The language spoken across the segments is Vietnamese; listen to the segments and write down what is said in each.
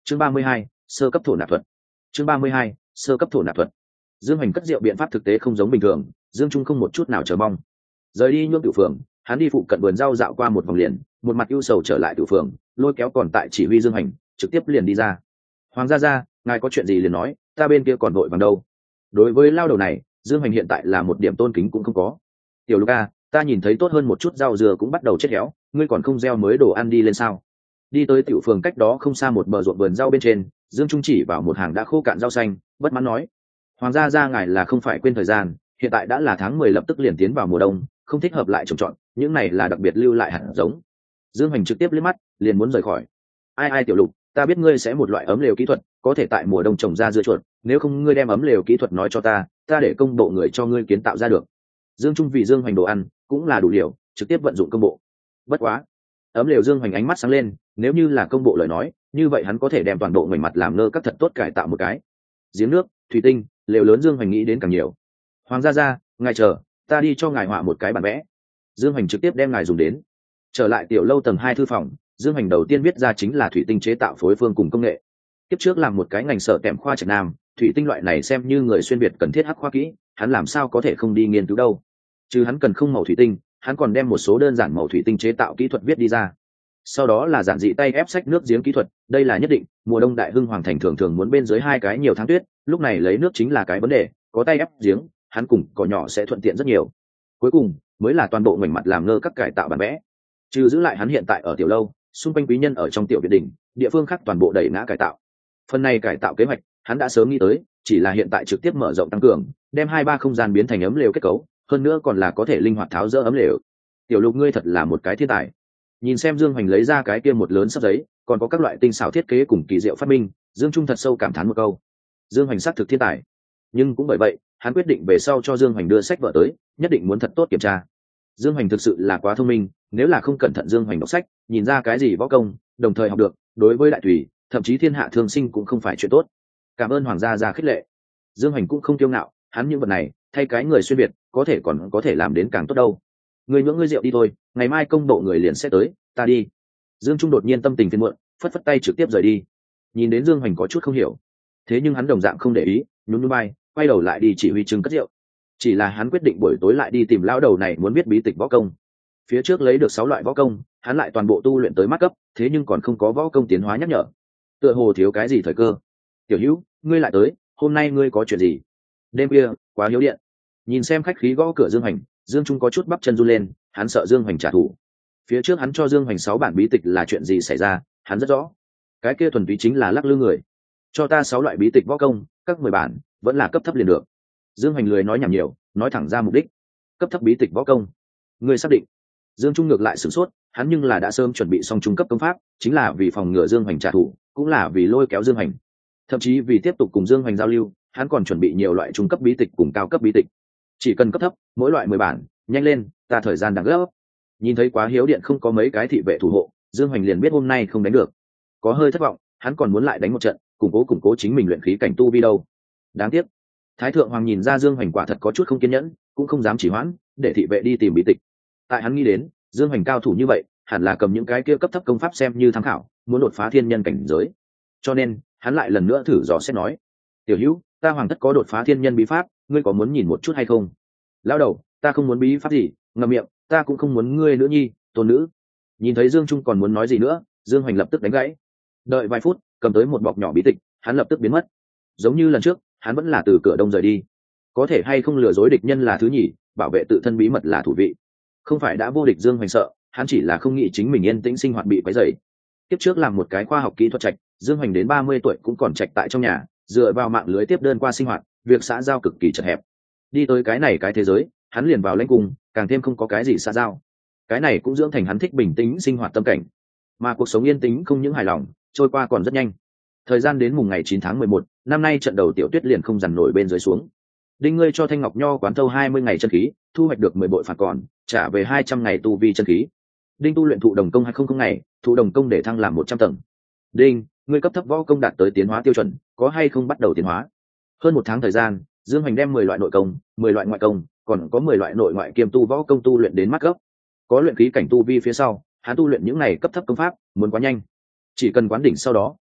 Chương 32, sơ cấp thổ nạp thuật. Chương 32, sơ cấp thổ nạp thuật. Dương Hoành cất rượu biện pháp thực tế không giống bình thường, Dương Trung không một chút nào chờ mong. Rời đi Nhương Tiểu Phường, hắn đi phụ cận vườn rau dạo qua một vòng liền, một mặt ưu sầu trở lại Tiểu Phường, lôi kéo còn tại chỉ huy Dương Hoành, trực tiếp liền đi ra. Hoàng gia, ngài có chuyện gì liền nói, ta bên kia còn vội vàng đâu. Đối với lao đầu này, Dương Hoành hiện tại là một điểm tôn kính cũng không có. Tiểu Lục a, ta nhìn thấy tốt hơn một chút rau dừa cũng bắt đầu chết héo, ngươi còn không gieo mới đồ ăn đi lên sao? Đi tới Tiểu Phường cách đó không xa một bờ ruộng vườn rau bên trên, Dương Trung chỉ vào một hàng đã khô cạn rau xanh, bất mãn nói: Hoàng gia ngài là không phải quên thời gian, hiện tại đã là tháng 10 lập tức liền tiến vào mùa đông, không thích hợp lại trồng trọt, những này là đặc biệt lưu lại hạt giống. Dương Hoành trực tiếp liếc mắt, liền muốn rời khỏi. Ai Tiểu Lục, ta biết ngươi sẽ một loại ấm lều kỹ thuật, có thể tại mùa đông trồng ra dưa chuột, nếu không ngươi đem ấm lều kỹ thuật nói cho ta để công bộ người cho ngươi kiến tạo ra được. Dương Trung vì Dương Hoành đồ ăn, cũng là đủ liều, trực tiếp vận dụng công bộ. Bất quá, ấm lều Dương Hoành ánh mắt sáng lên, nếu như là công bộ lời nói, như vậy hắn có thể đem toàn bộ ngoảnh mặt làm ngơ các thật tốt cải tạo một cái. Giếng nước, thủy tinh, lều lớn Dương Hoành nghĩ đến càng nhiều. Hoàng gia, ngài chờ, ta đi cho ngài họa một cái bản vẽ. Dương Hoành trực tiếp đem ngài dùng đến. Trở lại tiểu lâu tầng 2 thư phòng, Dương Hoành đầu tiên viết ra chính là thủy tinh chế tạo phối phương cùng công nghệ. Tiếp trước làm một cái ngành sở kèm khoa Trạch Nam, thủy tinh loại này xem như người xuyên việt cần thiết hắc khoa kỹ, hắn làm sao có thể không đi nghiên cứu đâu. Chứ hắn cần không màu thủy tinh, hắn còn đem một số đơn giản màu thủy tinh chế tạo kỹ thuật viết đi ra. Sau đó là giản dị tay ép sách nước giếng kỹ thuật, đây là nhất định, mùa đông Đại Hưng Hoàng thành thường muốn bên dưới 2 cái nhiều tháng tuyết, lúc này lấy nước chính là cái vấn đề, có tay ép giếng, hắn cùng cỏ nhỏ sẽ thuận tiện rất nhiều. Cuối cùng mới là toàn bộ ngoảnh mặt làm ngơ các cải tạo bản vẽ. Trừ giữ lại hắn hiện tại ở tiểu lâu, xung quanh quý nhân ở trong tiểu biệt đỉnh, địa phương khác toàn bộ đẩy ngã cải tạo. Phần này cải tạo kế hoạch, hắn đã sớm nghĩ tới, chỉ là hiện tại trực tiếp mở rộng tăng cường, đem 2-3 không gian biến thành ấm lều kết cấu, hơn nữa còn là có thể linh hoạt tháo dỡ ấm lều. Tiểu Lục ngươi thật là một cái thiên tài. Nhìn xem Dương Hoành lấy ra cái kia một lớn sắp giấy, còn có các loại tinh xảo thiết kế cùng kỳ diệu phát minh, Dương Trung thật sâu cảm thán một câu. Dương Hoành xác thực thiên tài, nhưng cũng bởi vậy, hắn quyết định về sau cho Dương Hoành đưa sách vở tới, nhất định muốn thật tốt kiểm tra. Dương Hoành thực sự là quá thông minh, nếu là không cẩn thận Dương Hoành đọc sách, nhìn ra cái gì võ công, đồng thời học được, đối với đại thủy, thậm chí thiên hạ thương sinh cũng không phải chuyện tốt. Cảm ơn Hoàng gia khích lệ. Dương Hoành cũng không kiêu ngạo, hắn những vật này, thay cái người xuyên việt, còn có thể làm đến càng tốt đâu. Ngươi nhưỡng ngươi rượu đi thôi, ngày mai công bộ người liền sẽ tới, ta đi. Dương Trung đột nhiên tâm tình phiền muộn, phất phất tay trực tiếp rời đi. Nhìn đến Dương Hoành có chút không hiểu, thế nhưng hắn đồng dạng không để ý, nhún nhún vai, quay đầu lại đi chỉ huy Trưng cất rượu. Chỉ là hắn quyết định buổi tối lại đi tìm lão đầu này muốn biết bí tịch võ công. Phía trước lấy được 6 loại võ công, hắn lại toàn bộ tu luyện tới mắt cấp, thế nhưng còn không có võ công tiến hóa nhắc nhở. Tựa hồ thiếu cái gì thời cơ. Tiểu Hữu, ngươi lại tới, hôm nay ngươi có chuyện gì? Đêm kia, quá hiếu điện. Nhìn xem khách khí gõ cửa Dương Hoành, Dương Trung có chút bắp chân run lên, hắn sợ Dương Hoành trả thù. Phía trước hắn cho Dương Hoành 6 bản bí tịch là chuyện gì xảy ra, hắn rất rõ. Cái kia thuần túy chính là lắc lư người. Cho ta 6 loại bí tịch võ công, các 10 bản, vẫn là cấp thấp liền được. Dương Hoành lười nói nhảm nhiều, nói thẳng ra mục đích. Cấp thấp bí tịch võ công, ngươi xác định? Dương Trung ngược lại sửng sốt, hắn nhưng là đã sớm chuẩn bị xong trung cấp công pháp, chính là vì phòng ngừa Dương Hoành trả thù, cũng là vì lôi kéo Dương Hoành. Thậm chí vì tiếp tục cùng Dương Hoành giao lưu, hắn còn chuẩn bị nhiều loại trung cấp bí tịch cùng cao cấp bí tịch. Chỉ cần cấp thấp, mỗi loại 10 bản, nhanh lên, ta thời gian đang gấp. Nhìn thấy quá hiếu điện không có mấy cái thị vệ thủ hộ, Dương Hoành liền biết hôm nay không đánh được. Có hơi thất vọng, hắn còn muốn lại đánh một trận, củng cố chính mình luyện khí cảnh tu vi đâu. Đáng tiếc, Thái thượng hoàng nhìn ra Dương Hoành quả thật có chút không kiên nhẫn, cũng không dám chỉ hoãn, để thị vệ đi tìm bí tịch. Tại hắn nghĩ đến, Dương Hoành cao thủ như vậy, hẳn là cầm những cái kia cấp thấp công pháp xem như tham khảo, muốn đột phá thiên nhân cảnh giới. Cho nên, hắn lại lần nữa thử dò xét nói: "Tiểu Hữu, ta hoàng thất có đột phá thiên nhân bí pháp, ngươi có muốn nhìn một chút hay không?" Lão đầu, ta không muốn bí pháp gì, ngậm miệng, ta cũng không muốn ngươi nữa nhi, tôn nữ. Nhìn thấy Dương Trung còn muốn nói gì nữa, Dương Hoành lập tức đánh gãy. Đợi vài phút, cầm tới một bọc nhỏ bí tịch, hắn lập tức biến mất. Giống như lần trước, hắn vẫn là từ cửa đông rời đi. Có thể hay không lừa dối địch nhân là thứ nhì, bảo vệ tự thân bí mật là thủ vị. Không phải đã vô địch Dương Hoành sợ, hắn chỉ là không nghĩ chính mình yên tĩnh sinh hoạt bị quấy rầy. Tiếp trước làm một cái khoa học kỹ thuật trạch, Dương Hoành đến 30 tuổi cũng còn trạch tại trong nhà, dựa vào mạng lưới tiếp đơn qua sinh hoạt, việc xã giao cực kỳ chật hẹp. Đi tới cái này cái thế giới, hắn liền vào lãnh cung, càng thêm không có cái gì xã giao. Cái này cũng dưỡng thành hắn thích bình tĩnh sinh hoạt tâm cảnh. Mà cuộc sống yên tĩnh không những hài lòng, trôi qua còn rất nhanh. Thời gian đến mùng ngày 9 tháng 11, năm nay trận đầu tiểu tuyết liền không dằn nổi bên dưới xuống. Đinh ngươi cho Thanh Ngọc Nho quán thâu 20 ngày chân khí, thu hoạch được 10 bội phạt còn, trả về 200 ngày tu vi chân khí. Đinh tu luyện thụ đồng công 200 ngày, thụ đồng công để thăng làm 100 tầng. Đinh, ngươi cấp thấp võ công đạt tới tiến hóa tiêu chuẩn, có hay không bắt đầu tiến hóa? Hơn 1 tháng thời gian, Dương Hoành đem 10 loại nội công, 10 loại ngoại công, còn có 10 loại nội ngoại kiêm tu võ công tu luyện đến mắt cấp. Có luyện khí cảnh tu vi phía sau, hắn tu luyện những này cấp thấp công pháp, muốn quá nhanh. Chỉ cần quán đỉnh sau đó,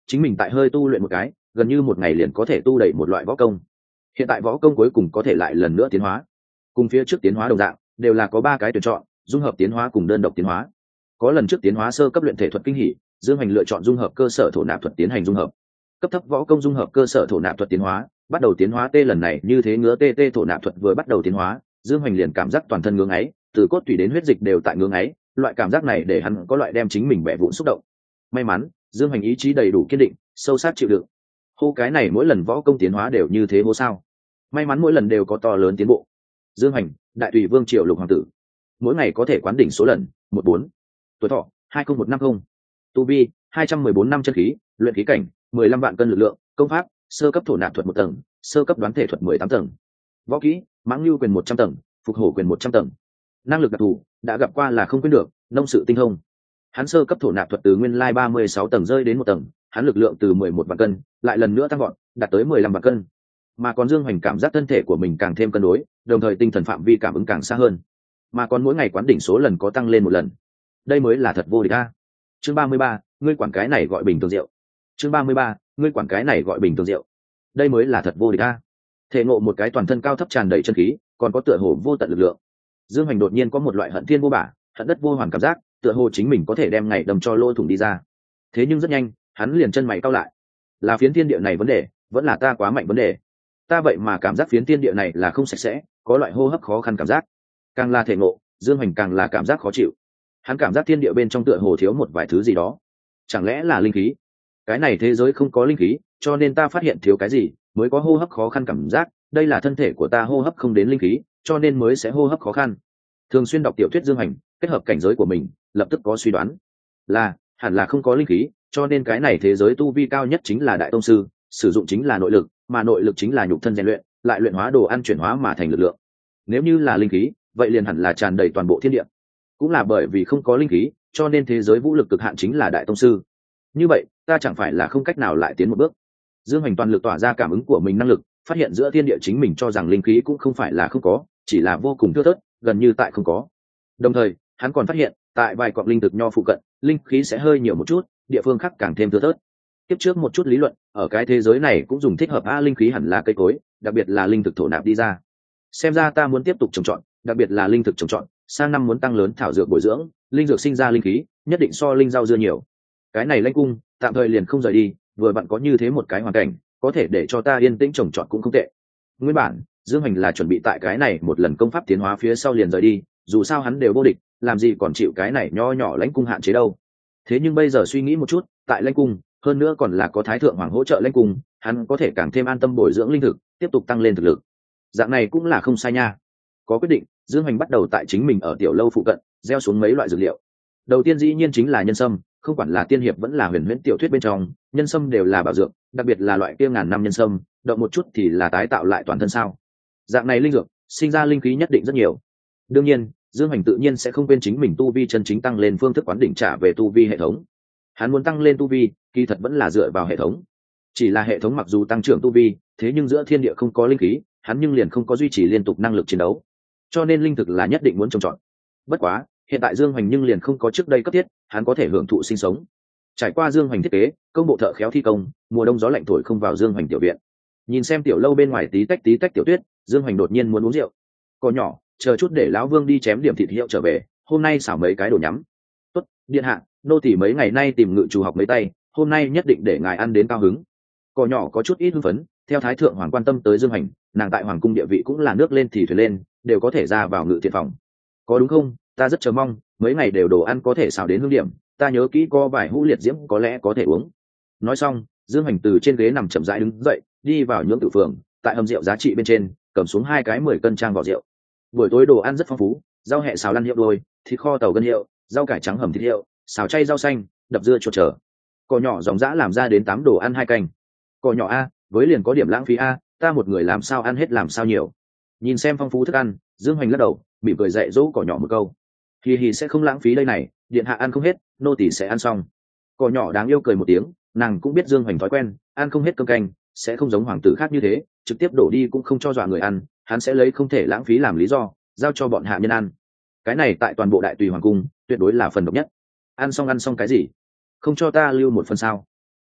chính mình tại hơi tu luyện một cái, gần như một ngày liền có thể tu đầy một loại võ công. Hiện tại võ công cuối cùng có thể lại lần nữa tiến hóa, cùng phía trước tiến hóa đồng dạng, đều là có 3 cái tuyển chọn, dung hợp tiến hóa cùng đơn độc tiến hóa. Có lần trước tiến hóa sơ cấp luyện thể thuật kinh hỉ, Dương Hoành lựa chọn dung hợp cơ sở thổ nạp thuật tiến hành dung hợp. Cấp thấp võ công dung hợp cơ sở thổ nạp thuật tiến hóa, bắt đầu tiến hóa lần này như thế ngứa thổ nạp thuật vừa bắt đầu tiến hóa, Dương Hoành liền cảm giác toàn thân ngưỡng ấy, từ cốt tủy đến huyết dịch đều tại ngưỡng ấy, loại cảm giác này để hắn có loại đem chính mình bẻ vụn xúc động. May mắn, Dương Hoành ý chí đầy đủ kiên định, sâu sắc chịu đựng. Hô cái này mỗi lần võ công tiến hóa đều như thế hô sao? May mắn mỗi lần đều có to lớn tiến bộ. Dương Hoành, đại tùy vương triều lục hoàng tử, mỗi ngày có thể quán đỉnh số lần 14. Tuổi thọ 20150. Tu vi 214 năm chân khí, luyện khí cảnh 15 vạn cân lực lượng, công pháp sơ cấp thổ nạp thuật 1 tầng, sơ cấp đoán thể thuật 18 tầng. Võ kỹ mãng lưu quyền 100 tầng, phục hổ quyền 100 tầng. Năng lực đặc thù đã gặp qua là không quên được, nông sự tinh thông. Hắn sơ cấp thổ nạp thuật từ nguyên lai 36 tầng rơi đến 1 tầng, hắn lực lượng từ 11 vạn cân lại lần nữa tăng gọn, đạt tới 15 vạn cân. Mà còn Dương Hoành cảm giác thân thể của mình càng thêm cân đối, đồng thời tinh thần phạm vi cảm ứng càng xa hơn, mà còn mỗi ngày quán đỉnh số lần có tăng lên 1 lần. Đây mới là thật vô địch a. Chương 33, ngươi quản cái này gọi bình thường rượu. Chương 33, ngươi quản cái này gọi bình thường rượu. Đây mới là thật vô địch a. Thể ngộ một cái toàn thân cao thấp tràn đầy chân khí, còn có tựa hồ vô tận lực lượng. Dương Hoành đột nhiên có một loại hận thiên vô bả, hận đất vô hoàn cảm giác, tựa hồ chính mình có thể đem ngày đâm cho lỗ thủng đi ra. Thế nhưng rất nhanh, hắn liền chân mày cau lại. Là phiến thiên địa này vấn đề, vẫn là ta quá mạnh vấn đề? Ta vậy mà cảm giác phiến thiên địa này là không sạch sẽ, có loại hô hấp khó khăn cảm giác. Càng là thể ngộ, Dương Hoành càng là cảm giác khó chịu. Hắn cảm giác thiên địa bên trong tựa hồ thiếu một vài thứ gì đó. Chẳng lẽ là linh khí? Cái này thế giới không có linh khí, cho nên ta phát hiện thiếu cái gì, mới có hô hấp khó khăn cảm giác. Đây là thân thể của ta hô hấp không đến linh khí, cho nên mới sẽ hô hấp khó khăn. Thường xuyên đọc tiểu thuyết Dương Hoành, kết hợp cảnh giới của mình, lập tức có suy đoán là hẳn là không có linh khí, cho nên cái này thế giới tu vi cao nhất chính là đại tông sư, sử dụng chính là nội lực, mà nội lực chính là nhục thân rèn luyện, lại luyện hóa đồ ăn chuyển hóa mà thành lực lượng. Nếu như là linh khí, vậy liền hẳn là tràn đầy toàn bộ thiên địa. Cũng là bởi vì không có linh khí, cho nên thế giới vũ lực cực hạn chính là đại tông sư. Như vậy, ta chẳng phải là không cách nào lại tiến một bước. Dương Hoành toàn lực tỏa ra cảm ứng của mình năng lực, phát hiện giữa thiên địa chính mình cho rằng linh khí cũng không phải là không có, chỉ là vô cùng thưa thớt, gần như tại không có. Đồng thời, hắn còn phát hiện, tại vài cọng linh thực nho phụ cận, linh khí sẽ hơi nhiều một chút, địa phương khác càng thêm thưa thớt. Tiếp trước một chút lý luận, ở cái thế giới này cũng dùng thích hợp linh khí hẳn là cây cối, đặc biệt là linh thực thổ nạp đi ra. Xem ra ta muốn tiếp tục trồng trọt, đặc biệt là linh thực trồng trọt, sang năm muốn tăng lớn thảo dược bồi dưỡng, linh dược sinh ra linh khí, nhất định so linh rau dưa nhiều. Cái này Lãnh Cung, tạm thời liền không rời đi, vừa bạn có như thế một cái hoàn cảnh, có thể để cho ta yên tĩnh trồng trọt cũng không tệ. Nguyên bản, Dương Hoành là chuẩn bị tại cái này một lần công pháp tiến hóa phía sau liền rời đi, dù sao hắn đều vô địch, làm gì còn chịu cái này nho nhỏ Lãnh Cung hạn chế đâu. Thế nhưng bây giờ suy nghĩ một chút, tại Lãnh Cung, hơn nữa còn là có Thái Thượng Hoàng hỗ trợ Lãnh Cung, hắn có thể càng thêm an tâm bồi dưỡng linh thực, tiếp tục tăng lên thực lực. Dạng này cũng là không sai nha. Có quyết định, Dương Hoành bắt đầu tại chính mình ở tiểu lâu phụ cận gieo xuống mấy loại dược liệu. Đầu tiên dĩ nhiên chính là nhân sâm, không quản là tiên hiệp vẫn là huyền huyễn tiểu thuyết bên trong, nhân sâm đều là bảo dược, đặc biệt là loại kia ngàn năm nhân sâm, động một chút thì là tái tạo lại toàn thân sao. Dạng này linh dược, sinh ra linh khí nhất định rất nhiều. Đương nhiên, Dương Hoành tự nhiên sẽ không quên chính mình tu vi chân chính tăng lên phương thức quán đỉnh trả về tu vi hệ thống. Hắn muốn tăng lên tu vi, kỳ thật vẫn là dựa vào hệ thống. Chỉ là hệ thống mặc dù tăng trưởng tu vi, thế nhưng giữa thiên địa không có linh khí, hắn nhưng liền không có duy trì liên tục năng lực chiến đấu. Cho nên linh thực là nhất định muốn trồng trọt. Bất quá, hiện tại Dương Hoành nhưng liền không có trước đây cấp thiết, hắn có thể hưởng thụ sinh sống. Trải qua Dương Hoành thiết kế, công bộ thợ khéo thi công, mùa đông gió lạnh thổi không vào Dương Hoành tiểu viện. Nhìn xem tiểu lâu bên ngoài tí tách tiểu tuyết, Dương Hoành đột nhiên muốn uống rượu. Cỏ nhỏ, chờ chút để lão Vương đi chém điểm thịt hiệu trở về, hôm nay xảo mấy cái đồ nhắm. Tốt, điện hạ, nô tỳ mấy ngày nay tìm ngự chủ học mấy tay, hôm nay nhất định để ngài ăn đến cao hứng. Cỏ nhỏ có chút ít hưng phấn, theo thái thượng hoàng quan tâm tới Dương Hoành, nàng tại hoàng cung địa vị cũng là nước lên thì thuyền lên, đều có thể ra vào ngự thiện phòng. Có đúng không? Ta rất chờ mong, mấy ngày đều đồ ăn có thể xào đến hương điểm, ta nhớ kỹ có vài hũ liệt diễm có lẽ có thể uống. Nói xong, Dương Hoành từ trên ghế nằm chậm rãi đứng dậy, đi vào nhưỡng tử phường, tại hầm rượu giá trị bên trên, cầm xuống 2 cái 10 cân trang vỏ rượu. Buổi tối đồ ăn rất phong phú, rau hẹ xào lăn hiệu đôi, thịt kho tàu gân hiệu, rau cải trắng hầm thịt hiệu, xào chay rau xanh, đập dưa chuột trở. Cỏ nhỏ dòng dã làm ra đến 8 đồ ăn 2 canh. Cỏ nhỏ a, với liền có điểm lãng phí a, ta một người làm sao ăn hết làm sao nhiều. Nhìn xem phong phú thức ăn, Dương Hoành lắc đầu, mỉm cười dạy dỗ cỏ nhỏ một câu. Hì sẽ không lãng phí đây này, điện hạ ăn không hết, nô tỳ sẽ ăn xong. Cỏ nhỏ đáng yêu cười một tiếng, nàng cũng biết Dương Hoành thói quen, ăn không hết cơm canh, sẽ không giống hoàng tử khác như thế, trực tiếp đổ đi cũng không cho dọa người ăn, hắn sẽ lấy không thể lãng phí làm lý do, giao cho bọn hạ nhân ăn. Cái này tại toàn bộ đại tùy hoàng cung, tuyệt đối là phần độc nhất. Ăn xong cái gì? Không cho ta lưu một phần sao?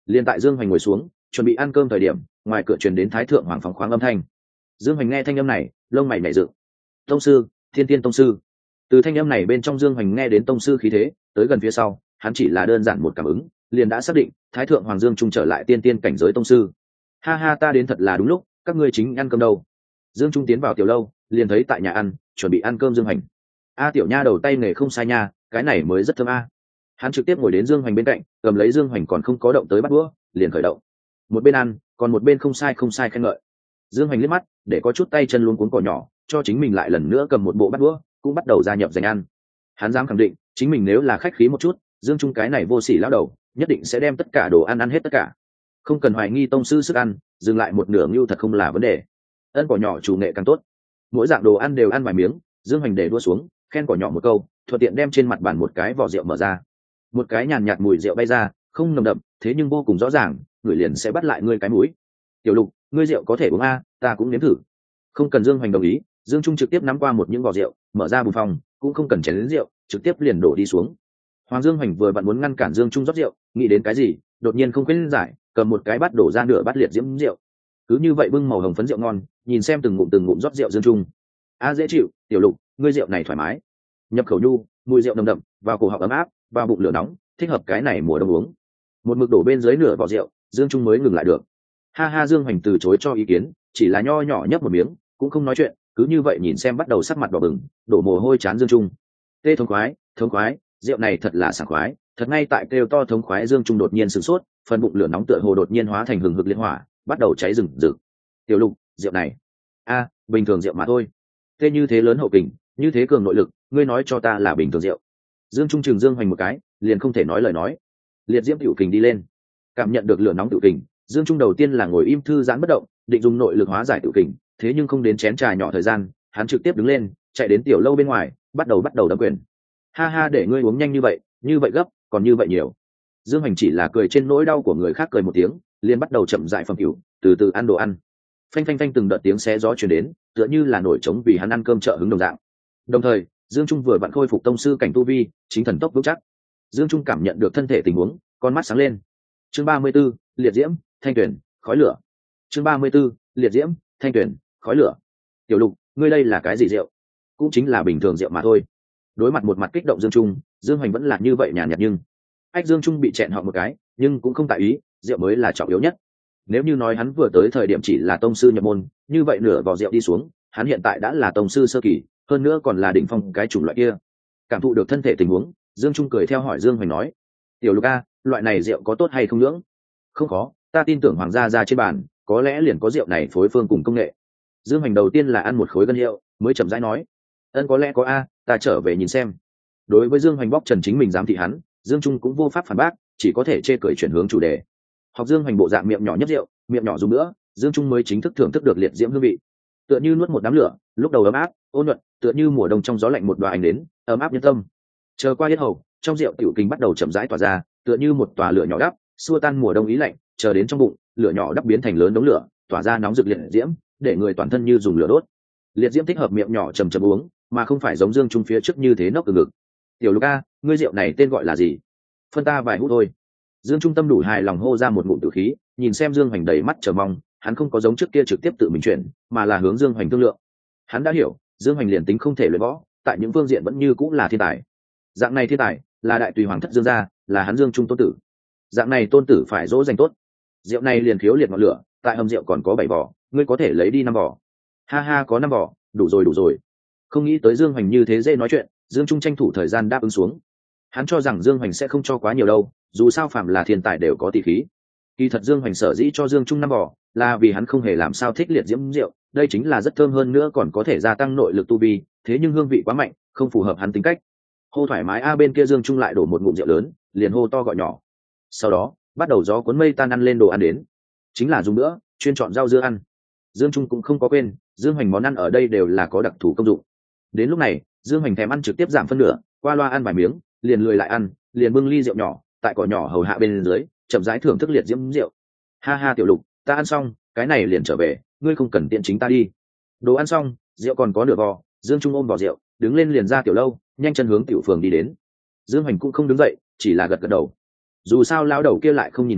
Liền tại Dương Hoành ngồi xuống chuẩn bị ăn cơm thời điểm, ngoài cửa truyền đến Thái thượng hoàng phóng khoáng âm thanh. Dương Hoành nghe thanh âm này, lông mày nhảy dựng. Tông sư, Thiên Tiên tông sư. Từ thanh âm này bên trong Dương Hoành nghe đến tông sư khí thế, tới gần phía sau, hắn chỉ là đơn giản một cảm ứng, liền đã xác định Thái thượng hoàng Dương Trung trở lại tiên tiên cảnh giới tông sư. Ha ha, ta đến thật là đúng lúc, các ngươi chính ăn cơm đâu? Dương Trung tiến vào tiểu lâu, liền thấy tại nhà ăn chuẩn bị ăn cơm Dương Hoành. A tiểu nha đầu tay nghề không sai nha, cái này mới rất thơm a. Hắn trực tiếp ngồi đến Dương Hoành bên cạnh, cầm lấy Dương Hoành còn không có động tới bắt đũa, liền khởi động. Một bên ăn, còn một bên không sai khen ngợi. Dương Hoành liếc mắt, để có chút tay chân luống cuống cỏ nhỏ, cho chính mình lại lần nữa cầm một bộ bắt đũa, cũng bắt đầu gia nhập giành ăn. Hắn dám khẳng định, chính mình nếu là khách khí một chút, Dương Trung cái này vô sỉ lão đầu, nhất định sẽ đem tất cả đồ ăn hết tất cả. Không cần hoài nghi tông sư sức ăn, dừng lại một nửa ngưu thật không là vấn đề. Ân cỏ nhỏ chủ nghệ càng tốt. Mỗi dạng đồ ăn đều ăn vài miếng, Dương Hoành để đũa xuống, khen cỏ nhỏ một câu, thuận tiện đem trên mặt bàn một cái vỏ rượu mở ra. Một cái nhàn nhạt mùi rượu bay ra, không nồng đậm, thế nhưng vô cùng rõ ràng, người liền sẽ bắt lại ngươi cái mũi. Tiểu Lục, ngươi rượu có thể uống a, ta cũng nếm thử. Không cần Dương Hoành đồng ý, Dương Trung trực tiếp nắm qua một những vỏ rượu, mở ra bùn phòng, cũng không cần chén đến rượu, trực tiếp liền đổ đi xuống. Hoàng Dương Hoành vừa vặn muốn ngăn cản Dương Trung rót rượu, nghĩ đến cái gì, đột nhiên không khuyên giải, cầm một cái bát đổ ra nửa bát liệt diễm rượu. Cứ như vậy bưng màu hồng phấn rượu ngon, nhìn xem từng ngụm rót rượu Dương Trung. A dễ chịu, Tiểu Lục, ngươi rượu này thoải mái. Nhập khẩu nhu, mùi rượu nồng đậm, vào cổ họng ấm áp, vào bụng lửa nóng, thích hợp cái này mùa đông uống. Một mực đổ bên dưới nửa vỏ rượu, Dương Trung mới ngừng lại được. Ha ha, Dương Hoành từ chối cho ý kiến, chỉ là nho nhỏ nhấp một miếng, cũng không nói chuyện, cứ như vậy nhìn xem bắt đầu sắc mặt đỏ bừng, đổ mồ hôi chán Dương Trung. Tê thống khoái, rượu này thật là sảng khoái, thật ngay tại kêu to thống khoái. Dương Trung đột nhiên sửng sốt, phần bụng lửa nóng tựa hồ đột nhiên hóa thành hừng hực liên hỏa, bắt đầu cháy rừng rực. Tiểu Lục, rượu này, bình thường rượu mà thôi. Tê như thế lớn hậu kình, như thế cường nội lực, ngươi nói cho ta là bình thường rượu. Dương Trung chừng Dương Hoành một cái, liền không thể nói lời nói. Liệt diễm tiểu kình đi lên, cảm nhận được lửa nóng tiểu kình, Dương Trung đầu tiên là ngồi im thư giãn bất động, định dùng nội lực hóa giải tiểu kình, thế nhưng không đến chén trà nhỏ thời gian, hắn trực tiếp đứng lên, chạy đến tiểu lâu bên ngoài, bắt đầu đấm quyền. Ha ha, để ngươi uống nhanh như vậy gấp, còn như vậy nhiều. Dương Hoành chỉ là cười trên nỗi đau của người khác cười một tiếng, liền bắt đầu chậm rãi phẩm cửu, từ từ ăn đồ ăn. Phanh phanh phanh từng đợt tiếng xé gió truyền đến, tựa như là nổi trống vì hắn ăn cơm trợ hứng đồng dạng. Đồng thời, Dương Trung vừa vặn khôi phục tông sư cảnh tu vi, chính thần tốc vững chắc. Dương Trung cảm nhận được thân thể tình huống, con mắt sáng lên. Chương 34, liệt diễm, thanh tuyển, khói lửa. Chương 34, liệt diễm, thanh tuyển, khói lửa. Tiểu Lục, ngươi đây là cái gì rượu? Cũng chính là bình thường rượu mà thôi. Đối mặt một mặt kích động Dương Trung, Dương Hoành vẫn là như vậy nhàn nhạt nhưng Dương Trung bị chẹn họng một cái, nhưng cũng không tại ý, rượu mới là trọng yếu nhất. Nếu như nói hắn vừa tới thời điểm chỉ là tông sư nhập môn, như vậy nửa vò rượu đi xuống, hắn hiện tại đã là tông sư sơ kỳ, hơn nữa còn là đỉnh phong cái chủng loại kia. Cảm thụ được thân thể tình huống, Dương Trung cười theo hỏi Dương Hoành nói: "Tiểu Lục a, loại này rượu có tốt hay không nhưỡng?" "Không có, ta tin tưởng hoàng gia ra trên bàn, có lẽ liền có rượu này phối phương cùng công nghệ." Dương Hoành đầu tiên là ăn một khối gân hiệu, mới chậm rãi nói: "Ân, có lẽ có a, ta trở về nhìn xem." Đối với Dương Hoành bóc trần chính mình giám thị hắn, Dương Trung cũng vô pháp phản bác, chỉ có thể chê cười chuyển hướng chủ đề. Học Dương Hoành bộ dạng miệng nhỏ nhấp rượu, miệng nhỏ dùng nữa, Dương Trung mới chính thức thưởng thức được liệt diễm hương vị. Tựa như nuốt một đám lửa, lúc đầu ấm áp, ôn nhuận, tựa như mùa đông trong gió lạnh một đoá ánh đến, ấm áp nhân tâm. Chờ qua yết hầu, trong rượu tiểu kinh bắt đầu chậm rãi tỏa ra, tựa như một tòa lửa nhỏ đắp, xua tan mùa đông ý lạnh, chờ đến trong bụng, lửa nhỏ đắp biến thành lớn đống lửa, tỏa ra nóng rực liệt diễm, để người toàn thân như dùng lửa đốt. Liệt diễm thích hợp miệng nhỏ chầm chậm uống, mà không phải giống Dương Trung phía trước như thế nốc từ ngực. "Tiểu Lục a, ngươi rượu này tên gọi là gì? Phân ta vài hút thôi." Dương Trung tâm đủ hài lòng hô ra một ngụm tử khí, nhìn xem Dương Hoành đầy mắt chờ mong, hắn không có giống trước kia trực tiếp tự mình chuyển, mà là hướng Dương Hoành thương lượng. Hắn đã hiểu, Dương Hoành liền tính không thể luyện võ, tại những phương diện vẫn như cũng là thiên tài. Dạng này thiên tài, là đại tùy hoàng thất Dương gia, là hắn Dương Trung tôn tử. Dạng này tôn tử phải dỗ dành tốt. Rượu này liền khiếu liệt ngọn lửa, tại hầm rượu còn có 7 vỏ, ngươi có thể lấy đi 5 vỏ. Ha ha, có 5 vỏ, đủ rồi. Không nghĩ tới Dương Hoành như thế dễ nói chuyện, Dương Trung tranh thủ thời gian đáp ứng xuống. Hắn cho rằng Dương Hoành sẽ không cho quá nhiều đâu, dù sao phạm là thiên tài đều có tỷ khí. Kỳ thật Dương Hoành sở dĩ cho Dương Trung 5 vỏ, là vì hắn không hề làm sao thích liệt diễm rượu, đây chính là rất thơm, hơn nữa còn có thể gia tăng nội lực tu vi, thế nhưng hương vị quá mạnh, không phù hợp hắn tính cách. Hô thoải mái a, bên kia Dương Trung lại đổ một ngụm rượu lớn, liền hô to gọi nhỏ. Sau đó, bắt đầu gió cuốn mây tan ăn lên đồ ăn đến, chính là dùng nữa, chuyên chọn rau dưa ăn. Dương Trung cũng không có quên, Dương Hoành món ăn ở đây đều là có đặc thù công dụng. Đến lúc này, Dương Hoành thèm ăn trực tiếp giảm phân nửa, qua loa ăn vài miếng, liền lười lại ăn, liền bưng ly rượu nhỏ, tại cỏ nhỏ hầu hạ bên dưới, chậm rãi thưởng thức liệt diễm rượu. Ha ha, Tiểu Lục, ta ăn xong, cái này liền trở về, ngươi không cần tiện chính ta đi. Đồ ăn xong, rượu còn có nửa vò, Dương Trung ôm vò rượu, đứng lên liền ra tiểu lâu, nhanh chân hướng tiểu phường đi đến. Dương Hoành cũng không đứng dậy, chỉ là gật gật đầu. Dù sao lão đầu kia lại không nhìn hắn,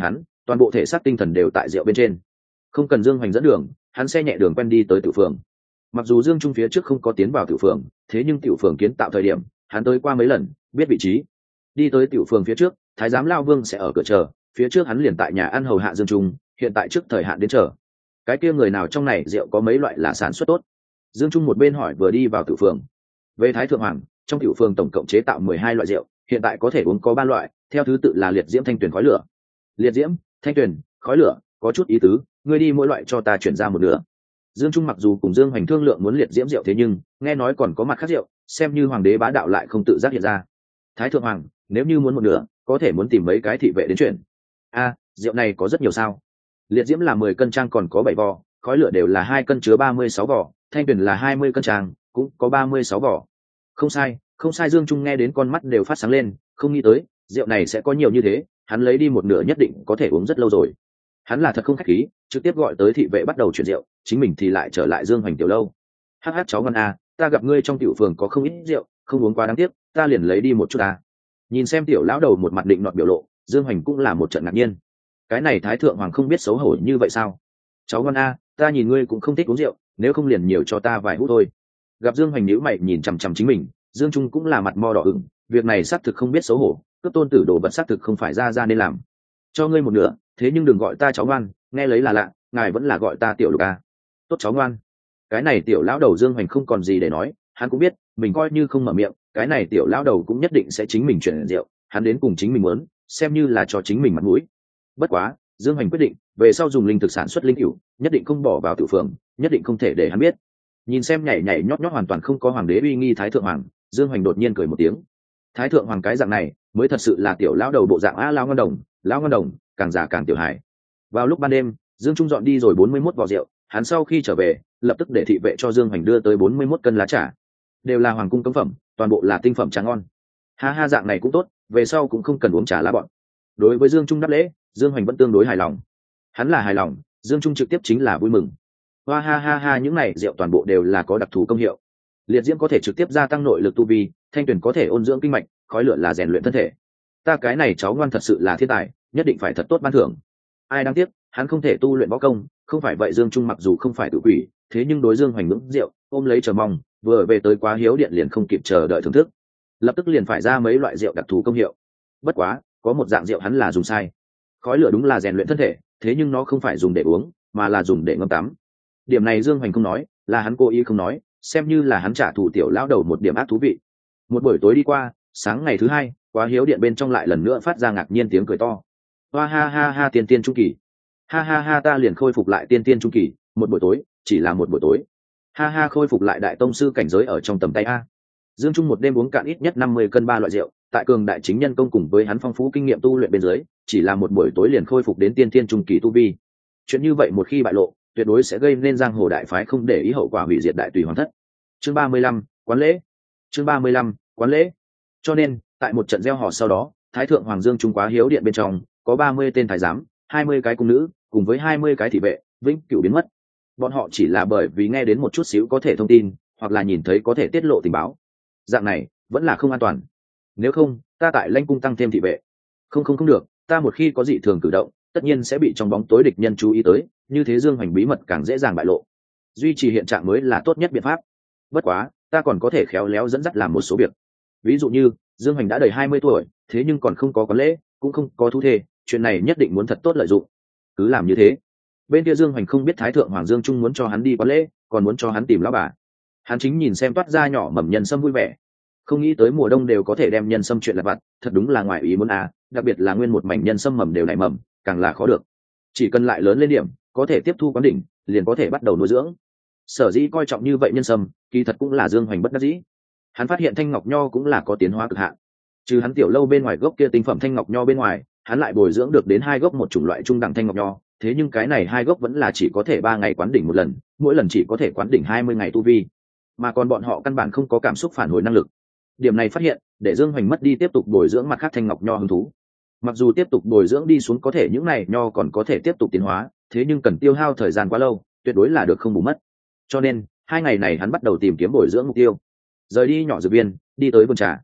toàn bộ thể xác tinh thần đều tại rượu bên trên. Không cần Dương Hoành dẫn đường, hắn xe nhẹ đường quen đi tới tiểu phường. Mặc dù Dương Trung phía trước không có tiến vào tiểu phường, thế nhưng tiểu phường kiến tạo thời điểm hắn tới qua mấy lần, biết vị trí. Đi tới tiểu phường phía trước, thái giám Lao Vương sẽ ở cửa chờ, phía trước hắn liền tại nhà ăn hầu hạ Dương Trung, hiện tại trước thời hạn đến chờ. Cái kia người nào trong này rượu có mấy loại là sản xuất tốt? Dương Trung một bên hỏi vừa đi vào tiểu phường. Về Thái Thượng Hoàng, trong tiểu phường tổng cộng chế tạo 12 loại rượu, hiện tại có thể uống có 3 loại, theo thứ tự là liệt diễm, thanh tuyền, khói lửa. Liệt diễm, thanh tuyền, khói lửa, có chút ý tứ, ngươi đi mỗi loại cho ta chuyển ra một nửa. Dương Trung mặc dù cùng Dương Hoành thương lượng muốn liệt diễm rượu, thế nhưng nghe nói còn có mặt khác rượu, xem như hoàng đế bá đạo lại không tự giác hiện ra. Thái Thượng Hoàng, nếu như muốn một nửa, có thể muốn tìm mấy cái thị vệ đến chuyển. Rượu này có rất nhiều sao? Liệt diễm là 10 cân trang còn có 7 vò, khói lửa đều là 2 cân chứa 36 vỏ, thanh tuyền là 20 cân trang, cũng có 36 vỏ. Không sai, không sai. Dương Trung nghe đến con mắt đều phát sáng lên, không nghĩ tới rượu này sẽ có nhiều như thế, hắn lấy đi một nửa nhất định có thể uống rất lâu rồi. Hắn là thật không khách khí, trực tiếp gọi tới thị vệ bắt đầu chuyển rượu, chính mình thì lại trở lại Dương Hoành tiểu lâu. Hắc cháu Văn a, ta gặp ngươi trong tiểu phường có không ít rượu, không uống quá đáng tiếc, ta liền lấy đi một chút a. Nhìn xem tiểu lão đầu một mặt định nọt biểu lộ, Dương Hoành cũng là một trận ngạc nhiên. Cái này Thái Thượng Hoàng không biết xấu hổ như vậy sao? Cháu Văn a, ta nhìn ngươi cũng không thích uống rượu, nếu không liền nhiều cho ta vài hút thôi. Gặp Dương Hoành nhíu mày nhìn chằm chằm chính mình, Dương Trung cũng là mặt mo đỏ ửng, việc này xác thực không biết xấu hổ, cướp tôn tử đồ vật xác thực không phải ra nên làm. Cho ngươi một nửa, thế nhưng đừng gọi ta cháu ngoan, nghe lấy là lạ, ngài vẫn là gọi ta tiểu Lục a. Tốt cháu ngoan. Cái này tiểu lão đầu Dương Hoành không còn gì để nói, hắn cũng biết mình coi như không mở miệng, cái này tiểu lão đầu cũng nhất định sẽ chính mình chuyển rượu, hắn đến cùng chính mình muốn, xem như là cho chính mình mặt mũi. Bất quá Dương Hoành quyết định về sau dùng linh thực sản xuất linh cửu, nhất định không bỏ vào tiểu phường, nhất định không thể để hắn biết. Nhìn xem nhảy nhảy nhót nhót hoàn toàn không có hoàng đế uy nghi Thái Thượng Hoàng, Dương Hoành đột nhiên cười một tiếng. Thái Thượng Hoàng cái dạng này mới thật sự là tiểu lão đầu bộ dạng a. Lão ngon đồng càng già càng tiểu hài. Vào lúc ban đêm, Dương Trung dọn đi rồi 41 vò rượu, hắn sau khi trở về lập tức để thị vệ cho Dương Hoành đưa tới 41 cân lá trà, đều là hoàng cung cấm phẩm, toàn bộ là tinh phẩm trà ngon. Ha dạng này cũng tốt, về sau cũng không cần uống trà lá bọn. Đối với Dương Trung đáp lễ, Dương Hoành vẫn tương đối hài lòng. Hắn là hài lòng, Dương Trung trực tiếp chính là vui mừng. Hoa ha, những này rượu toàn bộ đều là có đặc thù công hiệu. Liệt diễm có thể trực tiếp gia tăng nội lực tu vi, thanh tuyền có thể ôn dưỡng kinh mạch, khói lửa là rèn luyện thân thể. Ta cái này cháu ngoan thật sự là thiên tài, nhất định phải thật tốt ban thưởng. Ai đáng tiếc, hắn không thể tu luyện võ công, không phải vậy Dương Trung mặc dù không phải tự quỷ, thế nhưng đối Dương Hoành ngưỡng rượu, ôm lấy chờ mong, vừa về tới Quá Hiếu Điện liền không kịp chờ đợi thưởng thức, lập tức liền phải ra mấy loại rượu đặc thù công hiệu. Bất quá, có một dạng rượu hắn là dùng sai. Khói lửa đúng là rèn luyện thân thể, thế nhưng nó không phải dùng để uống, mà là dùng để ngâm tắm. Điểm này Dương Hoành không nói, là hắn cố ý không nói, xem như là hắn trả thù tiểu lão đầu một điểm ác thú vị. Một buổi tối đi qua, sáng ngày thứ hai, Quá Hiếu Điện bên trong lại lần nữa phát ra ngạc nhiên tiếng cười to. Hoa ha, tiên tiên trung kỳ. Ha, ta liền khôi phục lại tiên tiên trung kỳ, một buổi tối, chỉ là một buổi tối. Ha, khôi phục lại đại tông sư cảnh giới ở trong tầm tay a. Dương Trung một đêm uống cạn ít nhất 50 cân 3 loại rượu, tại cường đại chính nhân công cùng với hắn phong phú kinh nghiệm tu luyện bên dưới, chỉ là một buổi tối liền khôi phục đến tiên tiên trung kỳ tu vi. Chuyện như vậy một khi bại lộ, tuyệt đối sẽ gây nên giang hồ đại phái không để ý hậu quả hủy diệt đại tùy hoàng thất. Chương 35, quán lễ. Chương 35, quán lễ. Cho nên, tại một trận gieo hò sau đó, Thái Thượng Hoàng Dương Trung Quá Hiếu Điện bên trong có 30 tên thái giám, 20 cái cung nữ, cùng với 20 cái thị vệ, vĩnh cửu biến mất. Bọn họ chỉ là bởi vì nghe đến một chút xíu có thể thông tin, hoặc là nhìn thấy có thể tiết lộ tình báo. Dạng này vẫn là không an toàn. Nếu không, ta tại Lãnh cung tăng thêm thị vệ. Không được, ta một khi có dị thường cử động, tất nhiên sẽ bị trong bóng tối địch nhân chú ý tới, như thế Dương Hoành bí mật càng dễ dàng bại lộ. Duy trì hiện trạng mới là tốt nhất biện pháp. Bất quá, ta còn có thể khéo léo dẫn dắt làm một số việc. Ví dụ như, Dương Hoành đã đầy 20 tuổi, thế nhưng còn không có quán lễ, cũng không có thú thê, chuyện này nhất định muốn thật tốt lợi dụng. Cứ làm như thế. Bên kia Dương Hoành không biết Thái Thượng Hoàng Dương Trung muốn cho hắn đi quán lễ, còn muốn cho hắn tìm lão bà. Hắn chính nhìn xem toát ra nhỏ mầm nhân sâm vui vẻ, không nghĩ tới mùa đông đều có thể đem nhân sâm chuyện lặt vặt, thật đúng là ngoài ý muốn à, đặc biệt là nguyên một mảnh nhân sâm mầm đều nảy mầm, càng là khó được. Chỉ cần lại lớn lên điểm, có thể tiếp thu quán đỉnh, liền có thể bắt đầu nuôi dưỡng. Sở dĩ coi trọng như vậy nhân sâm, kỳ thật cũng là Dương Hoành bất đắc dĩ. Hắn phát hiện thanh ngọc nho cũng là có tiến hóa cực hạn. Trừ hắn tiểu lâu bên ngoài gốc kia tinh phẩm thanh ngọc nho bên ngoài, hắn lại bồi dưỡng được đến 2 gốc một chủng loại trung đẳng thanh ngọc nho, thế nhưng cái này 2 gốc vẫn là chỉ có thể 3 ngày quán đỉnh một lần, mỗi lần chỉ có thể quán đỉnh 20 ngày tu vi, mà còn bọn họ căn bản không có cảm xúc phản hồi năng lực. Điểm này phát hiện, để Dương Hoành mất đi tiếp tục bồi dưỡng mặt khác thanh ngọc nho hứng thú. Mặc dù tiếp tục bồi dưỡng đi xuống có thể những này nho còn có thể tiếp tục tiến hóa, thế nhưng cần tiêu hao thời gian quá lâu, tuyệt đối là được không bù mất. Cho nên, 2 ngày này hắn bắt đầu tìm kiếm bồi dưỡng mục tiêu. Rời đi nhỏ dược viên, đi tới vườn trà.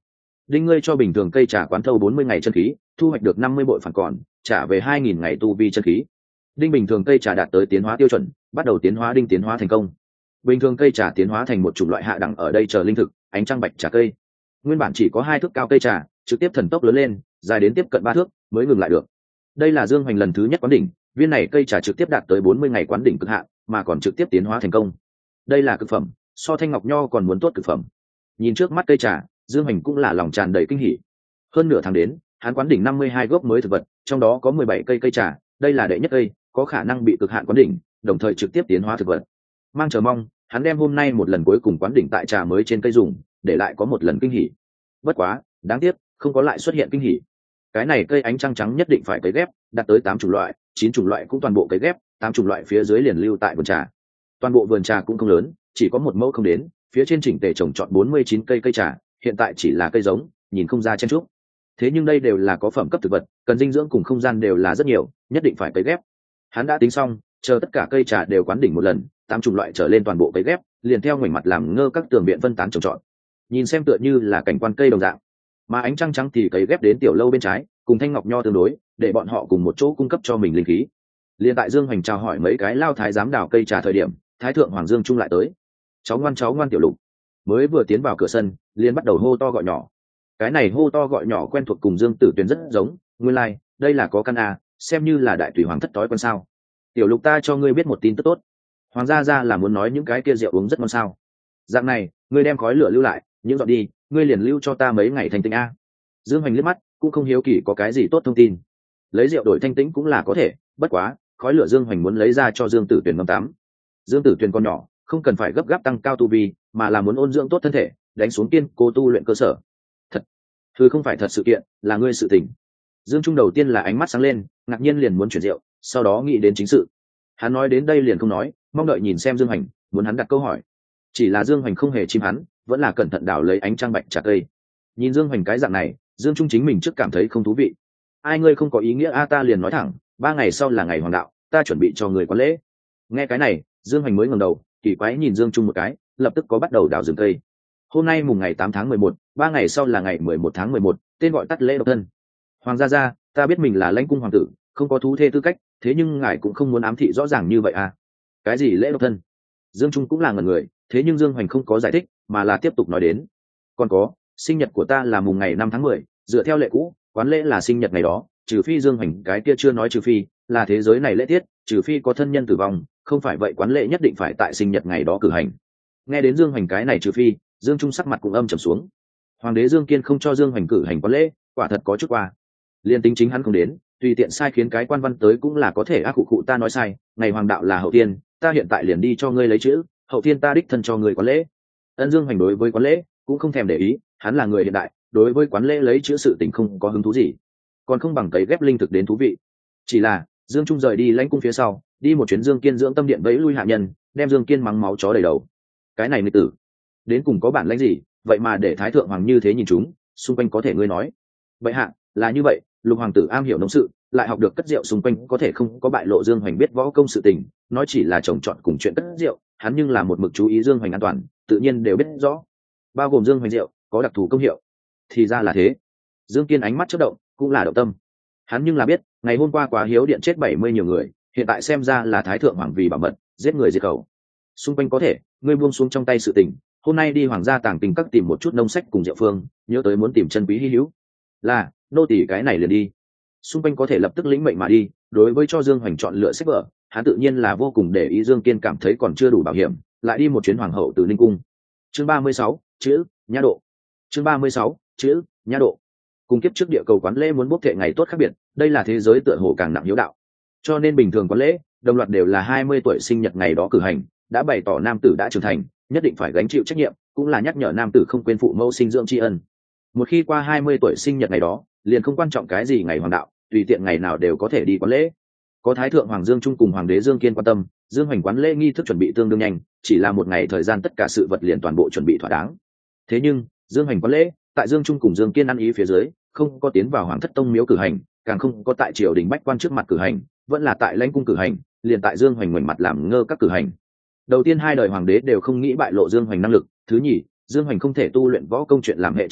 đinh ngươi cho bình thường cây trà quán thâu 40 ngày chân khí, thu hoạch được 50 bội phản còn, trả về 2.000 ngày tu vi chân khí. Đinh bình thường cây trà đạt tới tiến hóa tiêu chuẩn, bắt đầu tiến hóa đinh tiến hóa thành công. Bình thường cây trà tiến hóa thành một chủng loại hạ đẳng ở đây chờ linh thực, ánh trăng bạch trà cây. Nguyên bản chỉ có 2 thước cao cây trà, trực tiếp thần tốc lớn lên, dài đến tiếp cận 3 thước mới ngừng lại được. Đây là Dương Hoành lần thứ nhất quán đỉnh, viên này cây trà trực tiếp đạt tới 40 ngày quán đỉnh cực hạn, mà còn trực tiếp tiến hóa thành công. Đây là cực phẩm, so thanh ngọc nho còn muốn tốt cực phẩm. Nhìn trước mắt cây trà, Dương Hoành cũng là lòng tràn đầy kinh hỉ. Hơn nửa tháng đến, hắn quán đỉnh 52 gốc mới thực vật, trong đó có 17 cây cây trà, đây là đệ nhất cây, có khả năng bị cực hạn quán đỉnh, đồng thời trực tiếp tiến hóa thực vật. Mang chờ mong, hắn đem hôm nay một lần cuối cùng quán đỉnh tại trà mới trên cây dùng, để lại có một lần kinh hỉ. Bất quá, đáng tiếc, không có lại xuất hiện kinh hỉ. Cái này cây ánh trăng trắng nhất định phải cấy ghép, đạt tới 8 chủng loại, 9 chủng loại cũng toàn bộ cấy ghép, 8 chủng loại phía dưới liền lưu tại vườn trà. Toàn bộ vườn trà cũng không lớn, chỉ có một mẫu không đến, phía trên chỉnh tề trồng trọt 49 cây cây trà, hiện tại chỉ là cây giống, nhìn không ra chen chúc. Thế nhưng đây đều là có phẩm cấp thực vật, cần dinh dưỡng cùng không gian đều là rất nhiều, nhất định phải cấy ghép. Hắn đã tính xong, chờ tất cả cây trà đều quán đỉnh một lần, 8 chủng loại trở lên toàn bộ cấy ghép, liền theo ngoảnh mặt làm ngơ các tường viện phân tán trồng trọt. Nhìn xem tựa như là cảnh quan cây đồng dạng. Mà ánh trăng trắng thì cấy ghép đến tiểu lâu bên trái, cùng thanh ngọc nho tương đối, để bọn họ cùng một chỗ cung cấp cho mình linh khí. Liên tại Dương Hoành chào hỏi mấy cái lao thái giám đào cây trà thời điểm, thái thượng hoàng Dương Trung lại tới. Cháu ngoan tiểu lục. Mới vừa tiến vào cửa sân, liền bắt đầu hô to gọi nhỏ. Cái này hô to gọi nhỏ quen thuộc cùng Dương Tử Tuyền rất giống, nguyên lai, like, đây là có căn à, xem như là đại tùy hoàng thất tối con sao. Tiểu lục ta cho ngươi biết một tin tức tốt. Hoàng gia ra là muốn nói những cái kia rượu uống rất ngon sao. Dạng này, ngươi đem khói lửa lưu lại, những dọn đi, ngươi liền lưu cho ta mấy ngày thanh tĩnh a. Dương Hoành liếc mắt, cũng không hiếu kỳ có cái gì tốt thông tin. Lấy rượu đổi thanh tĩnh cũng là có thể, bất quá, khói lửa Dương Hoành muốn lấy ra cho Dương Tử Tuyền ngâm tắm. Dương Tử Tuyền còn nhỏ, không cần phải gấp gáp tăng cao tu vi, mà là muốn ôn dưỡng tốt thân thể, đánh xuống tiên cô tu luyện cơ sở. Thật, thứ không phải thật sự kiện, là ngươi sự tình. Dương Trung đầu tiên là ánh mắt sáng lên, ngạc nhiên liền muốn chuyển rượu, sau đó nghĩ đến chính sự. Hắn nói đến đây liền không nói, mong đợi nhìn xem Dương Hoành, muốn hắn đặt câu hỏi. Chỉ là Dương Hoành không hề chim hắn, vẫn là cẩn thận đào lấy ánh trăng bạch trà cây. Nhìn Dương Hoành cái dạng này, Dương Trung chính mình trước cảm thấy không thú vị. Ai ngươi không có ý nghĩa a, ta liền nói thẳng, 3 ngày sau là ngày hoàng đạo, ta chuẩn bị cho người quán lễ. Nghe cái này, Dương Hoành mới ngẩng đầu, kỳ quái nhìn Dương Trung một cái, lập tức có bắt đầu đào rừng cây. Hôm nay mùng ngày 8 tháng 11, 3 ngày sau là ngày 11 tháng 11, tên gọi tắt lễ độc thân. Hoàng gia gia, ta biết mình là lãnh cung hoàng tử, không có thú thê tư cách, thế nhưng ngài cũng không muốn ám thị rõ ràng như vậy à? Cái gì lễ độc thân? Dương Trung cũng là ngẩn người, thế nhưng Dương Hoành không có giải thích, mà là tiếp tục nói đến. Còn có, sinh nhật của ta là mùng ngày 5 tháng 10, dựa theo lệ cũ, quán lễ là sinh nhật ngày đó, trừ phi Dương Hoành cái kia chưa nói trừ phi, là thế giới này lễ tiết, trừ phi có thân nhân tử vong, không phải vậy quán lễ nhất định phải tại sinh nhật ngày đó cử hành. Nghe đến Dương Hoành cái này trừ phi, Dương Trung sắc mặt cũng âm trầm xuống. Hoàng đế Dương Kiên không cho Dương Hoành cử hành quán lễ, quả thật có chút qua. Liên tính chính hắn không đến, tùy tiện sai khiến cái quan văn tới cũng là có thể. Cụ ta nói sai, ngày hoàng đạo là hậu tiên, ta hiện tại liền đi cho ngươi lấy chữ, hậu tiên ta đích thân cho ngươi quán lễ. Ân Dương Hoành đối với quán lễ cũng không thèm để ý, hắn là người hiện đại, đối với quán lễ lấy chữ sự tình không có hứng thú gì, còn không bằng cấy ghép linh thực đến thú vị. Chỉ là Dương Trung rời đi lãnh cung phía sau, đi một chuyến Dương Kiên dưỡng tâm điện vẫy lui hạ nhân, đem Dương Kiên mắng máu chó đầy đầu. Cái này nghịch tử, đến cùng có bản lãnh gì, vậy mà để thái thượng hoàng như thế nhìn chúng, xung quanh có thể ngươi nói. Vậy hạ, là như vậy, Lục hoàng tử am hiểu nông sự, lại học được cất rượu, xung quanh có thể không có bại lộ Dương Hoành biết võ công sự tình, nói chỉ là chồng chọn cùng chuyện cất rượu, hắn nhưng là một mực chú ý Dương Hoành an toàn, tự nhiên đều biết rõ, bao gồm Dương Hoành rượu có đặc thù công hiệu. Thì ra là thế. Dương Kiên ánh mắt chớp động, cũng là động tâm. Hắn nhưng là biết, ngày hôm qua quá hiếu điện chết 70 nhiều người, hiện tại xem ra là thái thượng hoàng vì bảo mật, giết người diệt khẩu. Xung quanh có thể, ngươi buông xuống trong tay sự tình, hôm nay đi hoàng gia tàng tình các tìm một chút nông sách cùng rượu phương, nhớ tới muốn tìm chân quý hi hữu. Là, nô tỳ cái này liền đi. Xung quanh có thể lập tức lĩnh mệnh mà đi, đối với cho Dương Hoành chọn lựa sách vở, hắn tự nhiên là vô cùng để ý. Dương Kiên cảm thấy còn chưa đủ bảo hiểm, lại đi một chuyến hoàng hậu từ Ninh cung. Chương 36, chữ nhã độ. Chương 36, chữ nhã độ. Cùng kiếp trước địa cầu quán lễ muốn bốc thệ ngày tốt khác biệt, đây là thế giới tựa hồ càng nặng hiếu đạo. Cho nên bình thường quán lễ, đồng loạt đều là 20 tuổi sinh nhật ngày đó cử hành, đã bày tỏ nam tử đã trưởng thành, nhất định phải gánh chịu trách nhiệm, cũng là nhắc nhở nam tử không quên phụ mẫu sinh dưỡng tri ân. Một khi qua 20 tuổi sinh nhật ngày đó, liền không quan trọng cái gì ngày hoàng đạo, tùy tiện ngày nào đều có thể đi quán lễ. Có thái thượng hoàng Dương Trung cùng hoàng đế Dương Kiên quan tâm, Dương Hoành quán lễ nghi thức chuẩn bị tương đương nhanh, chỉ là một ngày thời gian tất cả sự vật liền toàn bộ chuẩn bị thỏa đáng. Thế nhưng Dương Hoành quán lễ tại Dương Trung cùng Dương Kiên ăn ý phía dưới, không có tiến vào hoàng thất tông miếu cử hành, càng không có tại triều đình bách quan trước mặt cử hành, vẫn là tại lãnh cung cử hành, liền tại Dương Hoành ngoảnh mặt làm ngơ các cử hành. Đầu tiên 2 đời hoàng đế đều không nghĩ bại lộ Dương Hoành năng lực, thứ nhì, Dương Hoành không thể tu luyện võ công chuyện làm hệ trọng đại,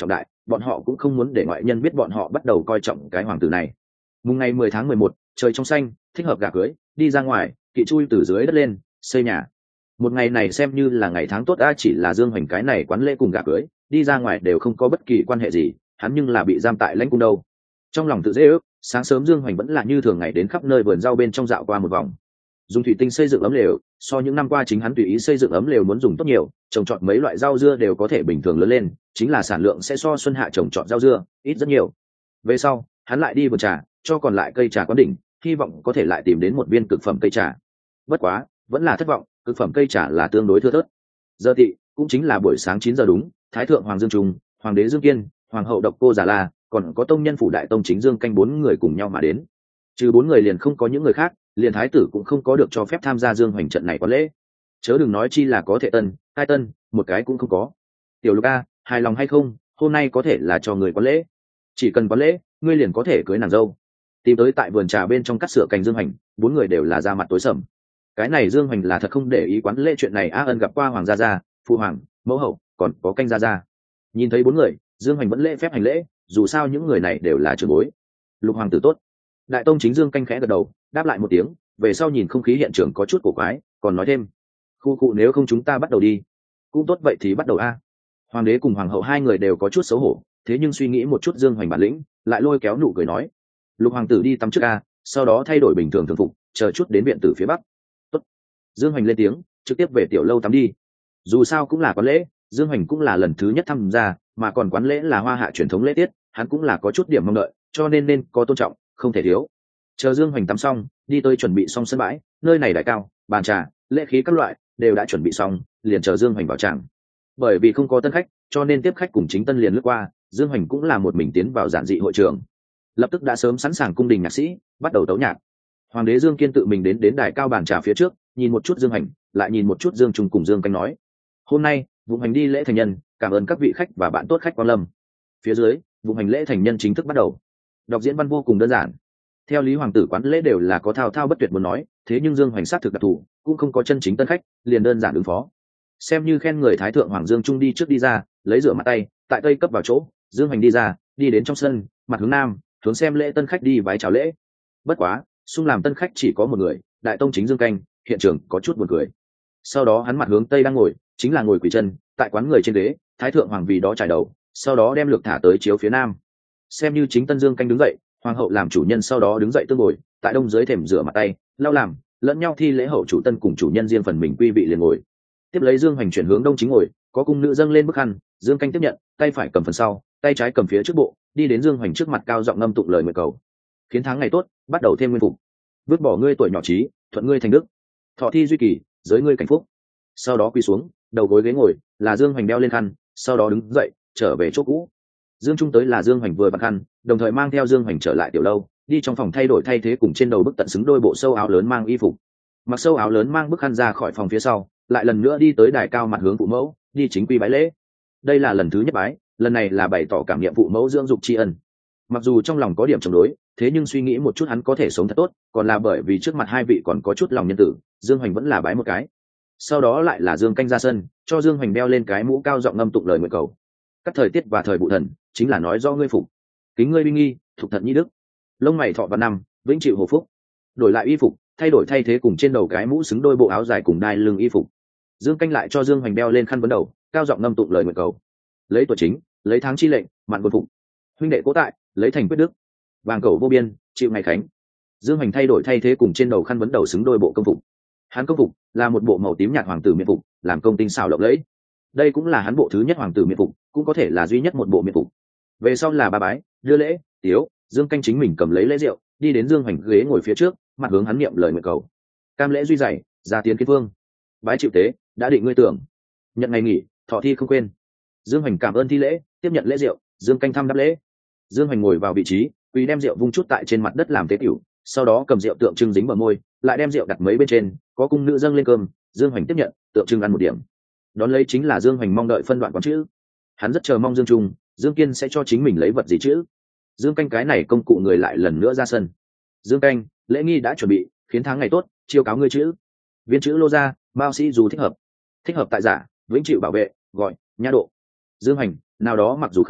bọn họ cũng không muốn để ngoại nhân biết bọn họ bắt đầu coi trọng cái hoàng tử này. Mùng ngày 10 tháng 11, trời trong xanh, thích hợp gả cưới, đi ra ngoài, kỵ chui từ dưới đất lên, xây nhà. Một ngày này xem như là ngày tháng tốt đã, chỉ là Dương Hoành cái này quán lễ cùng gả cưới, đi ra ngoài đều không có bất kỳ quan hệ gì, hắn nhưng là bị giam tại lãnh cung đâu. Trong lòng tự dễ ước, sáng sớm Dương Hoành vẫn là như thường ngày đến khắp nơi vườn rau bên trong dạo qua một vòng. Dùng thủy tinh xây dựng ấm lều, so những năm qua chính hắn tùy ý xây dựng ấm lều muốn dùng tốt nhiều, trồng trọt mấy loại rau dưa đều có thể bình thường lớn lên, chính là sản lượng sẽ so xuân hạ trồng trọt rau dưa ít rất nhiều. Về sau, hắn lại đi vườn trà, cho còn lại cây trà quán đỉnh, hy vọng có thể lại tìm đến một viên cực phẩm cây trà. Bất quá, vẫn là thất vọng, cực phẩm cây trà là tương đối thưa thớt. Giờ tị, cũng chính là buổi sáng 9 giờ đúng, Thái thượng Hoàng Dương Trung, Hoàng đế Dương Kiên, Hoàng hậu Độc Cô Già La, còn có tông nhân phủ đại tông chính Dương Canh 4 người cùng nhau mà đến. Trừ 4 người liền không có những người khác, liền thái tử cũng không có được cho phép tham gia Dương Hoành trận này có lễ. Chớ đừng nói chi là có Thệ Tân, Hai Tân, một cái cũng không có. Tiểu Lục a, hài lòng hay không, hôm nay có thể là cho người có lễ. Chỉ cần có lễ, ngươi liền có thể cưới nàng dâu. Tìm tới tại vườn trà bên trong cắt sửa cành Dương Hoành, 4 người đều là da mặt tối sầm. Cái này Dương Hoành là thật không để ý quán lễ chuyện này. A Ân gặp qua Hoàng gia gia, phụ hoàng, mẫu hậu, còn có canh gia gia. Nhìn thấy 4 người, Dương Hoành vẫn lễ phép hành lễ, dù sao những người này đều là trưởng bối. Lục hoàng tử tốt. Đại tông chính Dương Canh khẽ gật đầu, đáp lại một tiếng, về sau nhìn không khí hiện trường có chút cổ quái, còn nói thêm: khu cụ nếu không chúng ta bắt đầu đi. Cũng tốt, vậy thì bắt đầu a. Hoàng đế cùng hoàng hậu hai người đều có chút xấu hổ, thế nhưng suy nghĩ một chút Dương Hoành bản lĩnh, lại lôi kéo nụ cười nói: Lục hoàng tử đi tắm trước a, sau đó thay đổi bình thường thường phục, chờ chút đến viện tử phía bắc. Tốt. Dương Hoành lên tiếng, trực tiếp về tiểu lâu tắm đi. Dù sao cũng là quán lễ, Dương Hoành cũng là lần thứ nhất tham gia, mà còn quán lễ là Hoa Hạ truyền thống lễ tiết, hắn cũng là có chút điểm mong đợi, cho nên có tôn trọng, không thể thiếu. Chờ Dương Hoành tắm xong, đi tới chuẩn bị xong sân bãi, nơi này đại cao, bàn trà, lễ khí các loại đều đã chuẩn bị xong, liền chờ Dương Hoành vào tràng. Bởi vì không có tân khách, cho nên tiếp khách cùng chính tân liền lướt qua, Dương Hoành cũng là một mình tiến vào giản dị hội trường. Lập tức đã sớm sẵn sàng cung đình nhạc sĩ, bắt đầu tấu nhạc. Hoàng đế Dương Kiên tự mình đến đài cao bàn trà phía trước, nhìn một chút Dương Hoành, lại nhìn một chút Dương Trung cùng Dương Canh nói: hôm nay, vụ hành đi lễ thành nhân, cảm ơn các vị khách và bạn tốt khách quan lâm. Phía dưới, vụ hành lễ thành nhân chính thức bắt đầu. Đọc diễn văn vô cùng đơn giản. Theo lý hoàng tử quán lễ đều là có thao thao bất tuyệt muốn nói, thế nhưng Dương Hoành sát thực đặc thù, cũng không có chân chính tân khách, liền đơn giản ứng phó. Xem như khen người thái thượng Hoàng Dương Trung đi trước đi ra, lấy rửa mặt tay, tại tây cấp vào chỗ, Dương Hoành đi ra, đi đến trong sân, mặt hướng nam, hướng xem lễ tân khách đi vái chào lễ. Bất quá, xung làm tân khách chỉ có một người, đại tông chính Dương Canh, hiện trường có chút buồn cười. Sau đó hắn mặt hướng tây đang ngồi, chính là ngồi quỳ chân, tại quán người trên ghế, thái thượng hoàng vì đó trải đầu, sau đó đem lược thả tới chiếu phía nam. Xem như chính tân Dương Canh đứng dậy, hoàng hậu làm chủ nhân sau đó đứng dậy tương ngồi, tại đông dưới thềm rửa mặt tay, lau làm, lẫn nhau thi lễ hậu chủ tân cùng chủ nhân riêng phần mình quy vị liền ngồi. Tiếp lấy Dương Hoành chuyển hướng đông chính ngồi, có cung nữ dâng lên bức khăn, Dương Canh tiếp nhận, tay phải cầm phần sau, tay trái cầm phía trước bộ, đi đến Dương Hoành trước mặt cao giọng ngâm tụng lời nguyện cầu. Khiến tháng ngày tốt, bắt đầu thêm nguyên phục. Vứt bỏ ngươi tuổi nhỏ trí, thuận ngươi thành đức. Thọ thi duy kỳ, giới ngươi cảnh phúc. Sau đó quỳ xuống, đầu gối ghế ngồi, là Dương Hoành đeo lên khăn, sau đó đứng dậy, trở về chỗ cũ. Dương Trung tới là Dương Hoành vừa vặn khăn, đồng thời mang theo Dương Hoành trở lại tiểu lâu, đi trong phòng thay đổi thay thế cùng trên đầu bức tận xứng đôi bộ sâu áo lớn mang y phục. Mặc sâu áo lớn mang bức khăn ra khỏi phòng phía sau, lại lần nữa đi tới đài cao mặt hướng phụ mẫu, đi chính quy bái lễ. Đây là lần thứ nhất bái, lần này là bày tỏ cảm nghiệm phụ mẫu dưỡng dục tri ân. Mặc dù trong lòng có điểm chống đối, thế nhưng suy nghĩ một chút hắn có thể sống thật tốt, còn là bởi vì trước mặt hai vị còn có chút lòng nhân tử, Dương Hoành vẫn là bái một cái. Sau đó lại là Dương Canh ra sân, cho Dương Hoành đeo lên cái mũ cao giọng ngâm tụng lời nguyện cầu. Các thời tiết và thời vụ thần, chính là nói do ngươi phục, kính ngươi binh nghi, thục thận nhi đức, lông mày thọ và năm, vĩnh chịu hổ phúc. Đổi lại y phục, thay đổi thay thế cùng trên đầu cái mũ xứng đôi bộ áo dài cùng đai lưng y phục. Dương Canh lại cho Dương Hoành đeo lên khăn vấn đầu, cao giọng ngâm tụng lời nguyện cầu. Lấy tuổi chính, lấy tháng chi lệnh, mạn quân phục. Huynh đệ cố tại, lấy thành quyết đức. Vàng cầu vô biên, chịu ngày khánh. Dương Hoành thay đổi thay thế cùng trên đầu khăn vấn đầu xứng đôi bộ công phục. Hắn công phục là một bộ màu tím nhạt hoàng tử miện phục, làm công tinh xảo lộng lẫy. Đây cũng là hắn bộ thứ nhất hoàng tử miện phục, cũng có thể là duy nhất một bộ miện phục. Về sau là ba bái, đưa lễ, tiếu, Dương Canh chính mình cầm lấy lễ rượu, đi đến Dương Hoành ghế ngồi phía trước, mặt hướng hắn niệm lời nguyện cầu. Cam lễ duy dày, gia tiến kiến vương. Bái chịu tế, đã định ngươi tưởng. Nhận ngày nghỉ, thọ thi không quên. Dương Hoành cảm ơn thi lễ, tiếp nhận lễ rượu, Dương Canh thăm đáp lễ. Dương Hoành ngồi vào vị trí, quỳ đem rượu vung chút tại trên mặt đất làm tế tiểu, sau đó cầm rượu tượng trưng dính vào môi, lại đem rượu đặt mấy bên trên, có cung nữ dâng lên cơm, Dương Hoành tiếp nhận, tượng trưng ăn một điểm. Đón lấy chính là Dương Hoành mong đợi phân đoạn quán chữ. Hắn rất chờ mong Dương Trung, Dương Kiên sẽ cho chính mình lấy vật gì chữ. Dương Canh cái này công cụ người lại lần nữa ra sân. Dương Canh, lễ nghi đã chuẩn bị, khiến tháng ngày tốt, chiêu cáo ngươi chữ. Viên chữ lô ra, bao sĩ dù thích hợp tại giả, vĩnh chịu bảo vệ, gọi, nha độ. Dương Hoành, nào đó mặc dù khờ,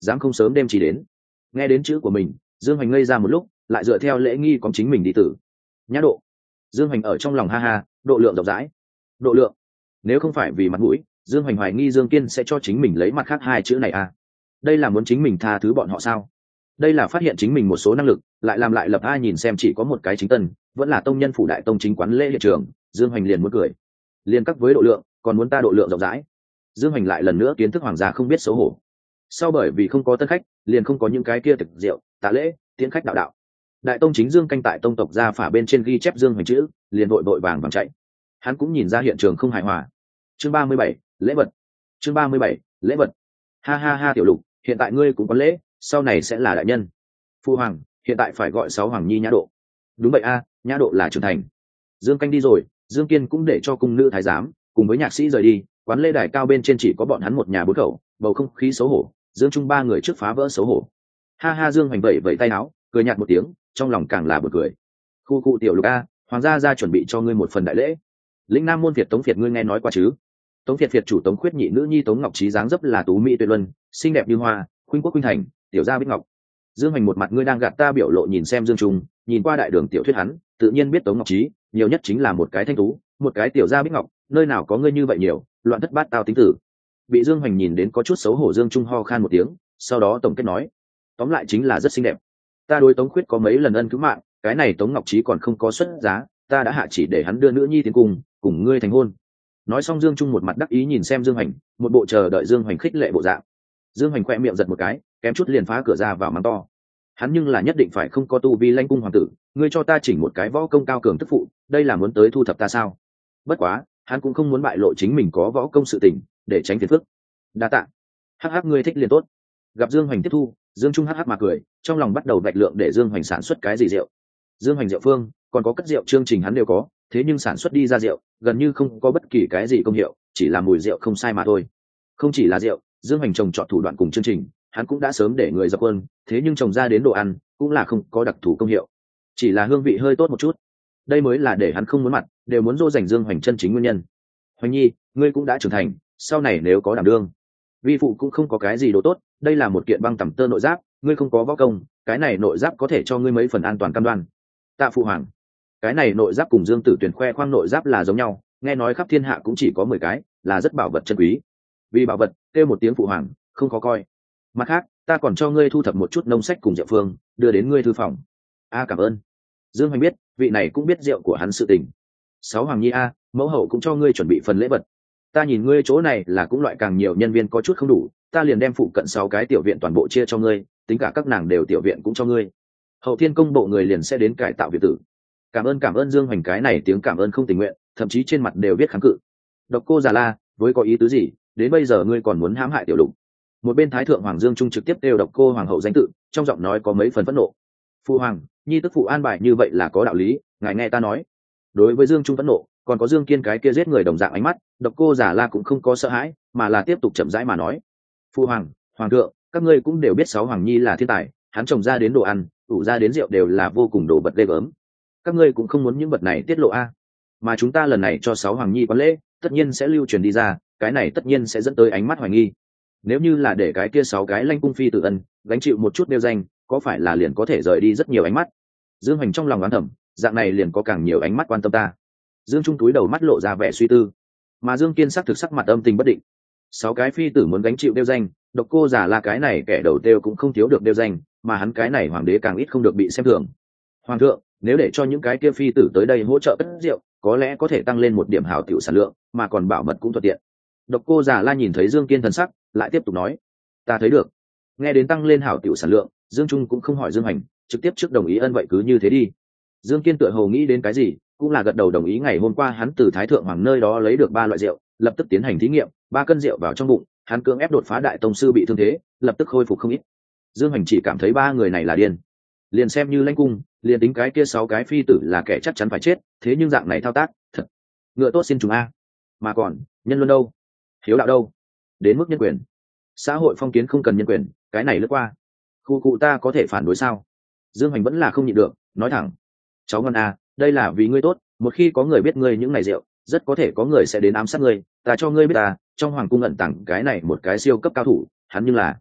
dám không sớm đêm chỉ đến. Nghe đến chữ của mình, Dương Hoành ngây ra một lúc, lại dựa theo lễ nghi có chính mình đi tử. Nhã độ. Dương Hoành ở trong lòng ha ha, độ lượng rộng rãi. Độ lượng. Nếu không phải vì mặt mũi, Dương Hoành hoài nghi Dương Kiên sẽ cho chính mình lấy mặt khác hai chữ này à? Đây là muốn chính mình tha thứ bọn họ sao? Đây là phát hiện chính mình một số năng lực, lại làm lại lập ai nhìn xem chỉ có một cái chính tân, vẫn là tông nhân phủ đại tông chính quán lễ hiện trường. Dương Hoành liền muốn cười. Liên các với độ lượng, còn muốn ta độ lượng rộng rãi. Dương Hoành lại lần nữa kiến thức hoàng gia không biết xấu hổ. Sau bởi vì không có tân khách, liền không có những cái kia thực rượu, tạ lễ, tiễn khách đạo đạo. Đại tông chính Dương canh tại tông tộc gia phả bên trên ghi chép Dương Hoành chữ, liền vội vàng chạy. Hắn cũng nhìn ra hiện trường không hài hòa. Chương 37, lễ vật. Chương 37, lễ vật. Ha ha ha tiểu Lục, hiện tại ngươi cũng có lễ, sau này sẽ là đại nhân. Phu hoàng, hiện tại phải gọi 6 hoàng nhi Nhã độ. Đúng vậy a, Nhã độ là trưởng thành. Dương canh đi rồi, Dương Kiên cũng để cho cung nữ thái giám cùng với nhạc sĩ rời đi, quán lễ đài cao bên trên chỉ có bọn hắn một nhà bốn khẩu, bầu không khí xấu hổ. Dương Trung ba người trước phá vỡ xấu hổ. Ha ha Dương Hoành vẫy tay áo, cười nhạt một tiếng, trong lòng càng là bật cười. Khu cụ tiểu Lục a, hoàng gia ra chuẩn bị cho ngươi một phần đại lễ. Lĩnh Nam môn Việt Tống Việt ngươi nghe nói qua chứ? Tống Việt chủ Tống Khuyết nhị nữ nhi Tống Ngọc Trí dáng dấp là tú mỹ tuyệt luân, xinh đẹp như hoa, khuynh quốc khuynh thành, tiểu gia bích ngọc. Dương Hoành một mặt ngươi đang gạt ta biểu lộ nhìn xem Dương Trung, nhìn qua đại đường tiểu thuyết hắn, tự nhiên biết Tống Ngọc Trí, nhiều nhất chính là một cái thanh tú, một cái tiểu gia bích ngọc, nơi nào có ngươi như vậy nhiều, loạn thất bát tao tính tử. Bị Dương Hoành nhìn đến có chút xấu hổ, Dương Trung ho khan một tiếng, sau đó tổng kết nói, tóm lại chính là rất xinh đẹp. Ta đối Tống Khuyết có mấy lần ân cứu mạng, cái này Tống Ngọc Trí còn không có xuất giá, ta đã hạ chỉ để hắn đưa nữ nhi tiến cung, cùng ngươi thành hôn. Nói xong Dương Trung một mặt đắc ý nhìn xem Dương Hoành, một bộ chờ đợi Dương Hoành khích lệ bộ dạng. Dương Hoành khoe miệng giật một cái, kém chút liền phá cửa ra vào mắng to. Hắn nhưng là nhất định phải không có tu vi lãnh cung hoàng tử, ngươi cho ta chỉnh một cái võ công cao cường tức phụ, đây là muốn tới thu thập ta sao? Bất quá, hắn cũng không muốn bại lộ chính mình có võ công sự tình, để tránh phiền phức. Đa tạ. Hắc hắc ngươi thích liền tốt. Gặp Dương Hoành tiếp thu, Dương Trung hắc hắc mà cười, trong lòng bắt đầu vạch lượng để Dương Hoành sản xuất cái gì rượu. Dương Hoành rượu phương, còn có cất rượu chương trình hắn đều có, thế nhưng sản xuất đi ra rượu gần như không có bất kỳ cái gì công hiệu, chỉ là mùi rượu không sai mà thôi. Không chỉ là rượu, Dương Hoành trồng chọn thủ đoạn cùng chương trình, hắn cũng đã sớm để người dập quân, thế nhưng trồng ra đến đồ ăn cũng là không có đặc thù công hiệu, chỉ là hương vị hơi tốt một chút. Đây mới là để hắn không muốn mặt, đều muốn dỗ dành Dương Hoành chân chính nguyên nhân. Hoành nhi, ngươi cũng đã trưởng thành, sau này nếu có đảm đương, vi phụ cũng không có cái gì đồ tốt, đây là một kiện băng tẩm tơ nội giáp, ngươi không có võ công, cái này nội giáp có thể cho ngươi mấy phần an toàn cam đoan. Tạ phụ hoàng. Cái này nội giáp cùng Dương Tử Tuyền khoe khoang nội giáp là giống nhau, nghe nói khắp thiên hạ cũng chỉ có 10 cái, là rất bảo vật chân quý. Vì bảo vật, kêu một tiếng phụ hoàng, không khó coi. Mặt khác, ta còn cho ngươi thu thập một chút nông sách cùng rượu phương, đưa đến ngươi thư phòng. A cảm ơn. Dương Hoành biết, vị này cũng biết rượu của hắn sự tình. 6 hoàng nhi a, mẫu hậu cũng cho ngươi chuẩn bị phần lễ vật. Ta nhìn ngươi chỗ này là cũng loại càng nhiều nhân viên có chút không đủ, ta liền đem phụ cận 6 cái tiểu viện toàn bộ chia cho ngươi, tính cả các nàng đều tiểu viện cũng cho ngươi. Hậu Thiên công bộ người liền sẽ đến cải tạo viện tử. Cảm ơn Dương Hoành, cái này tiếng cảm ơn không tình nguyện, thậm chí trên mặt đều viết kháng cự. Độc cô già la, với có ý tứ gì, đến bây giờ ngươi còn muốn hãm hại tiểu Lục? Một bên thái thượng hoàng Dương Trung trực tiếp đều độc cô hoàng hậu danh tự, trong giọng nói có mấy phần phẫn nộ. Phụ hoàng, nhi tức phụ an bài như vậy là có đạo lý, ngài nghe ta nói. Đối với Dương Trung phẫn nộ, còn có Dương Kiên cái kia giết người đồng dạng ánh mắt, độc cô già la cũng không có sợ hãi, mà là tiếp tục chậm rãi mà nói. Phụ hoàng, hoàng thượng, các ngươi cũng đều biết 6 hoàng nhi là thiên tài, hắn trồng ra đến đồ ăn, ủ ra đến rượu đều là vô cùng đồ vật ghê gớm. Các ngươi cũng không muốn những vật này tiết lộ a. Mà chúng ta lần này cho 6 hoàng nhi quán lễ, tất nhiên sẽ lưu truyền đi ra, cái này tất nhiên sẽ dẫn tới ánh mắt hoài nghi. Nếu như là để cái kia 6 cái lanh cung phi tự ân gánh chịu một chút đeo danh, có phải là liền có thể rời đi rất nhiều ánh mắt? Dương Hoành trong lòng đoán thầm, dạng này liền có càng nhiều ánh mắt quan tâm ta. Dương Trung túi đầu mắt lộ ra vẻ suy tư, mà Dương Kiên sắc thực sắc mặt âm tình bất định. 6 cái phi tử muốn gánh chịu đeo danh, độc cô giả là cái này kẻ đầu tiêu cũng không thiếu được đeo danh, mà hắn cái này hoàng đế càng ít không được bị xem thường. Hoàng thượng, nếu để cho những cái kia phi tử tới đây hỗ trợ cất rượu, có lẽ có thể tăng lên một điểm hảo tiểu sản lượng, mà còn bảo mật cũng thuận tiện. Độc cô già la nhìn thấy Dương Kiên thần sắc, lại tiếp tục nói, ta thấy được. Nghe đến tăng lên hảo tiểu sản lượng, Dương Trung cũng không hỏi Dương Hoành, trực tiếp trước đồng ý ân vậy cứ như thế đi. Dương Kiên tựa hồ nghĩ đến cái gì, cũng là gật đầu đồng ý. Ngày hôm qua hắn từ thái thượng hoàng nơi đó lấy được 3 loại rượu, lập tức tiến hành thí nghiệm, 3 cân rượu vào trong bụng, hắn cưỡng ép đột phá đại tông sư bị thương thế, lập tức khôi phục không ít. Dương Hoành chỉ cảm thấy 3 người này là điên. Liền xem như lãnh cung, liền tính cái kia 6 cái phi tử là kẻ chắc chắn phải chết, thế nhưng dạng này thao tác, thật ngựa tốt xin chúng a. Mà còn, nhân luân đâu? Hiếu đạo đâu? Đến mức nhân quyền, xã hội phong kiến không cần nhân quyền, cái này lướt qua. Khu cụ ta có thể phản đối sao? Dương Hoành vẫn là không nhịn được, nói thẳng, cháu ngon a, đây là vì ngươi tốt, một khi có người biết ngươi những ngày rượu, rất có thể có người sẽ đến ám sát ngươi, ta cho ngươi biết ta trong hoàng cung ẩn tàng cái này một cái siêu cấp cao thủ, hắn như là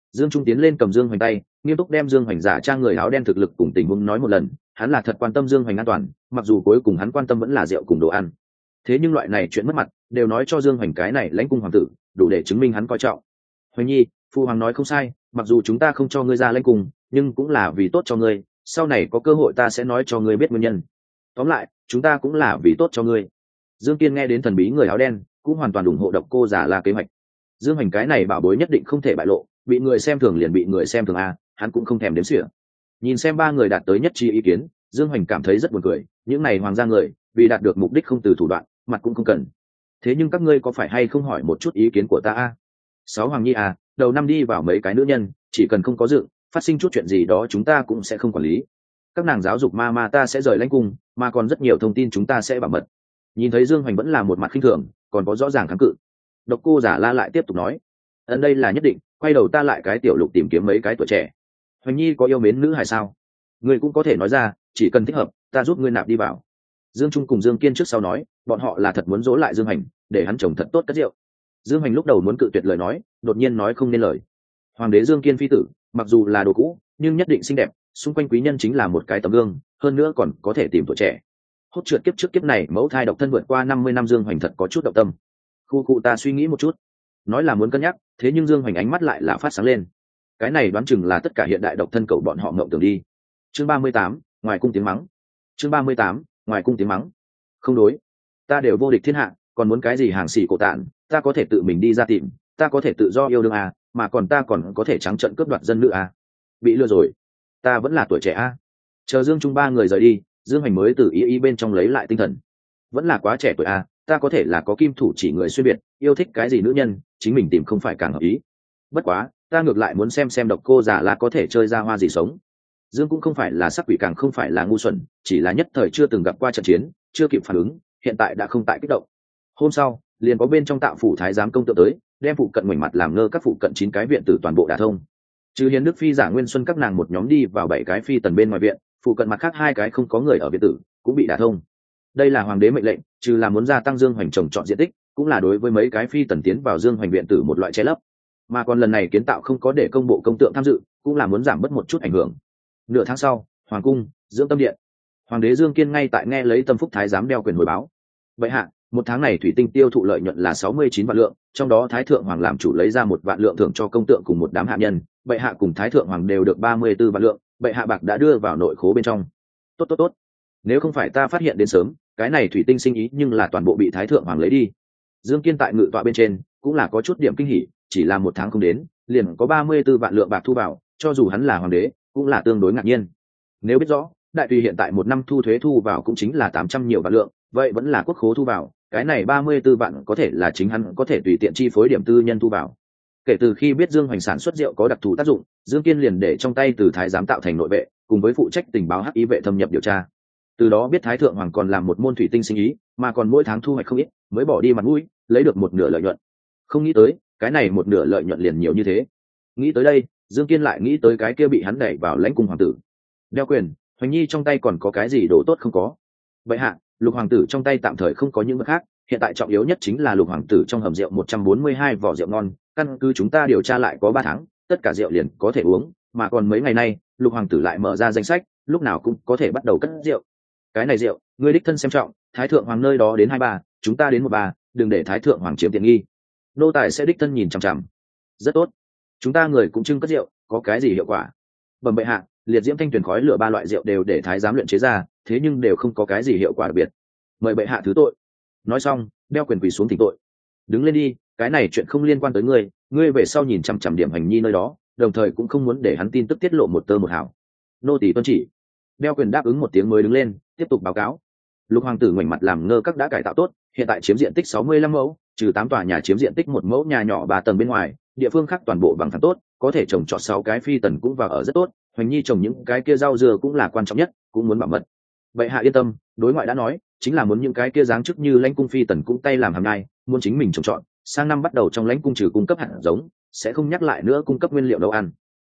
Dương Trung tiến lên cầm Dương Hoành tay, nghiêm túc đem Dương Hoành giả trang người áo đen thực lực cùng tình huống nói một lần. Hắn là thật quan tâm Dương Hoành an toàn, mặc dù cuối cùng hắn quan tâm vẫn là rượu cùng đồ ăn. Thế nhưng loại này chuyện mất mặt, đều nói cho Dương Hoành cái này lãnh cung hoàng tử, đủ để chứng minh hắn coi trọng. Hoành nhi, phu hoàng nói không sai, mặc dù chúng ta không cho ngươi ra lãnh cung, nhưng cũng là vì tốt cho ngươi. Sau này có cơ hội ta sẽ nói cho ngươi biết nguyên nhân. Tóm lại, chúng ta cũng là vì tốt cho ngươi. Dương Kiên nghe đến thần bí người áo đen, cũng hoàn toàn ủng hộ Độc Cô Giả La kế hoạch. Dương Hoành cái này bảo bối nhất định không thể bại lộ, bị người xem thường liền bị người xem thường a, hắn cũng không thèm đếm xỉa. Nhìn xem ba người đạt tới nhất trí ý kiến, Dương Hoành cảm thấy rất buồn cười, những này hoàng gia người, vì đạt được mục đích không từ thủ đoạn, mặt cũng không cần. Thế nhưng các ngươi có phải hay không hỏi một chút ý kiến của ta a? Sáu hoàng nhi à, đầu năm đi vào mấy cái nữ nhân, chỉ cần không có dựng, phát sinh chút chuyện gì đó chúng ta cũng sẽ không quản lý. Các nàng giáo dục ma ta sẽ rời lãnh cung, mà còn rất nhiều thông tin chúng ta sẽ bảo mật. Nhìn thấy Dương Hoành vẫn là một mặt khinh thường, còn có rõ ràng kháng cự. Độc Cô Giả La lại tiếp tục nói, ấn đây là nhất định, quay đầu ta lại cái tiểu lục tìm kiếm mấy cái tuổi trẻ. Hoành nhi có yêu mến nữ hay sao? Ngươi cũng có thể nói ra, chỉ cần thích hợp, ta giúp ngươi nạp đi vào. Dương Trung cùng Dương Kiên trước sau nói, bọn họ là thật muốn dỗ lại Dương Hoành, để hắn trồng thật tốt cất rượu. Dương Hoành lúc đầu muốn cự tuyệt lời nói, đột nhiên nói không nên lời. Hoàng đế Dương Kiên phi tử, mặc dù là đồ cũ, nhưng nhất định xinh đẹp, xung quanh quý nhân chính là một cái tấm gương, hơn nữa còn có thể tìm tuổi trẻ. Hốt trượt kiếp trước kiếp này, mẫu thai độc thân vượt qua 50 năm Dương Hoành thật có chút động tâm. Khu cụ ta suy nghĩ một chút, nói là muốn cân nhắc, thế nhưng Dương Hoành ánh mắt lại là phát sáng lên. Cái này đoán chừng là tất cả hiện đại độc thân cầu bọn họ ngậm tưởng đi. Chương 38, ngoài cung tiếng mắng. Chương 38, ngoài cung tiếng mắng. Không đối, ta đều vô địch thiên hạ, còn muốn cái gì hàng xỉ cổ tạn, ta có thể tự mình đi ra tìm, ta có thể tự do yêu đương à, mà còn ta còn có thể trắng trợn cướp đoạt dân nữ à. Bị lừa rồi, ta vẫn là tuổi trẻ à. Chờ Dương Trung ba người rời đi, Dương Hoành mới từ ý bên trong lấy lại tinh thần. Vẫn là quá trẻ tuổi à, ta có thể là có kim thủ chỉ người xuyên biệt, yêu thích cái gì nữ nhân, chính mình tìm không phải càng hợp ý. Bất quá, ta ngược lại muốn xem Độc Cô Giả La có thể chơi ra hoa gì sống. Dương cũng không phải là sắc quỷ, càng không phải là ngu xuẩn, chỉ là nhất thời chưa từng gặp qua trận chiến, chưa kịp phản ứng, hiện tại đã không tại kích động. Hôm sau, liền có bên trong Tạo phủ thái giám công tượng tới, đem phụ cận ngoảnh mặt làm ngơ các phụ cận 9 cái viện tử toàn bộ đả thông. Trừ Hiến Đức phi Giả Nguyên Xuân các nàng một nhóm đi vào 7 cái phi tần bên ngoài viện, phụ cận mặt khác 2 cái không có người ở viện tử cũng bị đả thông. Đây là hoàng đế mệnh lệnh, trừ là muốn gia tăng Dương Hoành trồng trọt diện tích, cũng là đối với mấy cái phi tần tiến vào Dương Hoành viện tử một loại che lấp. Mà còn lần này kiến tạo không có để công bộ công tượng tham dự, cũng là muốn giảm bớt một chút ảnh hưởng. Nửa tháng sau, hoàng cung, dưỡng tâm điện, hoàng đế Dương Kiên ngay tại nghe lấy Tâm Phúc thái giám đeo quyền hồi báo. Vậy hạ, một tháng này thủy tinh tiêu thụ lợi nhuận là 69 vạn lượng, trong đó thái thượng hoàng làm chủ lấy ra 1 vạn lượng thưởng cho công tượng cùng một đám hạ nhân, bệ hạ cùng thái thượng hoàng đều được 34 vạn lượng, bệ hạ bạc đã đưa vào nội khố bên trong. Tốt, nếu không phải ta phát hiện đến sớm, cái này thủy tinh sinh ý nhưng là toàn bộ bị thái thượng hoàng lấy đi. Dương Kiên tại ngự tọa bên trên cũng là có chút điểm kinh hỉ, chỉ là 1 tháng không đến, liền có 34 vạn lượng bạc thu vào, cho dù hắn là hoàng đế, cũng là tương đối ngạc nhiên. Nếu biết rõ, đại tùy hiện tại 1 năm thu thuế thu vào cũng chính là 800 nhiều vạn lượng, vậy vẫn là quốc khố thu vào, cái này 34 vạn có thể là chính hắn có thể tùy tiện chi phối điểm tư nhân thu vào. Kể từ khi biết Dương Hoành sản xuất rượu có đặc thù tác dụng, Dương Kiên liền để trong tay từ thái giám tạo thành nội vệ, cùng với phụ trách tình báo hắc ý vệ thâm nhập điều tra. Từ đó biết thái thượng hoàng còn làm một môn thủy tinh sinh ý, mà còn mỗi tháng thu hoạch không ít, mới bỏ đi mặt mũi, lấy được 1/2 lợi nhuận. Không nghĩ tới, cái này 1/2 lợi nhuận liền nhiều như thế. Nghĩ tới đây, Dương Kiên lại nghĩ tới cái kia bị hắn đẩy vào lãnh cung hoàng tử. Đeo quyền, Hoành nhi trong tay còn có cái gì đồ tốt không có? Vậy hạ, Lục hoàng tử trong tay tạm thời không có những vật khác, hiện tại trọng yếu nhất chính là Lục hoàng tử trong hầm rượu 142 vỏ rượu ngon, căn cứ chúng ta điều tra lại có 3 tháng, tất cả rượu liền có thể uống, mà còn mấy ngày nay, Lục hoàng tử lại mở ra danh sách, lúc nào cũng có thể bắt đầu cất rượu. Cái này rượu, ngươi đích thân xem trọng, thái thượng hoàng nơi đó đến 23, chúng ta đến 13, đừng để thái thượng hoàng chiếm tiện nghi. Nô tài sẽ đích thân nhìn chằm chằm. Rất tốt. Chúng ta người cũng trưng cất rượu, có cái gì hiệu quả? Bẩm bệ hạ, liệt diễm thanh tuyền khói lửa 3 loại rượu đều để thái giám luyện chế ra, thế nhưng đều không có cái gì hiệu quả đặc biệt. Mời bệ hạ thứ tội. Nói xong, đeo quyền quỳ xuống thỉnh tội. Đứng lên đi, cái này chuyện không liên quan tới ngươi, ngươi về sau nhìn chằm chằm điểm Hành nhi nơi đó, đồng thời cũng không muốn để hắn tin tức tiết lộ một tơ một hào. Nô tỳ tuân chỉ. Đeo quyền đáp ứng một tiếng mới đứng lên, tiếp tục báo cáo. Lục hoàng tử ngoảnh mặt làm ngơ các đã cải tạo tốt, hiện tại chiếm diện tích 65 mẫu, trừ 8 tòa nhà chiếm diện tích 1 mẫu nhà nhỏ 3 tầng bên ngoài, địa phương khác toàn bộ bằng phẳng tốt, có thể trồng trọt 6 cái phi tần cũng vào ở rất tốt, Hoành nhi trồng những cái kia rau dưa cũng là quan trọng nhất, cũng muốn bảo mật. Bệ hạ yên tâm, đối ngoại đã nói, chính là muốn những cái kia dáng chức như lãnh cung phi tần cũng tay làm hàm nhai, muốn chính mình trồng trọt, sang năm bắt đầu trong lãnh cung trừ cung cấp hạt giống, sẽ không nhắc lại nữa cung cấp nguyên liệu nấu ăn.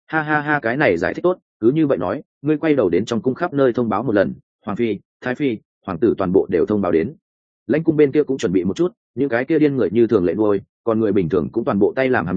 Ha, cái này giải thích tốt, cứ như vậy nói, ngươi quay đầu đến trong cung khắp nơi thông báo một lần, hoàng phi, thái phi, hoàng tử toàn bộ đều thông báo đến. Lãnh cung bên kia cũng chuẩn bị một chút, những cái kia điên người như thường lệ nuôi, còn người bình thường cũng toàn bộ tay làm hàm nhai,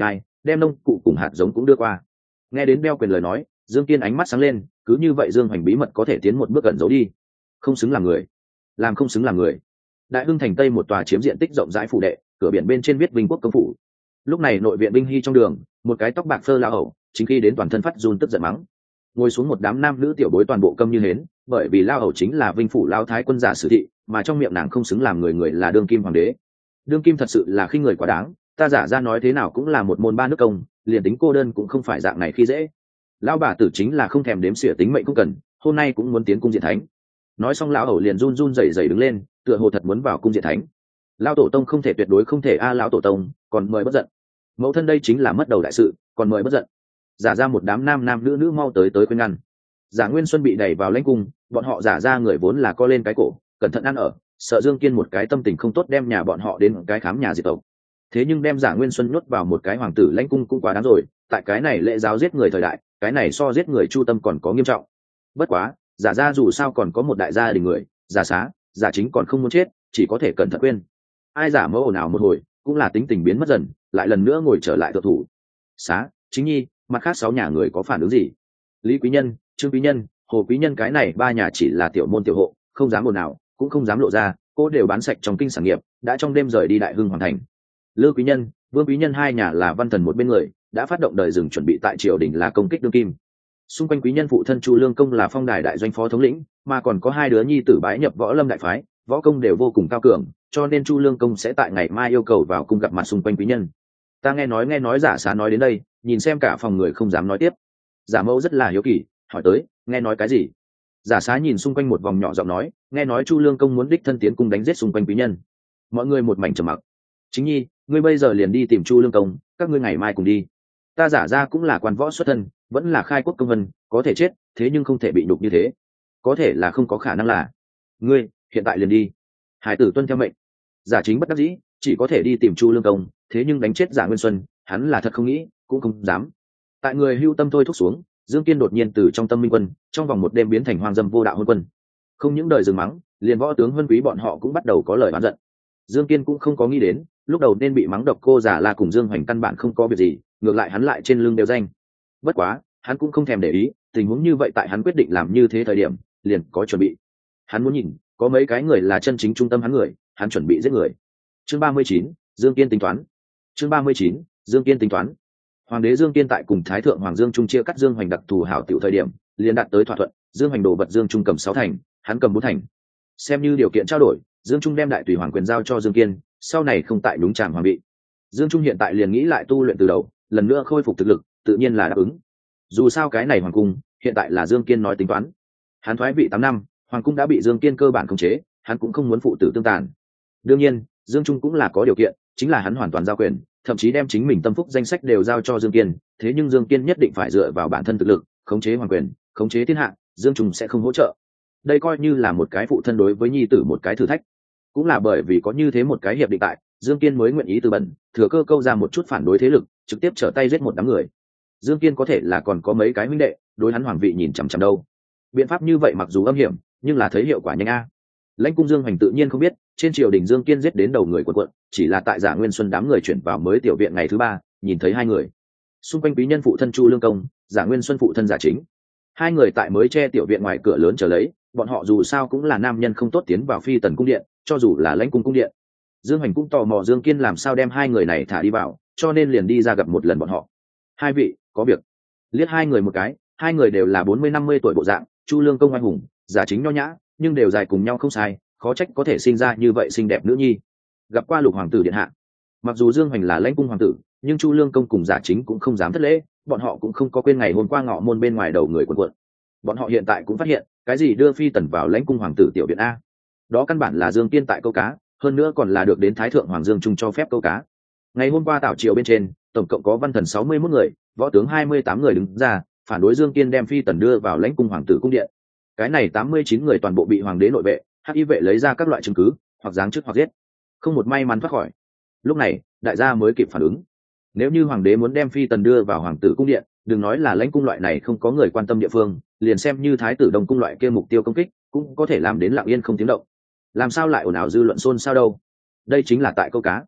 đem nông cụ cùng hạt giống cũng đưa qua. Nghe đến Beo Quyền lời nói, Dương Kiên ánh mắt sáng lên, cứ như vậy Dương Hoành bí mật có thể tiến một bước gần giấu đi. Không xứng làm người, làm không xứng làm người. Đại Hưng thành Tây một tòa chiếm diện tích rộng rãi phủ đệ, cửa biển bên trên viết Vinh Quốc công phủ. Lúc này nội viện binh hy trong đường, một cái tóc bạc phơ lão hầu, chính khi đến toàn thân phát run tức giận mắng. Ngồi xuống một đám nam nữ tiểu bối toàn bộ câm như hến, bởi vì lão hầu chính là Vinh phủ lão thái quân giả Sử thị, mà trong miệng nàng không xứng làm người, người là đương kim hoàng đế. Đương kim thật sự là khinh người quá đáng, ta giả ra nói thế nào cũng là một môn ba nước công, liền tính cô đơn cũng không phải dạng này khi dễ. Lão bà tử chính là không thèm đếm xỉa tính mệnh cũng cần, hôm nay cũng muốn tiến cung diện thánh. Nói xong lão hầu liền run run rẩy rẩy đứng lên, tựa hồ thật muốn vào cung diện thánh. Lão tổ tông không thể, tuyệt đối không thể a, lão tổ tông còn mời bất giận. Mẫu thân đây chính là mất đầu đại sự, còn mời bất giận. Giả ra một đám nam nam nữ nữ mau tới khuyên ngăn. Giả Nguyên Xuân bị đẩy vào lãnh cung, bọn họ giả ra người vốn là co lên cái cổ, cẩn thận ăn ở, sợ Dương Kiên một cái tâm tình không tốt đem nhà bọn họ đến cái khám nhà diệt tộc. Thế nhưng đem Giả Nguyên Xuân nhốt vào một cái hoàng tử lãnh cung cũng quá đáng rồi, tại cái này lễ giáo giết người thời đại, cái này so giết người chu tâm còn có nghiêm trọng. Bất quá, giả ra dù sao còn có một đại gia đình người, giả xá, giả chính còn không muốn chết, chỉ có thể cẩn thận khuyên. Ai giả mẫu ồn ào một hồi, cũng là tính tình biến mất dần, lại lần nữa ngồi trở lại tự thủ. Xá, chính nhi, mặt khác 6 nhà người có phản ứng gì? Lý Quý Nhân, Trương Quý Nhân, Hồ Quý Nhân, cái này 3 nhà chỉ là tiểu môn tiểu hộ, không dám ồn ào, cũng không dám lộ ra, cô đều bán sạch trong kinh sản nghiệp, đã trong đêm rời đi Đại Hưng hoàn thành. Lư Quý Nhân, Vương Quý Nhân 2 nhà là văn thần một bên người, đã phát động đời rừng chuẩn bị tại triều đình là công kích đương kim. Xung quanh Quý Nhân phụ thân Chu Lương Công là phong đài đại doanh phó thống lĩnh, mà còn có 2 đứa nhi tử bái nhập võ lâm đại phái, võ công đều vô cùng cao cường, cho nên Chu Lương Công sẽ tại ngày mai yêu cầu vào cung gặp mặt xung quanh Quý Nhân. Ta nghe nói giả xá nói đến đây, nhìn xem cả phòng người không dám nói tiếp. Giả mẫu rất là hiếu kỳ, hỏi tới, nghe nói cái gì? Giả xá nhìn xung quanh một vòng nhỏ giọng nói, nghe nói Chu Lương Công muốn đích thân tiến cung đánh giết xung quanh Quý Nhân. Mọi người một mảnh trầm mặc. Chính nhi, ngươi bây giờ liền đi tìm Chu Lương Công, các ngươi ngày mai cùng đi. Ta giả ra cũng là quan võ xuất thân, vẫn là khai quốc công vân, có thể chết, thế nhưng không thể bị nhục như thế. Có thể là không có khả năng là. Ngươi, hiện tại liền đi. Hải tử tuân theo mệnh. Giả chính bất đắc dĩ, chỉ có thể đi tìm Chu Lương Công, thế nhưng đánh chết Giả Nguyên Xuân, hắn là thật không nghĩ, cũng không dám. Tại người hưu tâm thôi thúc xuống, Dương Kiên đột nhiên từ trong tâm minh quân, trong vòng một đêm biến thành hoang dâm vô đạo hôn quân. Không những đời dừng mắng, liền võ tướng Vân Quý bọn họ cũng bắt đầu có lời oán giận. Dương Kiên cũng không có nghĩ đến, lúc đầu nên bị mắng độc cô giả là cùng Dương Hoành căn bản không có việc gì, ngược lại hắn lại trên lưng đều danh. Bất quá, hắn cũng không thèm để ý, tình huống như vậy tại hắn quyết định làm như thế thời điểm, liền có chuẩn bị. Hắn muốn nhìn, có mấy cái người là chân chính trung tâm hắn người, hắn chuẩn bị giết người. Chương 39, Dương Kiên tính toán. Chương 39, Dương Kiên tính toán. Hoàng đế Dương Kiên tại cùng Thái thượng Hoàng Dương Trung chia cắt Dương Hoành đặc thù hảo tiểu thời điểm, liền đạt tới thỏa thuận, Dương Hoành đồ vật Dương Trung cầm 6 thành, hắn cầm 4 thành. Xem như điều kiện trao đổi, Dương Trung đem đại tùy hoàng quyền giao cho Dương Kiên, sau này không tại đúng tràng hoàng vị. Dương Trung hiện tại liền nghĩ lại tu luyện từ đầu, lần nữa khôi phục thực lực, tự nhiên là đáp ứng. Dù sao cái này hoàng cung, hiện tại là Dương Kiên nói tính toán. Hắn thoái vị 8 năm, hoàng cung đã bị Dương Kiên cơ bản khống chế, hắn cũng không muốn phụ tử tương tàn. Đương nhiên, Dương Trung cũng là có điều kiện, chính là hắn hoàn toàn giao quyền, thậm chí đem chính mình tâm phúc danh sách đều giao cho Dương Kiên, thế nhưng Dương Kiên nhất định phải dựa vào bản thân thực lực, khống chế hoàng quyền, khống chế thiên hạ, Dương Trung sẽ không hỗ trợ. Đây coi như là một cái phụ thân đối với nhi tử một cái thử thách. Cũng là bởi vì có như thế một cái hiệp định tại, Dương Kiên mới nguyện ý từ bẩn, thừa cơ câu ra một chút phản đối thế lực, trực tiếp trở tay giết một đám người. Dương Kiên có thể là còn có mấy cái huynh đệ, đối hắn hoàng vị nhìn chằm chằm đâu. Biện pháp như vậy mặc dù âm hiểm, nhưng là thấy hiệu quả nhanh a. Lãnh cung Dương Hoành tự nhiên không biết, trên triều đình Dương Kiên giết đến đầu người quần quận, chỉ là tại Giả Nguyên Xuân đám người chuyển vào mới tiểu viện ngày thứ 3, nhìn thấy 2 người. Xung quanh quý nhân phụ thân Chu Lương Công, Giả Nguyên Xuân phụ thân Giả Chính. 2 người tại mới che tiểu viện ngoài cửa lớn chờ lấy, bọn họ dù sao cũng là nam nhân không tốt tiến vào phi tần cung điện, cho dù là lãnh cung cung điện. Dương Hoành cũng tò mò Dương Kiên làm sao đem 2 người này thả đi vào, cho nên liền đi ra gặp một lần bọn họ. 2 vị, có việc. Liếc 2 người một cái, 2 người đều là 40-50 tuổi bộ dạng, Chu Lương Công oai hùng, Giả Chính nho nhã, nhưng đều dài cùng nhau không sai, khó trách có thể sinh ra như vậy xinh đẹp nữ nhi. Gặp qua Lục hoàng tử điện hạ. Mặc dù Dương Hoành là lãnh cung hoàng tử, nhưng Chu Lương Công cùng Giả Chính cũng không dám thất lễ, bọn họ cũng không có quên ngày hôm qua ngọ môn bên ngoài đầu người quần quận. Bọn họ hiện tại cũng phát hiện, cái gì đưa phi tần vào lãnh cung hoàng tử tiểu viện a? Đó căn bản là Dương Kiên tại câu cá, hơn nữa còn là được đến Thái thượng Hoàng Dương Trung cho phép câu cá. Ngày hôm qua tảo triều bên trên, tổng cộng có văn thần 61 người, võ tướng 28 người đứng ra, phản đối Dương Kiên đem phi tần đưa vào lãnh cung hoàng tử cung điện. Cái này 89 người toàn bộ bị hoàng đế nội vệ, hắc y vệ lấy ra các loại chứng cứ, hoặc giáng chức hoặc giết, không một may mắn thoát khỏi. Lúc này, đại gia mới kịp phản ứng. Nếu như hoàng đế muốn đem phi tần đưa vào hoàng tử cung điện, đừng nói là lãnh cung loại này không có người quan tâm địa phương, liền xem như thái tử Đông cung loại kia mục tiêu công kích, cũng có thể làm đến lặng yên không tiếng động. Làm sao lại ồn ào dư luận xôn xao đâu? Đây chính là tại câu cá.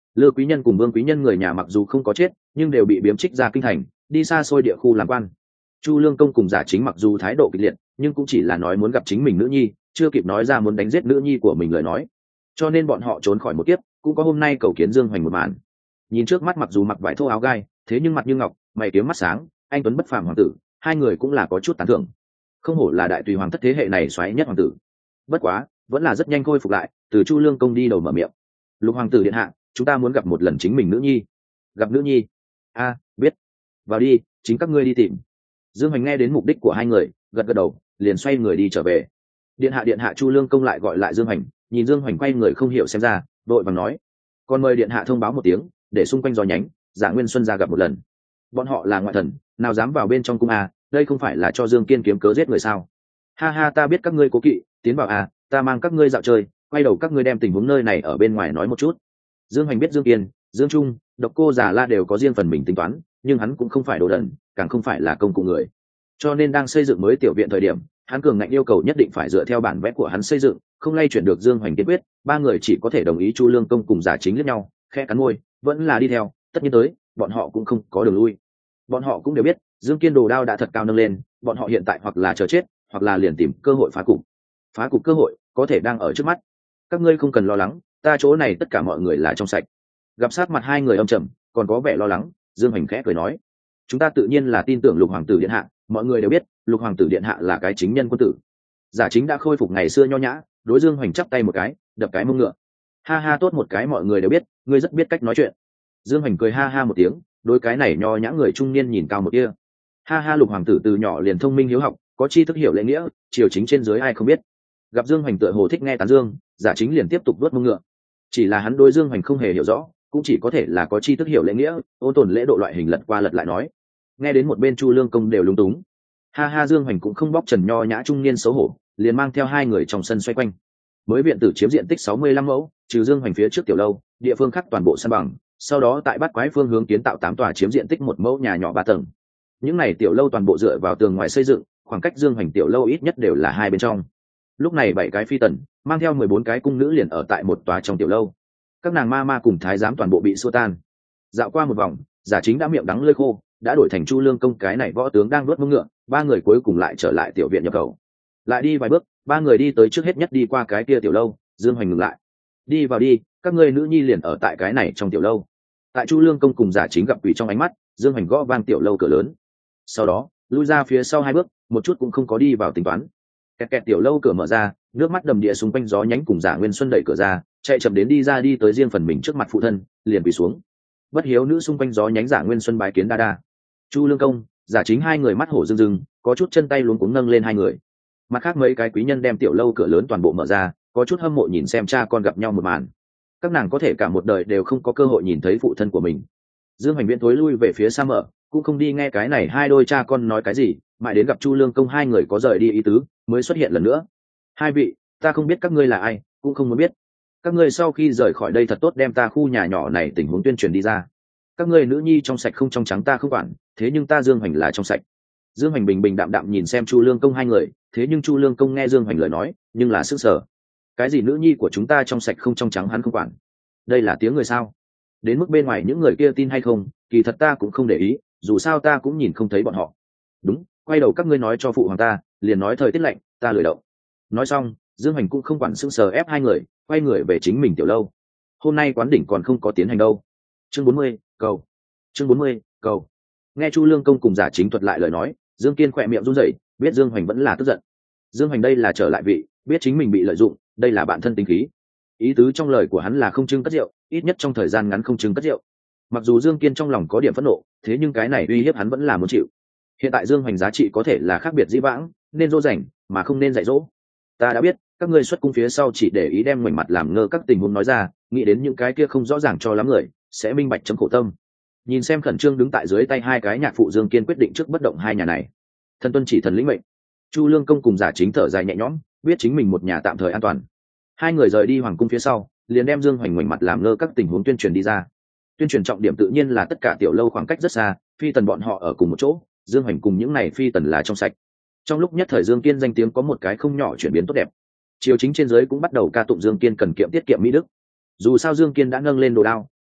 Lư quý nhân cùng Vương quý nhân người nhà mặc dù không có chết nhưng đều bị biếm trích ra kinh thành, đi xa xôi địa khu làm quan. Chu Lương Công cùng Giả Chính mặc dù thái độ kịch liệt nhưng cũng chỉ là nói muốn gặp chính mình nữ nhi, chưa kịp nói ra muốn đánh giết nữ nhi của mình lời nói, cho nên bọn họ trốn khỏi một kiếp, cũng có hôm nay cầu kiến Dương Hoành một màn. Nhìn trước mắt mặc dù mặc vải thô áo gai, thế nhưng mặt như ngọc, mày kiếm mắt sáng, anh tuấn bất phàm hoàng tử, hai người cũng là có chút tán thưởng. Không hổ là đại tùy hoàng thất thế hệ này xoáy nhất hoàng tử. Bất quá vẫn là rất nhanh khôi phục lại, từ Chu Lương Công đi đầu mở miệng. Lục hoàng tử điện hạ, chúng ta muốn gặp một lần chính mình nữ nhi. Gặp nữ nhi? A, biết. Vào đi, chính các ngươi đi tìm. Dương Hoành nghe đến mục đích của hai người, gật gật đầu, liền xoay người đi trở về. Điện hạ. Chu Lương Công lại gọi lại Dương Hoành, nhìn Dương Hoành quay người không hiểu xem ra, đội vàng nói: còn mời điện hạ thông báo một tiếng, để xung quanh gió nhánh Giả Nguyên Xuân ra gặp một lần. Bọn họ là ngoại thần, nào dám vào bên trong cung à, đây không phải là cho Dương Kiên kiếm cớ giết người sao? Ha ha, ta biết các ngươi cố kỵ, tiến vào à, ta mang các ngươi dạo chơi, quay đầu các ngươi đem tình huống nơi này ở bên ngoài nói một chút. Dương Hoành biết Dương Kiên, Dương Trung, Độc Cô Già La đều có riêng phần mình tính toán, nhưng hắn cũng không phải đồ đần, càng không phải là công cụ người, cho nên đang xây dựng mới tiểu viện thời điểm, hắn cường ngạnh yêu cầu nhất định phải dựa theo bản vẽ của hắn xây dựng, không lay chuyển được Dương Hoành kiên quyết. Ba người chỉ có thể đồng ý. Chu Lương Công cùng Giả Chính liếc nhau, khẽ cắn môi, vẫn là đi theo. Tất nhiên tới, bọn họ cũng không có đường lui. Bọn họ cũng đều biết Dương Kiên đồ đao đã thật cao nâng lên, bọn họ hiện tại hoặc là chờ chết, hoặc là liền tìm cơ hội phá cục. Phá cục cơ hội có thể đang ở trước mắt. Các ngươi không cần lo lắng, ta chỗ này tất cả mọi người là trong sạch. Gặp sát mặt hai người âm trầm, còn có vẻ lo lắng, Dương Hoành khẽ cười nói: chúng ta tự nhiên là tin tưởng Lục hoàng tử điện hạ, mọi người đều biết Lục hoàng tử điện hạ là cái chính nhân quân tử. Giả Chính đã khôi phục ngày xưa nho nhã, đối Dương Hoành chắp tay một cái, đập cái mông ngựa. Ha ha, tốt một cái, mọi người đều biết ngươi rất biết cách nói chuyện. Dương Hoành cười ha ha một tiếng, đối cái này nho nhã người trung niên nhìn cao một kia. Ha ha, Lục hoàng tử từ nhỏ liền thông minh hiếu học, có tri thức hiểu lễ nghĩa, triều chính trên dưới ai không biết. Gặp Dương Hoành tựa hồ thích nghe tán dương, Giả Chính liền tiếp tục vuốt mông ngựa. Chỉ là hắn đối Dương Hoành không hề hiểu rõ, cũng chỉ có thể là có tri thức hiểu lễ nghĩa, ôn tồn lễ độ loại hình lật qua lật lại nói. Nghe đến một bên Chu Lương Công đều lúng túng. Ha ha, Dương Hoành cũng không bóc trần nho nhã trung niên xấu hổ, liền mang theo hai người trong sân xoay quanh. Mới viện tử chiếm diện tích 65 mẫu, trừ Dương Hoành phía trước tiểu lâu, địa phương khác toàn bộ san bằng, sau đó tại Bát Quái phương hướng kiến tạo 8 tòa chiếm diện tích 1 mẫu nhà nhỏ 3 tầng. Những này tiểu lâu toàn bộ dựa vào tường ngoài xây dựng, khoảng cách Dương Hoành tiểu lâu ít nhất đều là 2 bên trong. Lúc này 7 cái phi tần, mang theo 14 cái cung nữ liền ở tại một tòa trong tiểu lâu. Các nàng ma ma cùng thái giám toàn bộ bị xua tan. Dạo qua một vòng, Giả Chính đã miệng đắng lưỡi khô, đã đổi thành Chu Lương Công cái này võ tướng đang nuốt mông ngựa. Ba người cuối cùng lại trở lại tiểu viện nhập khẩu. Lại đi vài bước, ba người đi tới trước hết nhất đi qua cái kia tiểu lâu. Dương Hoành ngừng lại: đi vào đi, các ngươi nữ nhi liền ở tại cái này trong tiểu lâu. Tại Chu Lương Công cùng Giả Chính gặp quỷ trong ánh mắt, Dương Hoành gõ vang tiểu lâu cửa lớn, sau đó lui ra phía sau 2 bước, một chút cũng không có đi vào tính toán. Kẹt kẹt, tiểu lâu cửa mở ra, nước mắt đầm địa xung quanh gió nhánh cùng Giả Nguyên Xuân đẩy cửa ra, chạy chậm đến đi ra, đi tới riêng phần mình trước mặt phụ thân, liền quỳ xuống. Bất hiếu nữ xung quanh gió nhánh Giả Nguyên Xuân bái kiến đa đa. Chu Lương Công, Giả Chính hai người mắt hổ rưng rưng, có chút chân tay luống cuống nâng lên hai người. Mặt khác mấy cái quý nhân đem tiểu lâu cửa lớn toàn bộ mở ra, có chút hâm mộ nhìn xem cha con gặp nhau một màn. Các nàng có thể cả một đời đều không có cơ hội nhìn thấy phụ thân của mình. Dương Hoành Viễn thối lui về phía xa mở, cũng không đi nghe cái này hai đôi cha con nói cái gì, mãi đến gặp Chu Lương Công hai người có rời đi ý tứ, mới xuất hiện lần nữa. Hai vị, ta không biết các ngươi là ai, cũng không muốn biết. Các ngươi sau khi rời khỏi đây thật tốt đem ta khu nhà nhỏ này tình huống tuyên truyền đi ra. Các ngươi nữ nhi trong sạch không trong trắng ta không quản, thế nhưng ta Dương Hoành là trong sạch. Dương Hoành bình bình đạm đạm nhìn xem Chu Lương Công hai người, thế nhưng Chu Lương Công nghe Dương Hoành lời nói, nhưng là sững sờ. Cái gì nữ nhi của chúng ta trong sạch không trong trắng hắn không quản? Đây là tiếng người sao? Đến mức bên ngoài những người kia tin hay không, kỳ thật ta cũng không để ý, dù sao ta cũng nhìn không thấy bọn họ. Đúng, quay đầu các ngươi nói cho phụ hoàng ta, liền nói thời tiết lạnh, ta lười động. Nói xong, Dương Hoành cũng không quản sững sờ ép hai người, quay người về chính mình tiểu lâu. Hôm nay quán đỉnh còn không có tiến hành đâu. Chương 40, cầu. Chương 40, cầu. Nghe Chu Lương Công cùng Giả Chính thuật lại lời nói, Dương Kiên khỏe miệng run rẩy, biết Dương Hoành vẫn là tức giận. Dương Hoành đây là trở lại vị, biết chính mình bị lợi dụng, đây là bản thân tính khí. Ý tứ trong lời của hắn là không trưng cất rượu, ít nhất trong thời gian ngắn không trưng cất rượu. Mặc dù Dương Kiên trong lòng có điểm phẫn nộ, thế nhưng cái này uy hiếp hắn vẫn là muốn chịu. Hiện tại Dương Hoành giá trị có thể là khác biệt dĩ vãng, nên dỗ dành mà không nên dạy dỗ. Ta đã biết, các ngươi xuất cung phía sau chỉ để ý đem ngoảnh mặt làm ngơ các tình huống nói ra, nghĩ đến những cái kia không rõ ràng cho lắm người sẽ minh bạch chấm khổ tâm. Nhìn xem khẩn trương đứng tại dưới tay hai cái nhạc phụ, Dương Kiên quyết định trước bất động hai nhà này. Thần tuân chỉ thần lĩnh mệnh. Chu Lương Công cùng Giả Chính thở dài nhẹ nhõm, biết chính mình một nhà tạm thời an toàn. Hai người rời đi hoàng cung phía sau, liền đem Dương Hoành ngoảnh mặt làm ngơ các tình huống tuyên truyền đi ra. Tuyên truyền trọng điểm tự nhiên là tất cả tiểu lâu khoảng cách rất xa, phi tần bọn họ ở cùng một chỗ, Dương Hoành cùng những này phi tần là trong sạch. Trong lúc nhất thời Dương Kiên danh tiếng có một cái không nhỏ chuyển biến tốt đẹp. Triều chính trên dưới cũng bắt đầu ca tụng Dương Kiên cần kiệm tiết kiệm mỹ đức. Dù sao Dương Kiên đã nâng lên đồ đao,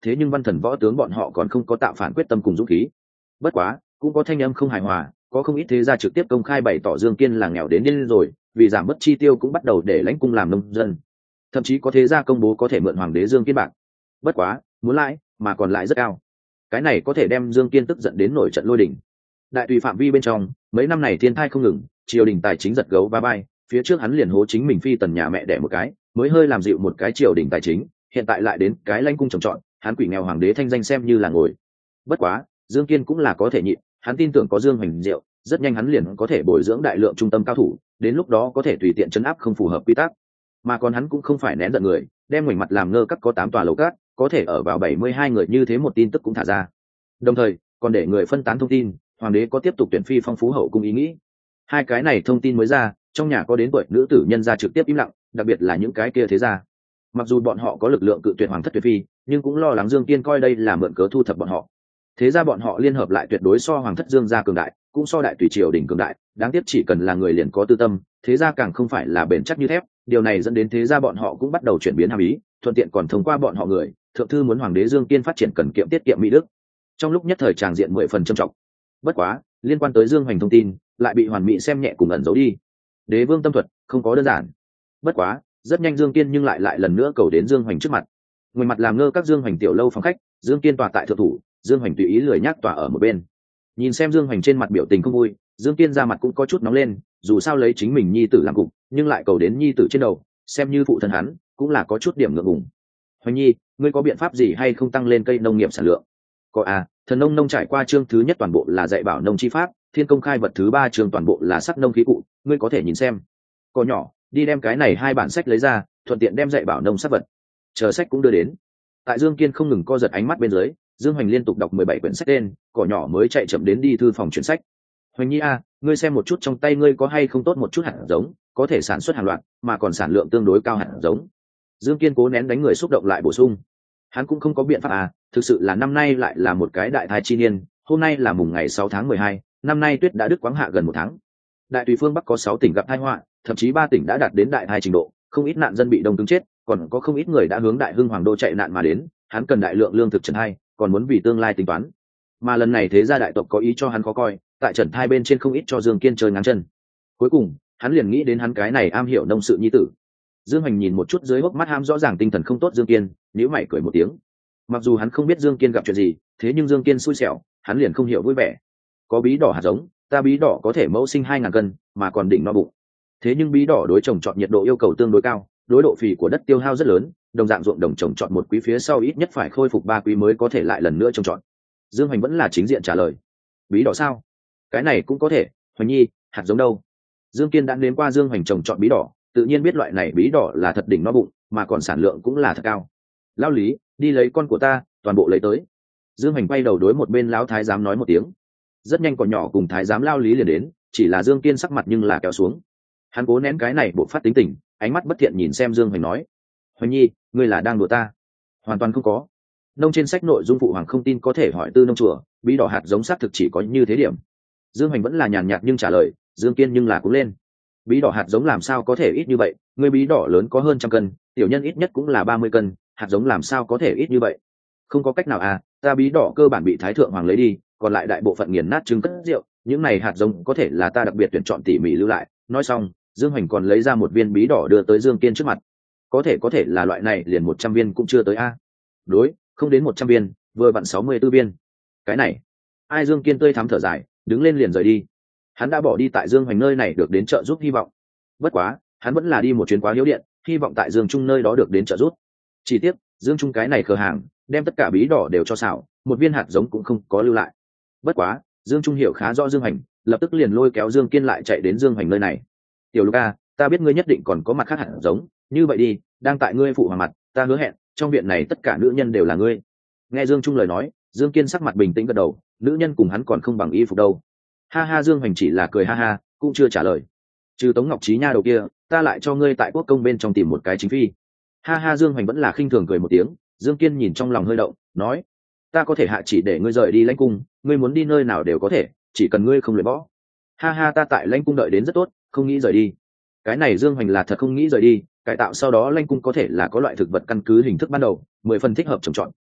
thế nhưng văn thần võ tướng bọn họ còn không có tạo phản quyết tâm cùng dũng khí. Bất quá cũng có thanh âm không hài hòa, có không ít thế gia trực tiếp công khai bày tỏ Dương Kiên là nghèo đến điên rồi, vì giảm bớt chi tiêu cũng bắt đầu để lãnh cung làm nông dân, thậm chí có thế gia công bố có thể mượn hoàng đế Dương Kiên bạc. Bất quá muốn lãi mà còn lại rất cao, cái này có thể đem Dương Kiên tức giận đến nổi trận lôi đình. Đại tùy phạm vi bên trong mấy năm này thiên thai không ngừng, triều đình tài chính giật gấu va vai, phía trước hắn liền hố chính mình phi tần nhà mẹ đẻ một cái, mới hơi làm dịu một cái triều đình tài chính, hiện tại lại đến cái lãnh cung trồng trọt, hắn quỷ nghèo hoàng đế thanh danh xem như là ngồi. Bất quá Dương Kiên cũng là có thể nhịn, hắn tin tưởng có Dương Hoành Diệu, rất nhanh hắn liền có thể bồi dưỡng đại lượng trung tâm cao thủ, đến lúc đó có thể tùy tiện chấn áp không phù hợp quy tắc. Mà còn hắn cũng không phải nén giận người, đem ngoảnh mặt làm ngơ các có 8 tòa lầu cát, có thể ở vào 72 người như thế một tin tức cũng thả ra. Đồng thời còn để người phân tán thông tin, hoàng đế có tiếp tục tuyển phi phong phú hậu cung ý nghĩ. Hai cái này thông tin mới ra, trong nhà có đến tuổi nữ tử nhân gia trực tiếp im lặng, đặc biệt là những cái kia thế gia. Mặc dù bọn họ có lực lượng cự tuyệt hoàng thất tuyệt phi, nhưng cũng lo lắng Dương Kiên coi đây là mượn cớ thu thập bọn họ. Thế ra bọn họ liên hợp lại tuyệt đối so hoàng thất Dương gia cường đại, cũng so đại tùy triều đình cường đại, đáng tiếc chỉ cần là người liền có tư tâm, thế ra càng không phải là bền chắc như thép, điều này dẫn đến thế ra bọn họ cũng bắt đầu chuyển biến hàm ý, thuận tiện còn thông qua bọn họ người, thượng thư muốn hoàng đế Dương Kiên phát triển cần kiệm tiết kiệm mỹ đức. Trong lúc nhất thời tràng diện 10 phần trầm trọng. Bất quá, liên quan tới Dương Hoành thông tin, lại bị Hoàn Mỹ xem nhẹ cùng ẩn giấu đi. Đế vương tâm thuật không có đơn giản. Bất quá, rất nhanh Dương Kiên nhưng lại lần nữa cầu đến Dương Hoành trước mặt. Ngoài mặt làm ngơ các Dương Hoành tiểu lâu phòng khách, Dương Kiên tọa tại thượng thủ, Dương Hoành tùy ý lười nhác tọa ở một bên. Nhìn xem Dương Hoành trên mặt biểu tình không vui, Dương Kiên ra mặt cũng có chút nóng lên, dù sao lấy chính mình nhi tử làm cục, nhưng lại cầu đến nhi tử trên đầu, xem như phụ thân hắn, cũng là có chút điểm ngượng ngùng. Hoành nhi, ngươi có biện pháp gì hay không tăng lên cây nông nghiệp sản lượng? Có à, thần nông trải qua chương thứ nhất toàn bộ là dạy bảo nông chi pháp, thiên công khai vật thứ 3 chương toàn bộ là sắc nông khí cụ, ngươi có thể nhìn xem. Có nhỏ, đi đem cái này 2 bản sách lấy ra, thuận tiện đem dạy bảo nông sắc vật. Chờ sách cũng đưa đến. Tại Dương Kiên không ngừng co giật ánh mắt bên dưới, Dương Hoành liên tục đọc 17 quyển sách tên, cỏ nhỏ mới chạy chậm đến đi thư phòng chuyển sách. Hoành nhi a, ngươi xem một chút trong tay ngươi có hay không tốt một chút hạt giống, có thể sản xuất hàng loạt, mà còn sản lượng tương đối cao hạt giống. Dương Kiên cố nén đánh người xúc động lại bổ sung. Hắn cũng không có biện pháp à, thực sự là năm nay lại là một cái đại thai chi niên, hôm nay là mùng ngày 6 tháng 12, năm nay tuyết đã đứt quãng hạ gần 1 tháng. Đại tùy phương Bắc có 6 tỉnh gặp tai họa, thậm chí 3 tỉnh đã đạt đến đại thai trình độ, không ít nạn dân bị đông cứng chết, còn có không ít người đã hướng Đại Hưng Hoàng đô chạy nạn mà đến, hắn cần đại lượng lương thực trần thai, còn muốn vì tương lai tính toán. Mà lần này thế gia đại tộc có ý cho hắn khó coi, tại trần thai bên trên không ít cho Dương Kiên chơi ngang chân. Cuối cùng, hắn liền nghĩ đến hắn cái này am hiểu nông sự nhi tử. Dương Hoành nhìn một chút dưới hốc mắt ham rõ ràng tinh thần không tốt Dương Kiên, nhíu mày cười một tiếng. Mặc dù hắn không biết Dương Kiên gặp chuyện gì, thế nhưng Dương Kiên xui xẻo, hắn liền không hiểu vui vẻ. Có bí đỏ hạt giống, ta bí đỏ có thể mẫu sinh 2000 cân, mà còn đỉnh no bụng. Thế nhưng bí đỏ đối trồng trọt nhiệt độ yêu cầu tương đối cao, đối độ phì của đất tiêu hao rất lớn, đồng dạng ruộng đồng trồng trọt một quý phía sau ít nhất phải khôi phục 3 quý mới có thể lại lần nữa trồng trọt. Dương Hoành vẫn là chính diện trả lời. Bí đỏ sao? Cái này cũng có thể, Hoành nhi, hạt giống đâu? Dương Kiên đã đến qua Dương Hoành trồng trọt bí đỏ, tự nhiên biết loại này bí đỏ là thật đỉnh no bụng, mà còn sản lượng cũng là thật cao. Lão Lý, đi lấy con của ta, toàn bộ lấy tới. Dương Hoành quay đầu đối một bên lão thái giám nói một tiếng. Rất nhanh con nhỏ cùng thái giám Lão Lý liền đến, chỉ là Dương Kiên sắc mặt nhưng là kéo xuống. Hắn cố nén cái này bộ phát tính tình, ánh mắt bất thiện nhìn xem Dương Hoành nói: Hoành nhi, ngươi là đang đùa ta? Hoàn toàn không có. Nông trên sách nội dung phụ hoàng không tin có thể hỏi tư nông chùa, bí đỏ hạt giống xác thực chỉ có như thế điểm. Dương Hoành vẫn là nhàn nhạt nhưng trả lời, Dương Kiên nhưng là cũng lên. Bí đỏ hạt giống làm sao có thể ít như vậy, người bí đỏ lớn có hơn 100 cân, tiểu nhân ít nhất cũng là 30 cân, hạt giống làm sao có thể ít như vậy? Không có cách nào à, ta bí đỏ cơ bản bị thái thượng hoàng lấy đi, còn lại đại bộ phận nghiền nát trứng cất rượu, những này hạt giống có thể là ta đặc biệt tuyển chọn tỉ mỉ lưu lại. Nói xong, Dương Hoành còn lấy ra một viên bí đỏ đưa tới Dương Kiên trước mặt. Có thể là loại này liền 100 viên cũng chưa tới a. Đối, không đến 100 viên, vừa vặn 64 viên. Cái này, ai? Dương Kiên tươi thắm thở dài, đứng lên liền rời đi. Hắn đã bỏ đi tại Dương Hoành nơi này được đến trợ giúp hy vọng. Bất quá, hắn vẫn là đi một chuyến quá hiếu điện, hy vọng tại Dương Trung nơi đó được đến trợ giúp. Chỉ tiếc, Dương Trung cái này khờ hàng, đem tất cả bí đỏ đều cho xảo, một viên hạt giống cũng không có lưu lại. Bất quá, Dương Trung hiểu khá rõ Dương Hoành, lập tức liền lôi kéo Dương Kiên lại chạy đến Dương Hoành nơi này. Tiểu Luca, ta biết ngươi nhất định còn có mặt khác hạt giống, như vậy đi, đang tại ngươi phụ hoàng mặt, ta hứa hẹn, trong viện này tất cả nữ nhân đều là ngươi. Nghe Dương Trung lời nói, Dương Kiên sắc mặt bình tĩnh gật đầu, nữ nhân cùng hắn còn không bằng y phục đâu. Ha ha, Dương Hoành chỉ là cười ha ha, cũng chưa trả lời. Trừ Tống Ngọc Trí nha đầu kia, ta lại cho ngươi tại quốc công bên trong tìm một cái chính phi. Ha ha, Dương Hoành vẫn là khinh thường cười một tiếng. Dương Kiên nhìn trong lòng hơi động, nói: ta có thể hạ chỉ để ngươi rời đi lãnh cung, ngươi muốn đi nơi nào đều có thể, chỉ cần ngươi không luyện võ. Ha ha, ta tại lãnh cung đợi đến rất tốt, không nghĩ rời đi. Cái này Dương Hoành là thật không nghĩ rời đi, cải tạo sau đó lãnh cung có thể là có loại thực vật căn cứ hình thức ban đầu, 10 phần thích hợp trồng trọt,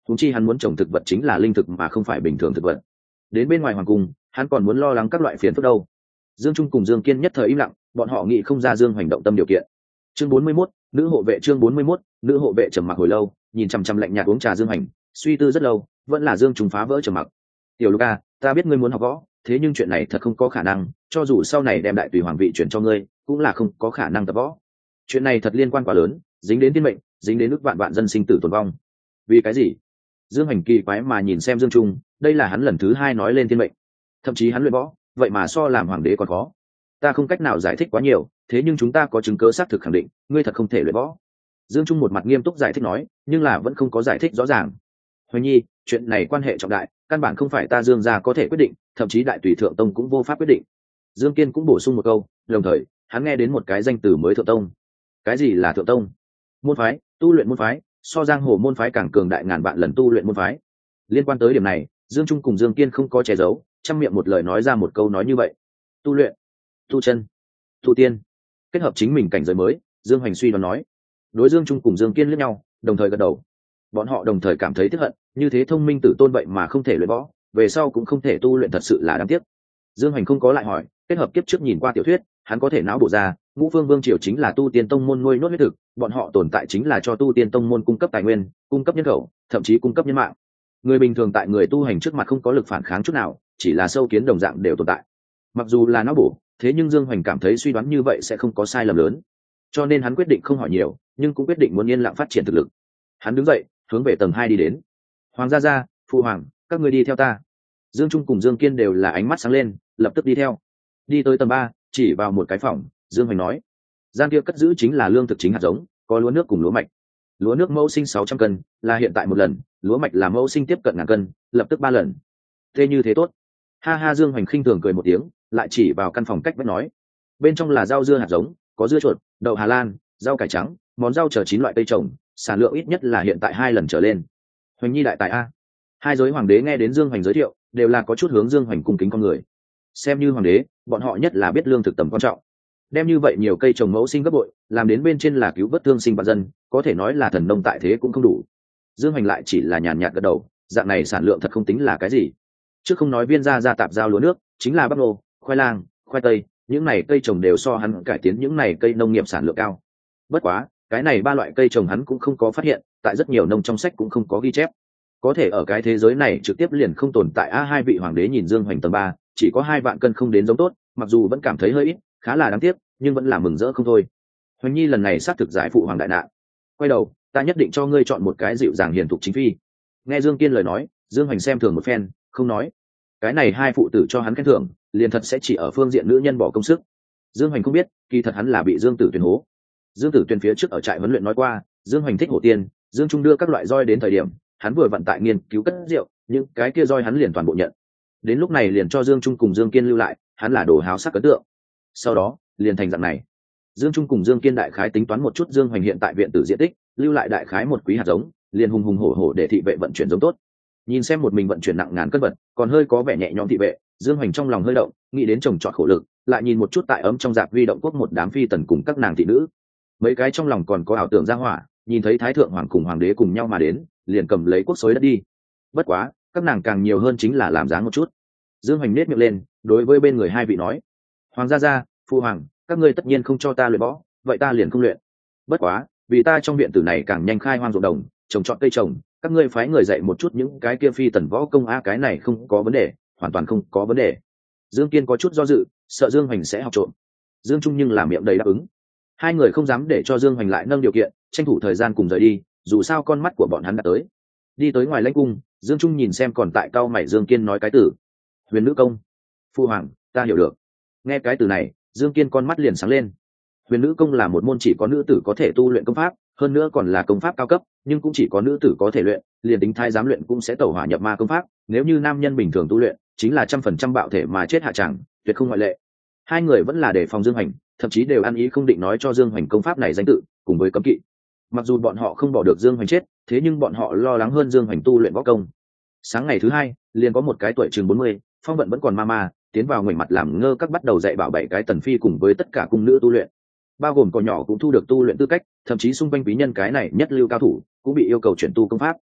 thúng chi hắn muốn trồng thực vật chính là linh thực mà không phải bình thường thực vật. Đến bên ngoài hoàng cung hắn còn muốn lo lắng các loại phiền phức đâu. Dương Trung cùng Dương Kiên nhất thời im lặng, bọn họ nghĩ không ra Dương Hoành động tâm điều kiện. Chương 41, nữ hộ vệ. Chương 41, nữ hộ vệ trầm mặc hồi lâu, nhìn chăm chăm lạnh nhạt uống trà Dương Hoành, suy tư rất lâu, vẫn là Dương Trung phá vỡ trầm mặc. Tiểu Luca, ta biết ngươi muốn học võ, thế nhưng chuyện này thật không có khả năng, cho dù sau này đem đại tùy hoàng vị chuyển cho ngươi, cũng là không có khả năng tập võ. Chuyện này thật liên quan quá lớn, dính đến thiên mệnh, dính đến ức vạn vạn dân sinh tử tồn vong. Vì cái gì? Dương Hoành kỳ quái mà nhìn xem Dương Trung, đây là hắn lần thứ hai nói lên thiên mệnh. Thậm chí hắn luyện võ, vậy mà so làm hoàng đế còn khó. Ta không cách nào giải thích quá nhiều, thế nhưng chúng ta có chứng cứ xác thực khẳng định, ngươi thật không thể luyện võ. Dương Trung một mặt nghiêm túc giải thích nói, nhưng là vẫn không có giải thích rõ ràng. Hoành nhi, chuyện này quan hệ trọng đại, căn bản không phải ta Dương gia có thể quyết định, thậm chí đại tùy thượng tông cũng vô pháp quyết định. Dương Kiên cũng bổ sung một câu, đồng thời hắn nghe đến một cái danh từ mới, thượng tông. Cái gì là thượng tông? Môn phái, tu luyện môn phái, so giang hồ môn phái càng cường đại ngàn vạn lần tu luyện môn phái. Liên quan tới điểm này, Dương Trung cùng Dương Kiên không có che giấu, trăm miệng một lời nói ra một câu nói như vậy. Tu luyện, tu chân, tu tiên, kết hợp chính mình cảnh giới mới. Dương Hoành suy đoán nói. Đối Dương Trung cùng Dương Kiên liếc nhau, đồng thời gật đầu. Bọn họ đồng thời cảm thấy tiếc hận, như thế thông minh tử tôn vậy mà không thể luyện võ, về sau cũng không thể tu luyện, thật sự là đáng tiếc. Dương Hoành không có lại hỏi, kết hợp kiếp trước nhìn qua tiểu thuyết, hắn có thể não bộ ra, Ngũ Phương Vương triều chính là tu tiên tông môn nuôi nốt huyết thực, bọn họ tồn tại chính là cho tu tiên tông môn cung cấp tài nguyên, cung cấp nhân khẩu, thậm chí cung cấp nhân mạng. Người bình thường tại người tu hành trước mặt không có lực phản kháng chút nào, chỉ là sâu kiến đồng dạng đều tồn tại. Mặc dù là não bổ, thế nhưng Dương Hoành cảm thấy suy đoán như vậy sẽ không có sai lầm lớn, cho nên hắn quyết định không hỏi nhiều, nhưng cũng quyết định muốn yên lặng phát triển thực lực. Hắn đứng dậy, hướng về tầng 2 đi đến. Hoàng gia, phụ hoàng, các ngươi đi theo ta. Dương Trung cùng Dương Kiên đều là ánh mắt sáng lên, lập tức đi theo. Đi tới tầng 3, chỉ vào một cái phòng, Dương Hoành nói, gian kia cất giữ chính là lương thực chính hạt giống, có lúa nước cùng lúa mạch. Lúa nước mẫu sinh 600 cân, là hiện tại một lần, lúa mạch là mẫu sinh tiếp cận ngàn cân, lập tức 3 lần. Thế như thế tốt. Ha ha, Dương Hoành khinh thường cười một tiếng, lại chỉ vào căn phòng cách vách nói, bên trong là rau dưa hạt giống, có dưa chuột, đậu Hà Lan, rau cải trắng, món rau chờ 9 loại cây trồng, sản lượng ít nhất là hiện tại 2 lần trở lên. Hoành nhi đại tài a. Hai giới hoàng đế nghe đến Dương Hoành giới thiệu, đều là có chút hướng Dương Hoành cung kính con người. Xem như hoàng đế, bọn họ nhất là biết lương thực tầm quan trọng. Đem như vậy nhiều cây trồng mẫu sinh gấp bội, làm đến bên trên là cứu vớt thương sinh vạn dân, có thể nói là thần nông tại thế cũng không đủ. Dương Hoành lại chỉ là nhàn nhạt gật đầu, dạng này sản lượng thật không tính là cái gì. Trước không nói viên gia tạp giao lúa nước, chính là bắp nô, khoai lang, khoai tây, những này cây trồng đều so hắn cải tiến những này cây nông nghiệp sản lượng cao. Bất quá, cái này 3 loại cây trồng hắn cũng không có phát hiện, tại rất nhiều nông trong sách cũng không có ghi chép. Có thể ở cái thế giới này trực tiếp liền không tồn tại. Hai vị hoàng đế nhìn Dương Hoành tầng 3, chỉ có 2 vạn cân không đến giống tốt, mặc dù vẫn cảm thấy hơi ít, khá là đáng tiếc, nhưng vẫn là mừng rỡ không thôi. Hoành nhi lần này xác thực giải phụ hoàng đại nạn. Quay đầu, ta nhất định cho ngươi chọn một cái dịu dàng hiền thục chính phi. Nghe Dương Kiên lời nói, Dương Hoành xem thường một phen, không nói. Cái này 2 phụ tử cho hắn khen thưởng, liền thật sẽ chỉ ở phương diện nữ nhân bỏ công sức. Dương Hoành không biết, kỳ thật hắn là bị Dương Tử Tuyền hố. Dương Tử Tuyền phía trước ở trại huấn luyện nói qua, Dương Hoành thích hổ tiên, Dương Trung đưa các loại roi đến thời điểm, hắn vừa vận tại nghiên cứu cất rượu, nhưng cái kia roi hắn liền toàn bộ nhận. Đến lúc này liền cho Dương Trung cùng Dương Kiên lưu lại, hắn là đồ háo sắc ấn tượng. Sau đó, liền thành dạng này. Dương Trung cùng Dương Kiên đại khái tính toán một chút Dương Hoành hiện tại viện tử diện tích, lưu lại đại khái một quý hạt giống, liền hùng hùng hổ hổ để thị vệ vận chuyển giống tốt. Nhìn xem một mình vận chuyển nặng ngàn cân vật, còn hơi có vẻ nhẹ nhõm thị vệ, Dương Hoành trong lòng hơi động, nghĩ đến chồng chọn khổ lực, lại nhìn một chút tại ấm trong dạp vi động quốc một đám phi tần cùng các nàng thị nữ. Mấy cái trong lòng còn có ảo tưởng ra hỏa, nhìn thấy thái thượng hoàng cùng hoàng đế cùng nhau mà đến, liền cầm lấy quốc xối đất đi. Bất quá, các nàng càng nhiều hơn chính là làm dáng một chút. Dương Hoành nết miệng lên, đối với bên người 2 vị nói, hoàng gia, phu hoàng, các ngươi tất nhiên không cho ta luyện võ, vậy ta liền không luyện. Bất quá, vì ta trong viện tử này càng nhanh khai hoang ruộng đồng, trồng trọt cây trồng, các ngươi phái người dạy một chút những cái kia phi tần võ công. Cái này không có vấn đề, hoàn toàn không có vấn đề. Dương Kiên có chút do dự, sợ Dương Hoành sẽ học trộm. Dương Trung nhưng là miệng đầy đáp ứng. 2 người không dám để cho Dương Hoành lại nâng điều kiện, tranh thủ thời gian cùng rời đi, dù sao con mắt của bọn hắn đã tới. Đi tới ngoài lãnh cung, Dương Trung nhìn xem còn tại cau mày Dương Kiên nói cái từ huyền nữ công. Phu hoàng, ta hiểu được. Nghe cái từ này, Dương Kiên con mắt liền sáng lên. Huyền nữ công là một môn chỉ có nữ tử có thể tu luyện công pháp, hơn nữa còn là công pháp cao cấp, nhưng cũng chỉ có nữ tử có thể luyện, liền tính thái giám luyện cũng sẽ tẩu hỏa nhập ma công pháp, nếu như nam nhân bình thường tu luyện, chính là 100% bạo thể mà chết hạ chẳng, tuyệt không ngoại lệ. 2 người vẫn là đề phòng Dương Hoành, thậm chí đều ăn ý không định nói cho Dương Hoành công pháp này danh tự, cùng với cấm kỵ. Mặc dù bọn họ không bỏ được Dương Hoành chết, thế nhưng bọn họ lo lắng hơn Dương Hoành tu luyện võ công. Sáng ngày thứ 2, liền có một cái tuổi chừng 40, phong vận vẫn còn ma tiến vào ngoảnh mặt làm ngơ các bắt đầu dạy bảo 7 cái tần phi cùng với tất cả cung nữ tu luyện, bao gồm cò nhỏ cũng thu được tu luyện tư cách, thậm chí xung quanh quý nhân cái này nhất lưu cao thủ cũng bị yêu cầu chuyển tu công pháp.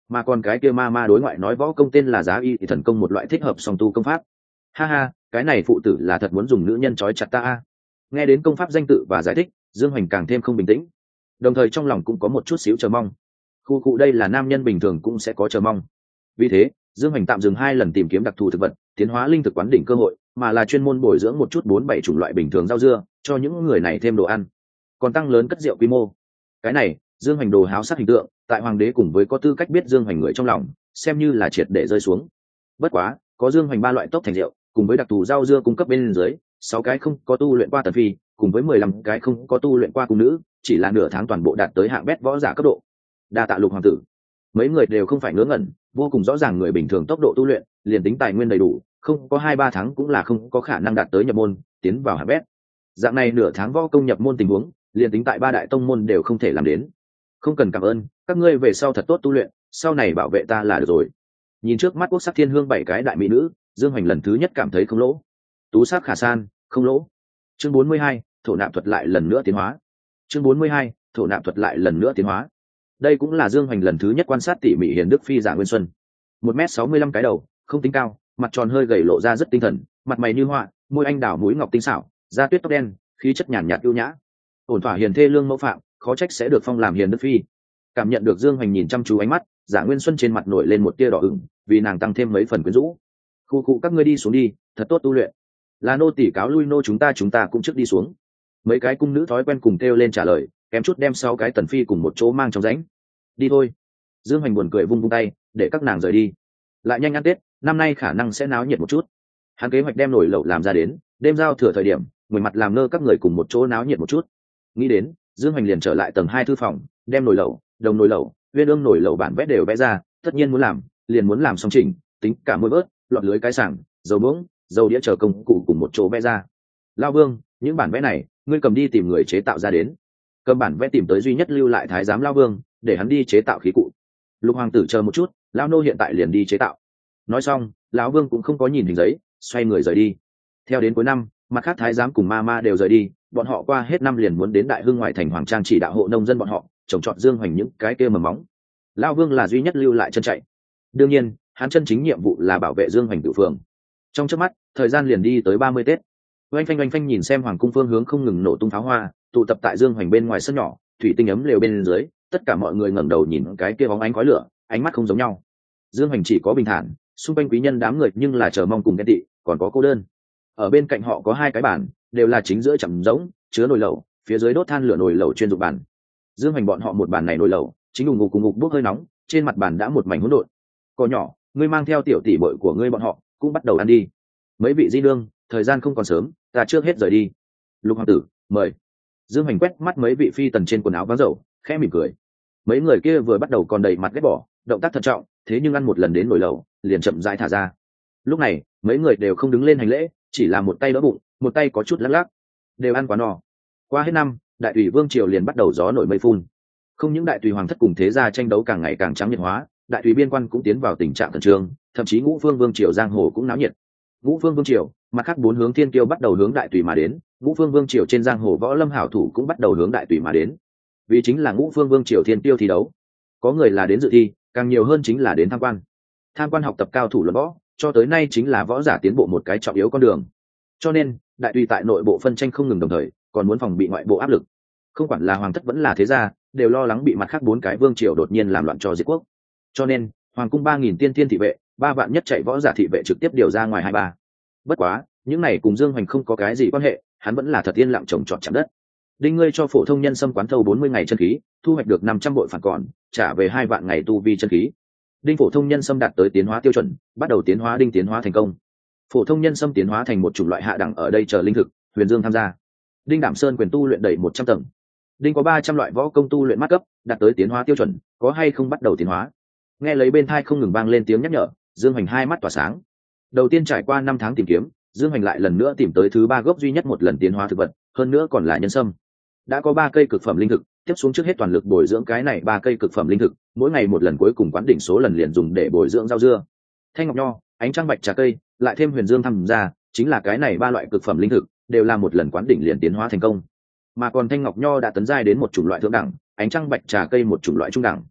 mà còn cái kia ma ma đối ngoại nói võ công tên là Giá Y thì thần công, một loại thích hợp song tu công pháp. Ha ha, cái này phụ tử là thật muốn dùng nữ nhân trói chặt ta a. Nghe đến công pháp danh tự và giải thích, Dương Hoành càng thêm không bình tĩnh, đồng thời trong lòng cũng có một chút xíu chờ mong. Khu cụ đây là nam nhân bình thường cũng sẽ có chờ mong. Vì thế Dương Hoành tạm dừng 2 lần tìm kiếm đặc thù thực vật, tiến hóa linh thực quán đỉnh cơ hội, mà là chuyên môn bồi dưỡng một chút 4-7 chủng loại bình thường rau dưa cho những người này thêm đồ ăn, còn tăng lớn cất rượu quy mô. Cái này Dương Hoành đồ háo sắc hình tượng tại hoàng đế cùng với có tư cách biết Dương Hoành người trong lòng xem như là triệt để rơi xuống. Bất quá có Dương Hoành 3 loại tốc thành rượu cùng với đặc thù rau dưa cung cấp bên dưới, 6 cái không có tu luyện qua tần phi cùng với 15 cái không có tu luyện qua cung nữ, chỉ là nửa tháng toàn bộ đạt tới hạng bét võ giả cấp độ. Đa tạ Lục hoàng tử. Mấy người đều không phải ngớ ngẩn, vô cùng rõ ràng người bình thường tốc độ tu luyện liền tính tài nguyên đầy đủ, không có 2-3 tháng cũng là không có khả năng đạt tới nhập môn, tiến vào hạng bét. Dạng này nửa tháng võ công nhập môn tình huống, liền tính tại 3 đại tông môn đều không thể làm đến. Không cần cảm ơn, các ngươi về sau thật tốt tu luyện, sau này bảo vệ ta là được rồi. Nhìn trước mắt quốc sắc thiên hương 7 cái đại mỹ nữ, Dương Hoành lần thứ nhất cảm thấy không lỗ. Tú sắc khả san, không lỗ. Chương 42, thổ nạp thuật lại lần nữa tiến hóa. Chương 42, thổ nạp thuật lại lần nữa tiến hóa. Đây cũng là Dương Hoành lần thứ nhất quan sát tỉ mỉ Hiền Đức Phi Giả Nguyên Xuân. 1m65 cái đầu, không tính cao, mặt tròn hơi gầy lộ ra rất tinh thần, mặt mày như họa, môi anh đào mũi ngọc tinh xảo, da tuyết tóc đen, khí chất nhàn nhạt ưu nhã. Ổn thỏa hiền thê lương mẫu phạm, khó trách sẽ được phong làm Hiền Đức Phi. Cảm nhận được Dương Hoành nhìn chăm chú ánh mắt, Giả Nguyên Xuân trên mặt nổi lên một tia đỏ ửng, vì nàng tăng thêm mấy phần quyến rũ. Khu cụ các ngươi đi xuống đi, thật tốt tu luyện. Là nô tỳ cáo lui nô, chúng ta cũng trước đi xuống. Mấy cái cung nữ thói quen cùng kêu lên trả lời, kém chút đem 6 cái tần phi cùng một chỗ mang trong rãnh. Đi thôi. Dương Hoành buồn cười vung vung tay để các nàng rời đi. Lại nhanh ăn Tết, năm nay khả năng sẽ náo nhiệt một chút. Hắn kế hoạch đem nồi lẩu làm ra đến, đêm giao thừa thời điểm người mặt làm ngơ các người cùng một chỗ náo nhiệt một chút. Nghĩ đến, Dương Hoành liền trở lại tầng 2 thư phòng, đem nồi lẩu, đồng nồi lẩu, viên ương nồi lẩu bản vẽ đều vẽ ra, tất nhiên muốn làm liền muốn làm xong chỉnh, tính cả môi bớt, lọt lưới cái sảng, dầu muỗng, dầu đĩa chờ công cụ cùng một chỗ vẽ ra. Lao Vương, những bản vẽ này ngươi cầm đi tìm người chế tạo ra đến. Cầm bản vẽ tìm tới duy nhất lưu lại thái giám Lao Vương, để hắn đi chế tạo khí cụ. Lục hoàng tử chờ một chút, Lao nô hiện tại liền đi chế tạo. Nói xong, lão Vương cũng không có nhìn hình giấy, xoay người rời đi. Theo đến cuối năm, mặt khác thái giám cùng ma ma đều rời đi, bọn họ qua hết năm liền muốn đến Đại Hưng ngoại thành hoàng trang chỉ đạo hộ nông dân bọn họ trồng trọt Dương Hoành những cái kia mầm móng. Lao Vương là duy nhất lưu lại chân chạy. Đương nhiên, hắn chân chính nhiệm vụ là bảo vệ Dương Hoành tự phường. Trong chớp mắt, thời gian liền đi tới 30 Tết. Oanh phanh nhìn xem hoàng cung phương hướng không ngừng nổ tung pháo hoa, tụ tập tại Dương Hoành bên ngoài sân nhỏ, thủy tinh ấm lều bên dưới, tất cả mọi người ngẩng đầu nhìn cái kia bóng ánh khói lửa, ánh mắt không giống nhau. Dương Hoành chỉ có bình thản, xung quanh quý nhân đám người nhưng là chờ mong cùng ghen tị, còn có cô đơn. Ở bên cạnh họ có 2 cái bàn, đều là chính giữa chậm rỗng, chứa nồi lẩu, phía dưới đốt than lửa nồi lẩu chuyên dụng bàn. Dương Hoành bọn họ một bàn này nồi lẩu, chính ùng ngục bốc hơi nóng, trên mặt bàn đã một mảnh hỗn độn. Cỏ nhỏ, ngươi mang theo tiểu tỷ muội của ngươi bọn họ, cũng bắt đầu ăn đi. Mấy vị di nương, thời gian không còn sớm, ta trước hết rời đi. Lục hoàng tử, mời. Dương Hoành quét mắt mấy vị phi tần trên quần áo váng dầu, khẽ mỉm cười. Mấy người kia vừa bắt đầu còn đầy mặt ghét bỏ, động tác thận trọng, thế nhưng ăn một lần đến nồi lẩu, liền chậm rãi thả ra. Lúc này, mấy người đều không đứng lên hành lễ, chỉ là một tay đỡ bụng, một tay có chút lắc lắc. Đều ăn quá no. Qua hết năm, đại tùy vương triều liền bắt đầu gió nổi mây phun. Không những đại tùy hoàng thất cùng thế gia tranh đấu càng ngày càng trắng nhiệt hóa, đại tùy biên quan cũng tiến vào tình trạng khẩn trương, thậm chí Ngũ Phương vương triều giang hồ cũng náo nhiệt. Ngũ Phương vương triều, mặt khác 4 hướng thiên kiêu bắt đầu hướng đại tùy mà đến, Ngũ Phương vương triều trên giang hồ võ lâm hảo thủ cũng bắt đầu hướng đại tùy mà đến. Vì chính là Ngũ Phương vương triều thiên kiêu thi đấu, có người là đến dự thi, càng nhiều hơn chính là đến tham quan. Tham quan học tập cao thủ luận võ, cho tới nay chính là võ giả tiến bộ một cái trọng yếu con đường. Cho nên, đại tùy tại nội bộ phân tranh không ngừng, đồng thời còn muốn phòng bị ngoại bộ áp lực. Không quản là hoàng thất vẫn là thế gia, đều lo lắng bị mặt khác 4 cái vương triều đột nhiên làm loạn cho diệt quốc. Cho nên, hoàng cung 3000 tiên thiên thị vệ, 3 vạn nhất chạy võ giả thị vệ trực tiếp điều ra ngoài 23. Bất quá, những này cùng Dương Hoành không có cái gì quan hệ, hắn vẫn là thật yên lặng trồng trọt chạm đất. Đinh ngươi cho phổ thông nhân xâm quán thâu 40 ngày chân khí, thu hoạch được 500 bội phản còn, trả về 2 vạn ngày tu vi chân khí. Đinh phổ thông nhân xâm đạt tới tiến hóa tiêu chuẩn, bắt đầu tiến hóa đinh tiến hóa thành công. Phổ thông nhân xâm tiến hóa thành một chủng loại hạ đẳng, ở đây chờ linh thực, Huyền Dương tham gia. Đinh Đảm Sơn quyền tu luyện đầy 100 tầng. Đinh có 300 loại võ công tu luyện mát cấp, đạt tới tiến hóa tiêu chuẩn, có hay không bắt đầu tiến hóa. Nghe lấy bên tai không ngừng vang lên tiếng nhắc nhở, Dương Hoành hai mắt tỏa sáng. Đầu tiên trải qua 5 tháng tìm kiếm, Dương Hoành lại lần nữa tìm tới thứ 3 gốc duy nhất một lần tiến hóa thực vật, hơn nữa còn là nhân sâm. Đã có 3 cây cực phẩm linh thực, tiếp xuống trước hết toàn lực bồi dưỡng cái này 3 cây cực phẩm linh thực, mỗi ngày một lần, cuối cùng quán đỉnh số lần liền dùng để bồi dưỡng rau dưa. Thanh ngọc nho, ánh trăng bạch trà cây, lại thêm Huyền Dương tham gia, chính là cái này 3 loại cực phẩm linh thực, đều là một lần quán đỉnh liền tiến hóa thành công. Mà còn thanh ngọc nho đã tấn giai đến một chủng loại thượng đẳng, ánh trăng bạch trà cây một chủng loại trung đẳng.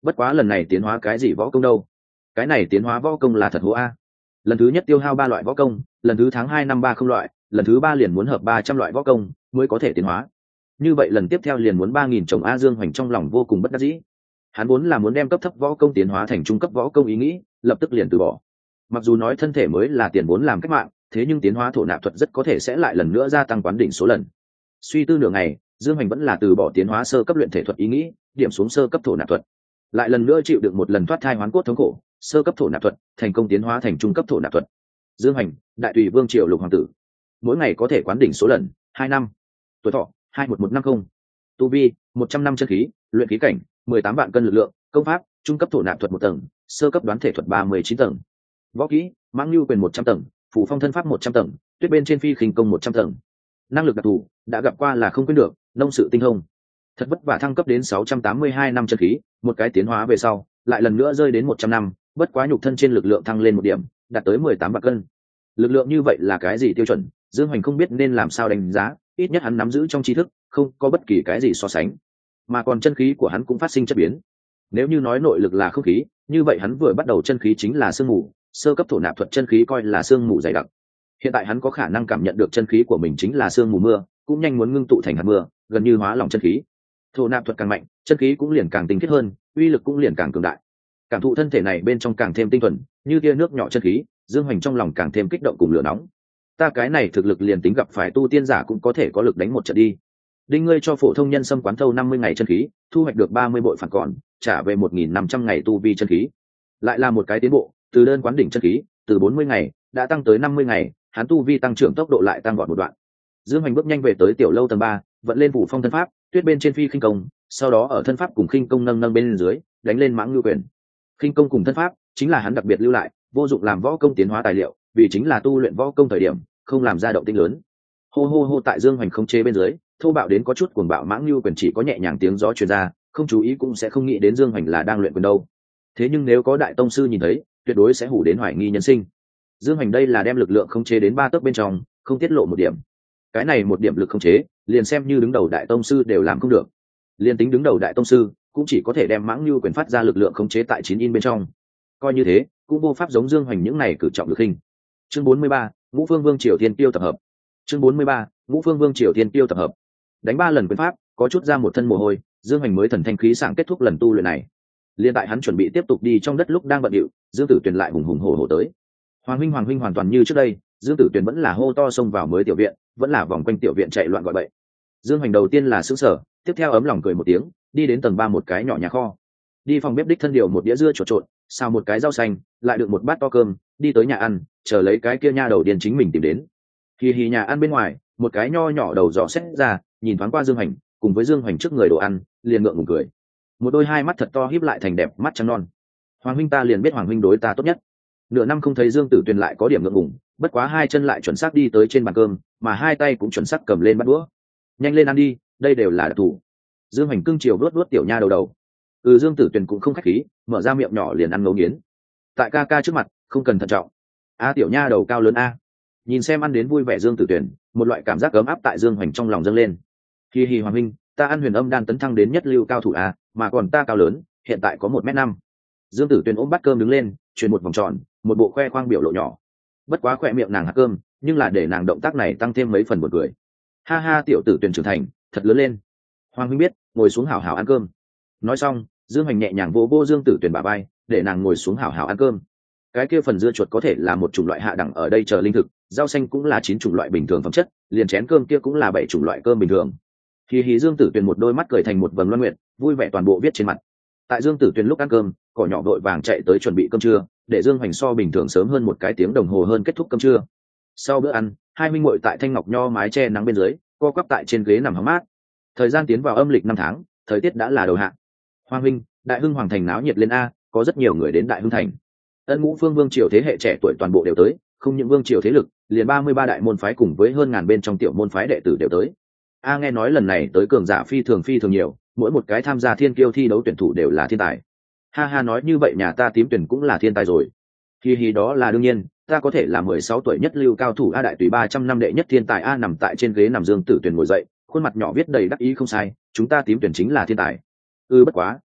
Bất quá lần này tiến hóa cái gì võ công đâu? Cái này tiến hóa võ công là thật hố a. Lần thứ nhất tiêu hao 3 loại võ công, lần thứ tháng 2 năm 30 loại, lần thứ 3 liền muốn hợp 300 loại võ công mới có thể tiến hóa. Như vậy lần tiếp theo liền muốn 3000 chồng. A Dương Hoành trong lòng vô cùng bất đắc dĩ. Hắn vốn là muốn đem cấp thấp võ công tiến hóa thành trung cấp võ công ý nghĩ, lập tức liền từ bỏ. Mặc dù nói thân thể mới là tiền vốn làm cách mạng, thế nhưng tiến hóa thổ nạp thuật rất có thể sẽ lại lần nữa gia tăng quán đỉnh số lần. Suy tư nửa ngày, Dương Hoành vẫn là từ bỏ tiến hóa sơ cấp luyện thể thuật ý nghĩ, điểm xuống sơ cấp thổ nạp thuật. Lại lần nữa chịu được một lần thoát thai hoán cốt thống khổ, sơ cấp thổ nạp thuật thành công tiến hóa thành trung cấp thổ nạp thuật. Dương Hoành, đại tùy vương triều lục hoàng tử, mỗi ngày có thể quán đỉnh số lần 2 năm. Tuổi thọ 21150. Tu vi 100 năm chân khí, luyện khí cảnh 18 vạn cân lực lượng, công pháp trung cấp thổ nạp thuật 1 tầng, sơ cấp đoán thể thuật 39 tầng. Võ kỹ mãng lưu quyền 100 tầng, phù phong thân pháp 100 tầng, tuyết bên trên phi khinh công 100 tầng. Năng lực đặc thù đã gặp qua là không quên được, nông sự tinh thông. Thật vất vả thăng cấp đến 682 năm chân khí, một cái tiến hóa về sau lại lần nữa rơi đến 100 năm, bất quá nhục thân trên lực lượng thăng lên 1 điểm, đạt tới 18 vạn cân. Lực lượng như vậy là cái gì tiêu chuẩn, Dương Hoành không biết nên làm sao đánh giá, ít nhất hắn nắm giữ trong tri thức không có bất kỳ cái gì so sánh, mà còn chân khí của hắn cũng phát sinh chất biến. Nếu như nói nội lực là không khí, như vậy hắn vừa bắt đầu chân khí chính là sương mù, sơ cấp thổ nạp thuật chân khí coi là sương mù dày đặc. Hiện tại hắn có khả năng cảm nhận được chân khí của mình chính là sương mù mưa, cũng nhanh muốn ngưng tụ thành hạt mưa, gần như hóa lỏng chân khí. Thổ nạp thuật càng mạnh, chân khí cũng liền càng tinh khiết hơn, uy lực cũng liền càng cường đại. Cảm thụ thân thể này bên trong càng thêm tinh thuần, như tia nước nhỏ chân khí, Dương Hoành trong lòng càng thêm kích động cùng lửa nóng. Ta cái này thực lực liền tính gặp phải tu tiên giả cũng có thể có lực đánh một trận đi. Đinh ngươi cho phổ thông nhân xâm quán thâu 50 ngày chân khí, thu hoạch được 30 bội phản còn, trả về 1500 ngày tu vi chân khí. Lại là một cái tiến bộ, từ đơn quán đỉnh chân khí, từ 40 ngày đã tăng tới 50 ngày, hắn tu vi tăng trưởng tốc độ lại tăng vọt một đoạn. Dương Hoành bước nhanh về tới tiểu lâu tầng 3, vận lên phủ phong thân pháp, tuyết bên trên phi khinh công, sau đó ở thân pháp cùng khinh công nâng bên dưới, đánh lên mãng lưu quyền. Khinh công cùng thân pháp chính là hắn đặc biệt lưu lại, vô dụng làm võ công tiến hóa tài liệu, vì chính là tu luyện võ công thời điểm không làm ra động tĩnh lớn. Hô hô hô, tại Dương Hoành không chế bên dưới, thô bạo đến có chút cuồng bạo mãng lưu quyền chỉ có nhẹ nhàng tiếng gió truyền ra, không chú ý cũng sẽ không nghĩ đến Dương Hoành là đang luyện quyền đâu. Thế nhưng nếu có đại tông sư nhìn thấy, tuyệt đối sẽ hủ đến hoài nghi nhân sinh. Dương Hoành đây là đem lực lượng khống chế đến 3 tấc bên trong, không tiết lộ một điểm. Cái này một điểm lực khống chế, liền xem như đứng đầu đại tông sư đều làm không được. Liên tính đứng đầu đại tông sư, cũng chỉ có thể đem mãng lưu quyền phát ra lực lượng khống chế tại 9 in bên trong. Coi như thế, cũng vô pháp giống Dương Hoành những này cử trọng lực hình. Chương 43, Ngũ Phương Vương Triều Thiên Tiêu tập hợp. Chương 43, Ngũ Phương Vương Triều Thiên Tiêu tập hợp. Đánh 3 lần quyền pháp, có chút ra một thân mồ hôi, Dương Hoành mới thần thanh khí sảng kết thúc lần tu luyện này. Liên tại hắn chuẩn bị tiếp tục đi trong đất lúc đang bận rộn, Dương Tử Tuyền lại hùng hùng hổ hổ tới. Hoàng huynh hoàn toàn như trước đây, Dương Tử Tuyền vẫn là hô to xông vào mới tiểu viện, vẫn là vòng quanh tiểu viện chạy loạn gọi bậy. Dương Hoành đầu tiên là sững sờ, tiếp theo ấm lòng cười một tiếng, đi đến tầng 3 một cái nhỏ nhà kho. Đi phòng bếp đích thân điều một đĩa dưa chuột trộn, xào một cái rau xanh, lại được một bát to cơm, đi tới nhà ăn, chờ lấy cái kia nha đầu điên chính mình tìm đến. Hì nhà ăn bên ngoài, một cái nho nhỏ đầu dò xét ra, nhìn thoáng qua Dương Hoành, cùng với Dương Hoành trước người đồ ăn, liền ngượng ngùng cười. Một đôi hai mắt thật to híp lại thành đẹp mắt trắng non. Hoàng huynh, ta liền biết Hoàng huynh đối ta tốt nhất. Nửa năm không thấy Dương Tử Tuyền lại có điểm ngượng ngùng, bất quá hai chân lại chuẩn xác đi tới trên bàn cơm, mà hai tay cũng chuẩn xác cầm lên bát đũa. Nhanh lên ăn đi, đây đều là đặc thù. Dương Hoành cưng chiều vuốt tiểu nha đầu. Dương Tử Tuyền cũng không khách khí, mở ra miệng nhỏ liền ăn ngấu nghiến. Tại ca ca trước mặt, không cần thận trọng. Tiểu nha đầu cao lớn a. Nhìn xem ăn đến vui vẻ Dương Tử Tuyền, một loại cảm giác ấm áp tại Dương Hoành trong lòng dâng lên. Hi Hoàng huynh, ta ăn Huyền Âm đan tấn thăng đến nhất lưu cao thủ a, mà còn ta cao lớn, hiện tại có 1m5. Dương Tử Tuyền ôm bát cơm đứng lên, chuyển một vòng tròn, một bộ khoe khoang biểu lộ nhỏ. Bất quá khoe miệng nàng hạt cơm, nhưng là để nàng động tác này tăng thêm mấy phần buồn cười. Ha ha, tiểu Tử Tuyền trưởng thành, thật lớn lên. Hoàng huynh biết, ngồi xuống hảo hảo ăn cơm. Nói xong, Dương Hoành nhẹ nhàng vỗ vỗ Dương Tử Tuyền bả vai, để nàng ngồi xuống hảo hảo ăn cơm. Cái kia phần dưa chuột có thể là một chủng loại hạ đẳng ở đây chờ linh thực, rau xanh cũng là 9 chủng loại bình thường phẩm chất, liền chén cơm kia cũng là 7 chủng loại cơm bình thường. Hí Dương Tử Tuyền một đôi mắt cười thành một vầng loan nguyện, vui vẻ toàn bộ viết trên mặt. Tại Dương Tử Tuyền lúc ăn cơm, cỏ nhỏ vội vàng chạy tới chuẩn bị cơm trưa, để Dương Hoành so bình thường sớm hơn 1 cái tiếng đồng hồ hơn kết thúc cơm trưa. Sau bữa ăn, hai huynh muội tại thanh ngọc nho mái che nắng bên dưới, co quắp tại trên ghế nằm hóng mát. Thời gian tiến vào âm lịch 5 tháng, thời tiết đã là đầu hạ. Hoàng huynh, Đại Hưng Hoàng thành náo nhiệt lên a, có rất nhiều người đến Đại Hưng thành. Ngũ Phương Vương triều thế hệ trẻ tuổi toàn bộ đều tới, không những vương triều thế lực, liền 33 đại môn phái cùng với hơn ngàn bên trong tiểu môn phái đệ tử đều tới. Nghe nói lần này tới cường giả phi thường nhiều, mỗi một cái tham gia thiên kiêu thi đấu tuyển thủ đều là thiên tài. Ha, nói như vậy nhà ta Tím Tuyển cũng là thiên tài rồi. Hi, đó là đương nhiên, ta có thể là 16 tuổi nhất lưu cao thủ đại tùy 300 năm đệ nhất thiên tài. Nằm tại trên ghế nằm Dương Tử Tuyền ngồi dậy, khuôn mặt nhỏ viết đầy đắc ý không sai, chúng ta Tím Tuyển chính là thiên tài. Bất quá,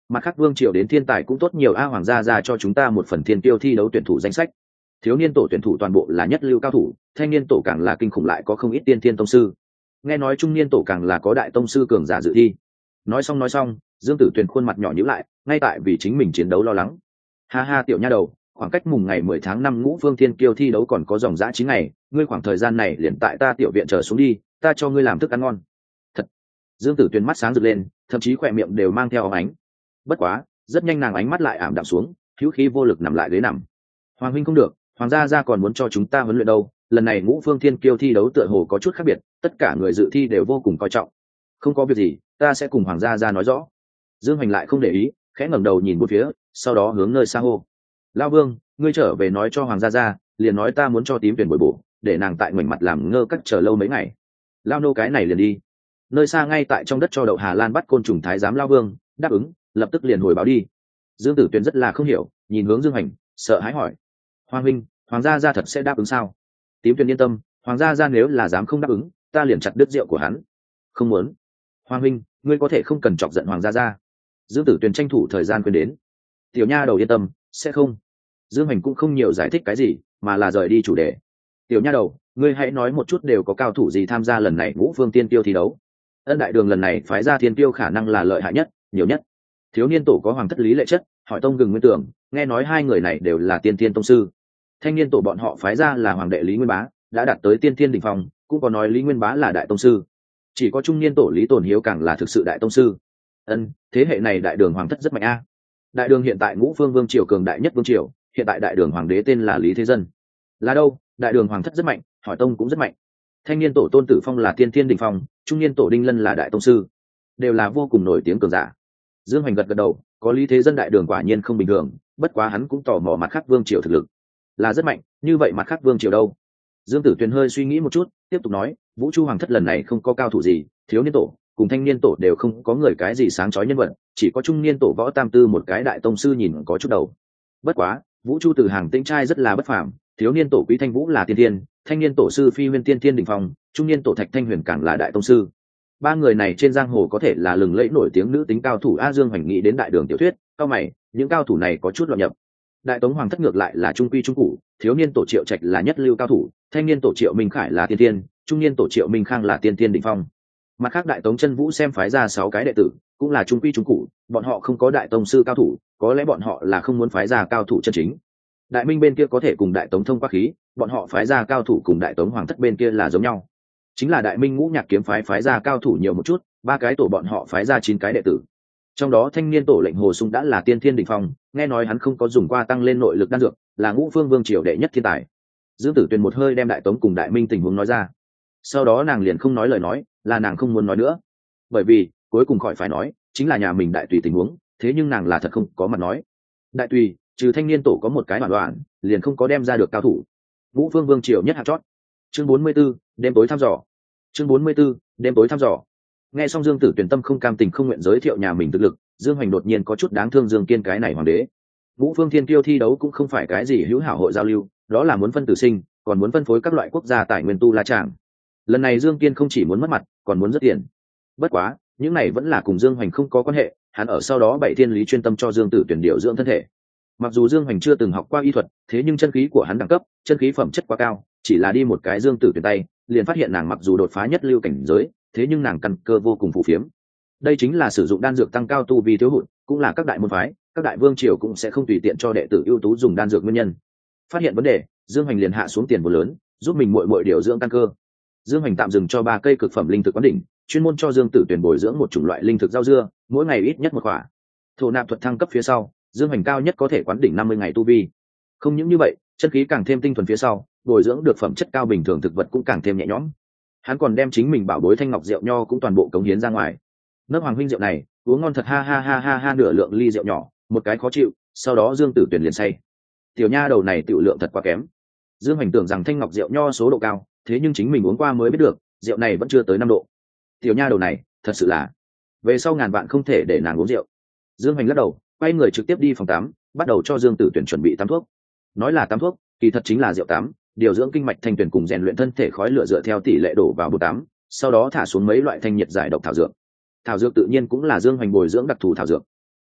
mặt khác vương triều đến thiên tài cũng tốt nhiều. Hoàng gia ra cho chúng ta một phần thiên tiêu thi đấu tuyển thủ danh sách. Thiếu niên tổ tuyển thủ toàn bộ là nhất lưu cao thủ, thanh niên tổ càng là kinh khủng, lại có không ít tiên thiên tông sư. Nghe nói trung niên tổ càng là có đại tông sư cường giả dự thi. Nói xong, Dương Tử Tuyền khuôn mặt nhỏ nhíu lại, ngay tại vì chính mình chiến đấu lo lắng. Ha ha, tiểu nha đầu, khoảng cách mùng ngày 10 tháng 5 Ngũ Phương Thiên Kiêu thi đấu còn có dòng dã 9 ngày, ngươi khoảng thời gian này liền tại ta tiểu viện chờ xuống đi, ta cho ngươi làm thức ăn ngon. Thật. Dương Tử Tuyền mắt sáng rực lên, thậm chí khỏe miệng đều mang theo óng ánh. Bất quá, rất nhanh nàng ánh mắt lại ảm đạm xuống, hữu khí vô lực nằm lại ghế nằm. Hoàng huynh không được, hoàng gia gia còn muốn cho chúng ta huấn luyện đâu, lần này Ngũ Phương Thiên Kiêu thi đấu tựa hồ có chút khác biệt, tất cả người dự thi đều vô cùng coi trọng. Không có việc gì, ta sẽ cùng hoàng gia gia nói rõ. Dương Hoành lại không để ý, khẽ ngẩng đầu nhìn bốn phía, sau đó hướng nơi xa hô: Lao Vương, ngươi trở về nói cho hoàng gia gia, liền nói ta muốn cho tím tuyển bồi bổ, để nàng tại ngoảnh mặt làm ngơ cách chờ lâu mấy ngày. Lao nô cái này liền đi. Nơi xa ngay tại trong đất cho đậu Hà Lan bắt côn trùng thái giám Lao Vương đáp ứng, lập tức liền hồi báo đi. Dương Tử Tuyền rất là không hiểu, nhìn hướng Dương Hoành, sợ hãi hỏi: Hoàng huynh, hoàng gia gia thật sẽ đáp ứng sao? Tím Tuyền yên tâm, hoàng gia gia nếu là dám không đáp ứng, ta liền chặt đứt rượu của hắn. Không muốn. Hoàng huynh, ngươi có thể không cần chọc giận hoàng gia gia. Dương Tử Tuyền tranh thủ thời gian quên đến. Tiểu nha đầu yên tâm, sẽ không. Dương Hoành cũng không nhiều giải thích cái gì, mà là rời đi chủ đề. Tiểu nha đầu, ngươi hãy nói một chút đều có cao thủ gì tham gia lần này Ngũ Phương Tiên Tiêu thi đấu. Ân đại đường lần này phái ra thiên tiêu khả năng là lợi hại nhất, nhiều nhất. Thiếu niên tổ có hoàng thất Lý Lệ Chất, hỏi Tông Gừng Nguyên Tưởng, nghe nói hai người này đều là tiên thiên tông sư. Thanh niên tổ bọn họ phái ra là hoàng đệ Lý Nguyên Bá, đã đạt tới tiên thiên đỉnh phong, cũng có nói Lý Nguyên Bá là đại tông sư. Chỉ có trung niên tổ Lý Tồn Hiếu càng là thực sự đại tông sư. Ân, thế hệ này đại đường hoàng thất rất mạnh a. Đại đường hiện tại Ngũ Phương Vương triều cường đại nhất vương triều, hiện tại đại đường hoàng đế tên là Lý Thế Dân. Là đâu? Đại đường hoàng thất rất mạnh, hỏi Tông cũng rất mạnh. Thanh niên tổ Tôn Tử Phong là tiên thiên đỉnh phong, trung niên tổ Đinh Lân là đại tông sư, đều là vô cùng nổi tiếng cường giả. Dương Hoành gật gật đầu, có Lý Thế Dân đại đường quả nhiên không bình thường, bất quá hắn cũng tò mò mặt khác vương triều thực lực là rất mạnh, như vậy mặt khác vương triều đâu? Dương Tử Tuyền hơi suy nghĩ một chút, tiếp tục nói: Vũ Chu hoàng thất lần này không có cao thủ gì, thiếu niên tổ cùng thanh niên tổ đều không có người cái gì sáng chói nhân vật, chỉ có trung niên tổ Võ Tam Tư một cái đại tông sư nhìn có chút đầu. Bất quá, Vũ Chu từ hàng tĩnh trai rất là bất phàm, thiếu niên tổ Quý Thanh Vũ là tiên thiên, thanh niên tổ sư Phi Nguyên tiên thiên đỉnh phong, trung niên tổ Thạch Thanh Huyền càng là đại tông sư. Ba người này trên giang hồ có thể là lừng lẫy nổi tiếng nữ tính cao thủ. A Dương Hoành nghĩ đến đại đường tiểu thuyết, cao mày, những cao thủ này có chút loạn nhập. Đại Tống hoàng thất ngược lại là trung quy trung cụ, thiếu niên tổ Triệu Trạch là nhất lưu cao thủ, thanh niên tổ Triệu Minh Khải là tiên thiên, trung niên tổ Triệu Minh Khang là tiên thiên đỉnh phong. Mặt khác đại Tống Chân Vũ xem phái ra 6 cái đệ tử, cũng là trung quy trung cụ, bọn họ không có đại tông sư cao thủ, có lẽ bọn họ là không muốn phái ra cao thủ chân chính. Đại Minh bên kia có thể cùng đại Tống thông qua khí, bọn họ phái ra cao thủ cùng đại Tống hoàng thất bên kia là giống nhau. Chính là Đại Minh Ngũ Nhạc kiếm phái ra cao thủ nhiều một chút, 3 cái tổ bọn họ phái ra 9 cái đệ tử. Trong đó thanh niên tổ Lệnh Hồ Sung đã là tiên thiên đỉnh phong, nghe nói hắn không có dùng qua tăng lên nội lực đan dược, là Ngũ Phương Vương triều đệ nhất thiên tài. Dương Tử Tuyền một hơi đem đại Tống cùng Đại Minh tình huống nói ra. Sau đó nàng liền không nói lời nói, là nàng không muốn nói nữa. Bởi vì, cuối cùng khỏi phải nói, chính là nhà mình Đại Tùy tình huống, thế nhưng nàng là thật không có mặt nói. Đại Tùy, trừ thanh niên tổ có một cái đoạn, liền không có đem ra được cao thủ. Ngũ Phương Vương triều nhất hạt chót. Chương 44, đêm tối thăm dò. Chương 44, đêm tối thăm dò. Nghe xong Dương Tử Tuyền tâm không cam tình không nguyện giới thiệu nhà mình thực lực, Dương Hoành đột nhiên có chút đáng thương Dương Kiên cái này hoàng đế. Ngũ Phương Thiên Kiêu thi đấu cũng không phải cái gì hữu hảo hội giao lưu, đó là muốn phân tử sinh, còn muốn phân phối các loại quốc gia tài nguyên tu la tràng. Lần này Dương Kiên không chỉ muốn mất mặt, còn muốn rất tiền. Bất quá, những này vẫn là cùng Dương Hoành không có quan hệ, hắn ở sau đó bảy thiên lý chuyên tâm cho Dương Tử Tuyền điều dưỡng thân thể. Mặc dù Dương Hoành chưa từng học qua y thuật, thế nhưng chân khí của hắn đẳng cấp, chân khí phẩm chất quá cao, chỉ là đi một cái Dương Tử Tuyền tay, liền phát hiện nàng mặc dù đột phá nhất lưu cảnh giới, thế nhưng nàng căn cơ vô cùng phù phiếm. Đây chính là sử dụng đan dược tăng cao tu vi thiếu hụt, cũng là các đại môn phái, các đại vương triều cũng sẽ không tùy tiện cho đệ tử ưu tú dùng đan dược nguyên nhân. Phát hiện vấn đề, Dương Hoành liền hạ xuống tiền vốn lớn, giúp mình muội điều dưỡng căn cơ. Dương Hoành tạm dừng cho 3 cây cực phẩm linh thực quán đỉnh, chuyên môn cho Dương Tử Tuyền bồi dưỡng một chủng loại linh thực rau dưa, mỗi ngày ít nhất một quả. Thổ nạp thuật thăng cấp phía sau, Dương Hoành cao nhất có thể quán đỉnh 50 ngày tu vi. Không những như vậy, chân khí càng thêm tinh thuần phía sau, bồi dưỡng được phẩm chất cao bình thường thực vật cũng càng thêm nhẹ nhõm. Hắn còn đem chính mình bảo bối thanh ngọc rượu nho cũng toàn bộ cống hiến ra ngoài. Nấc hoàng huynh rượu này, uống ngon thật, ha ha ha ha ha. Nửa lượng ly rượu nhỏ, một cái khó chịu, sau đó Dương Tử Tuyền liền say. Tiểu nha đầu này tiểu lượng thật quá kém. Dương Hoành tưởng rằng thanh ngọc rượu nho số độ cao, thế nhưng chính mình uống qua mới biết được, rượu này vẫn chưa tới 5 độ. Tiểu nha đầu này, thật sự là, về sau ngàn vạn không thể để nàng uống rượu. Dương Hoành lắc đầu, quay người trực tiếp đi phòng tắm, bắt đầu cho Dương Tử Tuyền chuẩn bị tắm thuốc. Nói là tắm thuốc, kỳ thật chính là rượu tắm, điều dưỡng kinh mạch thanh tuyển cùng rèn luyện thân thể khói lửa dựa theo tỷ lệ đổ vào bồn tắm, sau đó thả xuống mấy loại thanh nhiệt giải độc thảo dược. Thảo dược tự nhiên cũng là Dương Hoành bồi dưỡng đặc thù thảo dược.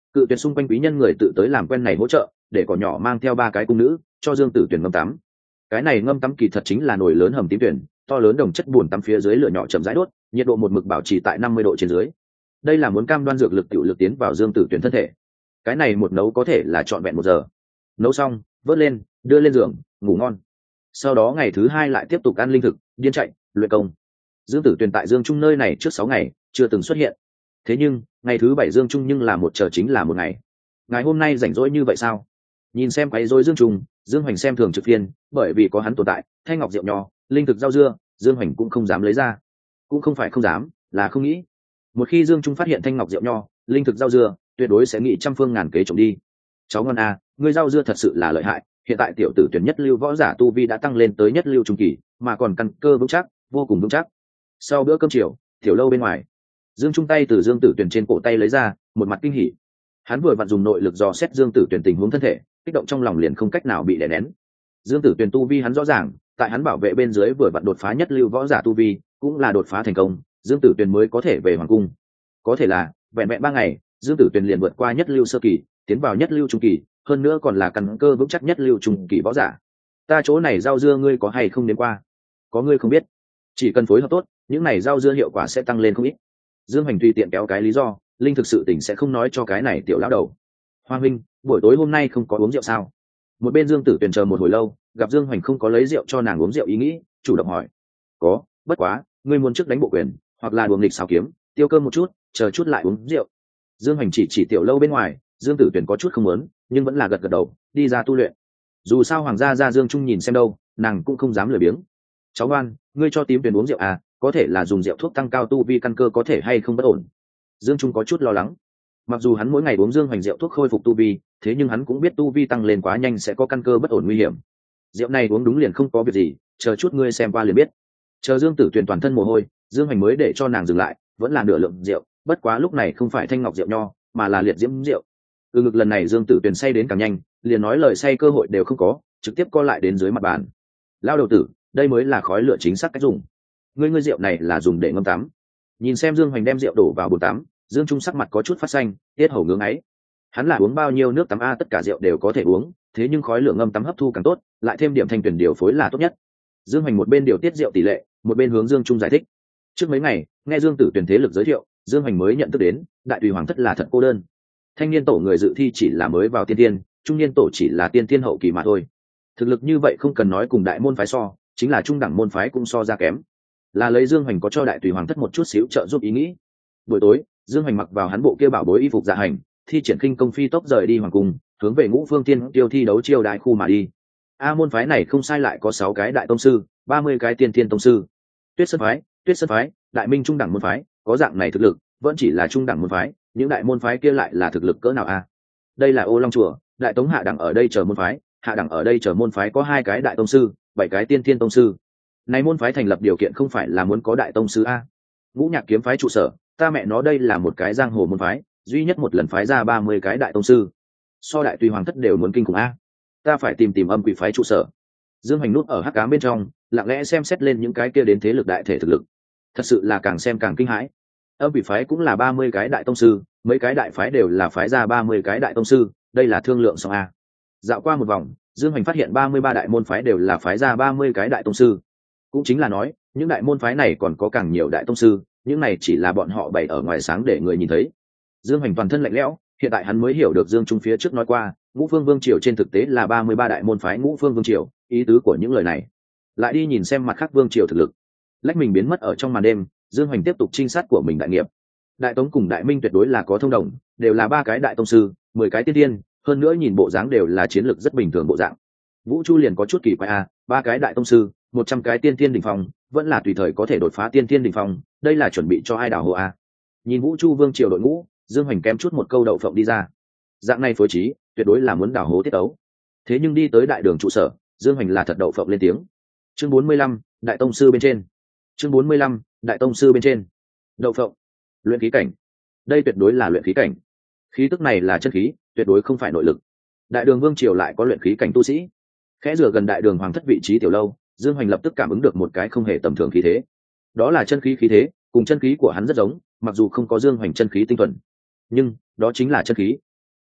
cự tuyệt xung quanh quý nhân người tự tới làm quen này hỗ trợ, để cỏ nhỏ mang theo 3 cái cung nữ cho Dương Tử Tuyền ngâm tắm. Cái này ngâm tắm kỳ thật chính là nồi lớn hầm tím tuyển, to lớn đồng chất buồn tắm phía dưới lửa nhỏ chậm rãi đốt, nhiệt độ một mực bảo trì tại 50 độ trên dưới. Đây là muốn cam đoan dược lực tiểu lực tiến vào Dương Tử Tuyền thân thể. Cái này một nấu có thể là trọn vẹn 1 giờ. Nấu xong, vớt lên, đưa lên giường, ngủ ngon. Sau đó ngày thứ 2 lại tiếp tục ăn linh thực, điên chạy, luyện công. Dương Tử Tuyền tại Dương Trung nơi này trước 6 ngày chưa từng xuất hiện. Thế nhưng ngày thứ 7 Dương Trung nhưng là một chờ chính là một ngày. Ngày hôm nay rảnh rỗi như vậy sao? Nhìn xem quấy rối Dương Trung, Dương Hoành xem thường trực phiên, bởi vì có hắn tồn tại, thanh ngọc rượu nho, linh thực rau dưa, Dương Hoành cũng không dám lấy ra. Cũng không phải không dám, là không nghĩ. Một khi Dương Trung phát hiện thanh ngọc rượu nho, linh thực rau dưa, tuyệt đối sẽ nghĩ trăm phương ngàn kế trộm đi. Cháu ngon à, ngươi rau dưa thật sự là lợi hại, hiện tại tiểu tử tuyển nhất lưu võ giả tu vi đã tăng lên tới nhất lưu trung kỳ, mà còn căn cơ vững chắc, vô cùng vững chắc. Sau bữa cơm chiều, tiểu lâu bên ngoài, Dương Trung tay từ Dương Tử Tuyển trên cổ tay lấy ra, một mặt kinh hỉ. Hắn vừa vặn dùng nội lực dò xét Dương Tử Tuyển tình huống thân thể, kích động trong lòng liền không cách nào bị đè nén. Dương Tử Tuyển tu vi hắn rõ ràng, tại hắn bảo vệ bên dưới vừa vặn đột phá nhất lưu võ giả tu vi, cũng là đột phá thành công, Dương Tử Tuyển mới có thể về hoàng cung. Có thể là vẹn vẹn 3 ngày, Dương Tử Tuyển liền vượt qua nhất lưu sơ kỳ, tiến vào nhất lưu trung kỳ, hơn nữa còn là căn cơ vững chắc nhất lưu trung kỳ võ giả. Ta chỗ này rau dưa ngươi có hay không đến qua? Có ngươi không biết. Chỉ cần phối hợp tốt, những này rau dưa hiệu quả sẽ tăng lên không ít. Dương Hoành tùy tiện kéo cái lý do, linh thực sự tỉnh sẽ không nói cho cái này tiểu lão đầu. Hoa huynh, buổi tối hôm nay không có uống rượu sao? Một bên Dương Tử Tuyền chờ một hồi lâu, gặp Dương Hoành không có lấy rượu cho nàng uống rượu ý nghĩ, chủ động hỏi. Có, bất quá, ngươi muốn trước đánh bộ quyền, hoặc là đuồng nghịch xào kiếm, tiêu cơm một chút, chờ chút lại uống rượu. Dương Hoành chỉ tiểu lâu bên ngoài, Dương Tử Tuyền có chút không muốn, nhưng vẫn là gật gật đầu, đi ra tu luyện. Dù sao hoàng gia ra Dương Trung nhìn xem đâu, nàng cũng không dám lười biếng. Cháu ngoan, ngươi cho tím Tuyền uống rượu à? Có thể là dùng rượu thuốc tăng cao tu vi căn cơ có thể hay không bất ổn. Dương Trung có chút lo lắng. Mặc dù hắn mỗi ngày uống Dương Hoành rượu thuốc khôi phục tu vi, thế nhưng hắn cũng biết tu vi tăng lên quá nhanh sẽ có căn cơ bất ổn nguy hiểm. Rượu này uống đúng liền không có việc gì, chờ chút ngươi xem qua liền biết. Chờ Dương Tử Tuyền toàn thân mồ hôi, Dương Hoành mới để cho nàng dừng lại, vẫn là nửa lượng rượu, bất quá lúc này không phải thanh ngọc rượu nho, mà là liệt diễm rượu. Từ ngực lần này Dương Tử Tuyền say đến càng nhanh, liền nói lời say cơ hội đều không có, trực tiếp co lại đến dưới mặt bàn. Lao đầu tử, đây mới là khói lửa chính xác cách dùng. Ngươi rượu này là dùng để ngâm tắm. Nhìn xem Dương Hoành đem rượu đổ vào bồn tắm, Dương Trung sắc mặt có chút phát xanh, tiết hầu ngưỡng ấy. Hắn là uống bao nhiêu nước tắm a, tất cả rượu đều có thể uống, thế nhưng khói lửa ngâm tắm hấp thu càng tốt, lại thêm điểm thanh tuyển điều phối là tốt nhất. Dương Hoành một bên điều tiết rượu tỷ lệ, một bên hướng Dương Trung giải thích. Trước mấy ngày, nghe Dương Tử Tuyển thế lực giới thiệu, Dương Hoành mới nhận thức đến, đại tùy hoàng thất là thật cô đơn. Thanh niên tổ người dự thi chỉ là mới vào tiên tiên, trung niên tổ chỉ là tiên tiên hậu kỳ mà thôi. Thực lực như vậy không cần nói cùng đại môn phái so, chính là trung đẳng môn phái cũng so ra kém. Là lấy Dương Hoành có cho đại tùy hoàng thất một chút xíu trợ giúp ý nghĩ. Buổi tối, Dương Hoành mặc vào hắn bộ kia bảo bối y phục dạ hành, thi triển khinh công phi tốc rời đi hoàng cung, hướng về Ngũ Phương Tiên Tiêu thi đấu chiêu đại khu mà đi. Môn phái này không sai lại có 6 cái đại tông sư, 30 cái tiên tiên tông sư. Tuyết Sơn phái, Đại Minh trung đẳng môn phái, có dạng này thực lực, vẫn chỉ là trung đẳng môn phái, những đại môn phái kia lại là thực lực cỡ nào a? Đây là Ô Long chùa, Đại Tống hạ đẳng ở đây chờ môn phái, hạ đẳng ở đây chờ môn phái có 2 cái đại tông sư, 7 cái tiên tiên tông sư. Này môn phái thành lập điều kiện không phải là muốn có đại tông sư a. Ngũ Nhạc kiếm phái trụ sở, ta mẹ nó đây là một cái giang hồ môn phái, duy nhất một lần phái ra 30 cái đại tông sư. So đại tùy hoàng thất đều muốn kinh khủng a. Ta phải tìm âm quỷ phái trụ sở. Dương Hoành nút ở hắc ám bên trong, lặng lẽ xem xét lên những cái kia đến thế lực đại thể thực lực. Thật sự là càng xem càng kinh hãi. Âm quỷ phái cũng là 30 cái đại tông sư, mấy cái đại phái đều là phái ra 30 cái đại tông sư, đây là thương lượng xong a. Dạo qua một vòng, Dương Hoành phát hiện 33 đại môn phái đều là phái ra 30 cái đại tông sư. Cũng chính là nói, những đại môn phái này còn có càng nhiều đại tông sư, những này chỉ là bọn họ bày ở ngoài sáng để người nhìn thấy. Dương Hoành toàn thân lạnh lẽo, hiện tại hắn mới hiểu được Dương Trung phía trước nói qua, Ngũ Phương Vương triều trên thực tế là 33 đại môn phái Ngũ Phương Vương triều, ý tứ của những lời này. Lại đi nhìn xem mặt khác vương triều thực lực. Lách mình biến mất ở trong màn đêm, Dương Hoành tiếp tục trinh sát của mình đại nghiệp. Đại Tống cùng Đại Minh tuyệt đối là có thông đồng, đều là 3 cái đại tông sư, 10 cái tiên tiên, hơn nữa nhìn bộ dáng đều là chiến lược rất bình thường bộ dạng. Vũ Chu liền có chút kỳ quái a, 3 cái đại tông sư, 100 cái tiên tiên đỉnh phong, vẫn là tùy thời có thể đột phá tiên tiên đỉnh phong, đây là chuẩn bị cho ai đảo hộ a. Nhìn Vũ Chu vương triều đội ngũ, Dương Hoành kém chút một câu đậu phộng đi ra. Dạng này phối trí, tuyệt đối là muốn đảo hố tiết ấu. Thế nhưng đi tới đại đường trụ sở, Dương Hoành là thật đậu phộng lên tiếng. Chương 45, đại tông sư bên trên. Chương 45, đại tông sư bên trên. Đậu phộng, luyện khí cảnh. Đây tuyệt đối là luyện khí cảnh. Khí tức này là chân khí, tuyệt đối không phải nội lực. Đại đường vương triều lại có luyện khí cảnh tu sĩ. Khẽ rửa gần đại đường hoàng thất vị trí tiểu lâu, Dương Hoành lập tức cảm ứng được một cái không hề tầm thường khí thế. Đó là chân khí khí thế, cùng chân khí của hắn rất giống, mặc dù không có Dương Hoành chân khí tinh thuần, nhưng đó chính là chân khí.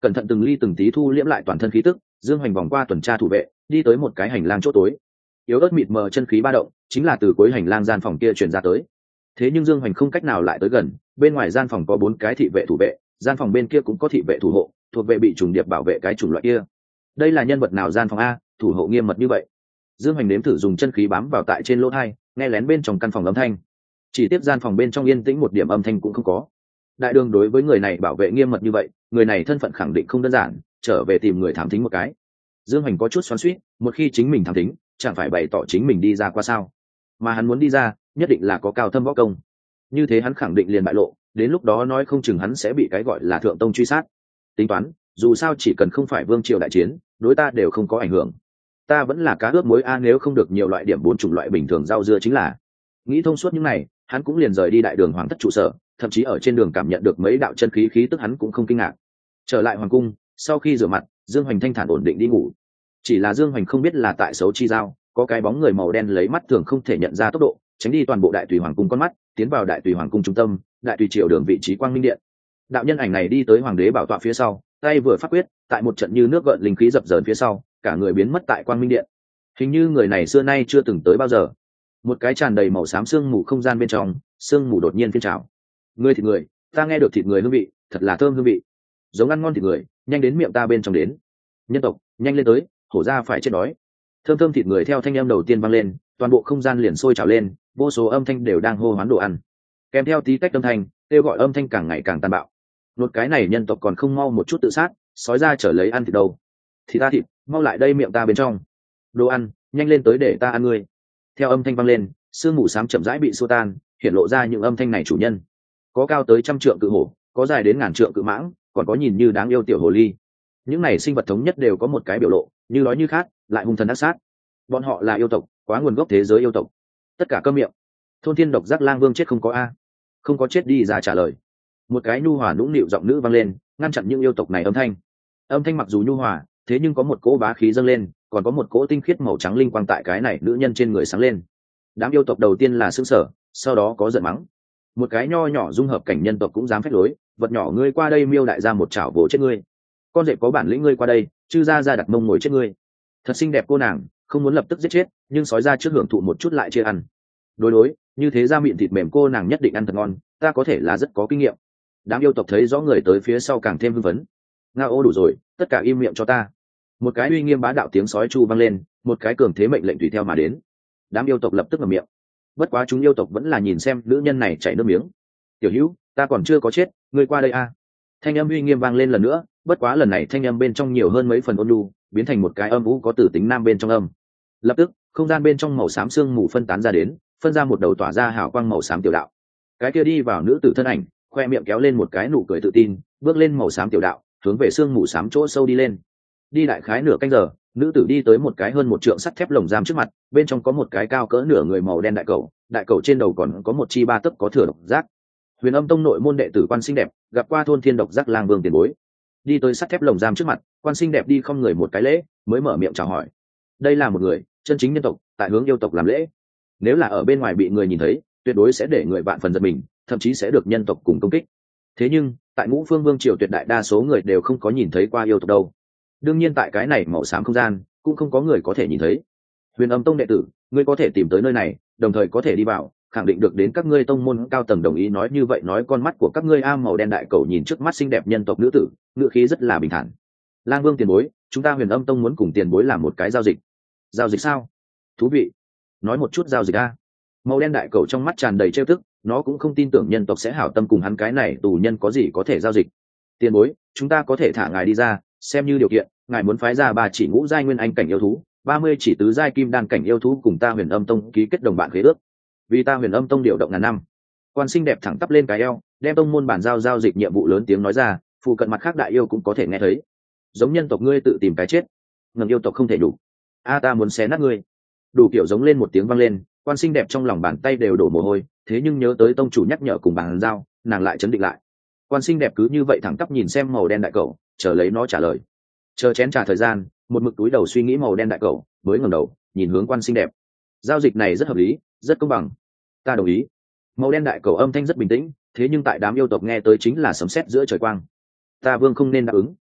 cẩn thận từng ly từng tí thu liễm lại toàn thân khí tức, Dương Hoành vòng qua tuần tra thủ vệ, đi tới một cái hành lang chỗ tối. Yếu ớt mịt mờ chân khí ba động, chính là từ cuối hành lang gian phòng kia truyền ra tới. Thế nhưng Dương Hoành không cách nào lại tới gần, bên ngoài gian phòng có 4 cái thị vệ thủ vệ, gian phòng bên kia cũng có thị vệ thủ hộ, thuộc vệ bị trùng điệp bảo vệ cái chủng loại kia. Đây là nhân vật nào gian phòng a, thủ hộ nghiêm mật như vậy? Dương Hoành nếm thử dùng chân khí bám vào tại trên lỗ tai, nghe lén bên trong căn phòng âm thanh. Chỉ tiếp gian phòng bên trong yên tĩnh một điểm âm thanh cũng không có. Đại đường đối với người này bảo vệ nghiêm mật như vậy, người này thân phận khẳng định không đơn giản, trở về tìm người thám thính một cái. Dương Hoành có chút xoắn xuýt, một khi chính mình thám thính, chẳng phải bày tỏ chính mình đi ra qua sao? Mà hắn muốn đi ra, nhất định là có cao thâm võ công. Như thế hắn khẳng định liền bại lộ, đến lúc đó nói không chừng hắn sẽ bị cái gọi là thượng tông truy sát. Tính toán, dù sao chỉ cần không phải vương triều đại chiến, đối ta đều không có ảnh hưởng. Ta vẫn là cá ướp muối a, nếu không được nhiều loại điểm 4 chủng loại bình thường rau dưa chính là. Nghĩ thông suốt những này, hắn cũng liền rời đi đại đường hoàng thất trụ sở, thậm chí ở trên đường cảm nhận được mấy đạo chân khí khí tức hắn cũng không kinh ngạc. Trở lại hoàng cung, sau khi rửa mặt, Dương Hoành thanh thản ổn định đi ngủ. Chỉ là Dương Hoành không biết là tại xấu chi giao, có cái bóng người màu đen lấy mắt thường không thể nhận ra tốc độ, tránh đi toàn bộ đại tùy hoàng cung con mắt, tiến vào đại tùy hoàng cung trung tâm, đại tùy triều đường vị trí quang minh điện. Đạo nhân ảnh này đi tới hoàng đế bảo tọa phía sau, tay vừa phát quyết, tại một trận như nước gợn linh khí dập dờn phía sau, cả người biến mất tại quang minh điện. Hình như người này xưa nay chưa từng tới bao giờ. Một cái tràn đầy màu xám sương mù không gian bên trong, sương mù đột nhiên phiên trào. Ngươi thịt người, ta nghe được thịt người hương vị, thật là thơm hương vị. Giống ăn ngon thịt người, nhanh đến miệng ta bên trong đến. Nhân tộc, nhanh lên tới, hổ ra phải chết đói. Thơm thơm thịt người theo thanh âm đầu tiên vang lên, toàn bộ không gian liền sôi trào lên, vô số âm thanh đều đang hô hoán đồ ăn. Kèm theo tí tách âm thanh, kêu gọi âm thanh càng ngày càng tàn bạo. Một cái này nhân tộc còn không mau một chút tự sát, sói ra trở lấy ăn thịt đâu. Thì ta thịt, mau lại đây miệng ta bên trong. Đồ ăn, nhanh lên tới để ta ăn ngươi. Theo âm thanh vang lên, sương mù xám chậm rãi bị xua tan, hiện lộ ra những âm thanh này chủ nhân. Có cao tới 100 trượng cự hổ, có dài đến ngàn trượng cự mãng, còn có nhìn như đáng yêu tiểu hồ ly. Những này sinh vật thống nhất đều có một cái biểu lộ, như đói như khát, lại hung thần ác sát. Bọn họ là yêu tộc, quá nguồn gốc thế giới yêu tộc. Tất cả câm miệng. Thôn Thiên Độc Giác Lang Vương chết không có a? Không có chết đi ra trả lời. Một cái nhu hòa nũng nịu giọng nữ vang lên, ngăn chặn những yêu tộc này âm thanh. Âm thanh mặc dù nhu hòa, thế nhưng có một cỗ bá khí dâng lên, còn có một cỗ tinh khiết màu trắng linh quang tại cái này nữ nhân trên người sáng lên. Đám yêu tộc đầu tiên là sững sờ, sau đó có giận mắng. Một cái nho nhỏ dung hợp cảnh nhân tộc cũng dám phách lối, vật nhỏ ngươi qua đây miêu đại ra một chảo vỗ chết ngươi. Con rệp có bản lĩnh ngươi qua đây, chư ra đặt mông ngồi chết ngươi. Thật xinh đẹp cô nàng, không muốn lập tức giết chết, nhưng sói ra trước hưởng thụ một chút lại chia ăn. Đối, như thế ra miệng thịt mềm cô nàng nhất định ăn thật ngon, ta có thể là rất có kinh nghiệm. Đám yêu tộc thấy rõ người tới phía sau càng thêm hưng phấn. Nga ô đủ rồi, tất cả im miệng cho ta. Một cái uy nghiêm bá đạo tiếng sói chu vang lên, một cái cường thế mệnh lệnh tùy theo mà đến. Đám yêu tộc lập tức ngậm miệng. Bất quá chúng yêu tộc vẫn là nhìn xem nữ nhân này chảy nước miếng. Tiểu Hữu, ta còn chưa có chết, ngươi qua đây a. Thanh âm uy nghiêm vang lên lần nữa, bất quá lần này thanh âm bên trong nhiều hơn mấy phần ôn nhu, biến thành một cái âm vũ có tử tính nam bên trong âm. Lập tức, không gian bên trong màu xám sương mù phân tán ra đến, phân ra một đầu tỏa ra hào quang màu xám tiểu đạo. Cái kia đi vào nữ tử thân ảnh, khoe miệng kéo lên một cái nụ cười tự tin, bước lên màu xám tiểu đạo, hướng về sương mù xám chỗ sâu đi lên. Đi đại khái nửa canh giờ, nữ tử đi tới một cái hơn 1 trượng sắt thép lồng giam trước mặt, bên trong có một cái cao cỡ nửa người màu đen đại cầu trên đầu còn có một chi ba tấc có thừa độc giác. Huyền Âm Tông nội môn đệ tử Quan Xinh Đẹp, gặp qua Thôn Thiên Độc Giác Lang Vương tiền bối. Đi tới sắt thép lồng giam trước mặt, Quan Xinh Đẹp đi không người một cái lễ, mới mở miệng chào hỏi. Đây là một người chân chính nhân tộc, tại hướng yêu tộc làm lễ. Nếu là ở bên ngoài bị người nhìn thấy, tuyệt đối sẽ để người vạn phần giật mình, thậm chí sẽ được nhân tộc cùng công kích. Thế nhưng, tại Ngũ Phương Vương triều tuyệt đại đa số người đều không có nhìn thấy qua yêu tộc đâu. Đương nhiên tại cái này màu xám không gian, cũng không có người có thể nhìn thấy. Huyền Âm Tông đệ tử, ngươi có thể tìm tới nơi này, đồng thời có thể đi vào, khẳng định được đến các ngươi tông môn cao tầng đồng ý. Nói như vậy nói con mắt của các ngươi màu đen đại cầu nhìn trước mắt xinh đẹp nhân tộc nữ tử, ngữ khí rất là bình thản. Lang Vương tiền bối, chúng ta Huyền Âm Tông muốn cùng tiền bối làm một cái giao dịch. Giao dịch sao? Thú vị. Nói một chút giao dịch a. Màu đen đại cầu trong mắt tràn đầy trêu tức, nó cũng không tin tưởng nhân tộc sẽ hảo tâm cùng hắn cái này tù nhân có gì có thể giao dịch. Tiền bối, chúng ta có thể thả ngài đi ra, xem như điều kiện, ngài muốn phái ra 3 chỉ ngũ giai nguyên anh cảnh yêu thú, 30 chỉ tứ giai kim đan cảnh yêu thú cùng ta Huyền Âm Tông ký kết đồng bạn khế ước. Vì ta Huyền Âm Tông điều động ngàn năm. Quan Xinh Đẹp thẳng tắp lên cái eo, đem tông môn bản giao dịch nhiệm vụ lớn tiếng nói ra, phụ cận mặt khác đại yêu cũng có thể nghe thấy. Giống nhân tộc ngươi tự tìm cái chết, ngầm yêu tộc không thể đủ. Ta muốn xé nát ngươi. Đủ kiểu giống lên một tiếng vang lên, Quan Xinh Đẹp trong lòng bàn tay đều đổ mồ hôi, thế nhưng nhớ tới tông chủ nhắc nhở cùng bàn giao, nàng lại chấn định lại. Quan Xinh Đẹp cứ như vậy thẳng tắp nhìn xem màu đen đại cẩu, chờ lấy nó trả lời. Chờ chén trà thời gian, một mực túi đầu suy nghĩ màu đen đại cẩu mới ngẩng đầu nhìn hướng Quan Xinh Đẹp. Giao dịch này rất hợp lý, rất công bằng, ta đồng ý. Màu đen đại cẩu âm thanh rất bình tĩnh, thế nhưng tại đám yêu tộc nghe tới chính là sấm sét giữa trời quang. Ta vương không nên đáp ứng.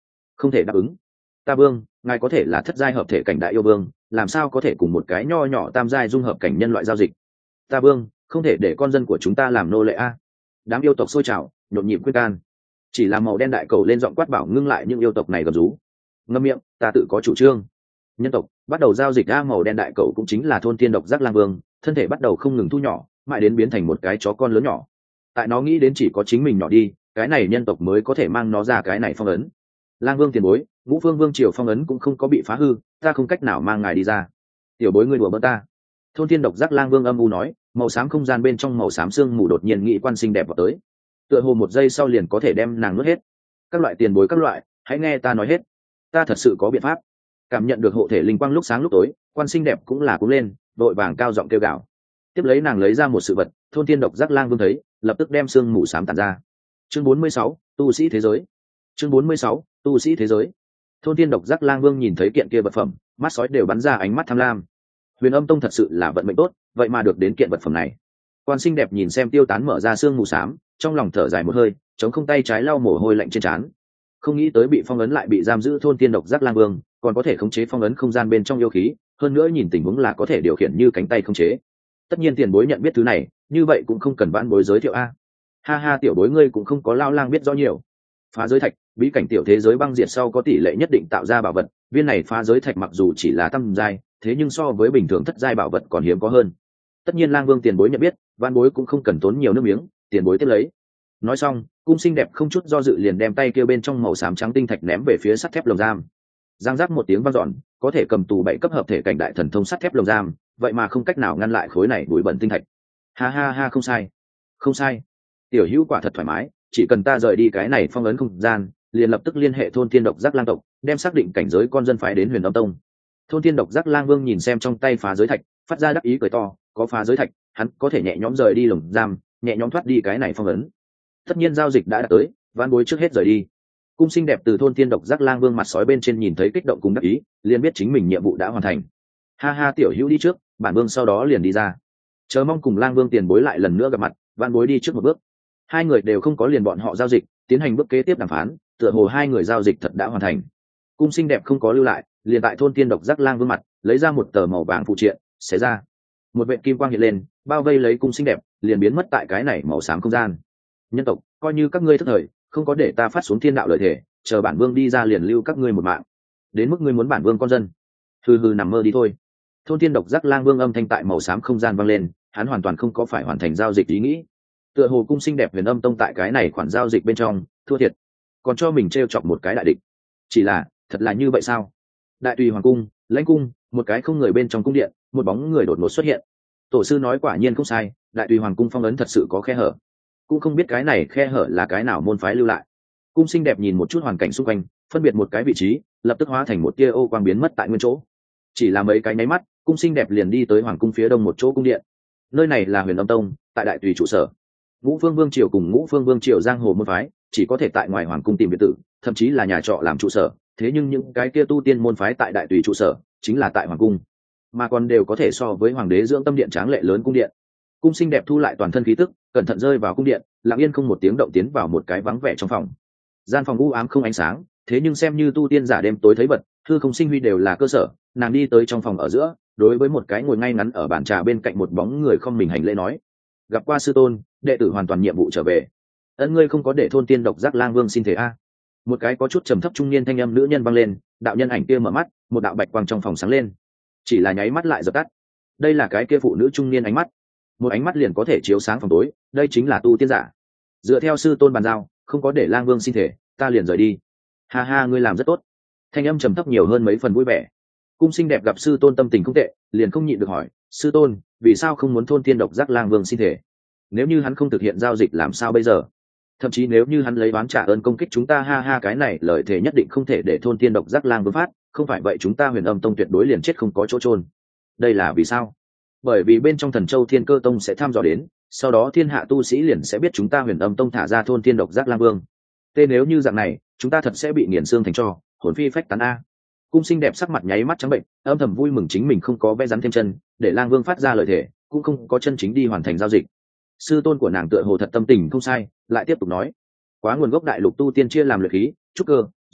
không thể đáp ứng. Ta vương, ngài có thể là thất giai hợp thể cảnh đại yêu vương, làm sao có thể cùng một cái nho nhỏ tam giai dung hợp cảnh nhân loại giao dịch? Ta vương, không thể để con dân của chúng ta làm nô lệ a. Đám yêu tộc sôi trào nhộn nhịp quyết can, chỉ là màu đen đại cầu lên giọng quát bảo ngưng lại những yêu tộc này gầm rú. Ngâm miệng, ta tự có chủ trương. Nhân tộc bắt đầu giao dịch. A màu đen đại cầu cũng chính là thôn thiên độc giác lang vương, thân thể bắt đầu không ngừng thu nhỏ, mãi đến biến thành một cái chó con lớn nhỏ. Tại nó nghĩ đến chỉ có chính mình nhỏ đi, cái này nhân tộc mới có thể mang nó ra cái này phong ấn. Lang vương tiền bối, Ngũ Phương Vương triều phong ấn cũng không có bị phá hư, ta không cách nào mang ngài đi ra. Tiểu bối ngươi đùa bỡn ta. Thôn thiên độc giác lang vương âm u nói, màu xám không gian bên trong màu xám xương mù đột nhiên nghị quan xinh đẹp vào tới, tựa hồ một giây sau liền có thể đem nàng nuốt hết. Các loại tiền bối các loại, hãy nghe ta nói hết, ta thật sự có biện pháp. Cảm nhận được hộ thể linh quang lúc sáng lúc tối, quan xinh đẹp cũng là cú lên, đội vàng cao giọng kêu gào. Tiếp lấy nàng lấy ra một sự vật, thôn thiên độc giác lang vương thấy, lập tức đem xương mù xám tản ra. Chương 46, tu sĩ thế giới. Chương 46, tu sĩ thế giới. Thôn thiên độc giác lang vương nhìn thấy kiện kia vật phẩm, mắt sói đều bắn ra ánh mắt tham lam. Huyền Âm Tông thật sự là vận mệnh tốt, vậy mà được đến kiện vật phẩm này. Quan xinh đẹp nhìn xem tiêu tán mở ra xương mù xám, trong lòng thở dài một hơi, chống không tay trái lau mồ hôi lạnh trên trán. Không nghĩ tới bị phong ấn lại bị giam giữ thôn thiên độc giác lang vương, còn có thể khống chế phong ấn không gian bên trong yêu khí, hơn nữa nhìn tình huống là có thể điều khiển như cánh tay khống chế. Tất nhiên tiền bối nhận biết thứ này, như vậy cũng không cần vãn bối giới thiệu a. Ha ha, tiểu bối ngươi cũng không có lao lang biết rõ nhiều. Phá giới thạch, bí cảnh tiểu thế giới băng diệt sau có tỷ lệ nhất định tạo ra bảo vật, viên này phá giới thạch mặc dù chỉ là tam giai, thế nhưng so với bình thường thất giai bảo vật còn hiếm có hơn. Tất nhiên lang vương tiền bối nhận biết, vãn bối cũng không cần tốn nhiều nước miếng, tiền bối tiếp lấy. Nói xong, cung xinh đẹp không chút do dự liền đem tay kia bên trong màu xám trắng tinh thạch ném về phía sắt thép lồng giam. Giang giác một tiếng vang dọn, có thể cầm tù 7 cấp hợp thể cảnh đại thần thông sắt thép lồng giam, vậy mà không cách nào ngăn lại khối này bụi bẩn tinh thạch. Ha ha ha, không sai, không sai. Tiểu hữu quả thật thoải mái, chỉ cần ta rời đi cái này phong ấn không gian, liền lập tức liên hệ thôn thiên độc giác lang tộc, đem xác định cảnh giới con dân phái đến Huyền Âm Tông. Thôn thiên độc giác lang vương nhìn xem trong tay phá giới thạch, phát ra đắc ý cười to, có phá giới thạch, hắn có thể nhẹ nhõm rời đi lồng giam, nhẹ nhõm thoát đi cái này phong ấn. Tất nhiên giao dịch đã đạt tới, vãn bối trước hết rời đi. Cung xinh đẹp từ thôn thiên độc giác lang vương mặt sói bên trên nhìn thấy kích động cùng đắc ý, liền biết chính mình nhiệm vụ đã hoàn thành. Ha ha, tiểu hữu đi trước, bản vương sau đó liền đi ra. Chờ mong cùng lang vương tiền bối lại lần nữa gặp mặt, vãn bối đi trước một bước. Hai người đều không có liền bọn họ giao dịch, tiến hành bước kế tiếp đàm phán, tựa hồ hai người giao dịch thật đã hoàn thành. Cung xinh đẹp không có lưu lại, liền tại thôn thiên độc giác lang vương mặt lấy ra một tờ màu vàng phụ triện, xé ra. Một vệt kim quang hiện lên, bao vây lấy cung xinh đẹp, liền biến mất tại cái này màu xám không gian. Nhân tộc, coi như các ngươi thất thời, không có để ta phát xuống thiên đạo lợi thể, chờ bản vương đi ra liền lưu các ngươi một mạng. Đến mức ngươi muốn bản vương con dân, hừ hừ nằm mơ đi thôi. Thôn thiên độc giác lang vương âm thanh tại màu xám không gian vang lên, hắn hoàn toàn không có phải hoàn thành giao dịch ý nghĩ. Tựa hồ cung xinh đẹp Huyền Âm Tông tại cái này khoản giao dịch bên trong thua thiệt, còn cho mình trêu chọc một cái đại địch. Chỉ là thật là như vậy sao? Đại tùy hoàng cung, lãnh cung, một cái không người bên trong cung điện, một bóng người đột ngột xuất hiện. Tổ sư nói quả nhiên không sai, đại tùy hoàng cung phong ấn thật sự có khe hở, cũng không biết cái này khe hở là cái nào môn phái lưu lại. Cung xinh đẹp nhìn một chút hoàn cảnh xung quanh, phân biệt một cái vị trí, lập tức hóa thành một tia ô quang biến mất tại nguyên chỗ. Chỉ là mấy cái nháy mắt, cung xinh đẹp liền đi tới hoàng cung phía đông một chỗ cung điện. Nơi này là Huyền Âm Tông, tại đại tùy trụ sở. Ngũ Phương Vương triều cùng Ngũ Phương Vương triều giang hồ môn phái chỉ có thể tại ngoài hoàng cung tìm biệt tử, thậm chí là nhà trọ làm trụ sở. Thế nhưng những cái kia tu tiên môn phái tại đại tùy trụ sở chính là tại hoàng cung, mà còn đều có thể so với hoàng đế dưỡng tâm điện tráng lệ lớn cung điện. Cung xinh đẹp thu lại toàn thân khí tức, cẩn thận rơi vào cung điện, lặng yên không một tiếng động tiến vào một cái vắng vẻ trong phòng. Gian phòng u ám không ánh sáng, thế nhưng xem như tu tiên giả đêm tối thấy vật, hư không sinh huy đều là cơ sở. Nàng đi tới trong phòng ở giữa, đối với một cái ngồi ngay ngắn ở bàn trà bên cạnh một bóng người không mình hành lễ nói: gặp qua sư tôn, đệ tử hoàn toàn nhiệm vụ trở về. Ân, ngươi không có để thôn tiên độc giác lang vương xin thể a? Một cái có chút trầm thấp trung niên thanh âm nữ nhân vang lên. Đạo nhân ảnh kia mở mắt, một đạo bạch quang trong phòng sáng lên, chỉ là nháy mắt lại dập tắt. Đây là cái kia phụ nữ trung niên ánh mắt, một ánh mắt liền có thể chiếu sáng phòng tối, đây chính là tu tiên giả. Dựa theo sư tôn bàn giao, không có để lang vương xin thể, ta liền rời đi. Ha ha, ngươi làm rất tốt. Thanh âm trầm thấp nhiều hơn mấy phần vui vẻ. Cung xinh đẹp gặp sư tôn tâm tình không tệ, liền không nhịn được hỏi: sư tôn, vì sao không muốn thôn tiên độc giác lang vương xin thể? Nếu như hắn không thực hiện giao dịch làm sao bây giờ? Thậm chí nếu như hắn lấy oán trả ơn công kích chúng ta, ha ha, cái này lời thề nhất định không thể để thôn tiên độc giác lang vương phát, không phải vậy chúng ta Huyền Âm Tông tuyệt đối liền chết không có chỗ chôn. Đây là vì sao? Bởi vì bên trong Thần Châu Thiên Cơ Tông sẽ thăm dò đến, sau đó thiên hạ tu sĩ liền sẽ biết chúng ta Huyền Âm Tông thả ra thôn tiên độc giác lang vương. Thế nếu như dạng này, chúng ta thật sẽ bị nghiền xương thành tro, hồn phi phách tán a. Cung xinh đẹp sắc mặt nháy mắt trắng bệnh, âm thầm vui mừng chính mình không có vẽ rắn thêm chân, để lang vương phát ra lời thề, cũng không có chân chính đi hoàn thành giao dịch. Sư tôn của nàng tựa hồ thật tâm tình không sai, lại tiếp tục nói: quá nguồn gốc đại lục tu tiên chia làm luyện khí, trúc cơ, dung hợp,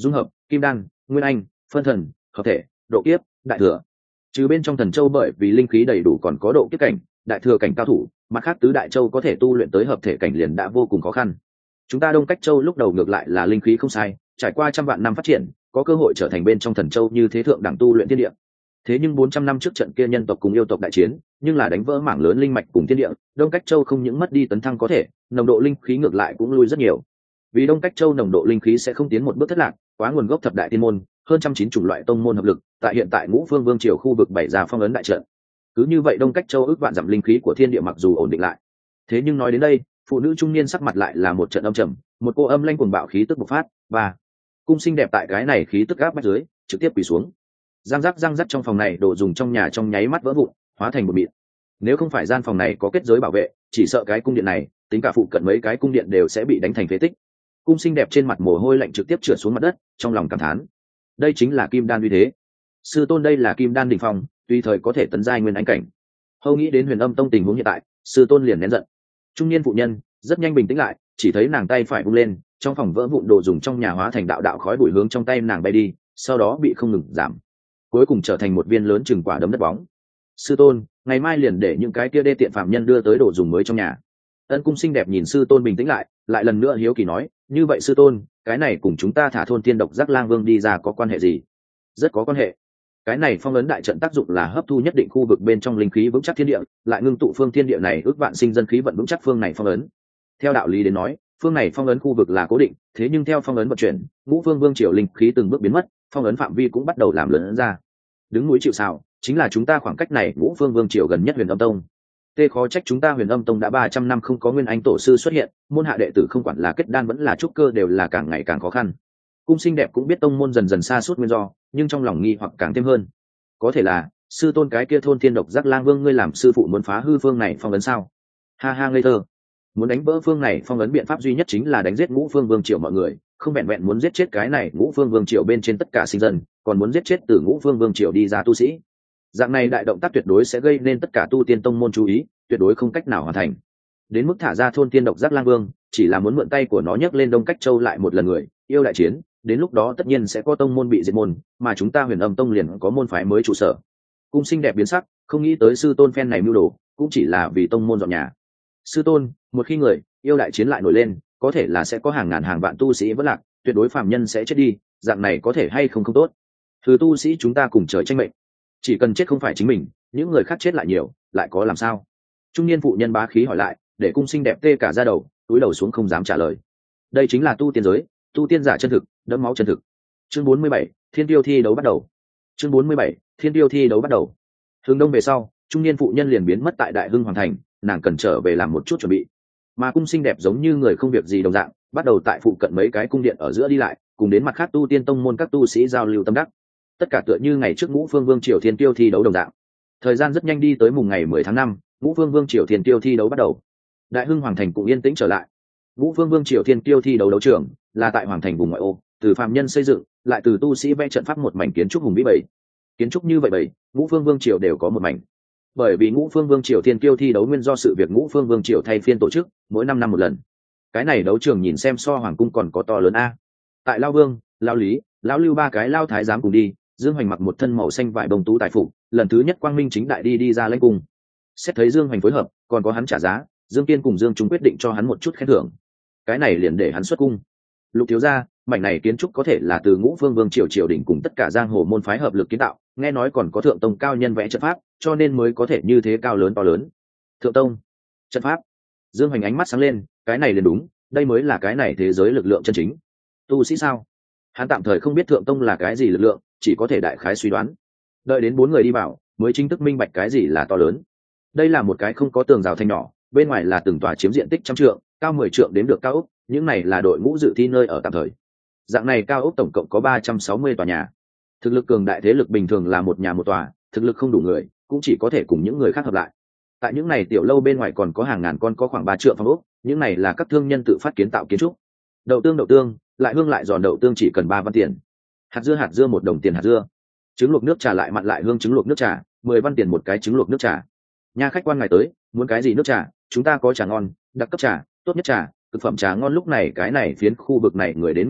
kim đan, nguyên anh, phân thần, hợp thể, độ kiếp, đại thừa. Trừ bên trong thần châu bởi vì linh khí đầy đủ còn có độ kiếp cảnh, đại thừa cảnh cao thủ, mặt khác tứ đại châu có thể tu luyện tới hợp thể cảnh liền đã vô cùng khó khăn. Chúng ta Đông Cách Châu lúc đầu ngược lại là linh khí không sai, trải qua trăm vạn năm phát triển, có cơ hội trở thành bên trong thần châu như thế thượng đẳng tu luyện thiên địa. Thế nhưng 400 năm trước trận kia nhân tộc cùng yêu tộc đại chiến, nhưng là đánh vỡ mảng lớn linh mạch cùng thiên địa, Đông Cách Châu không những mất đi tấn thăng có thể, nồng độ linh khí ngược lại cũng lui rất nhiều. Vì Đông Cách Châu nồng độ linh khí sẽ không tiến một bước thất lạc, quá nguồn gốc thập đại tiên môn, hơn 190 chủng loại tông môn hợp lực, tại hiện tại Ngũ Phương Vương triều khu vực bảy ra phong ấn đại trận. Cứ như vậy Đông Cách Châu ước vạn dặm linh khí của thiên địa mặc dù ổn định lại. Thế nhưng nói đến đây, phụ nữ trung niên sắc mặt lại là một trận âm trầm, một cô âm lanh cuồng bạo khí tức bộc phát, và cung xinh đẹp tại cái này khí tức áp bách dưới, trực tiếp quỳ xuống. Răng rắc trong phòng này đồ dùng trong nhà trong nháy mắt vỡ vụn, hóa thành một mịn. Nếu không phải gian phòng này có kết giới bảo vệ, chỉ sợ cái cung điện này, tính cả phụ cận mấy cái cung điện đều sẽ bị đánh thành phế tích. Cung xinh đẹp trên mặt mồ hôi lạnh trực tiếp trượt xuống mặt đất, trong lòng cảm thán. Đây chính là kim đan uy thế. Sư tôn đây là kim đan đỉnh phong, tùy thời có thể tấn giai nguyên anh cảnh. Hầu nghĩ đến Huyền Âm Tông tình huống hiện tại, sư tôn liền nén giận. Trung niên phụ nhân rất nhanh bình tĩnh lại, chỉ thấy nàng tay phải vung lên, trong phòng vỡ vụn đồ dùng trong nhà hóa thành đạo đạo khói bụi hướng trong tay nàng bay đi, sau đó bị không ngừng giảm, cuối cùng trở thành một viên lớn chừng quả đấm đất bóng. Sư tôn, ngày mai liền để những cái kia đê tiện phạm nhân đưa tới đồ dùng mới trong nhà. Ân Cung xinh đẹp nhìn sư tôn bình tĩnh lại lần nữa hiếu kỳ nói, như vậy sư tôn, cái này cùng chúng ta thả thôn tiên độc giác lang vương đi ra có quan hệ gì? Rất có quan hệ. Cái này phong ấn đại trận tác dụng là hấp thu nhất định khu vực bên trong linh khí vững chắc thiên địa, lại ngưng tụ phương thiên địa này ước vạn sinh dân khí vận vững chắc phương này phong ấn. Theo đạo lý đến nói, phương này phong ấn khu vực là cố định, thế nhưng theo phong ấn vận chuyển, Ngũ Phương Vương triều linh khí từng bước biến mất, phong ấn phạm vi cũng bắt đầu làm lớn ra. Đứng núi chịu sào, chính là chúng ta khoảng cách này Ngũ Phương Vương triều gần nhất Huyền Âm Tông. Tê khó trách chúng ta Huyền Âm Tông đã 300 năm không có nguyên anh tổ sư xuất hiện, môn hạ đệ tử không quản là kết đan vẫn là trúc cơ đều là càng ngày càng khó khăn. Cung xinh đẹp cũng biết tông môn dần dần sa sút nguyên do, nhưng trong lòng nghi hoặc càng thêm hơn. Có thể là sư tôn cái kia thôn thiên độc giác lang vương ngươi làm sư phụ muốn phá hư phương này phong ấn sao? Ha ha ngây thơ. Muốn đánh vỡ phương này phong ấn biện pháp duy nhất chính là đánh giết Ngũ Phương Vương triều mọi người, không vẹn vẹn muốn giết chết cái này Ngũ Phương Vương triều bên trên tất cả sinh dân, còn muốn giết chết từ Ngũ Phương Vương triều đi ra tu sĩ. Dạng này đại động tác tuyệt đối sẽ gây nên tất cả tu tiên tông môn chú ý, tuyệt đối không cách nào hoàn thành. Đến mức thả ra thôn tiên độc giác lang vương, chỉ là muốn mượn tay của nó nhấc lên Đông Cách Châu lại một lần người, yêu đại chiến, đến lúc đó tất nhiên sẽ có tông môn bị diệt môn, mà chúng ta Huyền Âm Tông liền có môn phái mới trụ sở. Cung xinh đẹp biến sắc, không nghĩ tới sư tôn phen này mưu đồ, cũng chỉ là vì tông môn dọn nhà. Sư tôn, một khi người yêu đại chiến lại nổi lên, có thể là sẽ có hàng ngàn hàng vạn tu sĩ vỡ lạc, tuyệt đối phàm nhân sẽ chết đi, dạng này có thể hay không không tốt. Thứ tu sĩ chúng ta cùng trời tranh mệnh, chỉ cần chết không phải chính mình, những người khác chết lại nhiều, lại có làm sao? Trung niên phụ nhân bá khí hỏi lại, để cung xinh đẹp tê cả da đầu, túi đầu xuống không dám trả lời. Đây chính là tu tiên giới, tu tiên giả chân thực, đẫm máu chân thực. Chương 47, Thiên Tiêu thi đấu bắt đầu. Chương 47, Thiên Tiêu thi đấu bắt đầu. Hướng đông về sau, trung niên phụ nhân liền biến mất tại Đại Hưng Hoàng thành, nàng cần trở về làm một chút chuẩn bị. Mà cung xinh đẹp giống như người không việc gì đồng dạng, bắt đầu tại phụ cận mấy cái cung điện ở giữa đi lại, cùng đến mặt khác tu tiên tông môn các tu sĩ giao lưu tâm đắc. Tất cả tựa như ngày trước Ngũ Phương Vương triều Thiên Tiêu thi đấu đồng dạng. Thời gian rất nhanh đi tới mùng ngày 10 tháng 5, Ngũ Phương Vương triều Thiên Tiêu thi đấu bắt đầu. Đại Hưng Hoàng thành cũng yên tĩnh trở lại. Ngũ Phương Vương triều Thiên Tiêu thi đấu đấu trường là tại hoàng thành vùng ngoại ô, từ phàm nhân xây dựng, lại từ tu sĩ vẽ trận pháp một mảnh kiến trúc hùng vĩ bảy. Kiến trúc như vậy bảy, Ngũ Phương Vương triều đều có một mảnh. Bởi vì Ngũ Phương Vương triều Thiên Tiêu thi đấu nguyên do sự việc Ngũ Phương Vương triều thay phiên tổ chức, mỗi 5 năm một lần. Cái này đấu trường nhìn xem so hoàng cung còn có to lớn a. Tại Lao Vương, Lao Lý, Lão Lưu ba cái Lao thái giám cùng đi, Dương Hoành mặc một thân màu xanh vải bông tú tài phục, lần thứ nhất quang minh chính đại đi ra lãnh cung. Xét thấy Dương Hoành phối hợp, còn có hắn trả giá, Dương Kiên cùng Dương Trung quyết định cho hắn một chút khen thưởng. Cái này liền để hắn xuất cung. Lục thiếu gia, mảnh này kiến trúc có thể là từ Ngũ Phương Vương triều đỉnh cùng tất cả giang hồ môn phái hợp lực kiến tạo, nghe nói còn có thượng tông cao nhân vẽ trận pháp, cho nên mới có thể như thế cao lớn to lớn. Thượng tông, trận pháp. Dương Hoành ánh mắt sáng lên, cái này liền đúng, đây mới là cái này thế giới lực lượng chân chính. Tu sĩ sao? Hắn tạm thời không biết thượng tông là cái gì lực lượng, chỉ có thể đại khái suy đoán. Đợi đến 4 người đi vào, mới chính thức minh bạch cái gì là to lớn. Đây là một cái không có tường rào thanh nhỏ, bên ngoài là từng tòa chiếm diện tích 100 trượng, cao 10 trượng đến được cao ốc, những này là đội ngũ dự thi nơi ở tạm thời. Dạng này cao ốc tổng cộng có 360 tòa nhà. Thực lực cường đại thế lực bình thường là một nhà một tòa, thực lực không đủ người, cũng chỉ có thể cùng những người khác hợp lại. Tại những này tiểu lâu bên ngoài còn có hàng ngàn con có khoảng 3 trượng phòng ốc, những này là các thương nhân tự phát kiến tạo kiến trúc. Đậu tương, lại hương lại giòn đậu tương chỉ cần 3 văn tiền. Hạt dưa 1 đồng tiền hạt dưa. Trứng luộc nước trà lại mặn lại hương trứng luộc nước trà, 10 văn tiền một cái trứng luộc nước trà. Nha khách quan ngài tới, muốn cái gì nước trà, chúng ta có trà ngon, đặc cấp trà, tốt nhất trà, thực phẩm trà ngon. Lúc này cái này phiến khu vực này người đến người đi,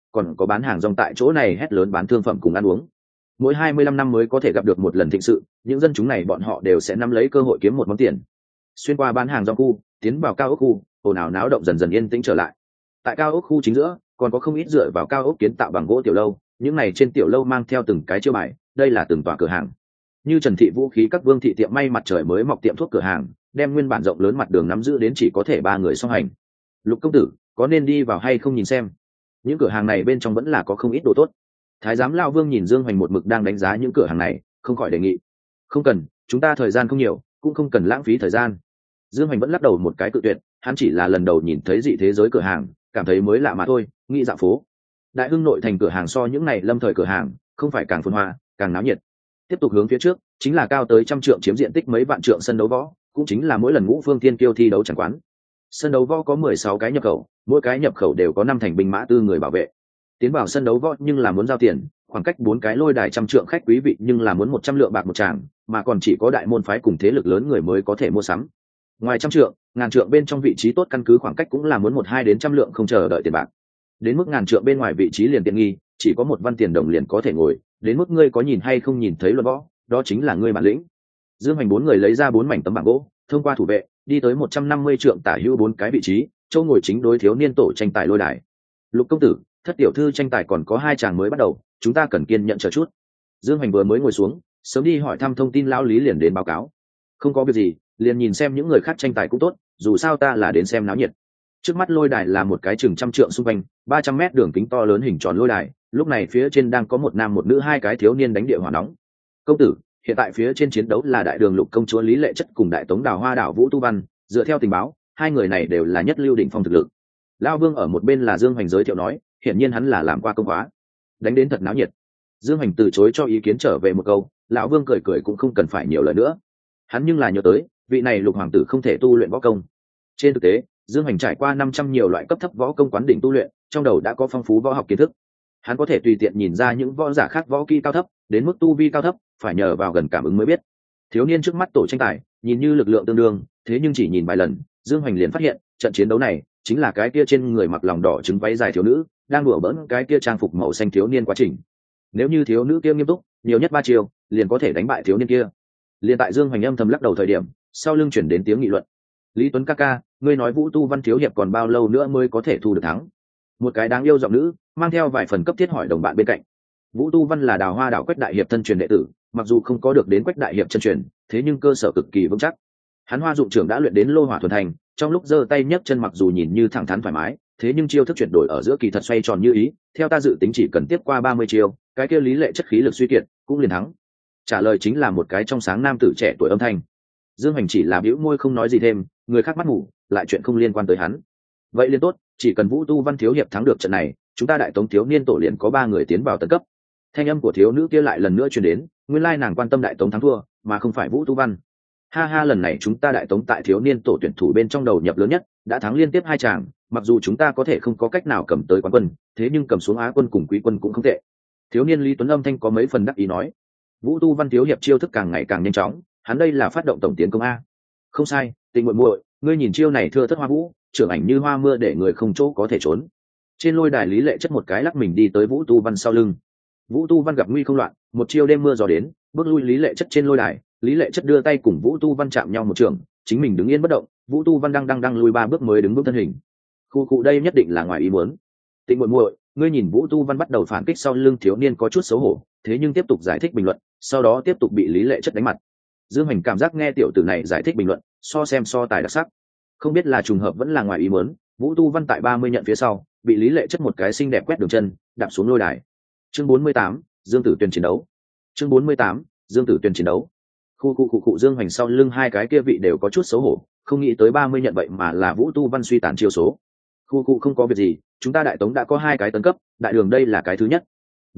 còn có bán hàng rong tại chỗ này hét lớn bán thương phẩm cùng ăn uống. Mỗi 25 năm mới có thể gặp được một lần thịnh sự, những dân chúng này bọn họ đều sẽ nắm lấy cơ hội kiếm một món tiền. Xuyên qua bán hàng rong khu, tiến vào cao ốc khu, ồn ào náo động dần dần yên tĩnh trở lại. Tại cao ốc khu chính giữa, còn có không ít dựa vào cao ốc kiến tạo bằng gỗ tiểu lâu, những này trên tiểu lâu mang theo từng cái chiêu bài, đây là từng tòa cửa hàng. Như Trần Thị Vũ khí các Vương Thị tiệm may mặt trời mới mọc tiệm thuốc cửa hàng, đem nguyên bản rộng lớn mặt đường nắm giữ đến chỉ có thể 3 người song hành. Lục công tử, có nên đi vào hay không nhìn xem? Những cửa hàng này bên trong vẫn là có không ít đồ tốt. Thái giám Lao Vương nhìn Dương Hoành một mực đang đánh giá những cửa hàng này, không khỏi đề nghị. Không cần, chúng ta thời gian không nhiều, cũng không cần lãng phí thời gian. Dương Hoành vẫn lắc đầu một cái cự tuyệt, hắn chỉ là lần đầu nhìn thấy dị thế giới cửa hàng, cảm thấy mới lạ mà thôi, nghĩ dạo phố. Đại Hưng nội thành cửa hàng so những này lâm thời cửa hàng, không phải càng phồn hoa, càng náo nhiệt. Tiếp tục hướng phía trước, chính là cao tới 100 trượng chiếm diện tích mấy vạn trượng sân đấu võ, cũng chính là mỗi lần Ngũ Phương Thiên Kiêu thi đấu chẳng quán. Sân đấu võ có 16 cái nhập khẩu, mỗi cái nhập khẩu đều có 5 thành binh mã tư người bảo vệ. Tiến vào sân đấu võ nhưng là muốn giao tiền, khoảng cách 4 cái lôi đài 100 trượng khách quý vị nhưng là muốn 100 lượng bạc một tràng, mà còn chỉ có đại môn phái cùng thế lực lớn người mới có thể mua sắm. Ngoài 100 trượng, ngàn trượng bên trong vị trí tốt căn cứ khoảng cách cũng là muốn 1-2 đến 100 lượng không chờ đợi tiền bạc. Đến mức ngàn trượng bên ngoài vị trí liền tiện nghi, chỉ có 1 văn tiền đồng liền có thể ngồi, đến mức ngươi có nhìn hay không nhìn thấy luật võ, đó chính là ngươi bản lĩnh. Dương Hoành 4 người lấy ra 4 mảnh tấm bảng gỗ, thông qua thủ vệ, đi tới 150 trượng tả hữu 4 cái vị trí, châu ngồi chính đối thiếu niên tổ tranh tài lôi đài. Lục công tử, Thất tiểu thư tranh tài còn có 2 chàng mới bắt đầu, chúng ta cần kiên nhận chờ chút. Dương Hoành vừa mới ngồi xuống, sớm đi hỏi thăm thông tin lão Lý liền đến báo cáo. Không có việc gì, liền nhìn xem những người khác tranh tài cũng tốt, dù sao ta là đến xem náo nhiệt. Trước mắt lôi đài là một cái chừng 100 trượng xung quanh, 300 mét đường kính to lớn hình tròn lôi đài, lúc này phía trên đang có một nam một nữ 2 cái thiếu niên đánh địa hỏa nóng. Công tử, hiện tại phía trên chiến đấu là đại đường Lục công chúa Lý Lệ Chất cùng đại tống Đào Hoa đảo Vũ Tu Văn, dựa theo tình báo, 2 người này đều là nhất lưu đỉnh phong thực lực. Lão Vương ở một bên là Dương Hoành giới thiệu nói, hiển nhiên hắn là làm qua công khóa, đánh đến thật náo nhiệt. Dương Hoành từ chối cho ý kiến trở về một câu, lão Vương cười cười cũng không cần phải nhiều lời nữa. Hắn nhưng là nhớ tới, vị này Lục hoàng tử không thể tu luyện võ công. Trên thực tế, Dương Hoành trải qua 500 nhiều loại cấp thấp võ công quán đỉnh tu luyện, trong đầu đã có phong phú võ học kiến thức. Hắn có thể tùy tiện nhìn ra những võ giả khác võ kỹ cao thấp, đến mức tu vi cao thấp, phải nhờ vào gần cảm ứng mới biết. Thiếu niên trước mắt tổ tranh tài, nhìn như lực lượng tương đương, thế nhưng chỉ nhìn vài lần, Dương Hoành liền phát hiện, trận chiến đấu này chính là cái kia trên người mặc lòng đỏ trứng váy dài thiếu nữ, đang đùa bỡn cái kia trang phục màu xanh thiếu niên quá trình. Nếu như thiếu nữ kia nghiêm túc, nhiều nhất 3 chiêu, liền có thể đánh bại thiếu niên kia. Liền tại Dương Hoành âm thầm lắc đầu thời điểm, sau lưng chuyển đến tiếng nghị luận. Lý Tuấn ca ca, ngươi nói Vũ Tu Văn thiếu hiệp còn bao lâu nữa mới có thể thu được thắng? Một cái đáng yêu giọng nữ, mang theo vài phần cấp thiết hỏi đồng bạn bên cạnh. Vũ Tu Văn là Đào Hoa đảo Quách đại hiệp thân truyền đệ tử, mặc dù không có được đến Quách đại hiệp chân truyền, thế nhưng cơ sở cực kỳ vững chắc. Hắn Hoa dụng trưởng đã luyện đến lô hỏa thuần thành, trong lúc giơ tay nhấc chân mặc dù nhìn như thẳng thắn thoải mái, thế nhưng chiêu thức chuyển đổi ở giữa kỳ thật xoay tròn như ý, theo ta dự tính chỉ cần tiếp qua 30 chiêu, cái kia Lý Lệ Chất khí lực suy kiệt, cũng liền thắng. Trả lời chính là một cái trong sáng nam tử trẻ tuổi âm thanh. Dương Hoành chỉ là bĩu môi không nói gì thêm, người khác mắt ngủ, lại chuyện không liên quan tới hắn. Vậy liền tốt, chỉ cần Vũ Tu Văn thiếu hiệp thắng được trận này, chúng ta đại tống thiếu niên tổ liền có 3 người tiến vào tấn cấp. Thanh âm của thiếu nữ kia lại lần nữa truyền đến, nguyên lai nàng quan tâm đại tống thắng thua, mà không phải Vũ Tu Văn. Ha ha, lần này chúng ta đại tống tại thiếu niên tổ tuyển thủ bên trong đầu nhập lớn nhất, đã thắng liên tiếp 2 chàng, mặc dù chúng ta có thể không có cách nào cầm tới quán quân, thế nhưng cầm xuống Á quân cùng Quý quân cũng không tệ. Thiếu niên Lý Tuấn âm thanh có mấy phần đắc ý nói. Vũ Tu Văn thiếu hiệp chiêu thức càng ngày càng nhanh chóng, hắn đây là phát động tổng tiến công a. Không sai, Tình muội muội, ngươi nhìn chiêu này thưa thất hoa vũ, trưởng ảnh như hoa mưa để người không chỗ có thể trốn. Trên lôi đài Lý Lệ Chất một cái lắc mình đi tới Vũ Tu Văn sau lưng. Vũ Tu Văn gặp nguy không loạn, một chiêu đêm mưa gió đến, bước lui Lý Lệ Chất trên lôi đài. Lý Lệ Chất đưa tay cùng Vũ Tu Văn chạm nhau một trường, chính mình đứng yên bất động, Vũ Tu Văn đang lui 3 bước mới đứng vững thân hình. Khu cụ đây nhất định là ngoài ý muốn. Tình muội muội, ngươi nhìn Vũ Tu Văn bắt đầu phản kích sau lưng thiếu niên có chút xấu hổ, thế nhưng tiếp tục giải thích bình luận, sau đó tiếp tục bị Lý Lệ Chất đánh mặt. Dương Hoành cảm giác nghe tiểu tử này giải thích bình luận, so tài đặc sắc. Không biết là trùng hợp vẫn là ngoài ý muốn, Vũ Tu Văn tại 30 nhận phía sau, bị Lý Lệ Chất một cái xinh đẹp quét đường chân, đạp xuống lôi đài. Chương 48, Dương Tử Tuyền chiến đấu. Chương 48, Dương Tử Tuyền chiến đấu. Khu Dương Hoành sau lưng 2 cái kia vị đều có chút xấu hổ, không nghĩ tới 30 nhận vậy mà là Vũ Tu Văn suy tàn chiêu số. Khu không có việc gì, chúng ta đại tống đã có 2 cái tấn cấp, đại đường đây là cái thứ nhất.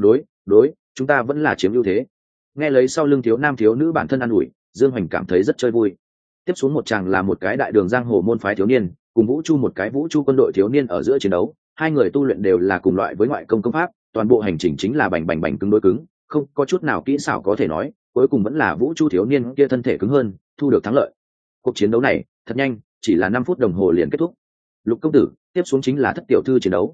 Đối, chúng ta vẫn là chiếm ưu thế. Nghe lấy sau lưng thiếu nam thiếu nữ bản thân an ủi, Dương Hoành cảm thấy rất chơi vui. Tiếp xuống một chàng là một cái đại đường giang hồ môn phái thiếu niên, cùng Vũ Chu một cái Vũ Chu quân đội thiếu niên ở giữa chiến đấu, 2 người tu luyện đều là cùng loại với ngoại công công pháp, toàn bộ hành trình chính là bành cứng đối cứng, không có chút nào kỹ xảo có thể nói, cuối cùng vẫn là Vũ Chu thiếu niên kia thân thể cứng hơn, thu được thắng lợi. Cuộc chiến đấu này thật nhanh, chỉ là 5 phút đồng hồ liền kết thúc. Lục công tử, tiếp xuống chính là Thất tiểu thư chiến đấu.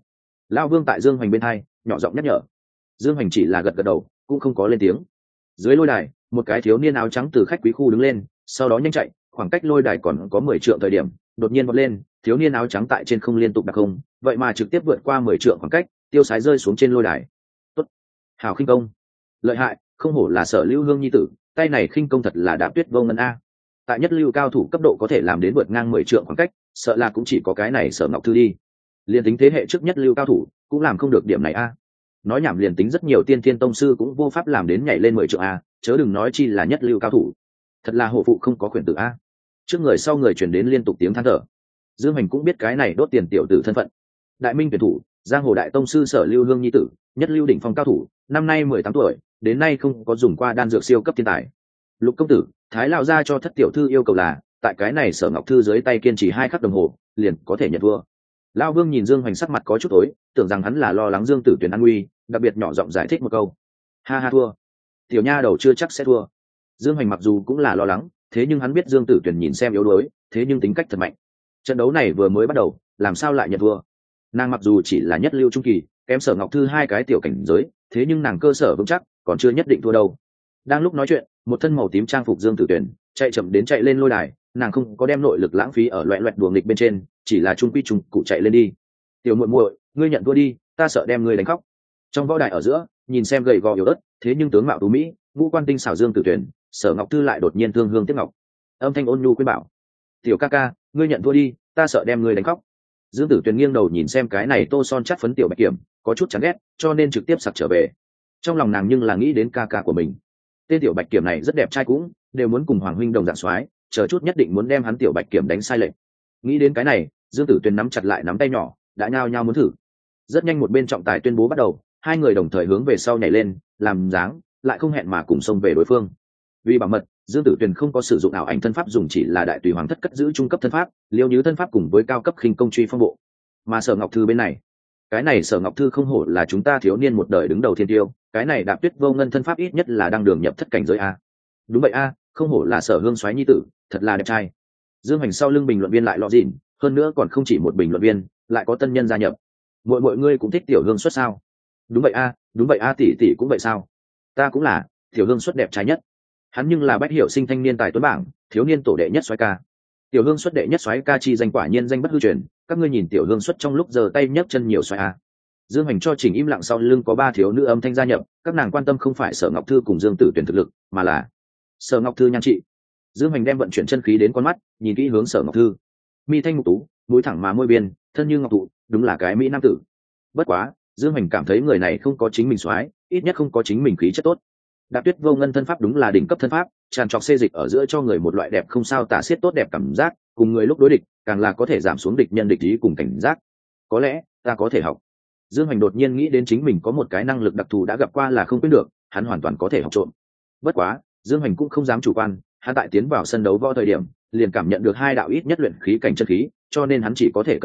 Lão Vương tại Dương Hoành bên hai nhỏ giọng nhắc nhở. Dương Hoành chỉ là gật gật đầu, cũng không có lên tiếng. Dưới lôi đài, một cái thiếu niên áo trắng từ khách quý khu đứng lên, sau đó nhanh chạy, khoảng cách lôi đài còn có 10 trượng thời điểm, đột nhiên vọt lên, thiếu niên áo trắng tại trên không liên tục đạp không, vậy mà trực tiếp vượt qua 10 trượng khoảng cách, tiêu sái rơi xuống trên lôi đài. Tốt, hảo khinh công, lợi hại, không hổ là Sở Lưu Hương nhi tử, tay này khinh công thật là đạp tuyết vô ngân a. Tại nhất lưu cao thủ cấp độ có thể làm đến vượt ngang 10 trượng khoảng cách, sợ là cũng chỉ có cái này Sở Ngọc Thư đi. Liên tính thế hệ trước nhất lưu cao thủ, cũng làm không được điểm này a. Nói nhảm, liền tính rất nhiều tiên thiên tông sư cũng vô pháp làm đến nhảy lên 10 trượng a, chớ đừng nói chi là nhất lưu cao thủ. Thật là hổ phụ không có quyền tử a. Trước người sau người truyền đến liên tục tiếng than thở. Dương Hành cũng biết cái này đốt tiền tiểu tử thân phận. Đại minh tuyển thủ, giang hồ đại tông sư Sở Lưu Hương nhi tử, nhất lưu đỉnh phong cao thủ, năm nay 18 tuổi, đến nay không có dùng qua đan dược siêu cấp thiên tài. Lục công tử, Thái lão gia cho thất tiểu thư yêu cầu là, tại cái này Sở Ngọc Thư dưới tay kiên trì 2 khắc đồng hồ, liền có thể nhận thua. Lão Vương nhìn Dương Hoành sắc mặt có chút tối, tưởng rằng hắn là lo lắng Dương Tử Tuyền an nguy, đặc biệt nhỏ giọng giải thích một câu. Ha ha, thua. Tiểu nha đầu chưa chắc sẽ thua. Dương Hoành mặc dù cũng là lo lắng, thế nhưng hắn biết Dương Tử Tuyền nhìn xem yếu đuối, thế nhưng tính cách thật mạnh. Trận đấu này vừa mới bắt đầu, làm sao lại nhận thua? Nàng mặc dù chỉ là nhất lưu trung kỳ, kém Sở Ngọc Thư 2 cái tiểu cảnh giới, thế nhưng nàng cơ sở vững chắc, còn chưa nhất định thua đâu. Đang lúc nói chuyện, một thân màu tím trang phục Dương Tử Tuyền chạy chậm đến chạy lên lôi đài, nàng không có đem nội lực lãng phí ở loẹt loẹt đùa nghịch bên trên, chỉ là trung quy trung cụ chạy lên đi. Tiểu muội muội, ngươi nhận thua đi, ta sợ đem ngươi đánh khóc. Trong võ đài ở giữa, nhìn xem gầy gò yếu ớt, thế nhưng tướng mạo tú mỹ, ngũ quan tinh xảo Dương Tử Tuyền, Sở Ngọc Thư lại đột nhiên thương hương tiếc ngọc. Âm thanh ôn nhu khuyên bảo: "Tiểu ca ca, ngươi nhận thua đi, ta sợ đem ngươi đánh khóc." Dương Tử Tuyền nghiêng đầu nhìn xem cái này tô son chát phấn tiểu bạch kiểm, có chút chán ghét, cho nên trực tiếp sặc trở về. Trong lòng nàng nhưng là nghĩ đến ca ca của mình. Tên tiểu bạch kiểm này rất đẹp trai, cũng đều muốn cùng Hoàng huynh đồng dạng soái, chờ chút nhất định muốn đem hắn tiểu bạch kiểm đánh sai lệch. Nghĩ đến cái này, Dương Tử Tuyền nắm chặt lại nắm tay nhỏ, đã nhao nhao muốn thử. Rất nhanh một bên trọng tài tuyên bố bắt đầu, 2 người đồng thời hướng về sau nhảy lên, làm dáng, lại không hẹn mà cùng xông về đối phương. Vì bảo mật, Dương Tử Tuyền không có sử dụng ảo ảnh thân pháp, dùng chỉ là đại tùy hoàng thất cất giữ trung cấp thân pháp, liêu như thân pháp cùng với cao cấp khinh công truy phong bộ. Mà Sở Ngọc Thư bên này, cái này Sở Ngọc Thư không hổ là chúng ta thiếu niên một đời đứng đầu thiên tiêu, cái này đạp tuyết vô ngân thân pháp ít nhất là đang đường nhập thất cảnh giới a. Đúng vậy a, không hổ là Sở Hương soái nhi tử, thật là đẹp trai. Dương Hành sau lưng bình luận viên lại lọ dịn, hơn nữa còn không chỉ một bình luận viên, lại có tân nhân gia nhập. Mọi người cũng thích Tiểu Hương xuất sao? Đúng vậy a, đúng vậy a, tỷ tỷ cũng vậy sao? Ta cũng là, Tiểu Hương xuất đẹp trai nhất. Hắn nhưng là bách hiểu sinh thanh niên tài tuấn bảng, thiếu niên tổ đệ nhất soái ca. Tiểu Hương xuất đệ nhất soái ca chi danh quả nhiên danh bất hư truyền, các ngươi nhìn Tiểu Hương xuất trong lúc giơ tay nhấc chân nhiều soái a. Dương Hành cho chỉnh im lặng, sau lưng có 3 thiếu nữ âm thanh gia nhập, các nàng quan tâm không phải Sở Ngọc Thư cùng Dương Tử Tuyền thực lực, mà là Sở Ngọc Thư nhan trị. Dương Hành đem vận chuyển chân khí đến con mắt, nhìn kỹ hướng Sở Ngọc Thư. Mi thanh mục tú, mũi thẳng mà môi biên, thân như ngọc thụ, đúng là cái mỹ nam tử. Bất quá, Dương Hành cảm thấy người này không có chính mình soái, ít nhất không có chính mình khí chất tốt. Đạp tuyết vô ngân thân pháp đúng là đỉnh cấp thân pháp, tràn trọc xê dịch ở giữa cho người một loại đẹp không sao tả xiết tốt đẹp cảm giác, cùng người lúc đối địch, càng là có thể giảm xuống địch nhân địch ý cùng cảnh giác. Có lẽ ta có thể học. Dương Hành đột nhiên nghĩ đến chính mình có một cái năng lực đặc thù đã gặp qua là không quên được, hắn hoàn toàn có thể học trộm. Bất quá, Dương Hành cũng không dám chủ quan, hắn tại tiến vào sân đấu võ thời điểm, liền cảm nhận được 2 đạo ít nhất luyện khí cảnh chân khí, cho nên hắn chỉ có thể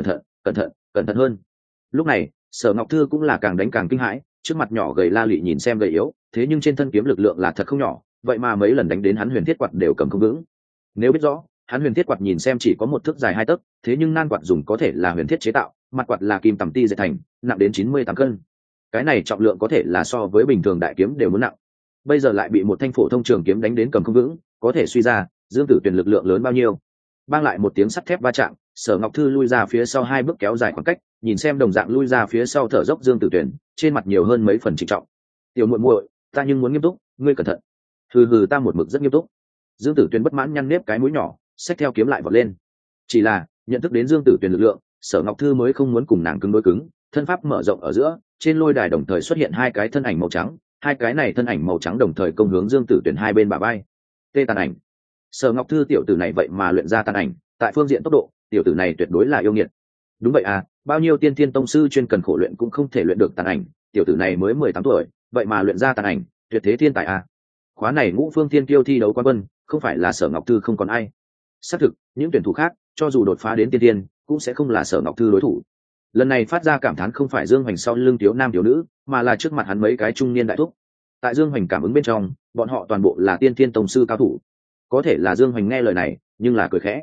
cẩn thận hơn. Lúc này, Sở Ngọc Thư cũng là càng đánh càng kinh hãi, trước mặt nhỏ gầy la lị nhìn xem gầy yếu, thế nhưng trên thân kiếm lực lượng là thật không nhỏ, vậy mà mấy lần đánh đến hắn huyền thiết quạt đều cầm không vững. Nếu biết rõ, hắn huyền thiết quạt nhìn xem chỉ có 1 thước dài 2 tấc, thế nhưng nan quạt dùng có thể là huyền thiết chế tạo, mặt quạt là kim tầm ti dệt thành, nặng đến 98 cân. Cái này trọng lượng có thể là so với bình thường đại kiếm đều muốn nặng. Bây giờ lại bị một thanh phổ thông trường kiếm đánh đến cầm không vững, có thể suy ra, Dương Tử Tuyền lực lượng lớn bao nhiêu. Bang lại một tiếng sắt thép va chạm, Sở Ngọc Thư lui ra phía sau 2 bước kéo dài khoảng cách, nhìn xem đồng dạng lui ra phía sau thở dốc Dương Tử Tuyền, trên mặt nhiều hơn mấy phần trịnh trọng. Tiểu muội muội, ta nhưng muốn nghiêm túc, ngươi cẩn thận. Hừ, ta một mực rất nghiêm túc. Dương Tử Tuyền bất mãn nhăn nếp cái mũi nhỏ, xách theo kiếm lại vọt lên. Chỉ là nhận thức đến Dương Tử Tuyền lực lượng, Sở Ngọc Thư mới không muốn cùng nàng cứng đối cứng, thân pháp mở rộng ở giữa, trên lôi đài đồng thời xuất hiện 2 cái thân ảnh màu trắng, 2 cái này thân ảnh màu trắng đồng thời công hướng Dương Tử Tuyền 2 bên bả vai. Tê tàn ảnh. Sở Ngọc Thư tiểu tử này vậy mà luyện ra tàn ảnh, tại phương diện tốc độ, tiểu tử này tuyệt đối là yêu nghiệt. Đúng vậy à, bao nhiêu tiên thiên tông sư chuyên cần khổ luyện cũng không thể luyện được tàn ảnh, tiểu tử này mới 18 tuổi, vậy mà luyện ra tàn ảnh, tuyệt thế thiên tài à. Khóa này Ngũ Phương Thiên Kiêu thi đấu quán quân, không phải là Sở Ngọc Thư không còn ai. Xác thực, những tuyển thủ khác, cho dù đột phá đến tiên thiên, cũng sẽ không là Sở Ngọc Thư đối thủ. Lần này phát ra cảm thán không phải Dương Hoành sau lưng thiếu nam thiếu nữ, mà là trước mặt hắn mấy cái trung niên đại thúc. Tại Dương Hoành cảm ứng bên trong, bọn họ toàn bộ là tiên thiên tông sư cao thủ. Có thể là Dương Hoành nghe lời này, nhưng là cười khẽ.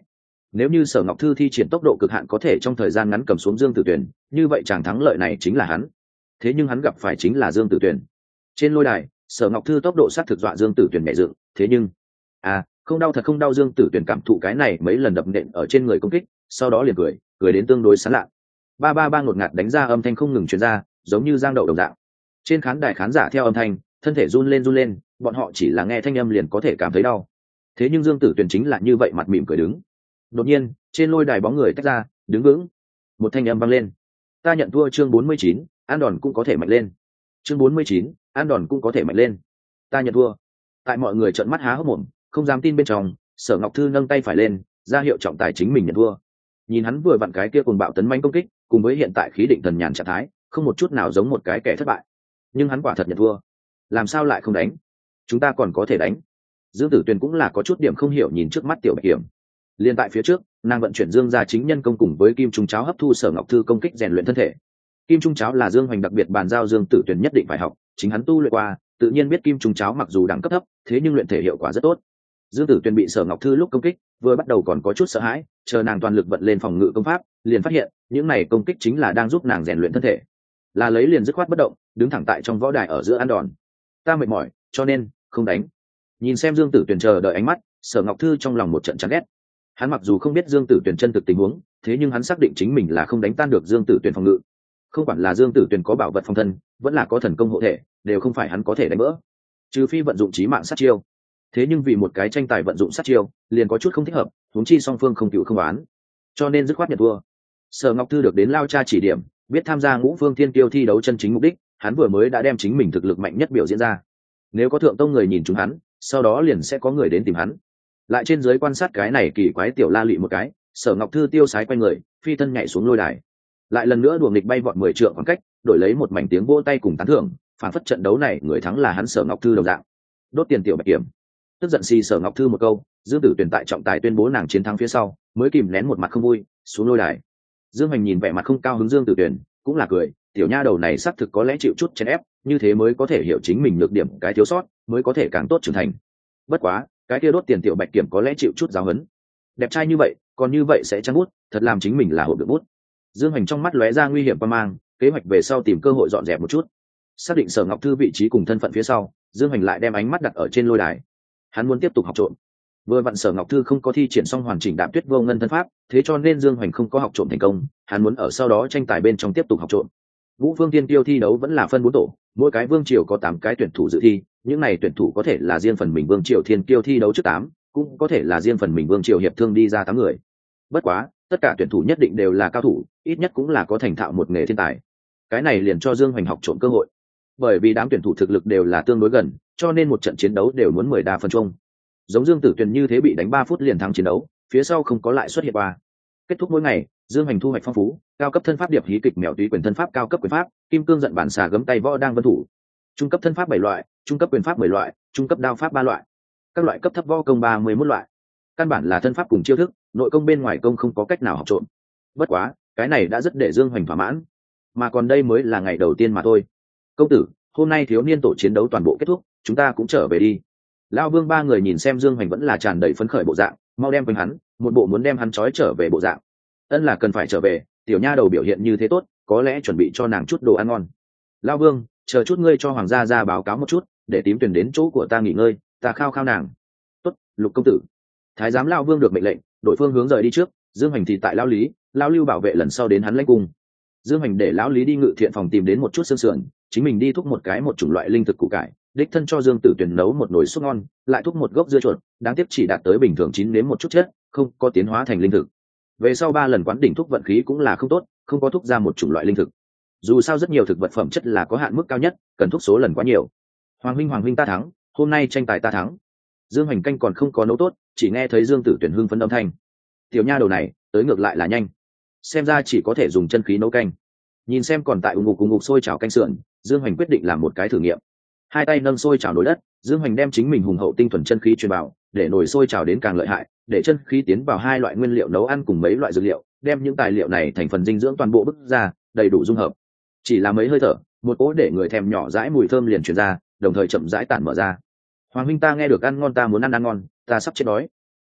nếu như Sở Ngọc Thư thi triển tốc độ cực hạn có thể trong thời gian ngắn cầm xuống Dương Tử Tuyển, như vậy chàng thắng lợi này chính là hắn. Thế nhưng hắn gặp phải chính là Dương Tử Tuyển. Trên lôi đài, Sở Ngọc Thư tốc độ sát thực dọa Dương Tử Tuyển nhẹ dựng, thế nhưng không đau thật không đau. Dương Tử Tuyển cảm thụ cái này mấy lần đập nện ở trên người công kích, sau đó liền cười đến tương đối sán lạ. Ba ba ba ngột ngạt đánh ra âm thanh không ngừng truyền ra, giống như giang đậu đồng dạng. Trên khán đài khán giả theo âm thanh, thân thể run lên, bọn họ chỉ là nghe thanh âm liền có thể cảm thấy đau. Thế nhưng Dương Tử Tuyển chính là như vậy mặt mỉm cười đứng. Đột nhiên, trên lôi đài bóng người tách ra, đứng vững. Một thanh âm vang lên. Ta nhận thua. Chương 49, An Đòn cũng có thể mạnh lên. Chương 49, An Đòn cũng có thể mạnh lên. Ta nhận thua. Tại mọi người trợn mắt há hốc mồm, không dám tin bên trong, Sở Ngọc Thư nâng tay phải lên, ra hiệu trọng tài chính mình nhận thua. Nhìn hắn vừa vặn cái kia cuồng bạo tấn mãnh công kích, cùng với hiện tại khí định thần nhàn trạng thái, không một chút nào giống một cái kẻ thất bại. Nhưng hắn quả thật nhận thua. Làm sao lại không đánh? Chúng ta còn có thể đánh. Dương Tử Tuyền cũng là có chút điểm không hiểu nhìn trước mắt Tiểu Bạch Kiểm. Liên tại phía trước, nàng vận chuyển Dương gia chính nhân công cùng với Kim Trung Cháo hấp thu Sở Ngọc Thư công kích rèn luyện thân thể. Kim Trung Cháo là Dương Hoành đặc biệt bàn giao Dương Tử Tuyền nhất định phải học, chính hắn tu luyện qua, tự nhiên biết Kim Trung Cháo mặc dù đẳng cấp thấp, thế nhưng luyện thể hiệu quả rất tốt. Dương Tử Tuyền bị Sở Ngọc Thư lúc công kích, vừa bắt đầu còn có chút sợ hãi, chờ nàng toàn lực vận lên phòng ngự công pháp, liền phát hiện, những này công kích chính là đang giúp nàng rèn luyện thân thể. Là lấy liền dứt khoát bất động, đứng thẳng tại trong võ đài ở giữa ăn đòn. Ta mệt mỏi, cho nên không đánh. Nhìn xem Dương Tử Tuyền chờ đợi ánh mắt, Sở Ngọc Thư trong lòng một trận chán ghét. Hắn mặc dù không biết Dương Tử Tuyền chân thực tình huống, thế nhưng hắn xác định chính mình là không đánh tan được Dương Tử Tuyền phòng ngự. Không quản là Dương Tử Tuyền có bảo vật phòng thân, vẫn là có thần công hộ thể, đều không phải hắn có thể đánh vỡ. Trừ phi vận dụng chí mạng sát chiêu. Thế nhưng vì một cái tranh tài vận dụng sát chiêu, liền có chút không thích hợp, huống chi song phương không cựu không oán, cho nên dứt khoát nhận thua. Sở Ngọc Thư được đến Lao Cha chỉ điểm, biết tham gia Ngũ Phương Thiên Kiêu thi đấu chân chính mục đích, hắn vừa mới đã đem chính mình thực lực mạnh nhất biểu diễn ra. Nếu có thượng tông người nhìn chúng hắn, sau đó liền sẽ có người đến tìm hắn. Lại trên dưới quan sát cái này kỳ quái tiểu la lị một cái, Sở Ngọc Thư tiêu sái quay người, phi thân nhảy xuống lôi đài. Lại lần nữa đùa nghịch bay vọt 10 trượng khoảng cách, đổi lấy một mảnh tiếng vỗ tay cùng tán thưởng, phản phất trận đấu này người thắng là hắn Sở Ngọc Thư đồng dạng. Đốt tiền Tiểu Bạch Kiểm. Tức giận xì Sở Ngọc Thư một câu, Dương Tử Tuyền tại trọng tài tuyên bố nàng chiến thắng phía sau, mới kìm nén một mặt không vui, xuống lôi đài. Dương Hoành nhìn vẻ mặt không cao hứng Dương Tử Tuyền, cũng là cười, tiểu nha đầu này xác thực có lẽ chịu chút chèn ép, như thế mới có thể hiểu chính mình nhược điểm cái thiếu sót, mới có thể càng tốt trưởng thành. Bất quá, cái kia đốt tiền Tiểu Bạch Kiểm có lẽ chịu chút giáo huấn. Đẹp trai như vậy, còn như vậy sẽ chăn bút, thật làm chính mình là hộp được bút. Dương Hoành trong mắt lóe ra nguy hiểm qua mang, kế hoạch về sau tìm cơ hội dọn dẹp một chút. Xác định Sở Ngọc Thư vị trí cùng thân phận phía sau, Dương Hoành lại đem ánh mắt đặt ở trên lôi đài. Hắn muốn tiếp tục học trộm. Vừa vặn Sở Ngọc Thư không có thi triển xong hoàn chỉnh Đạm Tuyết Vô Ngân thân pháp, thế cho nên Dương Hoành không có học trộm thành công, hắn muốn ở sau đó tranh tài bên trong tiếp tục học trộm. Vũ Phương Tiên Kiêu thi đấu vẫn là phân 4 tổ, mỗi cái vương triều có 8 cái tuyển thủ dự thi, những này tuyển thủ có thể là riêng phần mình vương triều Thiên Kiêu thi đấu trước 8, cũng có thể là riêng phần mình vương triều hiệp thương đi ra 8 người. Bất quá, tất cả tuyển thủ nhất định đều là cao thủ, ít nhất cũng là có thành thạo một nghề thiên tài. Cái này liền cho Dương Hoành học trộm cơ hội. Bởi vì đám tuyển thủ thực lực đều là tương đối gần, cho nên một trận chiến đấu đều muốn 10 đa phân chung. Giống Dương Tử Tuyền như thế bị đánh 3 phút liền thắng chiến đấu, phía sau không có lại xuất hiện qua. Kết thúc mỗi ngày, Dương Hoành thu hoạch phong phú, cao cấp thân pháp điệp hí kịch mèo túy quyền thân pháp cao cấp quyền pháp, kim cương giận bản xà gấm tay võ đang vân thủ. Trung cấp thân pháp 7 loại, trung cấp quyền pháp 10 loại, trung cấp đao pháp 3 loại. Các loại cấp thấp võ công 31 loại. Căn bản là thân pháp cùng chiêu thức, nội công bên ngoài công không có cách nào học trộm. Bất quá, cái này đã rất để Dương Hoành thỏa mãn. Mà còn đây mới là ngày đầu tiên mà thôi. Công tử, hôm nay thiếu niên tổ chiến đấu toàn bộ kết thúc, chúng ta cũng trở về đi. Lão Vương ba người nhìn xem Dương Hoành vẫn là tràn đầy phấn khởi bộ dạng, mau đem quanh hắn, một bộ muốn đem hắn trói trở về bộ dạng. Ân là cần phải trở về, tiểu nha đầu biểu hiện như thế tốt, có lẽ chuẩn bị cho nàng chút đồ ăn ngon. Lão Vương, chờ chút ngươi cho hoàng gia ra báo cáo một chút, để Tím Tuyền đến chỗ của ta nghỉ ngơi, ta khao khao nàng. Tốt, Lục công tử. Thái giám Lão Vương được mệnh lệnh, đội phương hướng rời đi trước, Dương Hoành thì tại Lão Lý, Lão Lưu bảo vệ lần sau đến hắn lãnh cung. Dương Hoành để Lão Lý đi ngự thiện phòng tìm đến một chút xương sườn, chính mình đi thúc một chủng loại linh thực củ cải, đích thân cho Dương Tử Tuyền nấu một nồi súp ngon, lại thúc một gốc dưa chuột, đáng tiếc chỉ đạt tới bình thường chín nếm một chút chất, không có tiến hóa thành linh thực. Về sau 3 lần quán đỉnh thúc vận khí cũng là không tốt, không có thúc ra một chủng loại linh thực. Dù sao rất nhiều thực vật phẩm chất là có hạn mức cao nhất, cần thúc số lần quá nhiều. Hoàng huynh ta thắng, hôm nay tranh tài ta thắng. Dương Hoành canh còn không có nấu tốt, chỉ nghe thấy Dương Tử Tuyền hưng phấn âm thanh. Tiểu nha đầu này, tới ngược lại là nhanh. Xem ra chỉ có thể dùng chân khí nấu canh. Nhìn xem còn tại ủng ngục sôi chảo canh sườn, Dương Hoành quyết định làm một cái thử nghiệm. Hai tay nâng sôi chảo nồi đất, Dương Hoành đem chính mình hùng hậu tinh thuần chân khí truyền vào, để nồi sôi chảo đến càng lợi hại, để chân khí tiến vào 2 loại nguyên liệu nấu ăn cùng mấy loại dược liệu, đem những tài liệu này thành phần dinh dưỡng toàn bộ bức ra, đầy đủ dung hợp. Chỉ là mấy hơi thở, một cỗ để người thèm nhỏ dãi mùi thơm liền truyền ra, đồng thời chậm rãi tản mở ra. Hoàng huynh ta nghe được ăn ngon ta muốn ăn ngon, ta sắp chết đói.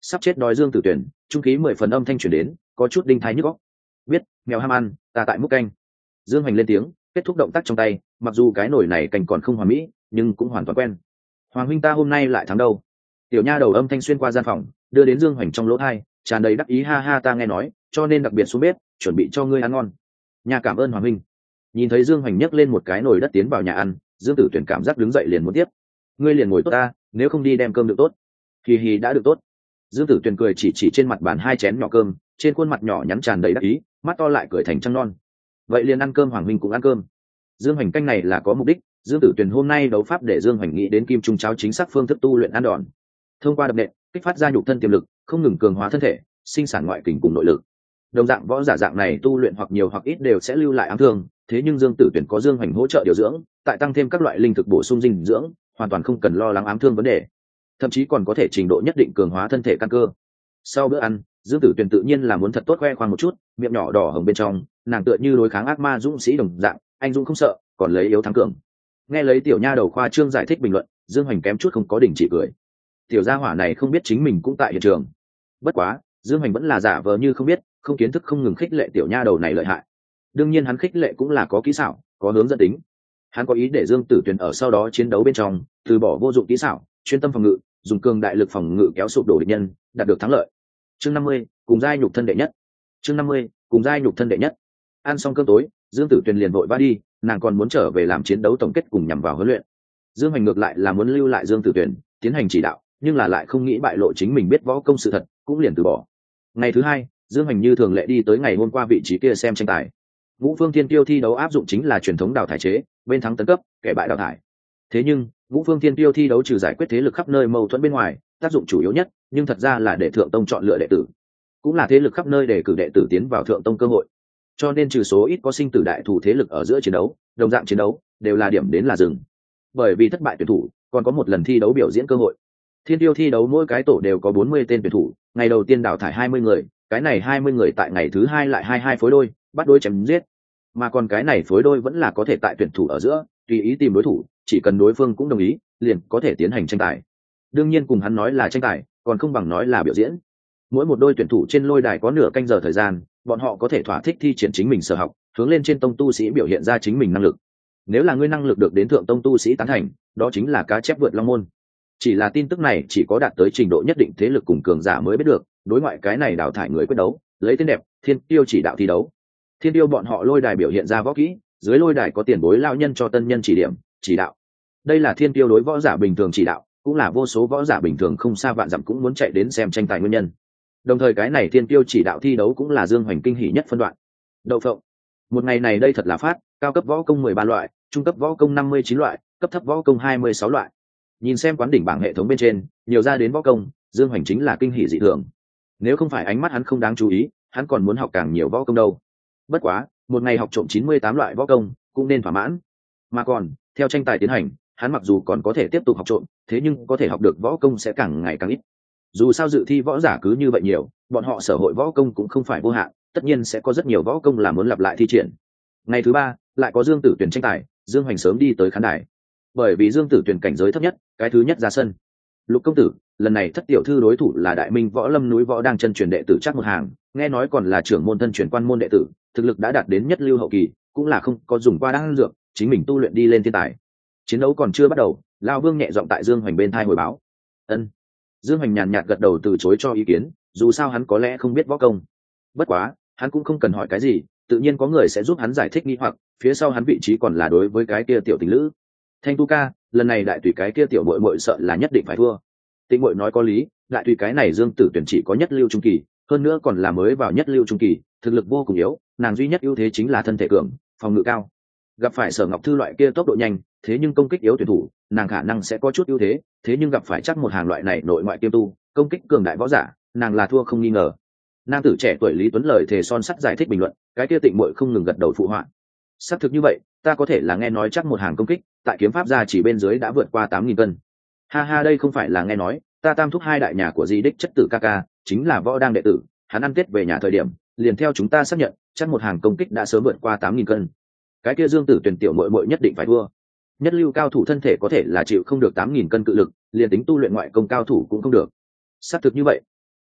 Sắp chết đói Dương Tử Tuyển, trung khí 10 phần âm thanh truyền đến, có chút đinh thái nhức óc. Biết, mèo ham ăn, ta tại múc canh. Dương Hoành lên tiếng, kết thúc động tác trong tay, mặc dù cái nồi này canh còn không hoàn mỹ, nhưng cũng hoàn toàn quen. Hoàng huynh ta hôm nay lại thắng đâu? Tiểu nha đầu âm thanh xuyên qua gian phòng, đưa đến Dương Hoành trong lỗ tai, tràn đầy đắc ý, ha ha, ta nghe nói, cho nên đặc biệt xuống bếp, chuẩn bị cho ngươi ăn ngon. Nhà cảm ơn Hoàng huynh. Nhìn thấy Dương Hoành nhấc lên một cái nồi đất tiến vào nhà ăn, Dương Tử Tuyển cảm giác đứng dậy liền muốn tiếp. Ngươi liền ngồi tốt ta, nếu không đi đem cơm được tốt. Hì hì, đã được tốt. Dương Tử Tuyển cười chỉ trên mặt bàn 2 chén nhỏ cơm, trên khuôn mặt nhỏ nhắn tràn đầy đắc ý, mắt to lại cười thành trăng non. Vậy liền ăn cơm, Hoàng huynh cũng ăn cơm. Dương Hoành canh này là có mục đích, Dương Tử Tuyển hôm nay đấu pháp để Dương Hoành nghĩ đến kim trung cháo chính xác phương thức tu luyện ăn đòn. Thông qua đập nện, kích phát ra nhục thân tiềm lực, không ngừng cường hóa thân thể, sinh sản ngoại kình cùng nội lực. Đồng dạng võ giả dạng này tu luyện hoặc nhiều hoặc ít đều sẽ lưu lại ám thương, thế nhưng Dương Tử Tuyển có Dương Hoành hỗ trợ điều dưỡng, tại tăng thêm các loại linh thực bổ sung dinh dưỡng, hoàn toàn không cần lo lắng ám thương vấn đề, thậm chí còn có thể trình độ nhất định cường hóa thân thể căn cơ. Sau bữa ăn, Dương Tử Tuyển tự nhiên là muốn thật tốt khoe khoang một chút, miệng nhỏ đỏ hồng bên trong, nàng tựa như đối kháng ác ma dũng sĩ đồng dạng, anh dũng không sợ, còn lấy yếu thắng cường. Nghe lấy tiểu nha đầu khoa trương giải thích bình luận, Dương Hoành kém chút không có đình chỉ cười. Tiểu gia hỏa này không biết chính mình cũng tại hiện trường. Bất quá, Dương Hoành vẫn là giả vờ như không biết, không kiến thức không ngừng khích lệ tiểu nha đầu này lợi hại. Đương nhiên hắn khích lệ cũng là có kỹ xảo, có hướng dẫn tính. Hắn có ý để Dương Tử Tuyển ở sau đó chiến đấu bên trong, từ bỏ vô dụng kỹ xảo, chuyên tâm phòng ngự, dùng cường đại lực phòng ngự kéo sụp đổ địch nhân, đạt được thắng lợi. Chương 50, cùng giai nhục thân đệ nhất. Chương 50, cùng giai nhục thân đệ nhất. Ăn xong cơm tối, Dương Tử Tuyển liền vội vã đi, nàng còn muốn trở về làm chiến đấu tổng kết cùng nhằm vào huấn luyện. Dương Hoành ngược lại là muốn lưu lại Dương Tử Tuyển, tiến hành chỉ đạo, nhưng là lại không nghĩ bại lộ chính mình biết võ công sự thật, cũng liền từ bỏ. Ngày thứ 2, Dương Hoành như thường lệ đi tới ngày hôm qua vị trí kia xem tranh tài. Ngũ Phương Thiên Tiêu thi đấu áp dụng chính là truyền thống đào thải chế, bên thắng tấn cấp, kẻ bại đào thải. Thế nhưng, Ngũ Phương Thiên Tiêu thi đấu trừ giải quyết thế lực khắp nơi mâu thuẫn bên ngoài, tác dụng chủ yếu nhất, nhưng thật ra là để thượng tông chọn lựa đệ tử, cũng là thế lực khắp nơi để cử đệ tử tiến vào thượng tông cơ hội. Cho nên trừ số ít có sinh tử đại thủ thế lực ở giữa chiến đấu, đồng dạng chiến đấu đều là điểm đến là dừng. Bởi vì thất bại tuyển thủ, còn có một lần thi đấu biểu diễn cơ hội. Thiên Tiêu thi đấu mỗi cái tổ đều có 40 tên tuyển thủ, ngày đầu tiên đào thải 20 người, cái này 20 người tại ngày thứ 2 lại 22 phối đôi, bắt đôi chém giết. Mà còn cái này phối đôi vẫn là có thể tại tuyển thủ ở giữa, tùy ý tìm đối thủ, chỉ cần đối phương cũng đồng ý, liền có thể tiến hành tranh tài. Đương nhiên cùng hắn nói là tranh tài, còn không bằng nói là biểu diễn. Mỗi một đôi tuyển thủ trên lôi đài có nửa canh giờ thời gian, bọn họ có thể thỏa thích thi triển chính mình sở học, hướng lên trên tông tu sĩ biểu hiện ra chính mình năng lực. Nếu là ngươi năng lực được đến thượng tông tu sĩ tán thành, đó chính là cá chép vượt long môn. Chỉ là tin tức này chỉ có đạt tới trình độ nhất định thế lực cùng cường giả mới biết được, đối ngoại cái này đào thải người quyết đấu, lấy tên đẹp, Thiên Tiêu chỉ đạo thi đấu. Thiên Tiêu bọn họ lôi đài biểu hiện ra võ kỹ, dưới lôi đài có tiền bối lao nhân cho tân nhân chỉ điểm, chỉ đạo. Đây là Thiên Tiêu đối võ giả bình thường chỉ đạo, cũng là vô số võ giả bình thường không xa vạn dặm cũng muốn chạy đến xem tranh tài nguyên nhân. Đồng thời cái này Thiên Tiêu chỉ đạo thi đấu cũng là Dương Hoành kinh hỉ nhất phân đoạn. Đậu phộng. Một ngày này đây thật là phát, cao cấp võ công 13 loại, trung cấp võ công 59 loại, cấp thấp võ công 26 loại. Nhìn xem quán đỉnh bảng hệ thống bên trên, nhiều ra đến võ công, Dương Hoành chính là kinh hỉ dị thường. Nếu không phải ánh mắt hắn không đáng chú ý, hắn còn muốn học càng nhiều võ công đâu. Bất quá, một ngày học trộm 98 loại võ công, cũng nên thỏa mãn. Mà còn, theo tranh tài tiến hành, hắn mặc dù còn có thể tiếp tục học trộm, thế nhưng có thể học được võ công sẽ càng ngày càng ít. Dù sao dự thi võ giả cứ như vậy nhiều, bọn họ sở hội võ công cũng không phải vô hạn, tất nhiên sẽ có rất nhiều võ công là muốn lặp lại thi triển. Ngày thứ 3, lại có Dương Tử Tuyển tranh tài, Dương Hoành sớm đi tới khán đài. Bởi vì Dương Tử Tuyển cảnh giới thấp nhất, cái thứ nhất ra sân. Lục công tử, lần này thất tiểu thư đối thủ là Đại Minh Võ Lâm núi võ đang chân truyền đệ tử Trác Một Hàng, nghe nói còn là trưởng môn thân truyền quan môn đệ tử, thực lực đã đạt đến nhất lưu hậu kỳ, cũng là không có dùng qua đan dược, chính mình tu luyện đi lên thiên tài. Chiến đấu còn chưa bắt đầu, Lão Vương nhẹ giọng tại Dương Hoành bên tai hồi báo. Ân. Dương Hoành nhàn nhạt gật đầu từ chối cho ý kiến, dù sao hắn có lẽ không biết võ công. Bất quá, hắn cũng không cần hỏi cái gì, tự nhiên có người sẽ giúp hắn giải thích nghi hoặc, phía sau hắn vị trí còn là đối với cái kia tiểu tình lữ. Thanh Tu ca, lần này đại tùy cái kia tiểu muội muội sợ là nhất định phải thua. Tĩnh muội nói có lý, đại tùy cái này Dương Tử Tuyển chỉ có nhất lưu trung kỳ, hơn nữa còn là mới vào nhất lưu trung kỳ, thực lực vô cùng yếu, nàng duy nhất ưu thế chính là thân thể cường, phòng ngự cao. Gặp phải Sở Ngọc Thư loại kia tốc độ nhanh, thế nhưng công kích yếu tuyển thủ, nàng khả năng sẽ có chút ưu thế, thế nhưng gặp phải chắc một hàng loại này nội ngoại kiêm tu, công kích cường đại võ giả, nàng là thua không nghi ngờ. Nam tử trẻ tuổi Lý Tuấn lời thề son sắt giải thích bình luận, cái kia Tịnh muội không ngừng gật đầu phụ họa. Xác thực như vậy, ta có thể là nghe nói chắc một hàng công kích, tại kiếm pháp gia chỉ bên dưới đã vượt qua 8.000 cân. Ha ha, đây không phải là nghe nói, ta tam thúc hai đại nhà của Di Đích chất tử ca ca, chính là võ đang đệ tử, hắn ăn Tết về nhà thời điểm, liền theo chúng ta xác nhận, chắc một hàng công kích đã sớm vượt qua 8.000 cân. Cái kia Dương Tử Tuyển tiểu muội muội nhất định phải thua. Nhất lưu cao thủ thân thể có thể là chịu không được 8.000 cân cự lực, liền tính tu luyện ngoại công cao thủ cũng không được. Xác thực như vậy.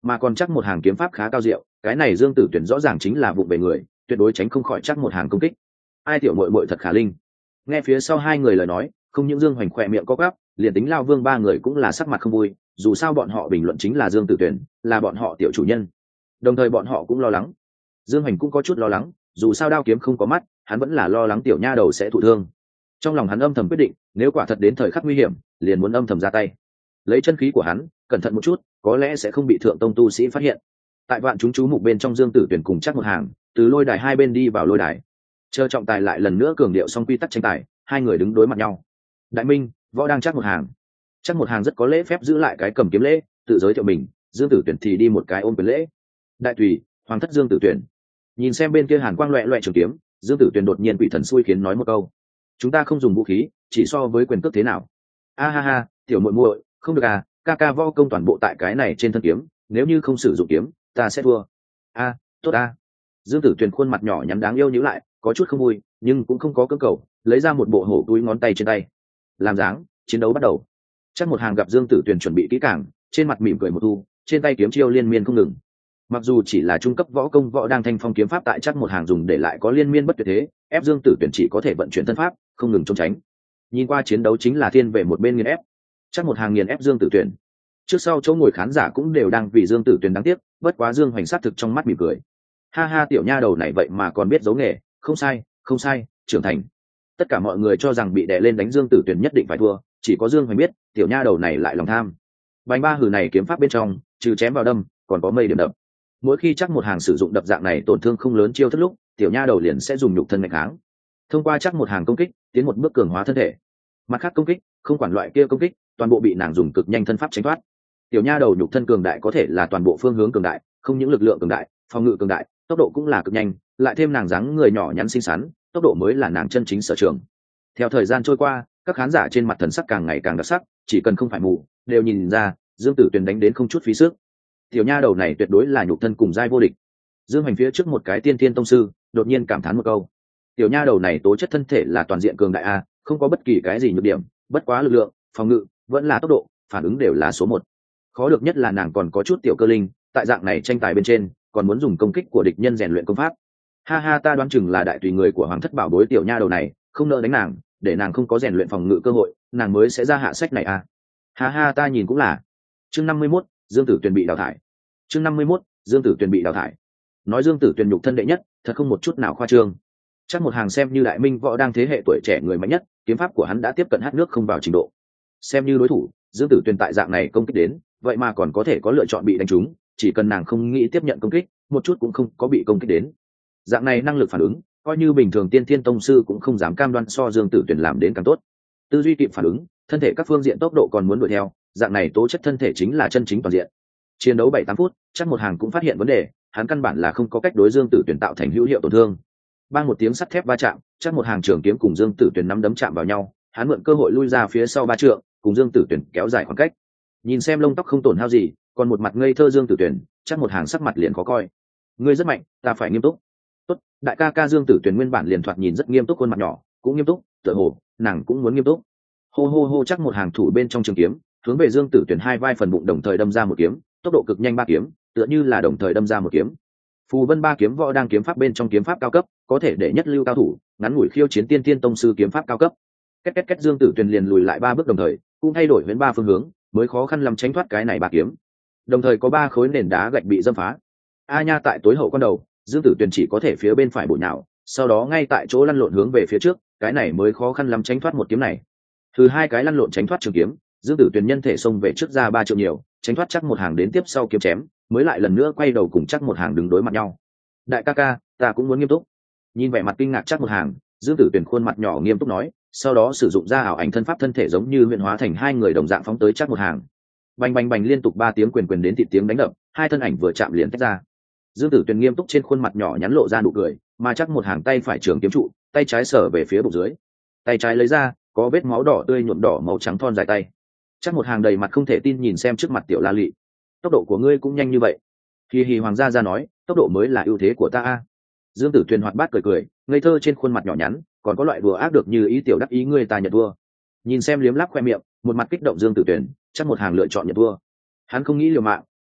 mà còn chắc một hàng kiếm pháp khá cao diệu, cái này Dương Tử Tuyển rõ ràng chính là vụng về người, tuyệt đối tránh không khỏi chắc một hàng công kích. Ai tiểu muội muội thật khả linh. Nghe phía sau hai người lời nói, không những Dương Hoành khỏe miệng có gắp, liền tính Lao Vương ba người cũng là sắc mặt không vui, dù sao bọn họ bình luận chính là Dương Tử Tuyển, là bọn họ tiểu chủ nhân. Đồng thời bọn họ cũng lo lắng. Dương Hoành cũng có chút lo lắng, dù sao đao kiếm không có mắt, hắn vẫn là lo lắng tiểu nha đầu sẽ thụ thương. Trong lòng hắn âm thầm quyết định, nếu quả thật đến thời khắc nguy hiểm, liền muốn âm thầm ra tay. Lấy chân khí của hắn, cẩn thận một chút, có lẽ sẽ không bị thượng tông tu sĩ phát hiện. Tại vạn chúng chú mục bên trong Dương Tử Tuyển cùng chắc một hàng, từ lôi đài hai bên đi vào lôi đài. Chờ trọng tài lại lần nữa cường điệu xong quy tắc tranh tài, hai người đứng đối mặt nhau. Đại Minh, võ đang chắc một hàng. Chắc một hàng rất có lễ phép giữ lại cái cầm kiếm lễ, tự giới thiệu mình. Dương Tử Tuyển thì đi một cái ôm quyền lễ. Đại tùy, hoàng thất Dương Tử Tuyển. Nhìn xem bên kia hàn quang loẹt loẹt trường kiếm, Dương Tử Tuyển đột nhiên quỷ thần xui khiến nói một câu: chúng ta không dùng vũ khí, chỉ so với quyền cước thế nào? A ha ha, tiểu muội muội, không được à, ca ca võ công toàn bộ tại cái này trên thân kiếm, nếu như không sử dụng kiếm, ta sẽ thua. A, tốt a. Dương Tử Tuyển khuôn mặt nhỏ nhắn đáng yêu nhíu lại, có chút không vui, nhưng cũng không có cưỡng cầu, lấy ra một bộ hổ túi ngón tay trên tay. Làm dáng, chiến đấu bắt đầu. Chắc một hàng gặp Dương Tử Tuyển chuẩn bị kỹ càng, trên mặt mỉm cười một thu, trên tay kiếm chiêu liên miên không ngừng. Mặc dù chỉ là trung cấp võ công võ đang thanh phong kiếm pháp tại chắc một hàng dùng để lại có liên miên bất tuyệt thế, ép Dương Tử Tuyển chỉ có thể vận chuyển thân pháp, không ngừng trốn tránh. Nhìn qua chiến đấu chính là thiên về một bên nghiền ép. Chắc một hàng nghiền ép Dương Tử Tuyển. Trước sau chỗ ngồi khán giả cũng đều đang vì Dương Tử Tuyển đáng tiếc, bất quá Dương Hoành sát thực trong mắt mỉm cười. Ha ha, tiểu nha đầu này vậy mà còn biết giấu nghề, không sai, không sai, trưởng thành. Tất cả mọi người cho rằng bị đè lên đánh Dương Tử Tuyển nhất định phải thua, chỉ có Dương Hoành biết, tiểu nha đầu này lại lòng tham. Bành ba hừ này kiếm pháp bên trong, trừ chém vào đâm, còn có mây điểm đập. Mỗi khi chắc một hàng sử dụng đập dạng này tổn thương không lớn chiêu thất lúc, tiểu nha đầu liền sẽ dùng nhục thân mạnh kháng. Thông qua chắc một hàng công kích, tiến một bước cường hóa thân thể. Mặt khác công kích, không quản loại kia công kích, toàn bộ bị nàng dùng cực nhanh thân pháp tránh thoát. Tiểu nha đầu nhục thân cường đại có thể là toàn bộ phương hướng cường đại, không những lực lượng cường đại, phòng ngự cường đại, tốc độ cũng là cực nhanh, lại thêm nàng dáng người nhỏ nhắn xinh xắn, tốc độ mới là nàng chân chính sở trường. Theo thời gian trôi qua, các khán giả trên mặt thần sắc càng ngày càng đặc sắc, chỉ cần không phải mù, đều nhìn ra, Dương Tử Tuyền đánh đến không chút phí sức. Tiểu nha đầu này tuyệt đối là nhục thân cùng giai vô địch. Dương Hành phía trước một cái tiên thiên tông sư, đột nhiên cảm thán một câu: tiểu nha đầu này tố chất thân thể là toàn diện cường đại a, không có bất kỳ cái gì nhược điểm, bất quá lực lượng, phòng ngự, vẫn là tốc độ, phản ứng đều là số một. Khó được nhất là nàng còn có chút tiểu cơ linh, tại dạng này tranh tài bên trên, còn muốn dùng công kích của địch nhân rèn luyện công pháp. Ha ha, ta đoán chừng là đại tùy người của hoàng thất bảo bối tiểu nha đầu này, không nỡ đánh nàng, để nàng không có rèn luyện phòng ngự cơ hội, nàng mới sẽ ra hạ sách này a. Ha ha, ta nhìn cũng là. Chương 51, Dương Tử Tuyền bị đào thải. Chương 51, Dương Tử Tuyền bị đào thải. Nói Dương Tử Tuyền nhục thân đệ nhất, thật không một chút nào khoa trương. Chắc một hàng xem như đại minh võ đang thế hệ tuổi trẻ người mạnh nhất, kiếm pháp của hắn đã tiếp cận hát nước không vào trình độ. Xem như đối thủ, Dương Tử Tuyền tại dạng này công kích đến, vậy mà còn có thể có lựa chọn bị đánh trúng, chỉ cần nàng không nghĩ tiếp nhận công kích, một chút cũng không có bị công kích đến. Dạng này năng lực phản ứng, coi như bình thường tiên thiên tông sư cũng không dám cam đoan so Dương Tử Tuyền làm đến càng tốt. Tư duy kịp phản ứng, thân thể các phương diện tốc độ còn muốn đuổi theo, dạng này tố chất thân thể chính là chân chính toàn diện. Chiến đấu 7-8 phút, chắc một hàng cũng phát hiện vấn đề, hắn căn bản là không có cách đối Dương Tử Tuyền tạo thành hữu hiệu tổn thương. Bang một tiếng sắt thép va chạm, chắc một hàng trường kiếm cùng Dương Tử Tuyền nắm đấm chạm vào nhau, hắn mượn cơ hội lui ra phía sau 3 trượng, cùng Dương Tử Tuyền kéo dài khoảng cách. Nhìn xem lông tóc không tổn hao gì, còn một mặt ngây thơ Dương Tử Tuyền, chắc một hàng sắc mặt liền khó coi. Ngươi rất mạnh, ta phải nghiêm túc. Tốt, đại ca ca Dương Tử Tuyền nguyên bản liền thoạt nhìn rất nghiêm túc, khuôn mặt nhỏ cũng nghiêm túc, tựa hồ nàng cũng muốn nghiêm túc. Hô hô hô, chắc một hàng thủ bên trong trường kiếm, hướng về Dương Tử Tuyền hai vai phần bụng đồng thời đâm ra một kiếm, tốc độ cực nhanh 3 kiếm, tựa như là đồng thời đâm ra một kiếm. Phù Vân 3 kiếm võ đang kiếm pháp bên trong kiếm pháp cao cấp, có thể để nhất lưu cao thủ ngắn ngủi khiêu chiến tiên tiên tông sư kiếm pháp cao cấp. Két két két, Dương Tử Tuyền liền lùi lại 3 bước đồng thời, cũng thay đổi đến 3 phương hướng, mới khó khăn lắm tránh thoát cái này 3 kiếm. Đồng thời có 3 khối nền đá gạch bị dâm phá. A nha, tại tối hậu quan đầu, Dương Tử Tuyền chỉ có thể phía bên phải bổ nhào, sau đó ngay tại chỗ lăn lộn hướng về phía trước, cái này mới khó khăn lắm tránh thoát một kiếm này. Từ 2 cái lăn lộn tránh thoát trường kiếm, Dương Tử Tuyền nhân thể xông về trước ra 3 trượng nhiều, tránh thoát chắc một hàng đến tiếp sau kiếm chém, mới lại lần nữa quay đầu cùng chắc một hàng đứng đối mặt nhau. Đại ca ca, ta cũng muốn nghiêm túc. Nhìn vẻ mặt kinh ngạc chắc một hàng, Dương Tử Tuyền khuôn mặt nhỏ nghiêm túc nói, sau đó sử dụng ra ảo ảnh thân pháp, thân thể giống như huyền hóa thành 2 người đồng dạng phóng tới chắc một hàng. Bành bành bành, liên tục 3 tiếng quyền quyền đến thịt tiếng đánh đập, 2 thân ảnh vừa chạm liền tách ra. Dương Tử Tuyền nghiêm túc trên khuôn mặt nhỏ nhắn lộ ra nụ cười, mà chắc một hàng tay phải trường kiếm trụ, tay trái sở về phía bụng dưới, tay trái lấy ra có vết máu đỏ tươi nhuộm đỏ màu trắng thon dài tay. Chắc một hàng đầy mặt không thể tin nhìn xem trước mặt tiểu La Lị. Tốc độ của ngươi cũng nhanh như vậy? Hi hi, hoàng gia nói, tốc độ mới là ưu thế của ta a. Dương Tử Tuyền hoạt bát cười cười, ngây thơ trên khuôn mặt nhỏ nhắn, còn có loại đùa ác được như ý tiểu đắc ý ngươi ta nhận thua. Nhìn xem liếm láp khoe miệng, một mặt kích động Dương Tử Tuyền, chắc một hàng lựa chọn nhận thua. Hắn không nghĩ liều mạng,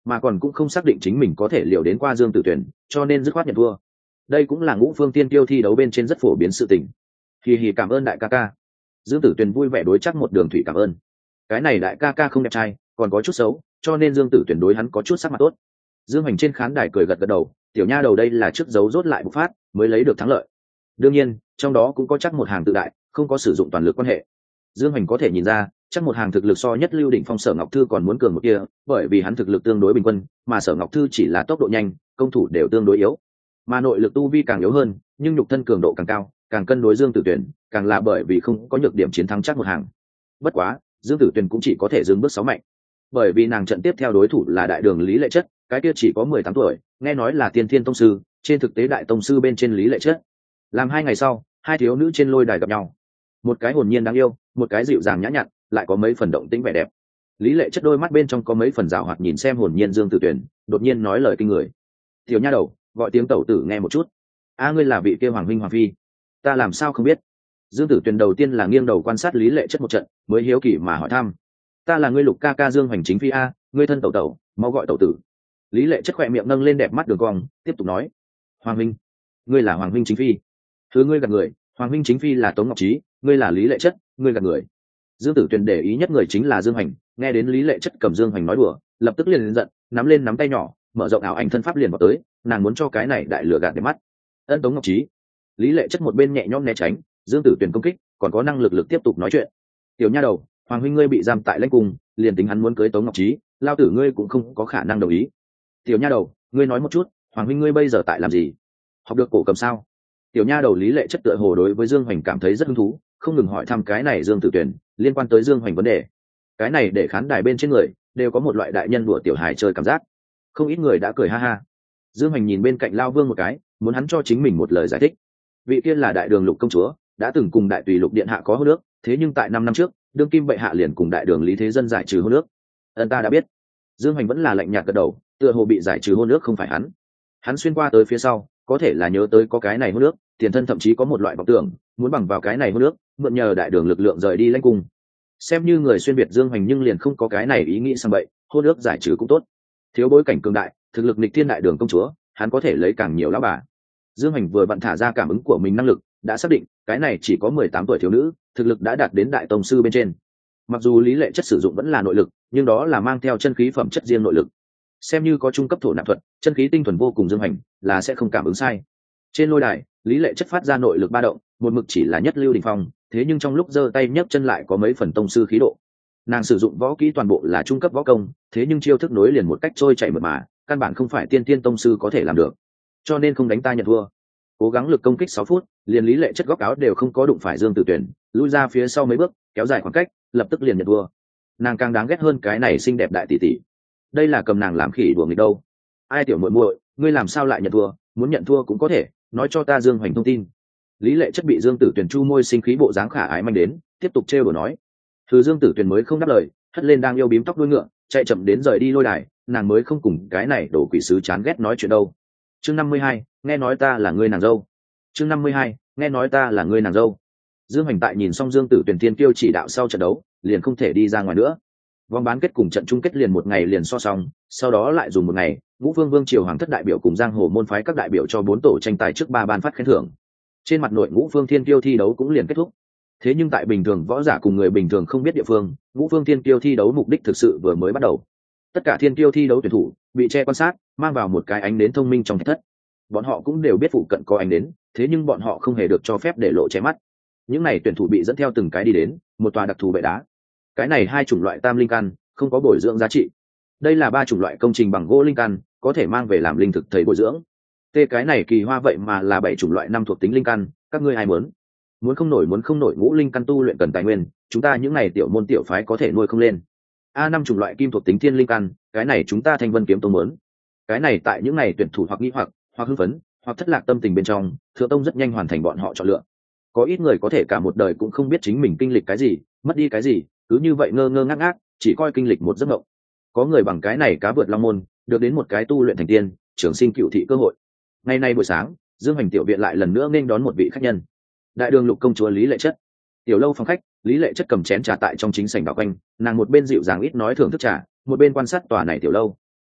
mà còn cũng không xác định chính mình có thể liều đến qua Dương Tử Tuyển, cho nên dứt khoát nhận thua. Đây cũng là ngũ phương tiên tiêu thi đấu bên trên rất phổ biến sự tình. Hì cảm ơn đại ca ca. Dương Tử Tuyển vui vẻ đối chắc một đường thủy cảm ơn. Cái này đại ca ca không đẹp trai, còn có chút xấu, cho nên Dương Tử Tuyển đối hắn có chút sắc mặt tốt. Dương Hoành trên khán đài cười gật gật đầu, tiểu nha đầu đây là trước giấu rốt lại bộc phát mới lấy được thắng lợi. Đương nhiên trong đó cũng có chắc một hàng tự đại, không có sử dụng toàn lực quan hệ. Dương Hoành có thể nhìn ra chắc một hàng thực lực so nhất Lưu Đỉnh Phong Sở Ngọc Thư còn muốn cường một kia, bởi vì hắn thực lực tương đối bình quân, mà Sở Ngọc Thư chỉ là tốc độ nhanh, công thủ đều tương đối yếu, mà nội lực tu vi càng yếu hơn, nhưng nhục thân cường độ càng cao, càng cân đối Dương Tử Tuyển, càng là bởi vì không có nhược điểm chiến thắng chắc một hàng. Bất quá Dương Tử Tuyển cũng chỉ có thể dừng bước 6 mạnh, bởi vì nàng trận tiếp theo đối thủ là đại đường Lý Lệ Chất, cái kia chỉ có 18 tuổi, nghe nói là tiên thiên tông sư, trên thực tế đại tông sư bên trên Lý Lệ Chất. Làm 2 ngày sau, hai thiếu nữ trên lôi đài gặp nhau, một cái hồn nhiên đáng yêu, một cái dịu dàng nhã nhặn, lại có mấy phần động tĩnh vẻ đẹp. Lý Lệ Chất đôi mắt bên trong có mấy phần dạo hoạt nhìn xem hồn nhiên Dương Tử Tuyển, đột nhiên nói lời kinh người: "Tiểu nha đầu, gọi tiếng tẩu tử nghe một chút. A ngươi là vị kia hoàng huynh hoàng phi?" "Ta làm sao không biết?" Dương Tử Tuyển đầu tiên là nghiêng đầu quan sát Lý Lệ Chất một trận, mới hiếu kỳ mà hỏi thăm: "Ta là ngươi Lục ca ca Dương Hoành chính phi a, ngươi thân tẩu tẩu, mau gọi tẩu tử." Lý Lệ Chất khỏe miệng nâng lên đẹp mắt đường cong, tiếp tục nói: "Hoàng huynh, ngươi là hoàng huynh chính phi?" "Thứ ngươi gạt người, hoàng huynh chính phi là Tống Ngọc Trí, ngươi là Lý Lệ Chất, ngươi gạt người." Dương Tử Tuyền để ý nhất người chính là Dương Hoành, nghe đến Lý Lệ Chất cầm Dương Hoành nói đùa, lập tức liền giận, nắm lên nắm tay nhỏ, mở rộng ảo ảnh thân pháp liền vào tới, nàng muốn cho cái này đại lừa gạt để mắt. Ân Tống Ngọc Trí. Lý Lệ Chất một bên nhẹ nhõm né tránh, Dương Tử Tuyền công kích, còn có năng lực tiếp tục nói chuyện. "Tiểu nha đầu, hoàng huynh ngươi bị giam tại lãnh cung, liền tính hắn muốn cưới Tống Ngọc Trí, lao tử ngươi cũng không có khả năng đồng ý. Tiểu nha đầu, ngươi nói một chút, hoàng huynh ngươi bây giờ tại làm gì? Học được cổ cầm sao?" Tiểu nha đầu Lý Lệ Chất tựa hồ đối với Dương Hoành cảm thấy rất hứng thú, không ngừng hỏi thăm cái này Dương Tử Tuyển liên quan tới Dương Hoành vấn đề. Cái này để khán đài bên trên người đều có một loại đại nhân đùa tiểu hài chơi cảm giác, không ít người đã cười ha ha. Dương Hoành nhìn bên cạnh Lao Vương một cái, muốn hắn cho chính mình một lời giải thích. Vị kia là đại đường Lục công chúa, đã từng cùng đại tùy Lục điện hạ có hôn ước, thế nhưng tại 5 năm trước, đương kim bệ hạ liền cùng đại đường Lý Thế Dân giải trừ hôn ước. Ân ta đã biết. Dương Hoành vẫn là lạnh nhạt gật đầu, tựa hồ bị giải trừ hôn ước không phải hắn. Hắn xuyên qua tới phía sau, có thể là nhớ tới có cái này hôn ước, tiền thân thậm chí có một loại vọng tưởng, muốn bằng vào cái này hôn ước, mượn nhờ đại đường lực lượng rời đi lãnh cung. Xem như người xuyên việt Dương Hoành nhưng liền không có cái này ý nghĩ sang vậy, hôn ước giải trừ cũng tốt. Thiếu bối cảnh cường đại, thực lực nghịch thiên đại đường công chúa, hắn có thể lấy càng nhiều lão bà. Dương Hoành vừa bận thả ra cảm ứng của mình năng lực, đã xác định cái này chỉ có 18 tuổi thiếu nữ, thực lực đã đạt đến đại tông sư bên trên. Mặc dù Lý Lệ Chất sử dụng vẫn là nội lực, nhưng đó là mang theo chân khí phẩm chất riêng nội lực. Xem như có trung cấp thổ nạp thuật, chân khí tinh thuần vô cùng Dương Hoành là sẽ không cảm ứng sai. Trên lôi đài, Lý Lệ Chất phát ra nội lực ba động, một mực chỉ là nhất Lưu Đỉnh Phong, thế nhưng trong lúc giơ tay nhấc chân lại có mấy phần tông sư khí độ. Nàng sử dụng võ kỹ toàn bộ là trung cấp võ công, thế nhưng chiêu thức nối liền một cách trôi chảy mượt mà, căn bản không phải tiên tiên tông sư có thể làm được. Cho nên không đánh ta nhận thua. Cố gắng lực công kích 6 phút, liền Lý Lệ Chất góc áo đều không có đụng phải Dương Tử Tuyển, lui ra phía sau mấy bước, kéo dài khoảng cách, lập tức liền nhận thua. Nàng càng đáng ghét hơn cái này xinh đẹp đại tỷ tỷ. Đây là cầm nàng làm khỉ đùa nghịch đâu. Ai tiểu muội muội, ngươi làm sao lại nhận thua, muốn nhận thua cũng có thể, nói cho ta Dương Hoành thông tin. Lý Lệ Chất bị Dương Tử Tuyển chu môi sinh khí bộ dáng khả ái manh đến, tiếp tục trêu đùa nói. Thứ Dương Tử Tuyển mới không đáp lời, hất lên đang yêu bím tóc đuôi ngựa, chạy chậm đến rời đi lôi đài, nàng mới không cùng cái này đổ quỷ sứ chán ghét nói chuyện đâu. Chương 52, nghe nói ta là ngươi nàng dâu. Chương 52, nghe nói ta là ngươi nàng dâu. Dương Hoành tại nhìn xong Dương Tử Tuyển tiên tiêu chỉ đạo sau trận đấu, liền không thể đi ra ngoài nữa. Vòng bán kết cùng trận chung kết liền một ngày liền so xong, sau đó lại dùng một ngày, Ngũ Vương Vương triều hoàng thất đại biểu cùng giang hồ môn phái các đại biểu cho 4 tổ tranh tài trước 3 ban phát khen thưởng. Trên mặt nội Ngũ Phương Thiên Kiêu thi đấu cũng liền kết thúc. Thế nhưng tại bình thường võ giả cùng người bình thường không biết địa phương, Ngũ Phương Thiên Kiêu thi đấu mục đích thực sự vừa mới bắt đầu. Tất cả Thiên Kiêu thi đấu tuyển thủ bị che quan sát, mang vào một cái ánh nến thông minh trong thạch thất. Bọn họ cũng đều biết phụ cận có ánh nến, thế nhưng bọn họ không hề được cho phép để lộ che mắt. Những này tuyển thủ bị dẫn theo từng cái đi đến một tòa đặc thù bệ đá. Cái này 2 chủng loại tam linh căn, không có bồi dưỡng giá trị. Đây là 3 chủng loại công trình bằng gỗ linh căn, có thể mang về làm linh thực thầy bồi dưỡng. Cái này kỳ hoa vậy mà là 7 chủng loại 5 thuộc tính linh căn, các ngươi ai muốn không nổi ngũ linh căn tu luyện cần tài nguyên, chúng ta những này tiểu môn tiểu phái có thể nuôi không lên. 5 chủng loại kim thuộc tính thiên linh căn, cái này chúng ta Thanh Vân kiếm tông muốn. Cái này tại những này tuyển thủ hoặc nghi hoặc hưng phấn, hoặc thất lạc tâm tình bên trong, Thượng tông rất nhanh hoàn thành bọn họ chọn lựa. Có ít người có thể cả một đời cũng không biết chính mình kinh lịch cái gì, mất đi cái gì, cứ như vậy ngơ ngơ ngác ngác, chỉ coi kinh lịch một giấc mộng. Có người bằng cái này cá vượt long môn, được đến một cái tu luyện thành tiên, trường sinh cựu thị cơ hội. Ngày nay buổi sáng, Dương Hoành tiểu viện lại lần nữa nên đón một vị khách nhân. Đại đường Lục công chúa Lý Lệ Chất. Tiểu lâu phòng khách, Lý Lệ Chất cầm chén trà tại trong chính sảnh đảo quanh, nàng một bên dịu dàng ít nói thưởng thức trà, một bên quan sát tòa này tiểu lâu.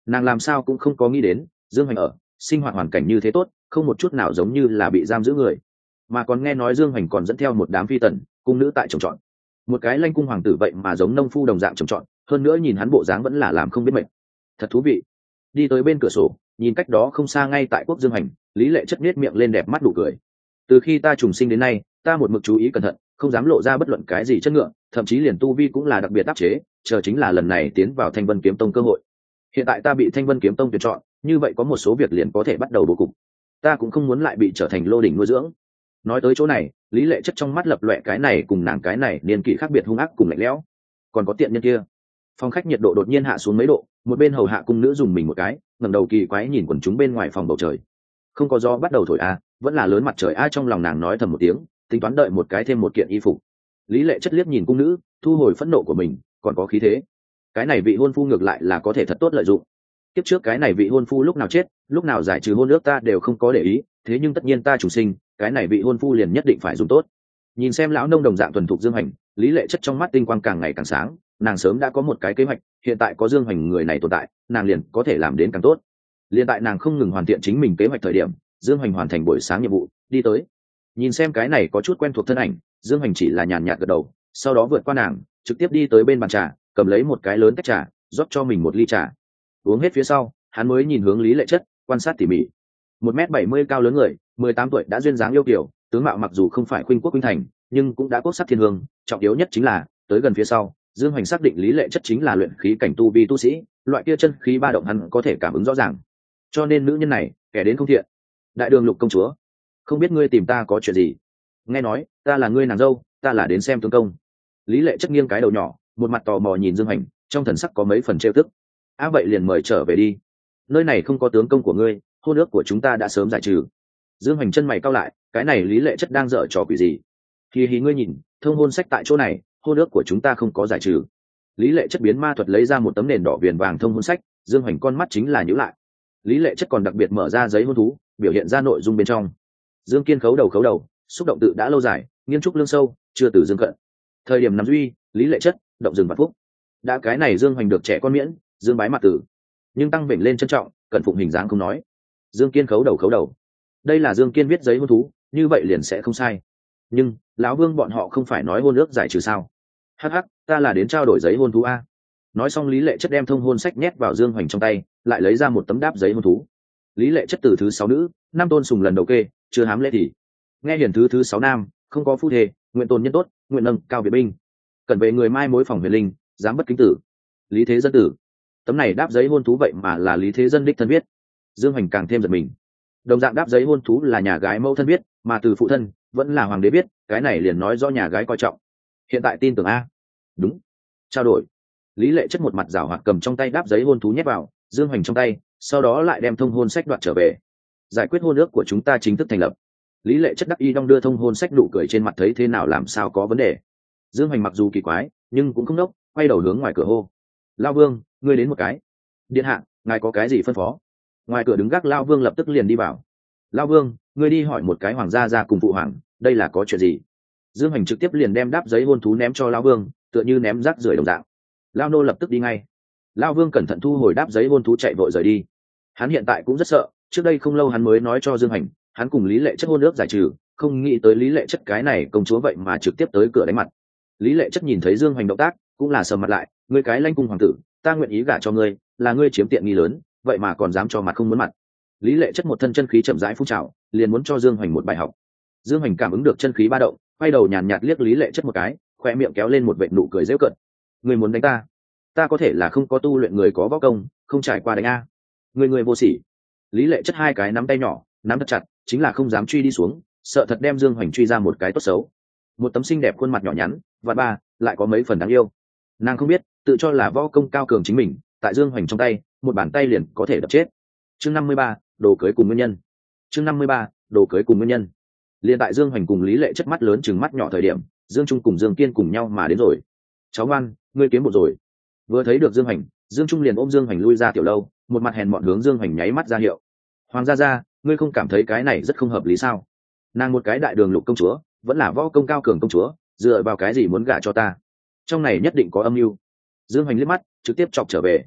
Nàng làm sao cũng không có nghĩ đến Dương Hoành ở sinh hoạt hoàn cảnh như thế tốt, không một chút nào giống như là bị giam giữ người, mà còn nghe nói Dương Hoành còn dẫn theo một đám phi tần cung nữ tại trồng trọt. Một cái lanh cung hoàng tử vậy mà giống nông phu đồng dạng trồng trọt, hơn nữa nhìn hắn bộ dáng vẫn là làm không biết mệt, thật thú vị. Đi tới bên cửa sổ, nhìn cách đó không xa ngay tại quốc Dương Hoành, Lý Lệ chất nết miệng lên đẹp mắt đủ cười. Từ khi ta trùng sinh đến nay, ta một mực chú ý cẩn thận, không dám lộ ra bất luận cái gì chất ngựa, thậm chí liền tu vi cũng là đặc biệt áp chế, chờ chính là lần này tiến vào Thanh Vân Kiếm Tông cơ hội. Hiện tại ta bị Thanh Vân Kiếm Tông tuyển chọn, như vậy có một số việc liền có thể bắt đầu bố cục. Ta cũng không muốn lại bị trở thành lô đỉnh nuôi dưỡng. Nói tới chỗ này, Lý Lệ chất trong mắt lập loè cái này cùng nàng cái này niên kỷ khác biệt hung ác cùng lạnh lẽo. Còn có tiện nhân kia. Phòng khách nhiệt độ đột nhiên hạ xuống mấy độ, một bên hầu hạ cung nữ dùng mình một cái, ngẩng đầu kỳ quái nhìn quần chúng bên ngoài phòng bầu trời. Không có gió bắt đầu thổi a, vẫn là lớn mặt trời a, trong lòng nàng nói thầm một tiếng, tính toán đợi một cái thêm một kiện y phục. Lý Lệ chất liếc nhìn cung nữ, thu hồi phẫn nộ của mình, còn có khí thế. Cái này vị hôn phu ngược lại là có thể thật tốt lợi dụng. Tiếp trước cái này vị hôn phu lúc nào chết, lúc nào giải trừ hôn ước ta đều không có để ý, thế nhưng tất nhiên ta chủ sinh, cái này vị hôn phu liền nhất định phải dùng tốt. Nhìn xem lão nông đồng dạng thuần thục Dương Hoành, Lý Lệ chất trong mắt tinh quang càng ngày càng sáng, nàng sớm đã có một cái kế hoạch, hiện tại có Dương Hoành người này tồn tại, nàng liền có thể làm đến càng tốt. Liên tại nàng không ngừng hoàn thiện chính mình kế hoạch thời điểm, Dương Hoành hoàn thành buổi sáng nhiệm vụ, đi tới. Nhìn xem cái này có chút quen thuộc thân ảnh, Dương Hoành chỉ là nhàn nhạt gật đầu, sau đó vượt qua nàng, trực tiếp đi tới bên bàn trà, cầm lấy một cái lớn tách trà, rót cho mình một ly trà. Uống hết phía sau, hắn mới nhìn hướng Lý Lệ chất, quan sát tỉ mỉ. 1m70 cao lớn người, 18 tuổi đã duyên dáng yêu kiều, tướng mạo mặc dù không phải khuynh quốc khuynh thành, nhưng cũng đã quốc sắc thiên hương, trọng yếu nhất chính là, tới gần phía sau, Dương Hoành xác định Lý Lệ chất chính là luyện khí cảnh tu vi tu sĩ, loại kia chân khí ba động hắn có thể cảm ứng rõ ràng. Cho nên nữ nhân này, kẻ đến không thiện. Đại đường Lục công chúa, không biết ngươi tìm ta có chuyện gì? Nghe nói, ta là ngươi nàng dâu, ta là đến xem tướng công. Lý Lệ chất nghiêng cái đầu nhỏ, một mặt tò mò nhìn Dương Hoành, trong thần sắc có mấy phần trêu tức. Vậy liền mời trở về đi. Nơi này không có tướng công của ngươi, hôn ước của chúng ta đã sớm giải trừ. Dương Hoành chân mày cau lại, cái này Lý Lệ chất đang dở trò quỷ gì? Hí ngươi nhìn, thông hôn sách tại chỗ này, hôn ước của chúng ta không có giải trừ. Lý Lệ chất biến ma thuật lấy ra một tấm nền đỏ viền vàng thông hôn sách, Dương Hoành con mắt chính là nhíu lại. Lý Lệ chất còn đặc biệt mở ra giấy hôn thú, biểu hiện ra nội dung bên trong. Dương Kiên khấu đầu, xúc động tự đã lâu dài, nghiên trúc lương sâu, chưa từ dương cận. Thời điểm nắm duy, Lý Lệ chất, động rừng vạn phúc. Đã cái này Dương Hoành được trẻ con miễn, Dương bái mặt tử. Nhưng tăng vểnh lên trân trọng, cẩn phụng hình dáng không nói. Dương Kiên khấu đầu. Đây là Dương Kiên viết giấy hôn thú, như vậy liền sẽ không sai. Nhưng lão Vương bọn họ không phải nói hôn ước giải trừ sao? Hắc, ta là đến trao đổi giấy hôn thú a. Nói xong Lý Lệ chất đem thông hôn sách nhét vào Dương Hoành trong tay, lại lấy ra một tấm đáp giấy hôn thú. Lý Lệ chất từ thứ 6 nữ, năm tôn sùng lần đầu kê, chưa hám lễ thì. Nghe hiển thứ 6 nam, không có phu thề, nguyện tồn nhân tốt, nguyện nâng cao việt binh. Cần về người mai mối phòng huyền linh, dám bất kính tử. Lý Thế Dân tử. Tấm này đáp giấy hôn thú vậy mà là Lý Thế Dân đích thân viết. Dương Hoành càng thêm giật mình. Đồng dạng đáp giấy hôn thú là nhà gái mẫu thân viết, mà từ phụ thân vẫn là hoàng đế viết, cái này liền nói rõ nhà gái coi trọng. Hiện tại tin tưởng a? Đúng. Trao đổi. Lý Lệ chất một mặt giảo hoạt cầm trong tay đáp giấy hôn thú nhét vào Dương Hoành trong tay, sau đó lại đem thông hôn sách đoạt trở về. Giải quyết hôn ước của chúng ta chính thức thành lập. Lý Lệ chất đắc y đong đưa thông hôn sách, nụ cười trên mặt thấy thế nào làm sao có vấn đề. Dương Hoành mặc dù kỳ quái, nhưng cũng không đốc, quay đầu hướng ngoài cửa hô: Lao Vương, ngươi đến một cái. Điện hạ, ngài có cái gì phân phó? Ngoài cửa đứng gác Lao Vương lập tức liền đi vào. Lao Vương, ngươi đi hỏi một cái hoàng gia ra cùng phụ hoàng, đây là có chuyện gì? Dương Hoành trực tiếp liền đem đáp giấy hôn thú ném cho Lao Vương, tựa như ném rác rưởi đồng dạng. Lao nô lập tức đi ngay. Lao Vương cẩn thận thu hồi đáp giấy hôn thú, chạy vội rời đi. Hắn hiện tại cũng rất sợ, trước đây không lâu hắn mới nói cho Dương Hoành, hắn cùng Lý Lệ chất hôn ước giải trừ, không nghĩ tới Lý Lệ chất cái này công chúa vậy mà trực tiếp tới cửa đánh mặt. Lý Lệ chất nhìn thấy Dương Hoành động tác, cũng là sầm mặt lại, ngươi cái lanh cung hoàng tử, ta nguyện ý gả cho ngươi, là ngươi chiếm tiện nghi lớn, vậy mà còn dám cho mặt không muốn mặt. Lý Lệ chất một thân chân khí chậm rãi phun trào, liền muốn cho Dương Hoành một bài học. Dương Hoành cảm ứng được chân khí ba động, quay đầu nhàn nhạt liếc Lý Lệ chất một cái, khoe miệng kéo lên một vệt nụ cười giễu cợt. Ngươi muốn đánh ta? Ta có thể là không có tu luyện người có võ công, không trải qua đánh a. Ngươi vô sỉ. Lý Lệ chất hai cái nắm tay nhỏ, nắm thật chặt, chính là không dám truy đi xuống, sợ thật đem Dương Hoành truy ra một cái tốt xấu. Một tấm xinh đẹp khuôn mặt nhỏ nhắn, và ba lại có mấy phần đáng yêu. Nàng không biết, tự cho là võ công cao cường chính mình, tại Dương Hoành trong tay, một bàn tay liền có thể đập chết. Chương 53, đồ cưới cùng nguyên nhân. Chương 53, đồ cưới cùng nguyên nhân. Liên tại Dương Hoành cùng Lý Lệ chất mắt lớn chừng mắt nhỏ thời điểm, Dương Trung cùng Dương Kiên cùng nhau mà đến rồi. Cháu ngoan, ngươi kiếm một rồi. Vừa thấy được Dương Hoành, Dương Trung liền ôm Dương Hoành lui ra tiểu lâu, một mặt hèn mọn hướng Dương Hoành nháy mắt ra hiệu. Hoàng gia, ngươi không cảm thấy cái này rất không hợp lý sao? Nàng một cái đại đường Lục công chúa, vẫn là võ công cao cường công chúa, dựa vào cái gì muốn gả cho ta? Trong này nhất định có âm mưu. Dương Hoành liếc mắt, trực tiếp chọc trở về.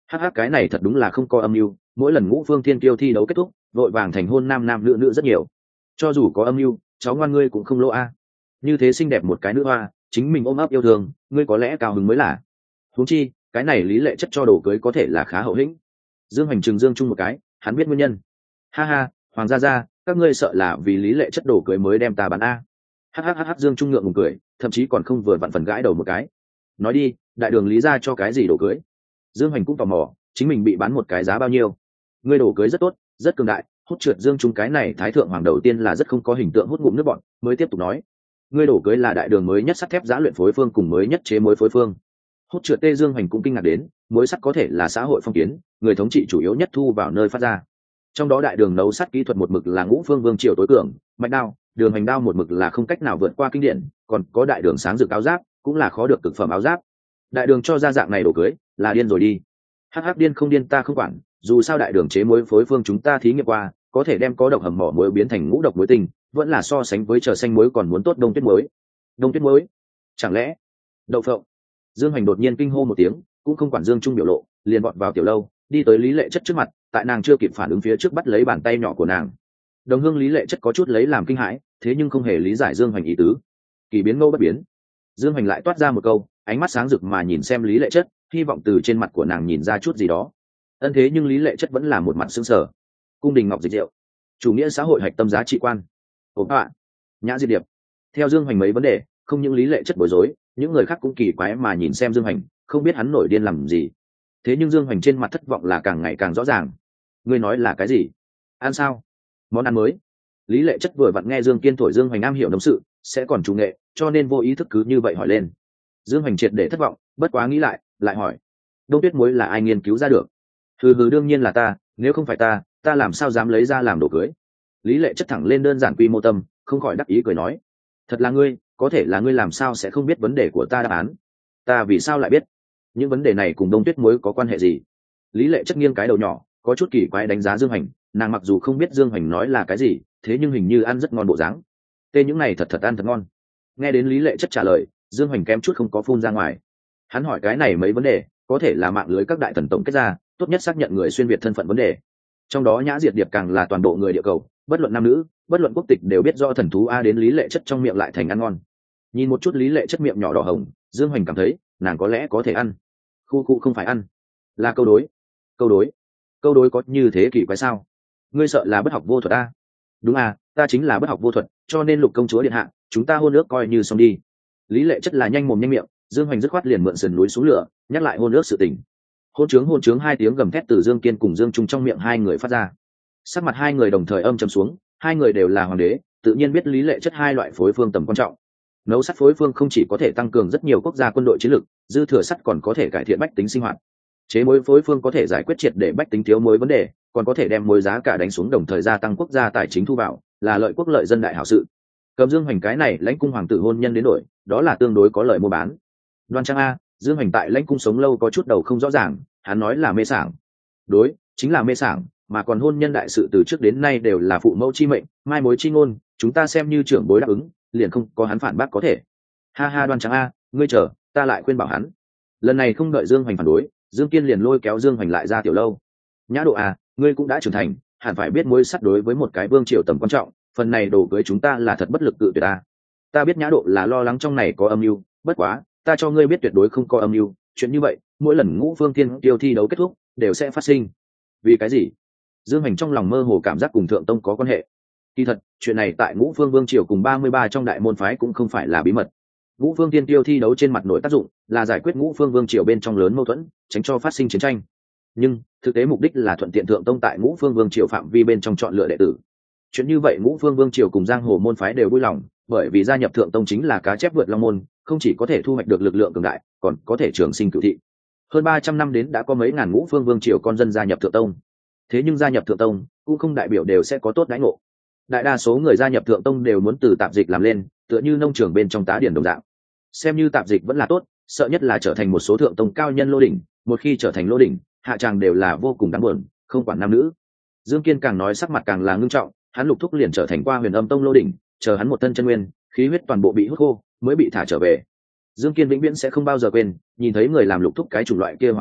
Hắc hắc, cái này thật đúng là không có âm mưu, mỗi lần Ngũ Phương Thiên Kiêu thi đấu kết thúc vội vàng thành hôn nam nam nữ nữ rất nhiều. Cho dù có âm mưu, cháu ngoan ngươi cũng không lỗ a. Như thế xinh đẹp một cái nữ hoa, chính mình ôm ấp yêu thương, ngươi có lẽ cao hứng mới là. Huống chi cái này Lý Lệ Chất cho đồ cưới có thể là khá hậu hĩnh. Dương Hoành trừng Dương Trung một cái, hắn biết nguyên nhân. Ha ha, Hoàng gia gia, các ngươi sợ là vì Lý Lệ Chất đồ cưới mới đem ta bán a. Hắc Dương Trung ngượng ngùng cười, thậm chí còn không vừa vặn phần gãi đầu một cái. Nói đi, đại đường Lý gia cho cái gì đồ cưới? Dương Hoành cũng tò mò, chính mình bị bán một cái giá bao nhiêu? Ngươi đồ cưới rất tốt, rất cường đại. Hút trượt Dương Trung cái này thái thượng hoàng đầu tiên là rất không có hình tượng hút ngụm nước bọn, mới tiếp tục nói. Ngươi đổ cưới là đại đường mới nhất sắt thép giã luyện phối phương cùng mới nhất chế mối phối phương. Hút trượt Tê Dương Hoành cũng kinh ngạc đến, mối sắt có thể là xã hội phong kiến, người thống trị chủ yếu nhất thu vào nơi phát ra. Trong đó đại đường nấu sắt kỹ thuật một mực là Ngũ Phương Vương triều tối cường, mạch đao, đường hành đao một mực là không cách nào vượt qua kinh điển, còn có đại đường sáng rực áo giáp, cũng là khó được cực phẩm áo giáp. Đại đường cho ra dạng này đổ cưới, là điên rồi đi. Hắc điên không điên ta không quản, dù sao đại đường chế muối phối phương chúng ta thí nghiệm qua, có thể đem có độc hầm mỏ muối biến thành ngũ độc muối tinh, vẫn là so sánh với chờ xanh muối còn muốn tốt. Đông tuyết muối. Đông tuyết muối? Chẳng lẽ đậu phộng? Dương Hoành đột nhiên kinh hô một tiếng, cũng không quản Dương Trung biểu lộ, liền vọt vào tiểu lâu, đi tới Lý Lệ Chất trước mặt, tại nàng chưa kịp phản ứng phía trước bắt lấy bàn tay nhỏ của nàng. Đồng hương Lý Lệ Chất có chút lấy làm kinh hãi, thế nhưng không hề lý giải Dương Hoành ý tứ. Kỳ biến ngô bất biến. Dương Hoành lại toát ra một câu, ánh mắt sáng rực mà nhìn xem Lý Lệ Chất, hy vọng từ trên mặt của nàng nhìn ra chút gì đó. Ân thế nhưng Lý Lệ Chất vẫn là một mặt sững sờ. Cung đình ngọc dịch diệu, chủ nghĩa xã hội hạch tâm giá trị quan. Ổn ạ. Nhã Diệp Điệp. Theo Dương Hoành mấy vấn đề, không những Lý Lệ Chất bối rối, những người khác cũng kỳ quái mà nhìn xem Dương Hoành, không biết hắn nổi điên làm gì. Thế nhưng Dương Hoành trên mặt thất vọng là càng ngày càng rõ ràng. Ngươi nói là cái gì? Ăn sao? Món ăn mới. Lý Lệ Chất vừa vặn nghe Dương Kiên thổi Dương Hoành am hiểu nấu sự, sẽ còn chủ nghệ, cho nên vô ý thức cứ như vậy hỏi lên. Dương Hoành triệt để thất vọng, bất quá nghĩ lại hỏi. Đông tuyết muối là ai nghiên cứu ra được? Hừ, đương nhiên là ta, nếu không phải ta làm sao dám lấy ra làm đồ cưới? Lý Lệ Chất thẳng lên đơn giản quy mô tâm, không khỏi đắc ý cười nói. Thật là ngươi, có thể là ngươi làm sao sẽ không biết vấn đề của ta đáp án? Ta vì sao lại biết? Những vấn đề này cùng đông tuyết muối có quan hệ gì? Lý Lệ Chất nghiêng cái đầu nhỏ, có chút kỳ quái đánh giá Dương Hoành, nàng mặc dù không biết Dương Hoành nói là cái gì, thế nhưng hình như ăn rất ngon bộ dáng. Tên những này thật ăn thật ngon. Nghe đến Lý Lệ Chất trả lời, Dương Hoành kém chút không có phun ra ngoài. Hắn hỏi cái này mấy vấn đề, có thể là mạng lưới các đại thần tổng kết ra, tốt nhất xác nhận người xuyên việt thân phận vấn đề. Trong đó Nhã Diệt Điệp càng là toàn bộ người địa cầu, bất luận nam nữ, bất luận quốc tịch đều biết do thần thú a. Đến Lý Lệ Chất trong miệng lại thành ăn ngon. Nhìn một chút Lý Lệ Chất miệng nhỏ đỏ hồng, Dương Hoành cảm thấy nàng có lẽ có thể ăn. Khu không phải ăn, là câu đối. Câu đối có như thế kỳ quái sao? Ngươi sợ là bất học vô thuật a? Đúng à, ta chính là bất học vô thuật, cho nên Lục công chúa điện hạ, chúng ta hôn ước coi như xong đi. Lý Lệ Chất là nhanh mồm nhanh miệng, Dương Hoành dứt khoát liền mượn sườn núi xuống lửa, nhắc lại hôn ước sự tình. Hôn trướng hai tiếng gầm thét từ Dương Kiên cùng Dương Trung trong miệng hai người phát ra. Sắc mặt hai người đồng thời âm trầm xuống, hai người đều là hoàng đế, tự nhiên biết Lý Lệ Chất hai loại phối phương tầm quan trọng. Nấu sắt phối phương không chỉ có thể tăng cường rất nhiều quốc gia quân đội chiến lực, dư thừa sắt còn có thể cải thiện bách tính sinh hoạt. Chế muối phối phương có thể giải quyết triệt để bách tính thiếu muối vấn đề, còn có thể đem muối giá cả đánh xuống, đồng thời gia tăng quốc gia tài chính thu vào, là lợi quốc lợi dân đại hảo sự. Cầm Dương Hoành cái này lãnh cung hoàng tử hôn nhân đến đổi, đó là tương đối có lợi mua bán. Đoan Trang a, Dương Hoành tại lãnh cung sống lâu có chút đầu không rõ ràng, hắn nói là mê sảng. Đối, chính là mê sảng, mà còn hôn nhân đại sự từ trước đến nay đều là phụ mẫu chi mệnh, mai mối chi ngôn, chúng ta xem như trưởng bối đáp ứng, liền không có hắn phản bác có thể. Ha Đoan Trang a, ngươi chờ, ta lại khuyên bảo hắn. Lần này không đợi Dương Hoành phản đối, Dương Kiên liền lôi kéo Dương Hoành lại ra tiểu lâu. Nhã Độ à, ngươi cũng đã trưởng thành, hẳn phải biết muối sắt đối với một cái vương triều tầm quan trọng, phần này đồ cưới chúng ta là thật bất lực tự tuyệt ta. Ta biết Nhã Độ là lo lắng trong này có âm mưu, bất quá, ta cho ngươi biết tuyệt đối không có âm mưu, chuyện như vậy, mỗi lần Ngũ Phương Thiên Kiêu thi đấu kết thúc, đều sẽ phát sinh. Vì cái gì? Dương Hoành trong lòng mơ hồ cảm giác cùng Thượng Tông có quan hệ. Kỳ thật, chuyện này tại Ngũ Phương Vương triều cùng 33 trong đại môn phái cũng không phải là bí mật. Ngũ Phương Thiên Kiêu thi đấu trên mặt nội tác dụng là giải quyết Ngũ Phương Vương triều bên trong lớn mâu thuẫn, tránh cho phát sinh chiến tranh. Nhưng thực tế mục đích là thuận tiện Thượng Tông tại Ngũ Phương Vương triều phạm vi bên trong chọn lựa đệ tử. Chuyện như vậy Ngũ Phương Vương triều cùng giang hồ môn phái đều vui lòng, bởi vì gia nhập Thượng Tông chính là cá chép vượt long môn, không chỉ có thể thu hoạch được lực lượng cường đại, còn có thể trường sinh cửu thị. Hơn 300 năm đến đã có mấy ngàn Ngũ Phương Vương triều con dân gia nhập Thượng Tông. Thế nhưng gia nhập Thượng Tông cũng không đại biểu đều sẽ có tốt đãi ngộ. Đại đa số người gia nhập Thượng Tông đều muốn từ tạp dịch làm lên, tựa như nông trường bên trong tá điển đồng dạng. Xem như tạp dịch vẫn là tốt, sợ nhất là trở thành một số Thượng Tông cao nhân lô đỉnh, một khi trở thành lô đỉnh, hạ tràng đều là vô cùng đáng buồn, không quản nam nữ. Dương Kiên càng nói sắc mặt càng là ngưng trọng, hắn Lục Thúc liền trở thành qua Huyền Âm Tông lô đỉnh, chờ hắn một thân chân nguyên, khí huyết toàn bộ bị hút khô, mới bị thả trở về. Dương Kiên vĩnh viễn sẽ không bao giờ quên, nhìn thấy người làm Lục Thúc cái chủng loại kia hoảng hốt,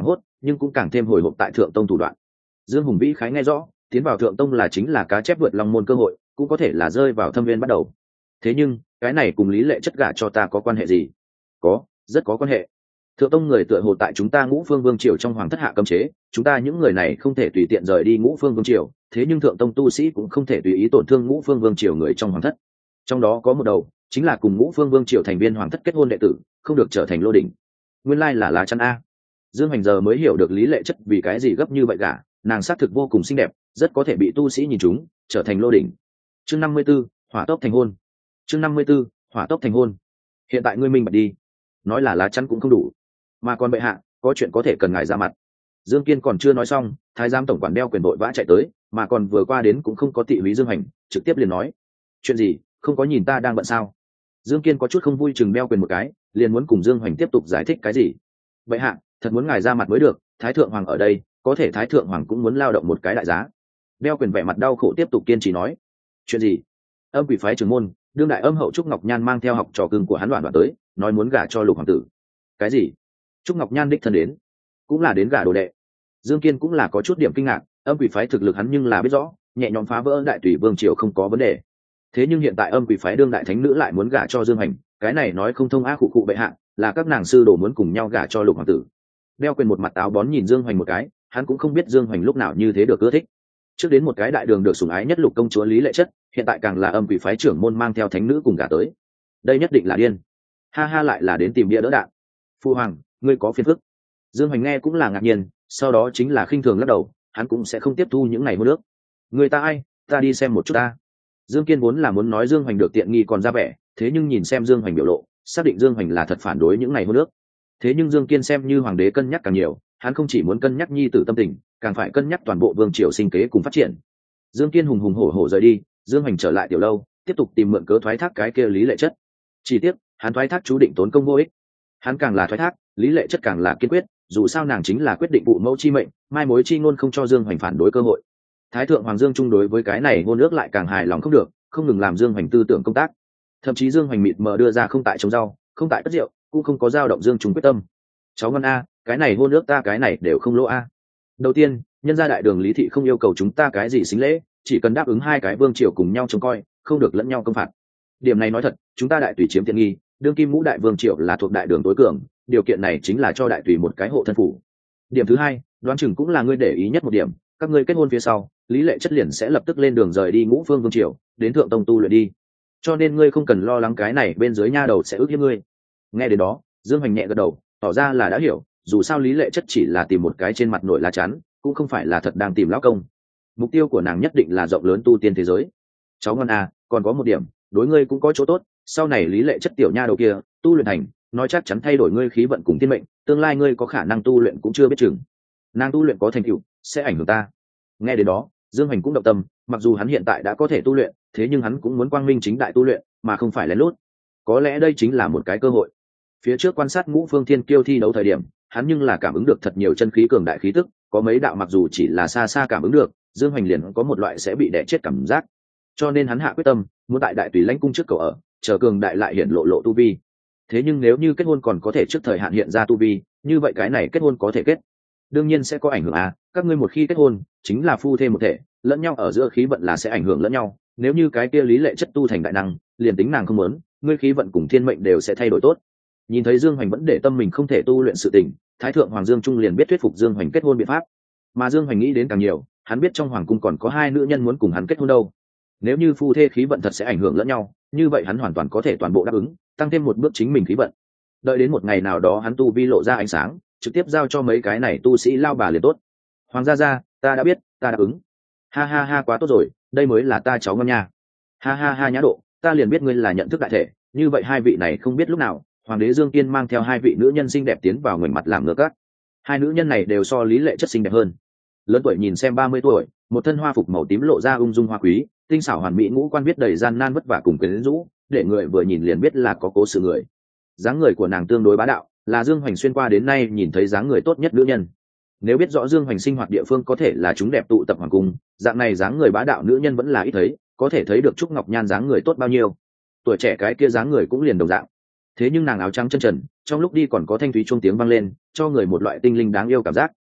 nhưng cũng càng thêm hồi hộp tại thượng tông thủ đoạn. Dương Hùng Vĩ khái nghe rõ, tiến vào thượng tông là chính là cá chép vượt long môn cơ hội, cũng có thể là rơi vào thâm viên bắt đầu. Thế nhưng cái này cùng Lý Lệ Chất gả cho ta có quan hệ gì? Có, rất có quan hệ. Thượng tông người tựa hồ tại chúng ta Ngũ Phương Vương triều trong hoàng thất hạ cấm chế, chúng ta những người này không thể tùy tiện rời đi Ngũ Phương Vương triều, thế nhưng thượng tông tu sĩ cũng không thể tùy ý tổn thương Ngũ Phương Vương triều người trong hoàng thất. Trong đó có một đầu, chính là cùng Ngũ Phương Vương triều thành viên hoàng thất kết hôn đệ tử, không được trở thành lô đỉnh. Nguyên lai là lá chắn a. Dương Hoành giờ mới hiểu được Lý Lệ Chất vì cái gì gấp như vậy cả, nàng xác thực vô cùng xinh đẹp, rất có thể bị tu sĩ nhìn trúng, trở thành lô đỉnh. Chương 54, hỏa tốc thành hôn. Chương 54, hỏa tốc thành hôn. Hiện tại ngươi minh bạch đi, nói là lá chắn cũng không đủ, mà còn bệ hạ, có chuyện có thể cần ngài ra mặt. Dương Kiên còn chưa nói xong, thái giám tổng quản đeo quyền đội vã chạy tới, mà còn vừa qua đến cũng không có tị húy Dương Hoành, trực tiếp liền nói: chuyện gì, không có nhìn ta đang bận sao? Dương Kiên có chút không vui chừng đeo quyền một cái, liền muốn cùng Dương Hoành tiếp tục giải thích cái gì. Bệ hạ, thật muốn ngài ra mặt mới được, thái thượng hoàng ở đây, có thể thái thượng hoàng cũng muốn lao động một cái đại giá. Đeo quyền vẻ mặt đau khổ tiếp tục kiên trì nói: chuyện gì? Âm quỷ phái trưởng môn, đương đại âm hậu Trúc Ngọc Nhan mang theo học trò cưng của hắn đoạn đoạn tới, nói muốn gả cho Lục hoàng tử. Cái gì? Trúc Ngọc Nhan đích thân đến, cũng là đến gả đồ đệ. Dương Kiên cũng là có chút điểm kinh ngạc, âm quỷ phái thực lực hắn nhưng là biết rõ, nhẹ nhõm phá vỡ đại tùy vương triều không có vấn đề. Thế nhưng hiện tại âm quỷ phái đương đại thánh nữ lại muốn gả cho Dương Hành, cái này nói không thông á. Khụ khụ bệ hạ, là các nàng sư đồ muốn cùng nhau gả cho Lục hoàng tử. Đeo quyền một mặt táo bón nhìn Dương Hoành một cái, hắn cũng không biết Dương Hoành lúc nào như thế được ưa thích. Trước đến một cái đại đường được sủng ái nhất Lục công chúa Lý Lệ Chất, hiện tại càng là âm quỷ phái trưởng môn mang theo thánh nữ cùng gả tới. Đây nhất định là điên. Ha ha, lại là đến tìm bia đỡ đạn. Phu hoàng, ngươi có phiền phức. Dương Hoành nghe cũng là ngạc nhiên, sau đó chính là khinh thường lắc đầu, hắn cũng sẽ không tiếp thu những ngày hôn nước. Người ta ai, ta đi xem một chút ta. Dương Kiên vốn là muốn nói Dương Hoành được tiện nghi còn ra vẻ, thế nhưng nhìn xem Dương Hoành biểu lộ, xác định Dương Hoành là thật phản đối những ngày hôn nước. Thế nhưng Dương Kiên xem như hoàng đế cân nhắc càng nhiều, hắn không chỉ muốn cân nhắc nhi tử tâm tình, càng phải cân nhắc toàn bộ vương triều sinh kế cùng phát triển. Dương Kiên hùng hùng hổ hổ rời đi, Dương Hoành trở lại tiểu lâu, tiếp tục tìm mượn cớ thoái thác cái kia Lý Lệ Chất. Chỉ tiếc, hắn thoái thác chú định tốn công vô ích. Hắn càng là thoái thác, Lý Lệ Chất càng là kiên quyết, dù sao nàng chính là quyết định vụ mẫu chi mệnh, mai mối chi ngôn không cho Dương Hoành phản đối cơ hội. Thái thượng hoàng Dương chung đối với cái này ngôn ước lại càng hài lòng không được, không ngừng làm Dương Hoành tư tưởng công tác. Thậm chí Dương Hoành mịt mờ đưa ra không tại trồng rau, không tại cất rượu, cũng không có dao động Dương chung quyết tâm. Cháu ngon a, cái này ngôn ước ta cái này đều không lỗ a. Đầu tiên, nhân gia đại đường Lý thị không yêu cầu chúng ta cái gì xính lễ, chỉ cần đáp ứng hai cái vương triều cùng nhau trông coi, không được lẫn nhau công phạt. Điểm này nói thật, chúng ta đại tùy chiếm tiện nghi, đương kim ngũ đại vương triều là thuộc đại đường tối cường, điều kiện này chính là cho đại tùy một cái hộ thân phủ. Điểm thứ hai, đoán chừng cũng là ngươi để ý nhất một điểm, các ngươi kết hôn phía sau, Lý Lệ Chất liền sẽ lập tức lên đường rời đi Ngũ Phương vương triều, đến thượng tông tu luyện đi. Cho nên ngươi không cần lo lắng cái này bên dưới nha đầu sẽ ức hiếp ngươi. Nghe đến đó, Dương Hoành nhẹ gật đầu, tỏ ra là đã hiểu, dù sao Lý Lệ Chất chỉ là tìm một cái trên mặt nổi lá chắn, cũng không phải là thật đang tìm lão công. Mục tiêu của nàng nhất định là rộng lớn tu tiên thế giới. Cháu ngon à, còn có một điểm, đối ngươi cũng có chỗ tốt, sau này Lý Lệ Chất tiểu nha đầu kia tu luyện thành, nói chắc chắn thay đổi ngươi khí vận cùng thiên mệnh, tương lai ngươi có khả năng tu luyện cũng chưa biết chừng. Nàng tu luyện có thành tựu, sẽ ảnh hưởng ta. Nghe đến đó, Dương Hoành cũng động tâm, mặc dù hắn hiện tại đã có thể tu luyện, thế nhưng hắn cũng muốn quang minh chính đại tu luyện, mà không phải lén lút. Có lẽ đây chính là một cái cơ hội. Phía trước quan sát Ngũ Phương Thiên Kiêu thi đấu thời điểm, hắn nhưng là cảm ứng được thật nhiều chân khí cường đại khí tức, có mấy đạo mặc dù chỉ là xa xa cảm ứng được, Dương Hoành liền có một loại sẽ bị đè chết cảm giác. Cho nên hắn hạ quyết tâm, muốn tại đại tùy lãnh cung trước cầu ở, chờ cường đại lại hiện lộ tu vi. Thế nhưng nếu như kết hôn còn có thể trước thời hạn hiện ra tu vi, như vậy cái này kết hôn có thể kết. Đương nhiên sẽ có ảnh hưởng à, các ngươi một khi kết hôn, chính là phu thê một thể, lẫn nhau ở giữa khí vận là sẽ ảnh hưởng lẫn nhau. Nếu như cái kia Lý Lệ Chất tu thành đại năng, liền tính nàng không muốn, ngươi khí vận cùng thiên mệnh đều sẽ thay đổi tốt. Nhìn thấy Dương Hoành vẫn để tâm mình không thể tu luyện sự tình, Thái thượng hoàng Dương Trung liền biết thuyết phục Dương Hoành kết hôn biện pháp. Mà Dương Hoành nghĩ đến càng nhiều, hắn biết trong hoàng cung còn có hai nữ nhân muốn cùng hắn kết hôn đâu. Nếu như phu thê khí vận thật sẽ ảnh hưởng lẫn nhau, như vậy hắn hoàn toàn có thể toàn bộ đáp ứng, tăng thêm một bước chính mình khí vận. Đợi đến một ngày nào đó hắn tu vi lộ ra ánh sáng, trực tiếp giao cho mấy cái này tu sĩ lao bà liền tốt. Hoàng gia, ta đã biết, ta đáp ứng. Ha ha ha, quá tốt rồi, đây mới là ta cháu ngon nha. Ha ha ha, nhã độ, ta liền biết ngươi là nhận thức đại thể, như vậy hai vị này không biết lúc nào, hoàng đế Dương Kiên mang theo hai vị nữ nhân xinh đẹp tiến vào ngoảnh mặt làm ngược các. Hai nữ nhân này đều so Lý Lệ Chất xinh đẹp hơn. Lớn tuổi nhìn xem 30 tuổi, một thân hoa phục màu tím lộ ra ung dung hoa quý, tinh xảo hoàn mỹ ngũ quan viết đầy gian nan vất vả cùng quyến rũ, để người vừa nhìn liền biết là có cố sự người. Dáng người của nàng tương đối bá đạo, là Dương Hoành xuyên qua đến nay nhìn thấy dáng người tốt nhất nữ nhân. Nếu biết rõ Dương Hoành sinh hoạt địa phương có thể là chúng đẹp tụ tập hoàng cung, dạng này dáng người bá đạo nữ nhân vẫn là ít thấy, có thể thấy được Trúc Ngọc Nhan dáng người tốt bao nhiêu. Tuổi trẻ cái kia dáng người cũng liền đồng dạng. Thế nhưng nàng áo trắng chân trần, trong lúc đi còn có thanh thúy chuông tiếng vang lên, cho người một loại tinh linh đáng yêu cảm giác.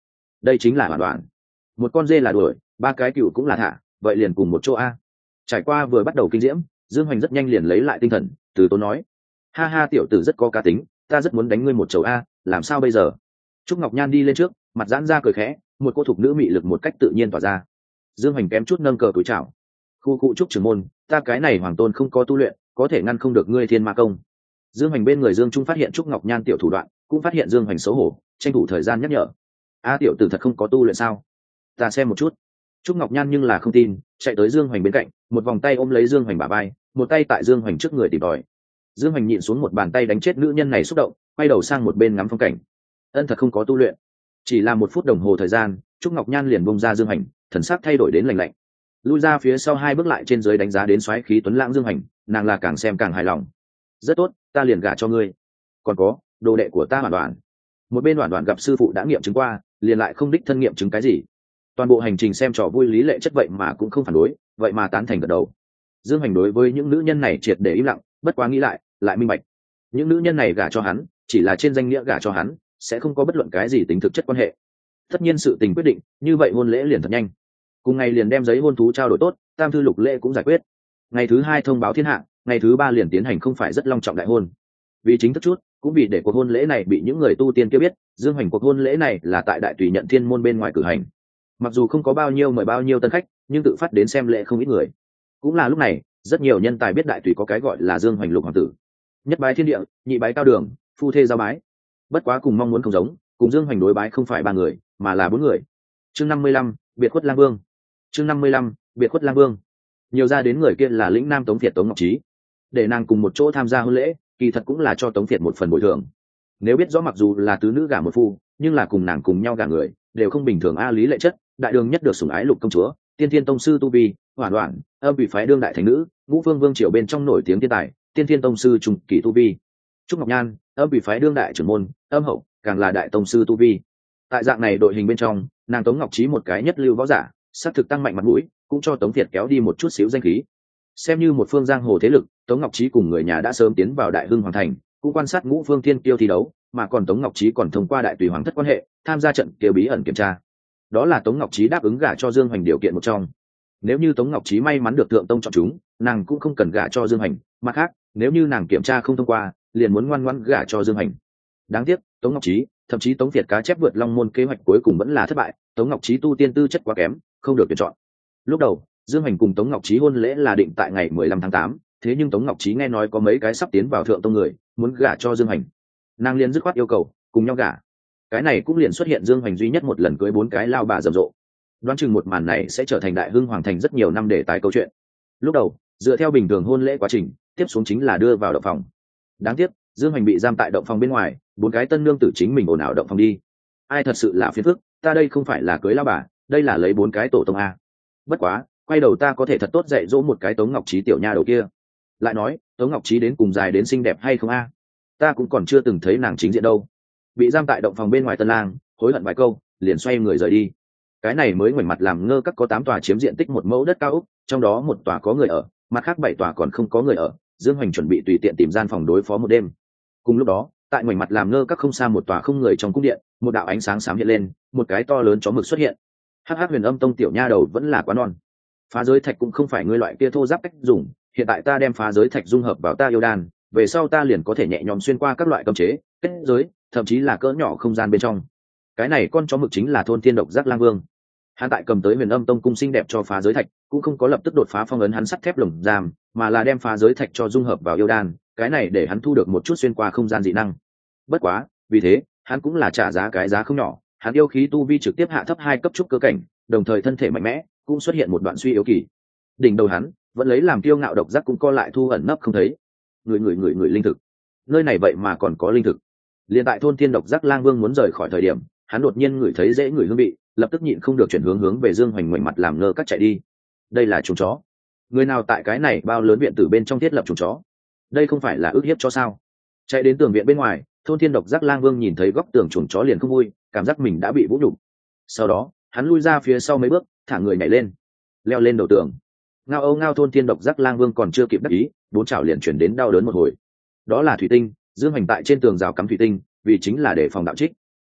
đây chính là hoàn toàn một con dê là đuổi, ba cái cừu cũng là thả, vậy liền cùng một chỗ a. Trải qua vừa bắt đầu kinh diễm, Dương Hoành rất nhanh liền lấy lại tinh thần, từ tốn nói: ha ha, tiểu tử rất có cá tính, ta rất muốn đánh ngươi một chầu a, làm sao bây giờ? Trúc Ngọc Nhan đi lên trước, mặt giãn ra cười khẽ, một cô thục nữ mị lực một cách tự nhiên tỏa ra. Dương Hoành kém chút nâng cờ túi chào: khu cụ Trúc trưởng môn, ta cái này hoàng tôn không có tu luyện, có thể ngăn không được ngươi thiên ma công. Dương Hoành bên người Dương Trung phát hiện Trúc Ngọc Nhan tiểu thủ đoạn, cũng phát hiện Dương Hoành xấu hổ, tranh thủ thời gian nhắc nhở: a tiểu tử thật không có tu luyện sao? Ta xem một chút. Trúc Ngọc Nhan nhưng là không tin, chạy tới Dương Hoành bên cạnh, một vòng tay ôm lấy Dương Hoành bả vai, một tay tại Dương Hoành trước người tìm tòi. Dương Hoành nhịn xuống một bàn tay đánh chết nữ nhân này xúc động, quay đầu sang một bên ngắm phong cảnh. Ân thật không có tu luyện. Chỉ là 1 phút đồng hồ thời gian, Trúc Ngọc Nhan liền bông ra Dương Hoành, thần sắc thay đổi đến lạnh lạnh. Lui ra phía sau 2 bước lại trên dưới đánh giá đến xoáy khí tuấn lãng Dương Hoành, nàng là càng xem càng hài lòng. Rất tốt, ta liền gả cho ngươi. Còn có, đồ đệ của ta Hoàn Đoạn. Một bên Hoàn Đoạn gặp sư phụ đã nghiệm chứng qua, liền lại không đích thân nghiệm chứng cái gì. Toàn bộ hành trình xem trò vui Lý Lệ chất vậy mà cũng không phản đối, vậy mà tán thành gật đầu. Dương Hoành đối với những nữ nhân này triệt để im lặng, bất quá nghĩ lại minh bạch. Những nữ nhân này gả cho hắn, chỉ là trên danh nghĩa gả cho hắn, sẽ không có bất luận cái gì tính thực chất quan hệ. Tất nhiên sự tình quyết định, như vậy hôn lễ liền thật nhanh. Cùng ngày liền đem giấy hôn thú trao đổi tốt, tam thư lục lễ cũng giải quyết. Ngày thứ 2 thông báo thiên hạ, ngày thứ 3 liền tiến hành không phải rất long trọng đại hôn. Vì chính thức chút, cũng vì để cuộc hôn lễ này bị những người tu tiên kia biết, Dương Hoành cuộc hôn lễ này là tại Đại Tùy Nhận Thiên môn bên ngoài cử hành. Mặc dù không có bao nhiêu mời bao nhiêu tân khách, nhưng tự phát đến xem lễ không ít người. Cũng là lúc này, rất nhiều nhân tài biết Đại Tùy có cái gọi là Dương Hoành lục hoàng tử. Nhất bái thiên địa, nhị bái cao đường, phu thê giao bái. Bất quá cùng mong muốn không giống, cùng Dương Hoành đối bái không phải 3 người, mà là 4 người. Chương 55, biệt khuất lang vương. Chương 55, biệt khuất lang vương. Nhiều ra đến người kia là lĩnh nam Tống Việt Tống Ngọc Trí, để nàng cùng một chỗ tham gia hôn lễ, kỳ thật cũng là cho Tống Việt một phần bồi thường. Nếu biết rõ mặc dù là tứ nữ gả một phu, nhưng là cùng nàng cùng nhau gả người đều không bình thường a. Lý Lệ chất, đại đường nhất được sủng ái lục công chúa, tiên thiên tông sư tu vi, Hoàn Đoạn, âm bị phái đương đại thành nữ, ngũ phương vương triều bên trong nổi tiếng thiên tài, tiên thiên tông sư trung kỳ tu vi. Trúc Ngọc Nhan, âm bị phái đương đại trưởng môn, âm hậu, càng là đại tông sư tu vi. Tại dạng này đội hình bên trong, nàng Tống Ngọc Trí một cái nhất lưu võ giả, sát thực tăng mạnh mặt mũi, cũng cho Tống Việt kéo đi một chút xíu danh khí. Xem như một phương giang hồ thế lực, Tống Ngọc Trí cùng người nhà đã sớm tiến vào Đại Hưng Hoàng thành, cũng quan sát ngũ phương thiên kiêu thi đấu, mà còn Tống Ngọc Trí còn thông qua Đại Tùy Hoàng thất quan hệ, tham gia trận kia bí ẩn kiểm tra. Đó là Tống Ngọc Trí đáp ứng gả cho Dương Hoành điều kiện một trong. Nếu như Tống Ngọc Trí may mắn được Thượng Tông chọn chúng, nàng cũng không cần gả cho Dương Hoành, mặt khác, nếu như nàng kiểm tra không thông qua, liền muốn ngoan ngoãn gả cho Dương Hoành. Đáng tiếc, Tống Ngọc Trí, thậm chí Tống Việt cá chép vượt long môn kế hoạch cuối cùng vẫn là thất bại, Tống Ngọc Trí tu tiên tư chất quá kém, không được tuyển chọn. Lúc đầu, Dương Hoành cùng Tống Ngọc Trí hôn lễ là định tại ngày 15 tháng 8, thế nhưng Tống Ngọc Trí nghe nói có mấy cái sắp tiến vào Thượng Tông người, muốn gả cho Dương Hoành. Nàng liền dứt khoát yêu cầu cùng nhau gả. Cái này cũng liền xuất hiện Dương Hoành duy nhất một lần cưới 4 cái lao bà rầm rộ. Đoán chừng một màn này sẽ trở thành Đại Hưng Hoàng thành rất nhiều năm để tài câu chuyện. Lúc đầu, dựa theo bình thường hôn lễ quá trình, tiếp xuống chính là đưa vào động phòng. Đáng tiếc, Dương Hoành bị giam tại động phòng bên ngoài, 4 cái tân nương tử chính mình ồn ào động phòng đi. Ai thật sự là phiền phức, ta đây không phải là cưới lao bà, đây là lấy 4 cái tổ tông a. Bất quá, quay đầu ta có thể thật tốt dạy dỗ một cái Tống Ngọc Trí tiểu nha đầu kia. Lại nói, Tống Ngọc Trí đến cùng dài đến xinh đẹp hay không a? Ta cũng còn chưa từng thấy nàng chính diện đâu. Bị giam tại động phòng bên ngoài tân lang, hối hận vài câu, liền xoay người rời đi. Cái này mới ngoảnh mặt làm ngơ các có 8 tòa chiếm diện tích 1 mẫu đất cao ốc, trong đó 1 tòa có người ở, mặt khác 7 tòa còn không có người ở. Dương Hoành chuẩn bị tùy tiện tìm gian phòng đối phó một đêm. Cùng lúc đó, tại ngoảnh mặt làm ngơ các không xa 1 tòa không người trong cung điện, một đạo ánh sáng xám hiện lên, một cái to lớn chó mực xuất hiện. Hắc Hắc Huyền Âm Tông tiểu nha đầu vẫn là quá non. Phá giới thạch cũng không phải ngươi loại kia thô giáp cách dùng, hiện tại ta đem phá giới thạch dung hợp vào ta yêu đan, về sau ta liền có thể nhẹ nhõm xuyên qua các loại cấm chế, kết giới, thậm chí là cỡ nhỏ không gian bên trong. Cái này con chó mực chính là thôn thiên độc giác lang vương. Hắn tại cầm tới Huyền Âm Tông cung xinh đẹp cho phá giới thạch, cũng không có lập tức đột phá phong ấn hắn sắt thép lồng giam, mà là đem phá giới thạch cho dung hợp vào yêu đan, cái này để hắn thu được một chút xuyên qua không gian dị năng. Bất quá, vì thế, hắn cũng là trả giá cái giá không nhỏ, hắn yêu khí tu vi trực tiếp hạ thấp 2 cấp trúc cơ cảnh, đồng thời thân thể mạnh mẽ, cũng xuất hiện một đoạn suy yếu kỳ. Đỉnh đầu hắn, vẫn lấy làm kiêu ngạo độc giác cũng co lại thu ẩn nấp không thấy. Người linh thực. Nơi này vậy mà còn có linh thực. Liên tại thôn thiên độc giác lang vương muốn rời khỏi thời điểm, hắn đột nhiên ngửi thấy dễ ngửi hương vị, lập tức nhịn không được chuyển hướng về Dương Hoành ngoảnh mặt làm ngơ các chạy đi. Đây là chuồng chó. Người nào tại cái này bao lớn viện tử bên trong thiết lập chuồng chó? Đây không phải là ức hiếp chó sao? Chạy đến tường viện bên ngoài, thôn thiên độc giác lang vương nhìn thấy góc tường chuồng chó liền không vui, cảm giác mình đã bị vũ nhục. Sau đó, hắn lui ra phía sau mấy bước, thả người nhảy lên, leo lên đầu tường. Ngao âu ngao, thôn thiên độc giác lang vương còn chưa kịp đắc ý, 4 chảo liền chuyển đến đau đớn một hồi. Đó là thủy tinh, Dương Hoành tại trên tường rào cắm thủy tinh, vì chính là để phòng đạo trích.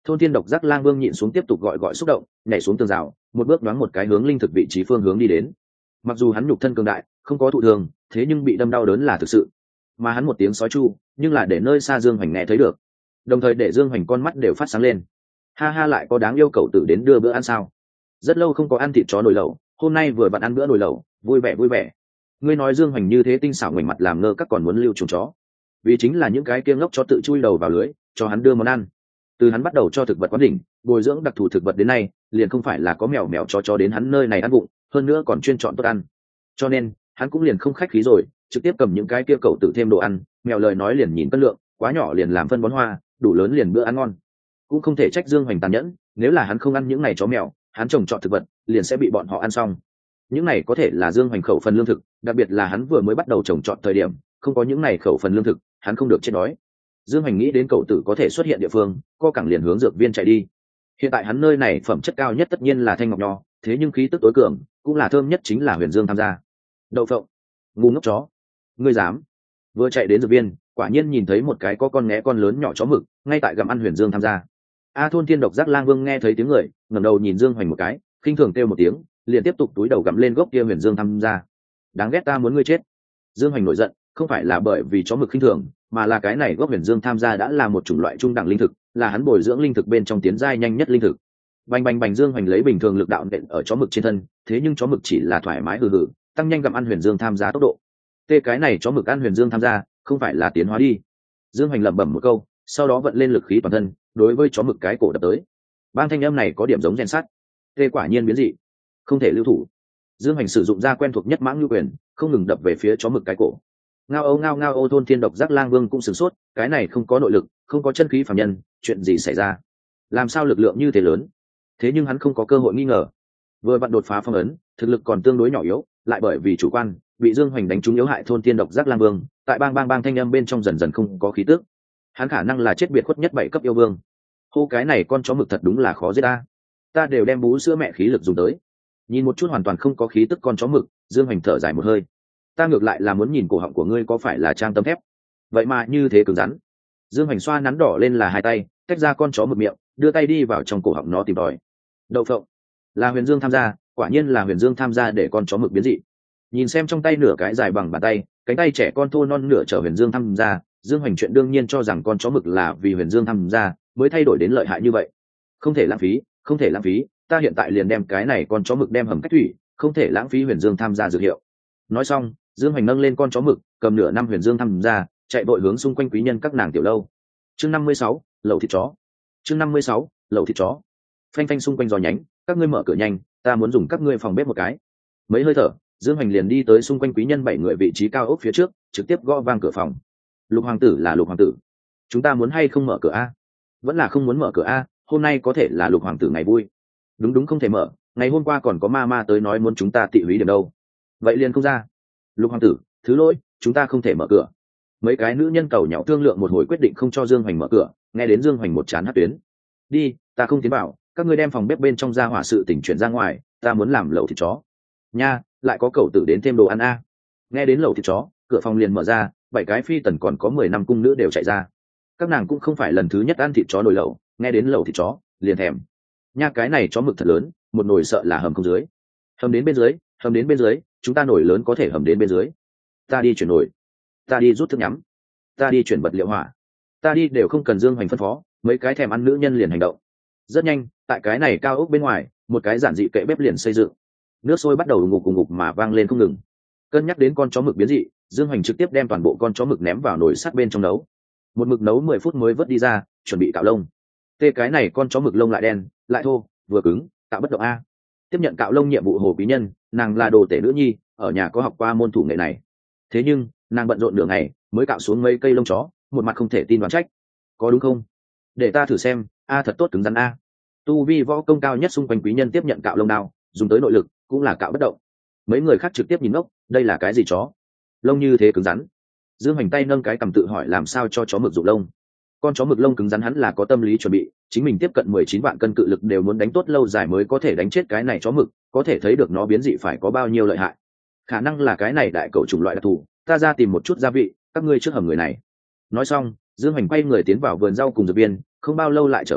Thôn Thiên Độc Giác Lang Vương nhịn xuống tiếp tục gọi gọi xúc động, nhảy xuống tường rào, một bước đoán một cái hướng linh thực vị trí phương hướng đi đến. Mặc dù hắn nhục thân cường đại, không có thụ thường, thế nhưng bị đâm đau đớn là thực sự. Mà hắn một tiếng sói chu, nhưng là để nơi xa Dương Hoành nghe thấy được, đồng thời để Dương Hoành con mắt đều phát sáng lên. Ha ha, lại có đáng yêu cầu tử đến đưa bữa ăn sao? Rất lâu không có ăn thịt chó nồi lẩu, hôm nay vừa vặn ăn bữa nồi lẩu, vui vẻ vui vẻ. Ngươi nói Dương Hoành như thế tinh xảo ngoảnh mặt làm ngơ các còn muốn lưu chuồng chó, vì chính là những cái kiêng ngốc chó tự chui đầu vào lưới, cho hắn đưa món ăn. Từ hắn bắt đầu cho thực vật quán đỉnh, bồi dưỡng đặc thù thực vật đến nay, liền không phải là có mèo mèo chó đến hắn nơi này ăn bụng, hơn nữa còn chuyên chọn tốt ăn. Cho nên hắn cũng liền không khách khí rồi, trực tiếp cầm những cái kia cậu tự thêm đồ ăn, mèo lời nói liền nhìn cân lượng, quá nhỏ liền làm phân bón hoa, đủ lớn liền bữa ăn ngon. Cũng không thể trách Dương Hoành tàn nhẫn, nếu là hắn không ăn những này chó mèo, hắn trồng trọt thực vật liền sẽ bị bọn họ ăn xong. Những này có thể là Dương Hoành khẩu phần lương thực, đặc biệt là hắn vừa mới bắt đầu trồng trọt thời điểm, không có những này khẩu phần lương thực, hắn không được chết đói. Dương Hoành nghĩ đến cậu tử có thể xuất hiện địa phương, co cẳng liền hướng dược viên chạy đi. Hiện tại hắn nơi này phẩm chất cao nhất tất nhiên là thanh ngọc nho, thế nhưng khí tức tối cường, cũng là thơm nhất chính là Huyền Dương tham gia. Đậu phộng, ngu ngốc chó, ngươi dám? Vừa chạy đến dược viên, quả nhiên nhìn thấy một cái có con nghé con lớn nhỏ chó mực, ngay tại gặm ăn Huyền Dương tham gia. Thôn Thiên Độc Giác Lang Vương nghe thấy tiếng người, ngẩng đầu nhìn Dương Hoành một cái, khinh thường kêu một tiếng, liền tiếp tục túi đầu gặm lên gốc kia Huyền Dương tham gia. Đáng ghét, ta muốn ngươi chết. Dương Hoành nổi giận, không phải là bởi vì chó mực khinh thường, mà là cái này gốc Huyền Dương tham gia đã là một chủng loại trung đẳng linh thực, là hắn bồi dưỡng linh thực bên trong tiến giai nhanh nhất linh thực. Bành bành bành, Dương Hoành lấy bình thường lực đạo nện ở chó mực trên thân, thế nhưng chó mực chỉ là thoải mái hừ hừ, tăng nhanh gặm ăn Huyền Dương tham gia tốc độ. Tê, cái này chó mực ăn Huyền Dương tham gia, không phải là tiến hóa đi? Dương Hoành lẩm bẩm một câu, sau đó vận lên lực khí toàn thân, đối với chó mực cái cổ đập tới. Bang, thanh âm này có điểm giống rèn sắt. Tê, quả nhiên biến dị, không thể lưu thủ. Dương Hoành sử dụng ra quen thuộc nhất mãng lưu quyền, không ngừng đập về phía chó mực cái cổ. Ngao ô. Thôn Thiên Độc Giác Lang Vương cũng sửng sốt, cái này không có nội lực, không có chân khí phàm nhân, chuyện gì xảy ra? Làm sao lực lượng như thế lớn? Thế nhưng hắn không có cơ hội nghi ngờ, vừa vặn đột phá phong ấn, thực lực còn tương đối nhỏ yếu, lại bởi vì chủ quan bị Dương Hoành đánh trúng yếu hại Thôn Thiên Độc Giác Lang Vương, tại bang thanh âm bên trong dần dần không có khí tức. Hắn khả năng là chết biệt khuất nhất 7 cấp yêu vương. Hô, cái này con chó mực thật đúng là khó giết ta đều đem bú sữa mẹ khí lực dùng tới. Nhìn một chút hoàn toàn không có khí tức con chó mực, Dương Hoành thở dài một hơi. Ta ngược lại là muốn nhìn cổ họng của ngươi có phải là trang tấm thép, vậy mà như thế cứng rắn. Dương Hoành xoa nắn đỏ lên là hai tay, tách ra con chó mực miệng, đưa tay đi vào trong cổ họng nó tìm tòi. Đậu phộng, là Huyền Dương tham gia, quả nhiên là Huyền Dương tham gia để con chó mực biến dị. Nhìn xem trong tay nửa cái dài bằng bàn tay, cánh tay trẻ con thô non nửa trở Huyền Dương tham gia, Dương Hoành chuyện đương nhiên cho rằng con chó mực là vì Huyền Dương tham gia mới thay đổi đến lợi hại như vậy. Không thể lãng phí, ta hiện tại liền đem cái này con chó mực đem hầm cách thủy, không thể lãng phí Huyền Dương tham gia dược hiệu. Nói xong, Dương Hoành nâng lên con chó mực, cầm nửa năm Huyền Dương tham gia, chạy vội hướng xung quanh quý nhân các nàng tiểu lâu. Chương 56, lẩu thịt chó. Chương 56, lẩu thịt chó. Phanh phanh, xung quanh giò nhánh, các ngươi mở cửa nhanh, ta muốn dùng các ngươi phòng bếp một cái. Mấy hơi thở, Dương Hoành liền đi tới xung quanh quý nhân 7 người vị trí cao ốc phía trước, trực tiếp gõ vang cửa phòng. Lục hoàng tử là Lục hoàng tử, chúng ta muốn hay không mở cửa a? Vẫn là không muốn mở cửa a? Hôm nay có thể là Lục hoàng tử ngày vui. Đúng, không thể mở, ngày hôm qua còn có ma tới nói muốn chúng ta tị húy điểm đâu. Vậy liền không ra. Lục hoàng tử, thứ lỗi, chúng ta không thể mở cửa. Mấy cái nữ nhân cầu nhạo thương lượng một hồi, quyết định không cho Dương Hoành mở cửa. Nghe đến Dương Hoành một chán hát tuyến. Đi, ta không tiến vào, các ngươi đem phòng bếp bên trong ra hỏa sự tỉnh chuyển ra ngoài, ta muốn làm lẩu thịt chó. Nha, lại có cậu tử đến thêm đồ ăn a. Nghe đến lẩu thịt chó, cửa phòng liền mở ra, 7 cái phi tần còn có 10 năm cung nữ đều chạy ra. Các nàng cũng không phải lần thứ nhất ăn thịt chó nồi lẩu, nghe đến lẩu thịt chó liền thèm. Nha, cái này chó mực thật lớn, một nồi sợ là hầm không dưới. Hầm đến bên dưới, chúng ta nồi lớn có thể hầm đến bên dưới. Ta đi chuyển nồi, ta đi rút thức nhắm, ta đi chuyển vật liệu hỏa, ta đi đều không cần Dương Hoành phân phó, mấy cái thèm ăn nữ nhân liền hành động. Rất nhanh, tại cái này cao ốc bên ngoài, một cái giản dị kệ bếp liền xây dựng. Nước sôi bắt đầu ngục ngục mà vang lên không ngừng. Cân nhắc đến con chó mực biến dị, Dương Hoành trực tiếp đem toàn bộ con chó mực ném vào nồi sắt bên trong nấu. Một mực nấu 10 phút mới vớt đi ra, chuẩn bị cạo lông. Tê, cái này con chó mực lông lại đen, lại thô, vừa cứng, cạo bất động a. Tiếp nhận cạo lông nhiệm vụ Hồ Quý Nhân, nàng là đồ tể nữ nhi, ở nhà có học qua môn thủ nghệ này. Thế nhưng, nàng bận rộn nửa ngày, mới cạo xuống mấy cây lông chó, một mặt không thể tin đoán trách. Có đúng không? Để ta thử xem, thật tốt cứng rắn a. Tu vi võ công cao nhất xung quanh quý nhân tiếp nhận cạo lông đao, dùng tới nội lực, cũng là cạo bất động. Mấy người khác trực tiếp nhìn ngốc, đây là cái gì chó? Lông như thế cứng rắn. Dương Hoành tay nâng cái cầm tự hỏi làm sao cho chó mực rụng lông. Con chó mực lông cứng rắn hắn là có tâm lý chuẩn bị, chính mình tiếp cận 19 vạn cân cự lực đều muốn đánh tốt lâu dài mới có thể đánh chết cái này chó mực, có thể thấy được nó biến dị phải có bao nhiêu lợi hại. Khả năng là cái này đại cẩu chủng loại đặc thù, ta ra tìm một chút gia vị, các ngươi trước hầm người này. Nói xong, Dương Hoành quay người tiến vào vườn rau cùng dược viên, không bao lâu lại trở về,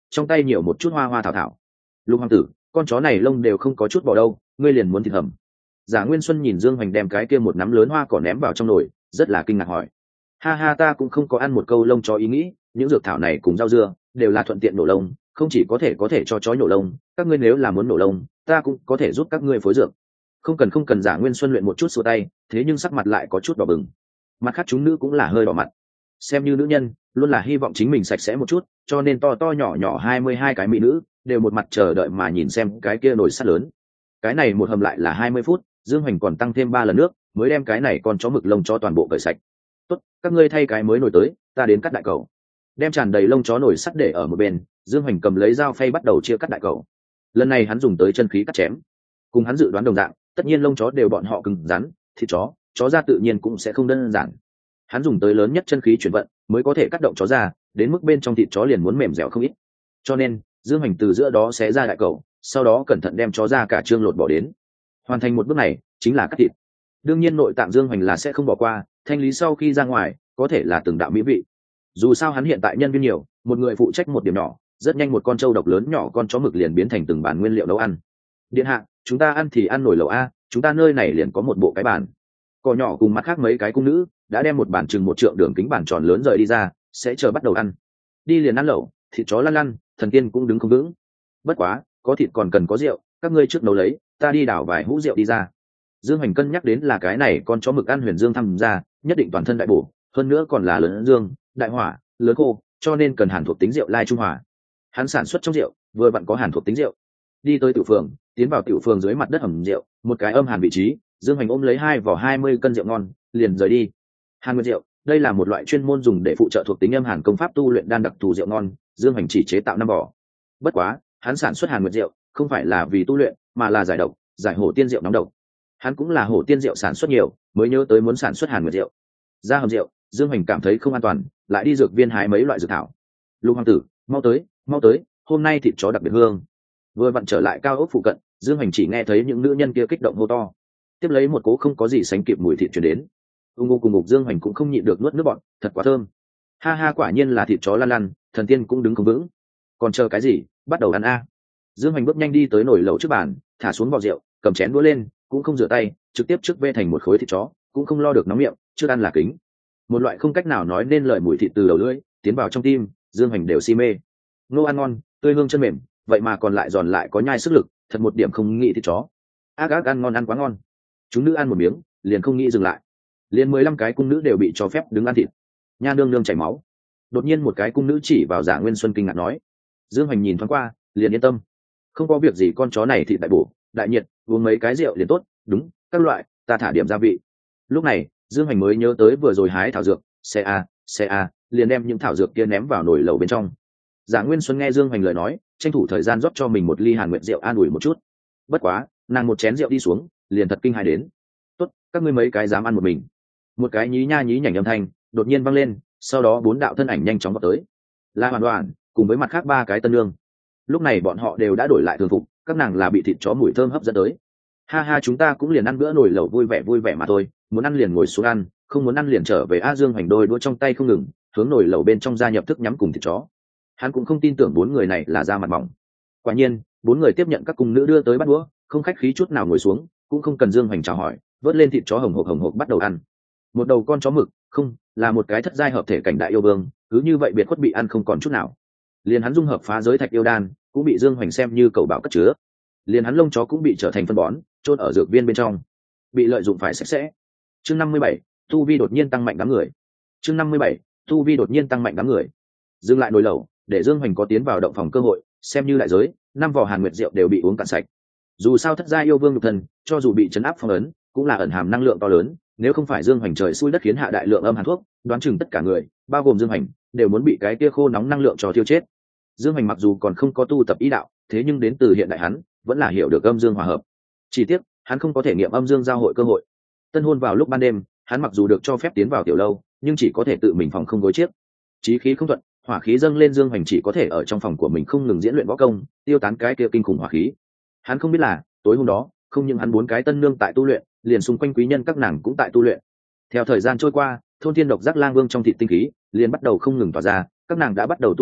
trong tay nhiều một chút hoa hoa thảo thảo. Lục hoàng tử, con chó này lông đều không có chút bỏ đâu, ngươi liền muốn thịt hầm? Giả Nguyên Xuân nhìn Dương Hoành đem cái kia một nắm lớn hoa cỏ ném vào trong nồi, rất là kinh ngạc hỏi. Ha ha, ta cũng không có ăn một câu lông chó ý nghĩ, những dược thảo này cùng rau dưa đều là thuận tiện nổ lông, không chỉ có thể cho chó nổ lông, các ngươi nếu là muốn nổ lông, ta cũng có thể giúp các ngươi phối dược. Không cần. Giả Nguyên Xuân luyện một chút xua tay, thế nhưng sắc mặt lại có chút đỏ bừng. Mặt khác chúng nữ cũng là hơi đỏ mặt. Xem như nữ nhân, luôn là hy vọng chính mình sạch sẽ một chút, cho nên to to nhỏ nhỏ 22 cái mỹ nữ đều một mặt chờ đợi mà nhìn xem cái kia nồi sắt lớn. Cái này một hầm lại là 20 phút, Dương Hoành còn tăng thêm 3 lần nước mới đem cái này con chó mực lông cho toàn bộ cởi sạch. Tốt, các ngươi thay cái mới nồi tới, ta đến cắt đại cầu. Đem tràn đầy lông chó nồi sắt để ở một bên, Dương Hoành cầm lấy dao phay bắt đầu chia cắt đại cầu. Lần này hắn dùng tới chân khí cắt chém, cùng hắn dự đoán đồng dạng, tất nhiên lông chó đều bọn họ cứng rắn, thịt chó ra tự nhiên cũng sẽ không đơn giản. Hắn dùng tới lớn nhất chân khí chuyển vận mới có thể cắt động chó ra, đến mức bên trong thịt chó liền muốn mềm dẻo không ít. Cho nên Dương Hoành từ giữa đó xé ra đại cầu, sau đó cẩn thận đem chó ra cả trương lột bỏ đến. Hoàn thành một bước này chính là cắt thịt. Đương nhiên nội tạng Dương Hoành là sẽ không bỏ qua, thanh lý sau khi ra ngoài có thể là từng đạo mỹ vị. Dù sao hắn hiện tại nhân viên nhiều, một người phụ trách một điểm nhỏ, rất nhanh một con trâu độc lớn nhỏ con chó mực liền biến thành từng bàn nguyên liệu nấu ăn. Điện hạ, chúng ta ăn thì ăn nồi lẩu a, chúng ta nơi này liền có một bộ cái bàn. Cỏ nhỏ cùng mặt khác mấy cái cung nữ đã đem một bàn chừng một trượng đường kính bàn tròn lớn rời đi ra, sẽ chờ bắt đầu ăn. Đi liền ăn lẩu, thịt chó lăn lăn, thần tiên cũng đứng không vững. Bất quá, có thịt còn cần có rượu, các ngươi trước nấu lấy, ta đi đảo vài hũ rượu đi ra. Dương Hoành cân nhắc đến là cái này con chó mực ăn huyền dương tham gia, nhất định toàn thân đại bổ, hơn nữa còn là lớn dương, đại hỏa, lớn khô, cho nên cần hàn thuộc tính rượu lai trung hòa. Hắn sản xuất trong rượu, vừa vặn có hàn thuộc tính rượu. Đi tới tiểu phường, tiến vào tiểu phường dưới mặt đất hầm rượu, một cái âm hàn vị trí, Dương Hoành ôm lấy 2 vỏ 20 cân rượu ngon, liền rời đi. Hàn Nguyệt rượu, đây là một loại chuyên môn dùng để phụ trợ thuộc tính âm hàn công pháp tu luyện đan đặc thù rượu ngon, Dương Hoành chỉ chế tạo 5 vỏ. Bất quá, hắn sản xuất Hàn Nguyệt rượu, không phải là vì tu luyện, mà là giải độc, giải hổ tiên rượu nóng độc. Hắn cũng là hổ tiên rượu sản xuất nhiều, mới nhớ tới muốn sản xuất Hàn Nguyệt rượu. Ra hầm rượu, Dương Hoành cảm thấy không an toàn, lại đi dược viên hái mấy loại dược thảo. Lục hoàng tử, mau tới, hôm nay thịt chó đặc biệt hương. Vừa vặn trở lại cao ốc phụ cận, Dương Hoành chỉ nghe thấy những nữ nhân kia kích động hô to. Tiếp lấy một cố không có gì sánh kịp mùi thịt truyền đến. Cùng ngục Dương Hoành cũng không nhịn được nuốt nước bọt, thật quá thơm. Ha ha, quả nhiên là thịt chó lăn lăn, thần tiên cũng đứng không vững. Còn chờ cái gì, bắt đầu ăn a. Dương Hoành bước nhanh đi tới nồi lẩu trước bàn, thả xuống vỏ rượu, cầm chén đũa lên, cũng không rửa tay, trực tiếp trước vê thành một khối thịt chó, cũng không lo được nóng miệng, trước ăn là kính. Một loại không cách nào nói nên lời mùi thịt từ đầu lưỡi tiến vào trong tim, Dương Hoành đều si mê. Ngô ăn ngon, tươi hương chân mềm, vậy mà còn lại giòn lại có nhai sức lực, thật một điểm không nghĩ thịt chó. Ác ăn ngon, ăn quá ngon. Chúng nữ ăn một miếng, liền không nghĩ dừng lại. Liền 15 cái cung nữ đều bị cho phép đứng ăn thịt. Nha nương nương chảy máu. Đột nhiên một cái cung nữ chỉ vào Giả Nguyên Xuân kinh ngạc nói. Dương Hoành nhìn thoáng qua, liền yên tâm. Không có việc gì, con chó này thịt đại bổ, đại nhiệt, uống mấy cái rượu liền tốt, đúng, các loại, ta thả điểm gia vị. Lúc này, Dương Hoành mới nhớ tới vừa rồi hái thảo dược, xe a, liền đem những thảo dược kia ném vào nồi lẩu bên trong. Giả Nguyên Xuân nghe Dương Hoành lời nói, tranh thủ thời gian rót cho mình một ly Hàn Nguyệt rượu an ủi một chút. Bất quá, nàng một chén rượu đi xuống, liền thật kinh hãi đến. Tốt, các ngươi mấy cái dám ăn một mình. Một cái nhí nha nhí nhảnh âm thanh đột nhiên vang lên, sau đó 4 đạo thân ảnh nhanh chóng vào tới. La Hoàn Hoàn cùng với mặt khác 3 cái tân nương. Lúc này bọn họ đều đã đổi lại thường phục, các nàng là bị thịt chó mùi thơm hấp dẫn tới. Ha ha, chúng ta cũng liền ăn bữa nồi lẩu vui vẻ mà thôi, muốn ăn liền ngồi xuống ăn, không muốn ăn liền trở về. A Dương Hoành đôi đũa trong tay không ngừng hướng nồi lẩu bên trong gia nhập thức nhắm cùng thịt chó. Hắn cũng không tin tưởng 4 người này là da mặt mỏng. Quả nhiên, 4 người tiếp nhận các cung nữ đưa tới bát đũa, không khách khí chút nào ngồi xuống, cũng không cần Dương Hoành chào hỏi, vớt lên thịt chó hồng hộc bắt đầu ăn. Một đầu con chó mực, không, là một cái thất giai hợp thể cảnh đại yêu vương, cứ như vậy biệt khuất bị ăn không còn chút nào. Liền hắn dung hợp phá giới thạch yêu đan, cũng bị Dương Hoành xem như cẩu bảo cất chứa. Liền hắn lông chó cũng bị trở thành phân bón, chôn ở dược viên bên trong, bị lợi dụng phải sạch sẽ. Chương 57, tu vi đột nhiên tăng mạnh đám người. Chương 57, tu vi đột nhiên tăng mạnh đám người. Dừng lại nồi lẩu, để Dương Hoành có tiến vào động phòng cơ hội, xem như đại giới, 5 vỏ Hàn Nguyệt rượu đều bị uống cạn sạch. Dù sao thất gia yêu vương nhục thân, cho dù bị chấn áp phong ấn, cũng là ẩn hàm năng lượng to lớn, nếu không phải Dương Hoành trời xui đất khiến hạ đại lượng âm hàn thuốc, đoán chừng tất cả người, bao gồm Dương Hoành, đều muốn bị cái kia khô nóng năng lượng cho tiêu chết. Dương Hoành mặc dù còn không có tu tập ý đạo, thế nhưng đến từ hiện đại hắn, vẫn là hiểu được âm dương hòa hợp. Chỉ tiếc, hắn không có thể nghiệm âm dương giao hội cơ hội. Tân hôn vào lúc ban đêm, hắn mặc dù được cho phép tiến vào tiểu lâu, nhưng chỉ có thể tự mình phòng không gối chiếc. Chí khí không thuận, hỏa khí dâng lên, Dương Hoành chỉ có thể ở trong phòng của mình không ngừng diễn luyện võ công, tiêu tán cái kia kinh khủng hỏa khí. Hắn không biết là, tối hôm đó, không những hắn 4 cái tân nương tại tu luyện, liền xung quanh quý nhân các nàng cũng tại tu luyện. Theo thời gian trôi qua, thôn thiên độc giác lang vương trong thịt tinh khí liền bắt đầu không ngừng tỏa ra, các nàng đã bắt đầu tu luyện,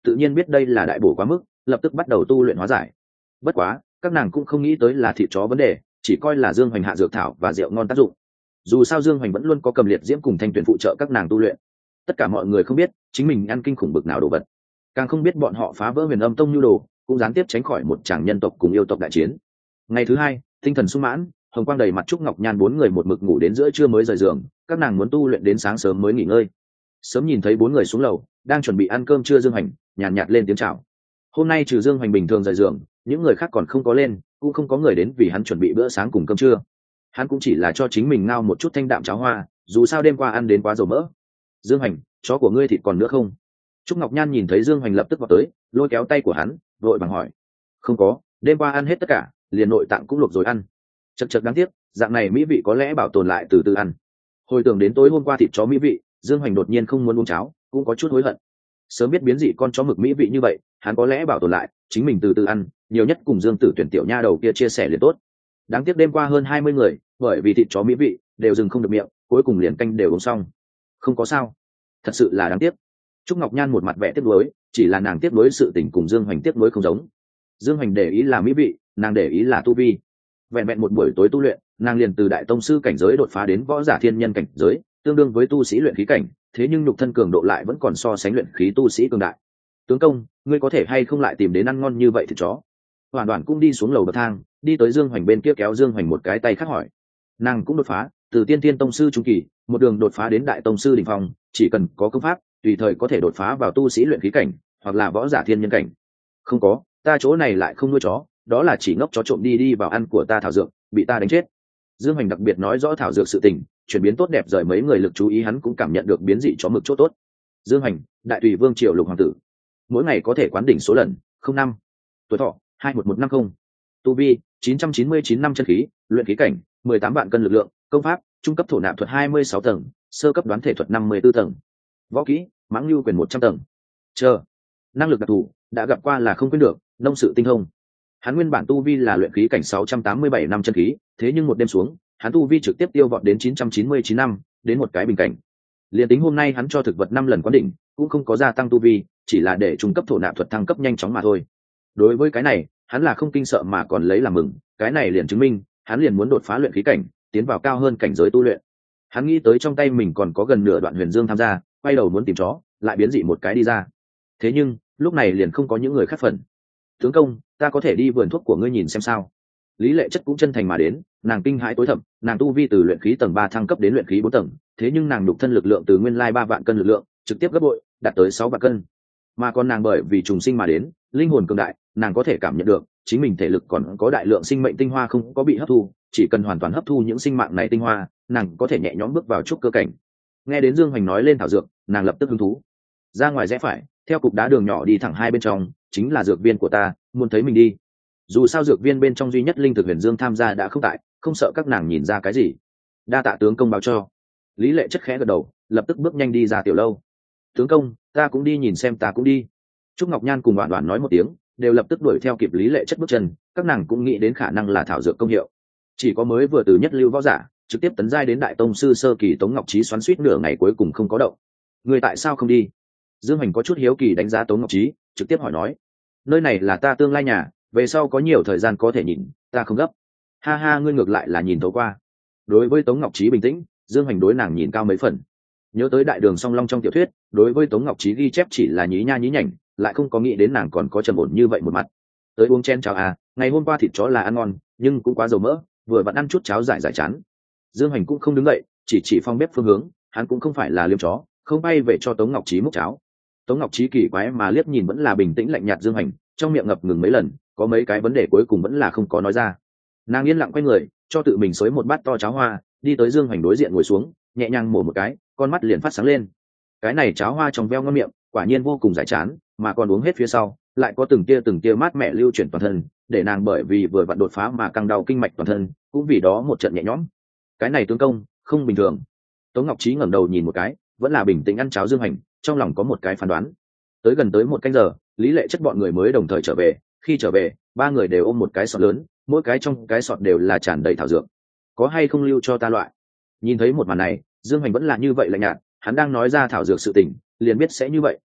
tự nhiên biết đây là đại bổ quá mức, lập tức bắt đầu tu luyện hóa giải. Bất quá các nàng cũng không nghĩ tới là thịt chó vấn đề, chỉ coi là Dương Hoành hạ dược thảo và rượu ngon tác dụng. Dù sao Dương Hoành vẫn luôn có cầm liệt diễm cùng thanh tuyển phụ trợ các nàng tu luyện. Tất cả mọi người không biết chính mình ăn kinh khủng bực nào đồ vật, càng không biết bọn họ phá vỡ Huyền Âm Tông nhu đồ, cũng gián tiếp tránh khỏi một tràng nhân tộc cùng yêu tộc đại chiến. Ngày thứ hai, tinh thần sung mãn, hồng quang đầy mặt, Trúc Ngọc Nhan bốn người một mực ngủ đến giữa trưa mới rời giường, các nàng muốn tu luyện đến sáng sớm mới nghỉ ngơi. Sớm nhìn thấy bốn người xuống lầu đang chuẩn bị ăn cơm trưa, Dương Hoành nhàn nhạt lên tiếng chào. Hôm nay trừ Dương Hoành bình thường rời giường, những người khác còn không có lên, cũng không có người đến vì hắn chuẩn bị bữa sáng cùng cơm trưa. Hắn cũng chỉ là cho chính mình ngao một chút thanh đạm cháo hoa, dù sao đêm qua ăn đến quá dầu mỡ. Dương Hoành, chó của ngươi thịt còn nữa không? Trúc Ngọc Nhan nhìn thấy Dương Hoành lập tức vào tới, lôi kéo tay của hắn vội vàng hỏi. Không có, đêm qua ăn hết tất cả, liền nội tạng cũng luộc rồi ăn. Chật chật, đáng tiếc, dạng này mỹ vị có lẽ bảo tồn lại từ từ ăn. Hồi tưởng đến tối hôm qua thịt chó mỹ vị, Dương Hoành đột nhiên không muốn uống cháo, cũng có chút hối hận. Sớm biết biến dị con chó mực mỹ vị như vậy, hắn có lẽ bảo tồn lại, chính mình từ từ ăn, nhiều nhất cùng Dương Tử Tuyển tiểu nha đầu kia chia sẻ liền tốt. Đáng tiếc đêm qua hơn 20 người, bởi vì thịt chó mỹ vị đều dừng không được miệng, cuối cùng liền canh đều uống xong. Không có sao, thật sự là đáng tiếc. Trúc Ngọc Nhan một mặt vẻ tiếc nuối, chỉ là nàng tiếc nuối sự tình cùng Dương Hoành tiếc nuối không giống. Dương Hoành để ý là mỹ vị, nàng để ý là tu vi. Vẹn vẹn một buổi tối tu luyện, nàng liền từ đại tông sư cảnh giới đột phá đến võ giả thiên nhân cảnh giới, tương đương với tu sĩ luyện khí cảnh, thế nhưng nhục thân cường độ lại vẫn còn so sánh luyện khí tu sĩ cường đại. Tướng công, ngươi có thể hay không lại tìm đến ăn ngon như vậy thịt chó? Hoàn Đoàn cũng đi xuống lầu bậc thang, đi tới Dương Hoành bên kia kéo Dương Hoành một cái tay khác hỏi. Nàng cũng đột phá từ tiên thiên tông sư trung kỳ, một đường đột phá đến đại tông sư đỉnh phong, chỉ cần có công pháp, tùy thời có thể đột phá vào tu sĩ luyện khí cảnh hoặc là võ giả thiên nhân cảnh. Không có, ta chỗ này lại không nuôi chó, đó là chỉ ngốc chó trộm đi vào ăn của ta thảo dược, bị ta đánh chết. Dương Hoành đặc biệt nói rõ thảo dược sự tình, chuyển biến tốt đẹp rời mấy người lực chú ý, hắn cũng cảm nhận được biến dị chó mực chỗ tốt. Dương Hoành, đại tùy vương triều lục hoàng tử, mỗi ngày có thể quán đỉnh số lần 05, tuổi thọ 21150, tu vi 999 năm chân khí, luyện khí cảnh 18 vạn cân lực lượng, công pháp trung cấp thổ nạp thuật 26 tầng, sơ cấp đoán thể thuật 54 tầng, võ kỹ mãng lưu quyền 100 tầng. Chờ, năng lực đặc thù đã gặp qua là không quên được, nông sự tinh thông. Hắn nguyên bản tu vi là luyện khí cảnh 687 năm chân khí, thế nhưng một đêm xuống, hắn tu vi trực tiếp tiêu vọt đến 999 năm, đến một cái bình cảnh. Liên tính hôm nay hắn cho thực vật 5 lần quán đỉnh, cũng không có gia tăng tu vi, chỉ là để trung cấp thổ nạp thuật thăng cấp nhanh chóng mà thôi. Đối với cái này, hắn là không kinh sợ mà còn lấy làm mừng, cái này liền chứng minh, hắn liền muốn đột phá luyện khí cảnh, tiến vào cao hơn cảnh giới tu luyện. Hắn nghĩ tới trong tay mình còn có gần nửa đoạn huyền dương tham gia, quay đầu muốn tìm chó, lại biến dị một cái đi ra. Thế nhưng, lúc này liền không có những người khác phần. Tướng công, ta có thể đi vườn thuốc của ngươi nhìn xem sao? Lý Lệ Chất cũng chân thành mà đến, nàng kinh hãi tối thầm, nàng tu vi từ luyện khí tầng 3 thăng cấp đến luyện khí 4 tầng, thế nhưng nàng nhục thân lực lượng từ nguyên lai 3 vạn cân lực lượng, trực tiếp gấp bội, đạt tới 6 vạn cân. Mà còn nàng bởi vì trùng sinh mà đến, linh hồn cường đại, nàng có thể cảm nhận được, chính mình thể lực còn có đại lượng sinh mệnh tinh hoa không có bị hấp thu, chỉ cần hoàn toàn hấp thu những sinh mạng này tinh hoa, nàng có thể nhẹ nhõm bước vào trúc cơ cảnh. Nghe đến Dương Hoành nói lên thảo dược, nàng lập tức hứng thú. Ra ngoài rẽ phải, theo cục đá đường nhỏ đi thẳng hai bên trong, chính là dược viên của ta, muốn thấy mình đi. Dù sao dược viên bên trong duy nhất linh thực huyền dương tham gia đã không tại, không sợ các nàng nhìn ra cái gì. Đa tạ tướng công báo cho. Lý Lệ Chất khẽ gật đầu, lập tức bước nhanh đi ra tiểu lâu. Tướng công, ta cũng đi nhìn xem, ta cũng đi. Trúc Ngọc Nhan cùng Đoạn Đoạn nói một tiếng, đều lập tức đuổi theo kịp Lý Lệ Chất bước chân, các nàng cũng nghĩ đến khả năng là thảo dược công hiệu. Chỉ có mới vừa từ nhất lưu võ giả, trực tiếp tấn giai đến đại tông sư sơ kỳ Tống Ngọc Trí xoắn xuýt nửa ngày cuối cùng không có động. Người tại sao không đi? Dương Hoành có chút hiếu kỳ đánh giá Tống Ngọc Trí, trực tiếp hỏi nói. Nơi này là ta tương lai nhà, về sau có nhiều thời gian có thể nhìn, ta không gấp. Ha ha, ngươi ngược lại là nhìn thấu qua. Đối với Tống Ngọc Trí bình tĩnh, Dương Hoành đối nàng nhìn cao mấy phần. Nhớ tới đại đường song long trong tiểu thuyết, đối với Tống Ngọc Trí ghi chép chỉ là nhí nha nhí nhảnh, lại không có nghĩ đến nàng còn có trầm ổn như vậy một mặt. Tới uống chén cháo à, ngày hôm qua thịt chó là ăn ngon, nhưng cũng quá dầu mỡ, vừa vặn ăn chút cháo giải giải chán. Dương Hoành cũng không đứng dậy, chỉ phong bếp phương hướng, hắn cũng không phải là liêm chó, không bay về cho Tống Ngọc Trí múc cháo. Tống Ngọc Trí kỳ quái mà liếc nhìn vẫn là bình tĩnh lạnh nhạt Dương Hoành, trong miệng ngập ngừng mấy lần, có mấy cái vấn đề cuối cùng vẫn là không có nói ra. Nàng yên lặng quay người, cho tự mình xới một bát to cháo hoa, đi tới Dương Hoành đối diện ngồi xuống, nhẹ nhàng mổ một cái, con mắt liền phát sáng lên. Cái này cháo hoa trong veo ngon miệng, quả nhiên vô cùng giải chán, mà còn uống hết phía sau, lại có từng tia mát mẻ lưu chuyển toàn thân, để nàng bởi vì vừa vặn đột phá mà căng đau kinh mạch toàn thân, cũng vì đó một trận nhẹ nhõm. Cái này tướng công, không bình thường. Tống Ngọc Trí ngẩng đầu nhìn một cái, vẫn là bình tĩnh ăn cháo Dương Hoành, trong lòng có một cái phán đoán. Tới gần tới một canh giờ, Lý Lệ Chất bọn người mới đồng thời trở về, khi trở về, ba người đều ôm một cái sọt lớn, mỗi cái trong cái sọt đều là tràn đầy thảo dược. Có hay không lưu cho ta loại? Nhìn thấy một màn này, Dương Hoành vẫn là như vậy lạnh nhạt, hắn đang nói ra thảo dược sự tình, liền biết sẽ như vậy.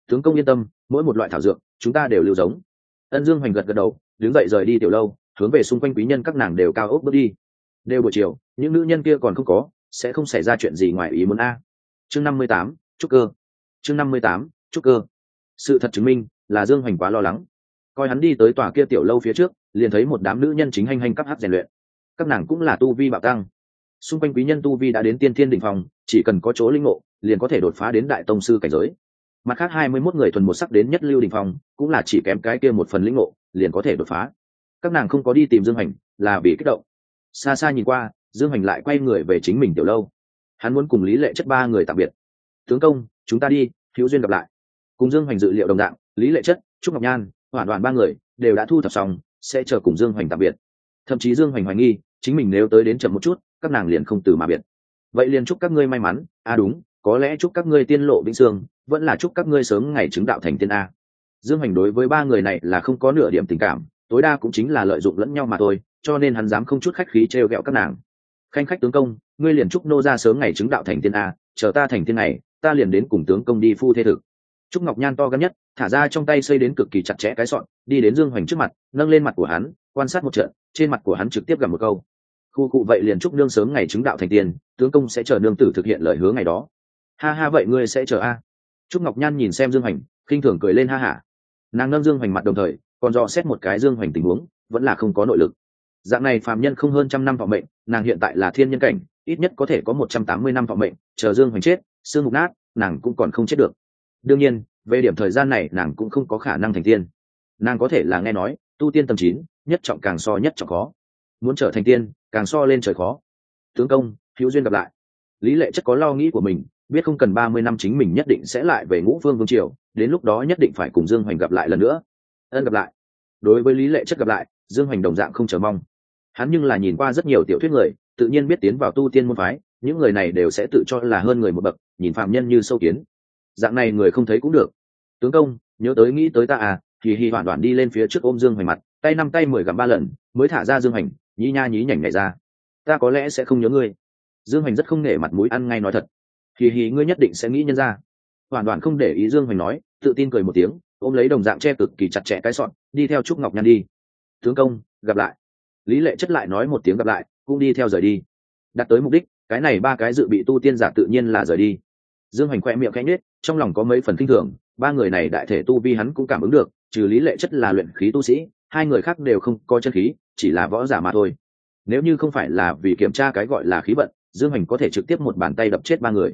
Tướng công yên tâm, mỗi một loại thảo dược chúng ta đều lưu giống. Ân Dương Hoành gật gật đầu, đứng dậy rời đi tiểu lâu, hướng về xung quanh quý nhân các nàng đều cao ốc bước đi. Đều buổi chiều, những nữ nhân kia còn không có, sẽ không xảy ra chuyện gì ngoài ý muốn a. Chương 58, trúc cơ. Chương 58, trúc cơ. Sự thật chứng minh là Dương Hoành quá lo lắng. Coi hắn đi tới tòa kia tiểu lâu phía trước, liền thấy một đám nữ nhân chính hành cấp hắc rèn luyện. Các nàng cũng là tu vi bạo tăng. Xung quanh quý nhân tu vi đã đến tiên thiên đỉnh phong, chỉ cần có chỗ linh ngộ, liền có thể đột phá đến đại tông sư cảnh giới. Mặt khác 21 người thuần một sắc đến nhất lưu đỉnh phong, cũng là chỉ kém cái kia một phần linh ngộ, liền có thể đột phá. Các nàng không có đi tìm Dương Hoành, là vì kích động. Xa xa nhìn qua, Dương Hoành lại quay người về chính mình tiểu lâu. Hắn muốn cùng Lý Lệ Chất ba người tạm biệt. Tướng công, chúng ta đi, hữu duyên gặp lại. Cùng Dương Hoành dự liệu đồng dạng, Lý Lệ Chất, Trúc Ngọc Nhan, Hoàn Hoàn ba người đều đã thu thập xong, sẽ chờ cùng Dương Hoành tạm biệt. Thậm chí Dương Hoành hoài nghi, chính mình nếu tới đến chậm một chút, các nàng liền không từ mà biệt. Vậy liền chúc các ngươi may mắn, đúng, có lẽ chúc các ngươi tiên lộ vĩnh sương, vẫn là chúc các ngươi sớm ngày chứng đạo thành tiên a. Dương Hoành đối với ba người này là không có nửa điểm tình cảm, tối đa cũng chính là lợi dụng lẫn nhau mà thôi, cho nên hắn dám không chút khách khí trêu ghẹo các nàng. Khanh khách tướng công, ngươi liền chúc nô ra sớm ngày chứng đạo thành tiên a, chờ ta thành tiên này, ta liền đến cùng tướng công đi phu thê thực. Trúc Ngọc Nhan to gan nhất, thả ra trong tay xây đến cực kỳ chặt chẽ cái sọn, đi đến Dương Hoành trước mặt, nâng lên mặt của hắn, quan sát một trận, trên mặt của hắn trực tiếp gặp một câu: khu cụ vậy liền chúc nương sớm ngày chứng đạo thành tiên, tướng công sẽ chờ nương tử thực hiện lời hứa ngày đó. Ha ha, vậy ngươi sẽ chờ a? Trúc Ngọc Nhan nhìn xem Dương Hoành, khinh thường cười lên ha hả. Nàng nâng Dương Hoành mặt đồng thời còn dò xét một cái Dương Hoành tình huống, vẫn là không có nội lực. Dạng này phàm nhân không hơn trăm năm thọ mệnh, nàng hiện tại là thiên nhân cảnh, ít nhất có thể có 180 năm thọ mệnh, chờ Dương Hoành chết, xương mục nát, nàng cũng còn không chết được. Đương nhiên, về điểm thời gian này nàng cũng không có khả năng thành tiên. Nàng có thể là nghe nói, tu tiên tầm 9, nhất trọng càng so nhất trọng khó. Muốn trở thành tiên, càng so lên trời khó. Tướng công, hữu duyên gặp lại. Lý Lệ Chất có lo nghĩ của mình, biết không cần 30 năm chính mình nhất định sẽ lại về Ngũ Phương Vương triều, đến lúc đó nhất định phải cùng Dương Hoành gặp lại lần nữa. Ân, gặp lại. Đối với Lý Lệ Chất gặp lại, Dương Hoành đồng dạng không chờ mong. Hắn nhưng là nhìn qua rất nhiều tiểu thuyết người, tự nhiên biết tiến vào tu tiên môn phái, những người này đều sẽ tự cho là hơn người một bậc, nhìn phạm nhân như sâu kiến. Dạng này người không thấy cũng được. Tướng công, nhớ tới nghĩ tới ta à? Thì Hoàn Hoàn đi lên phía trước ôm Dương Hoành mặt, tay 5 tay 10 gặm 3 lần, mới thả ra Dương Hoành, nhí nha nhí nhảnh nhảy ra. Ta có lẽ sẽ không nhớ ngươi. Dương Hoành rất không nể mặt mũi ăn ngay nói thật. Thì ngươi nhất định sẽ nghĩ nhân ra. Hoàn Hoàn không để ý Dương Hoành nói, tự tin cười một tiếng, ôm lấy đồng dạng che cực kỳ chặt chẽ cái sọn, đi theo Trúc Ngọc Nhan đi. Tướng công, gặp lại. Lý Lệ Chất lại nói một tiếng gặp lại, cũng đi theo rời đi. Đạt tới mục đích, cái này ba cái dự bị tu tiên giả tự nhiên là rời đi. Dương Hoành khẽ miệng khẽ nhếch, trong lòng có mấy phần kinh thường, ba người này đại thể tu vi hắn cũng cảm ứng được, trừ Lý Lệ Chất là luyện khí tu sĩ, hai người khác đều không có chân khí, chỉ là võ giả mà thôi. Nếu như không phải là vì kiểm tra cái gọi là khí vận, Dương Hoành có thể trực tiếp một bàn tay đập chết ba người.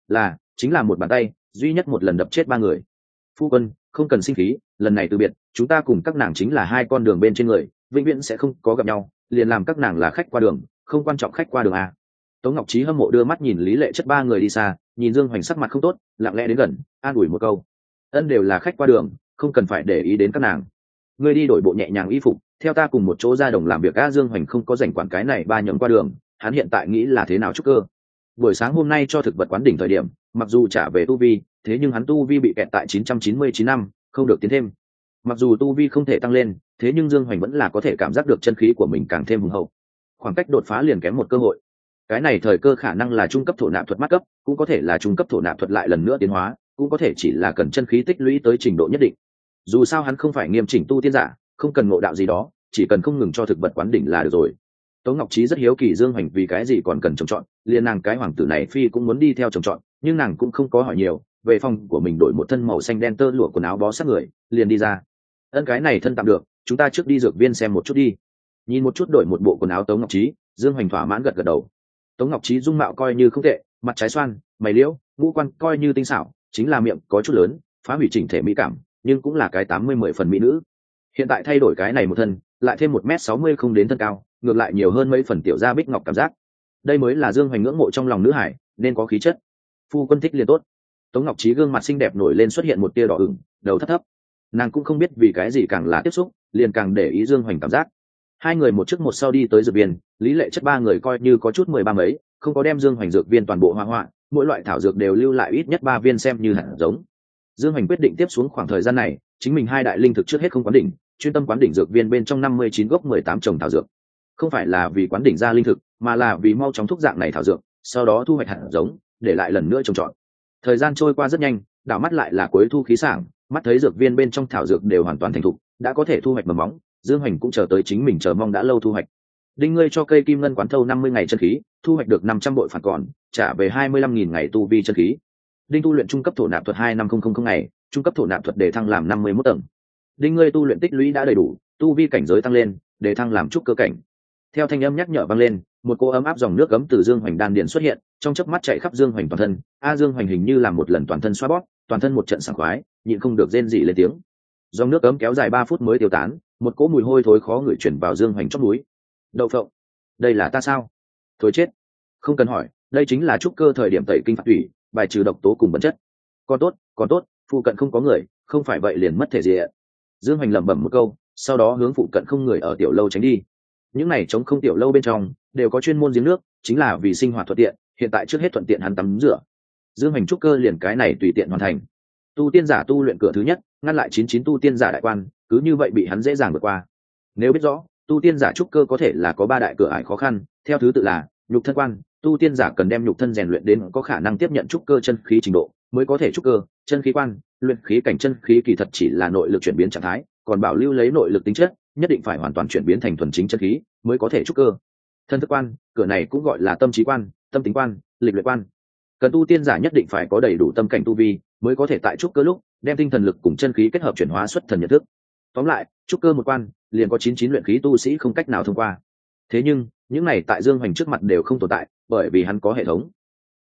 Chính là một bàn tay, duy nhất một lần đập chết ba người. Phu quân, không cần sinh khí, lần này từ biệt, chúng ta cùng các nàng chính là hai con đường bên trên người, vĩnh viễn sẽ không có gặp nhau, liền làm các nàng là khách qua đường, không quan trọng khách qua đường à. Tống Ngọc Trí hâm mộ đưa mắt nhìn Lý Lệ Chất ba người đi xa, nhìn Dương Hoành sắc mặt không tốt, lặng lẽ đến gần, an ủi một câu: Ân, đều là khách qua đường, không cần phải để ý đến các nàng. Ngươi đi đổi bộ nhẹ nhàng y phục, theo ta cùng một chỗ ra đồng làm việc. Dương Hoành không có rảnh quản cái này ba nhầm qua đường, hắn hiện tại nghĩ là thế nào trúc cơ. Buổi sáng hôm nay cho thực vật quán đỉnh thời điểm, mặc dù trả về tu vi, thế nhưng hắn tu vi bị kẹt tại 999 năm, không được tiến thêm. Mặc dù tu vi không thể tăng lên, thế nhưng Dương Hoành vẫn là có thể cảm giác được chân khí của mình càng thêm hùng hậu. Khoảng cách đột phá liền kém một cơ hội. Cái này thời cơ khả năng là trung cấp thổ nạp thuật mát cấp, cũng có thể là trung cấp thổ nạp thuật lại lần nữa tiến hóa, cũng có thể chỉ là cần chân khí tích lũy tới trình độ nhất định. Dù sao hắn không phải nghiêm chỉnh tu tiên giả, không cần ngộ đạo gì đó, chỉ cần không ngừng cho thực vật quán đỉnh là được rồi. Tống Ngọc Trí rất hiếu kỳ Dương Hoành vì cái gì còn cần trồng trọt, liền nàng cái hoàng tử này phi cũng muốn đi theo trồng trọt, nhưng nàng cũng không có hỏi nhiều, về phòng của mình đổi một thân màu xanh đen tơ lụa quần áo bó sát người, liền đi ra. Ân, cái này thân tạm được, chúng ta trước đi dược viên xem một chút đi. Nhìn một chút đổi một bộ quần áo Tống Ngọc Trí, Dương Hoành thỏa mãn gật gật đầu. Tống Ngọc Trí dung mạo coi như không tệ, mặt trái xoan, mày liễu, ngũ quan coi như tinh xảo, chính là miệng có chút lớn, phá hủy chỉnh thể mỹ cảm, nhưng cũng là cái 80-10 phần mỹ nữ. Hiện tại thay đổi cái này một thân, lại thêm 1m60 không đến thân cao, ngược lại nhiều hơn mấy phần tiểu gia bích ngọc cảm giác. Đây mới là Dương Hoành ngưỡng mộ trong lòng nữ hải, nên có khí chất. Phu quân thích liền tốt. Tống Ngọc Trí gương mặt xinh đẹp nổi lên xuất hiện một tia đỏ ửng, đầu thấp thấp. Nàng cũng không biết vì cái gì càng là tiếp xúc, liền càng để ý Dương Hoành cảm giác. Hai người một trước một sau đi tới dược viên, Lý Lệ Chất ba người coi như có chút 13 mấy, không có đem Dương Hoành dược viên toàn bộ hoa hoạ, mỗi loại thảo dược đều lưu lại ít nhất 3 viên xem như hạt giống. Dương Hoành quyết định tiếp xuống khoảng thời gian này, chính mình hai đại linh thực trước hết không quán đỉnh, chuyên tâm quán đỉnh dược viên bên trong 59 gốc 18 trồng thảo dược. Không phải là vì quán đỉnh ra linh thực, mà là vì mau chóng thúc dạng này thảo dược, sau đó thu hoạch hạt giống, để lại lần nữa trồng trọt. Thời gian trôi qua rất nhanh, đảo mắt lại là cuối thu khí sảng, mắt thấy dược viên bên trong thảo dược đều hoàn toàn thành thục, đã có thể thu hoạch mầm móng. Dương Hoành cũng chờ tới chính mình chờ mong đã lâu thu hoạch. Đinh ngươi cho cây kim ngân quán thâu 50 ngày chân khí, thu hoạch được 500 bội phản còn, trả về 25.000 ngày tu vi chân khí. Đinh tu luyện trung cấp thổ nạp thuật 25000 ngày, trung cấp thổ nạp thuật đề thăng làm 51 tầng. Đinh ngươi tu luyện tích lũy đã đầy đủ, tu vi cảnh giới tăng lên, đề thăng làm trúc cơ cảnh. Theo thanh âm nhắc nhở vang lên, một cỗ ấm áp dòng nước ấm từ Dương Hoành đan điền xuất hiện, trong chớp mắt chạy khắp Dương Hoành toàn thân. Dương Hoành hình như làm một lần toàn thân xoa bóp, toàn thân một trận sảng khoái, nhịn không được rên rỉ lên tiếng. Dòng nước ấm kéo dài 3 phút mới tiêu tán, một cỗ mùi hôi thối khó ngửi chuyển vào Dương Hoành trong núi. Đậu phộng, đây là ta sao? Thối chết. Không cần hỏi, đây chính là trúc cơ thời điểm tẩy kinh phạt thủy, bài trừ độc tố cùng bẩn chất. Còn tốt, phụ cận không có người, không phải vậy liền mất thể diện. Dương Hoành lẩm bẩm một câu, sau đó hướng phụ cận không người ở tiểu lâu tránh đi. Những này trống không tiểu lâu bên trong đều có chuyên môn giếng nước, chính là vì sinh hoạt thuận tiện, hiện tại trước hết thuận tiện hắn tắm rửa. Dương Hoành trúc cơ liền cái này tùy tiện hoàn thành. Tu tiên giả tu luyện cửa thứ nhất, ngăn lại 99 tu tiên giả đại quan, cứ như vậy bị hắn dễ dàng vượt qua. Nếu biết rõ, tu tiên giả trúc cơ có thể là có 3 đại cửa ải khó khăn, theo thứ tự là nhục thân quan, tu tiên giả cần đem nhục thân rèn luyện đến có khả năng tiếp nhận trúc cơ chân khí trình độ mới có thể trúc cơ. Chân khí quan, luyện khí cảnh chân khí kỳ thật chỉ là nội lực chuyển biến trạng thái, còn bảo lưu lấy nội lực tính chất, nhất định phải hoàn toàn chuyển biến thành thuần chính chân khí mới có thể trúc cơ. Thân thức quan, cửa này cũng gọi là tâm trí quan, tâm tính quan, lịch luyện quan, cần tu tiên giả nhất định phải có đầy đủ tâm cảnh tu vi mới có thể tại trúc cơ lúc đem tinh thần lực cùng chân khí kết hợp chuyển hóa xuất thần nhận thức. Tóm lại, trúc cơ một quan liền có 99 luyện khí tu sĩ không cách nào thông qua. Thế nhưng những này tại Dương Hoành trước mặt đều không tồn tại, bởi vì hắn có hệ thống.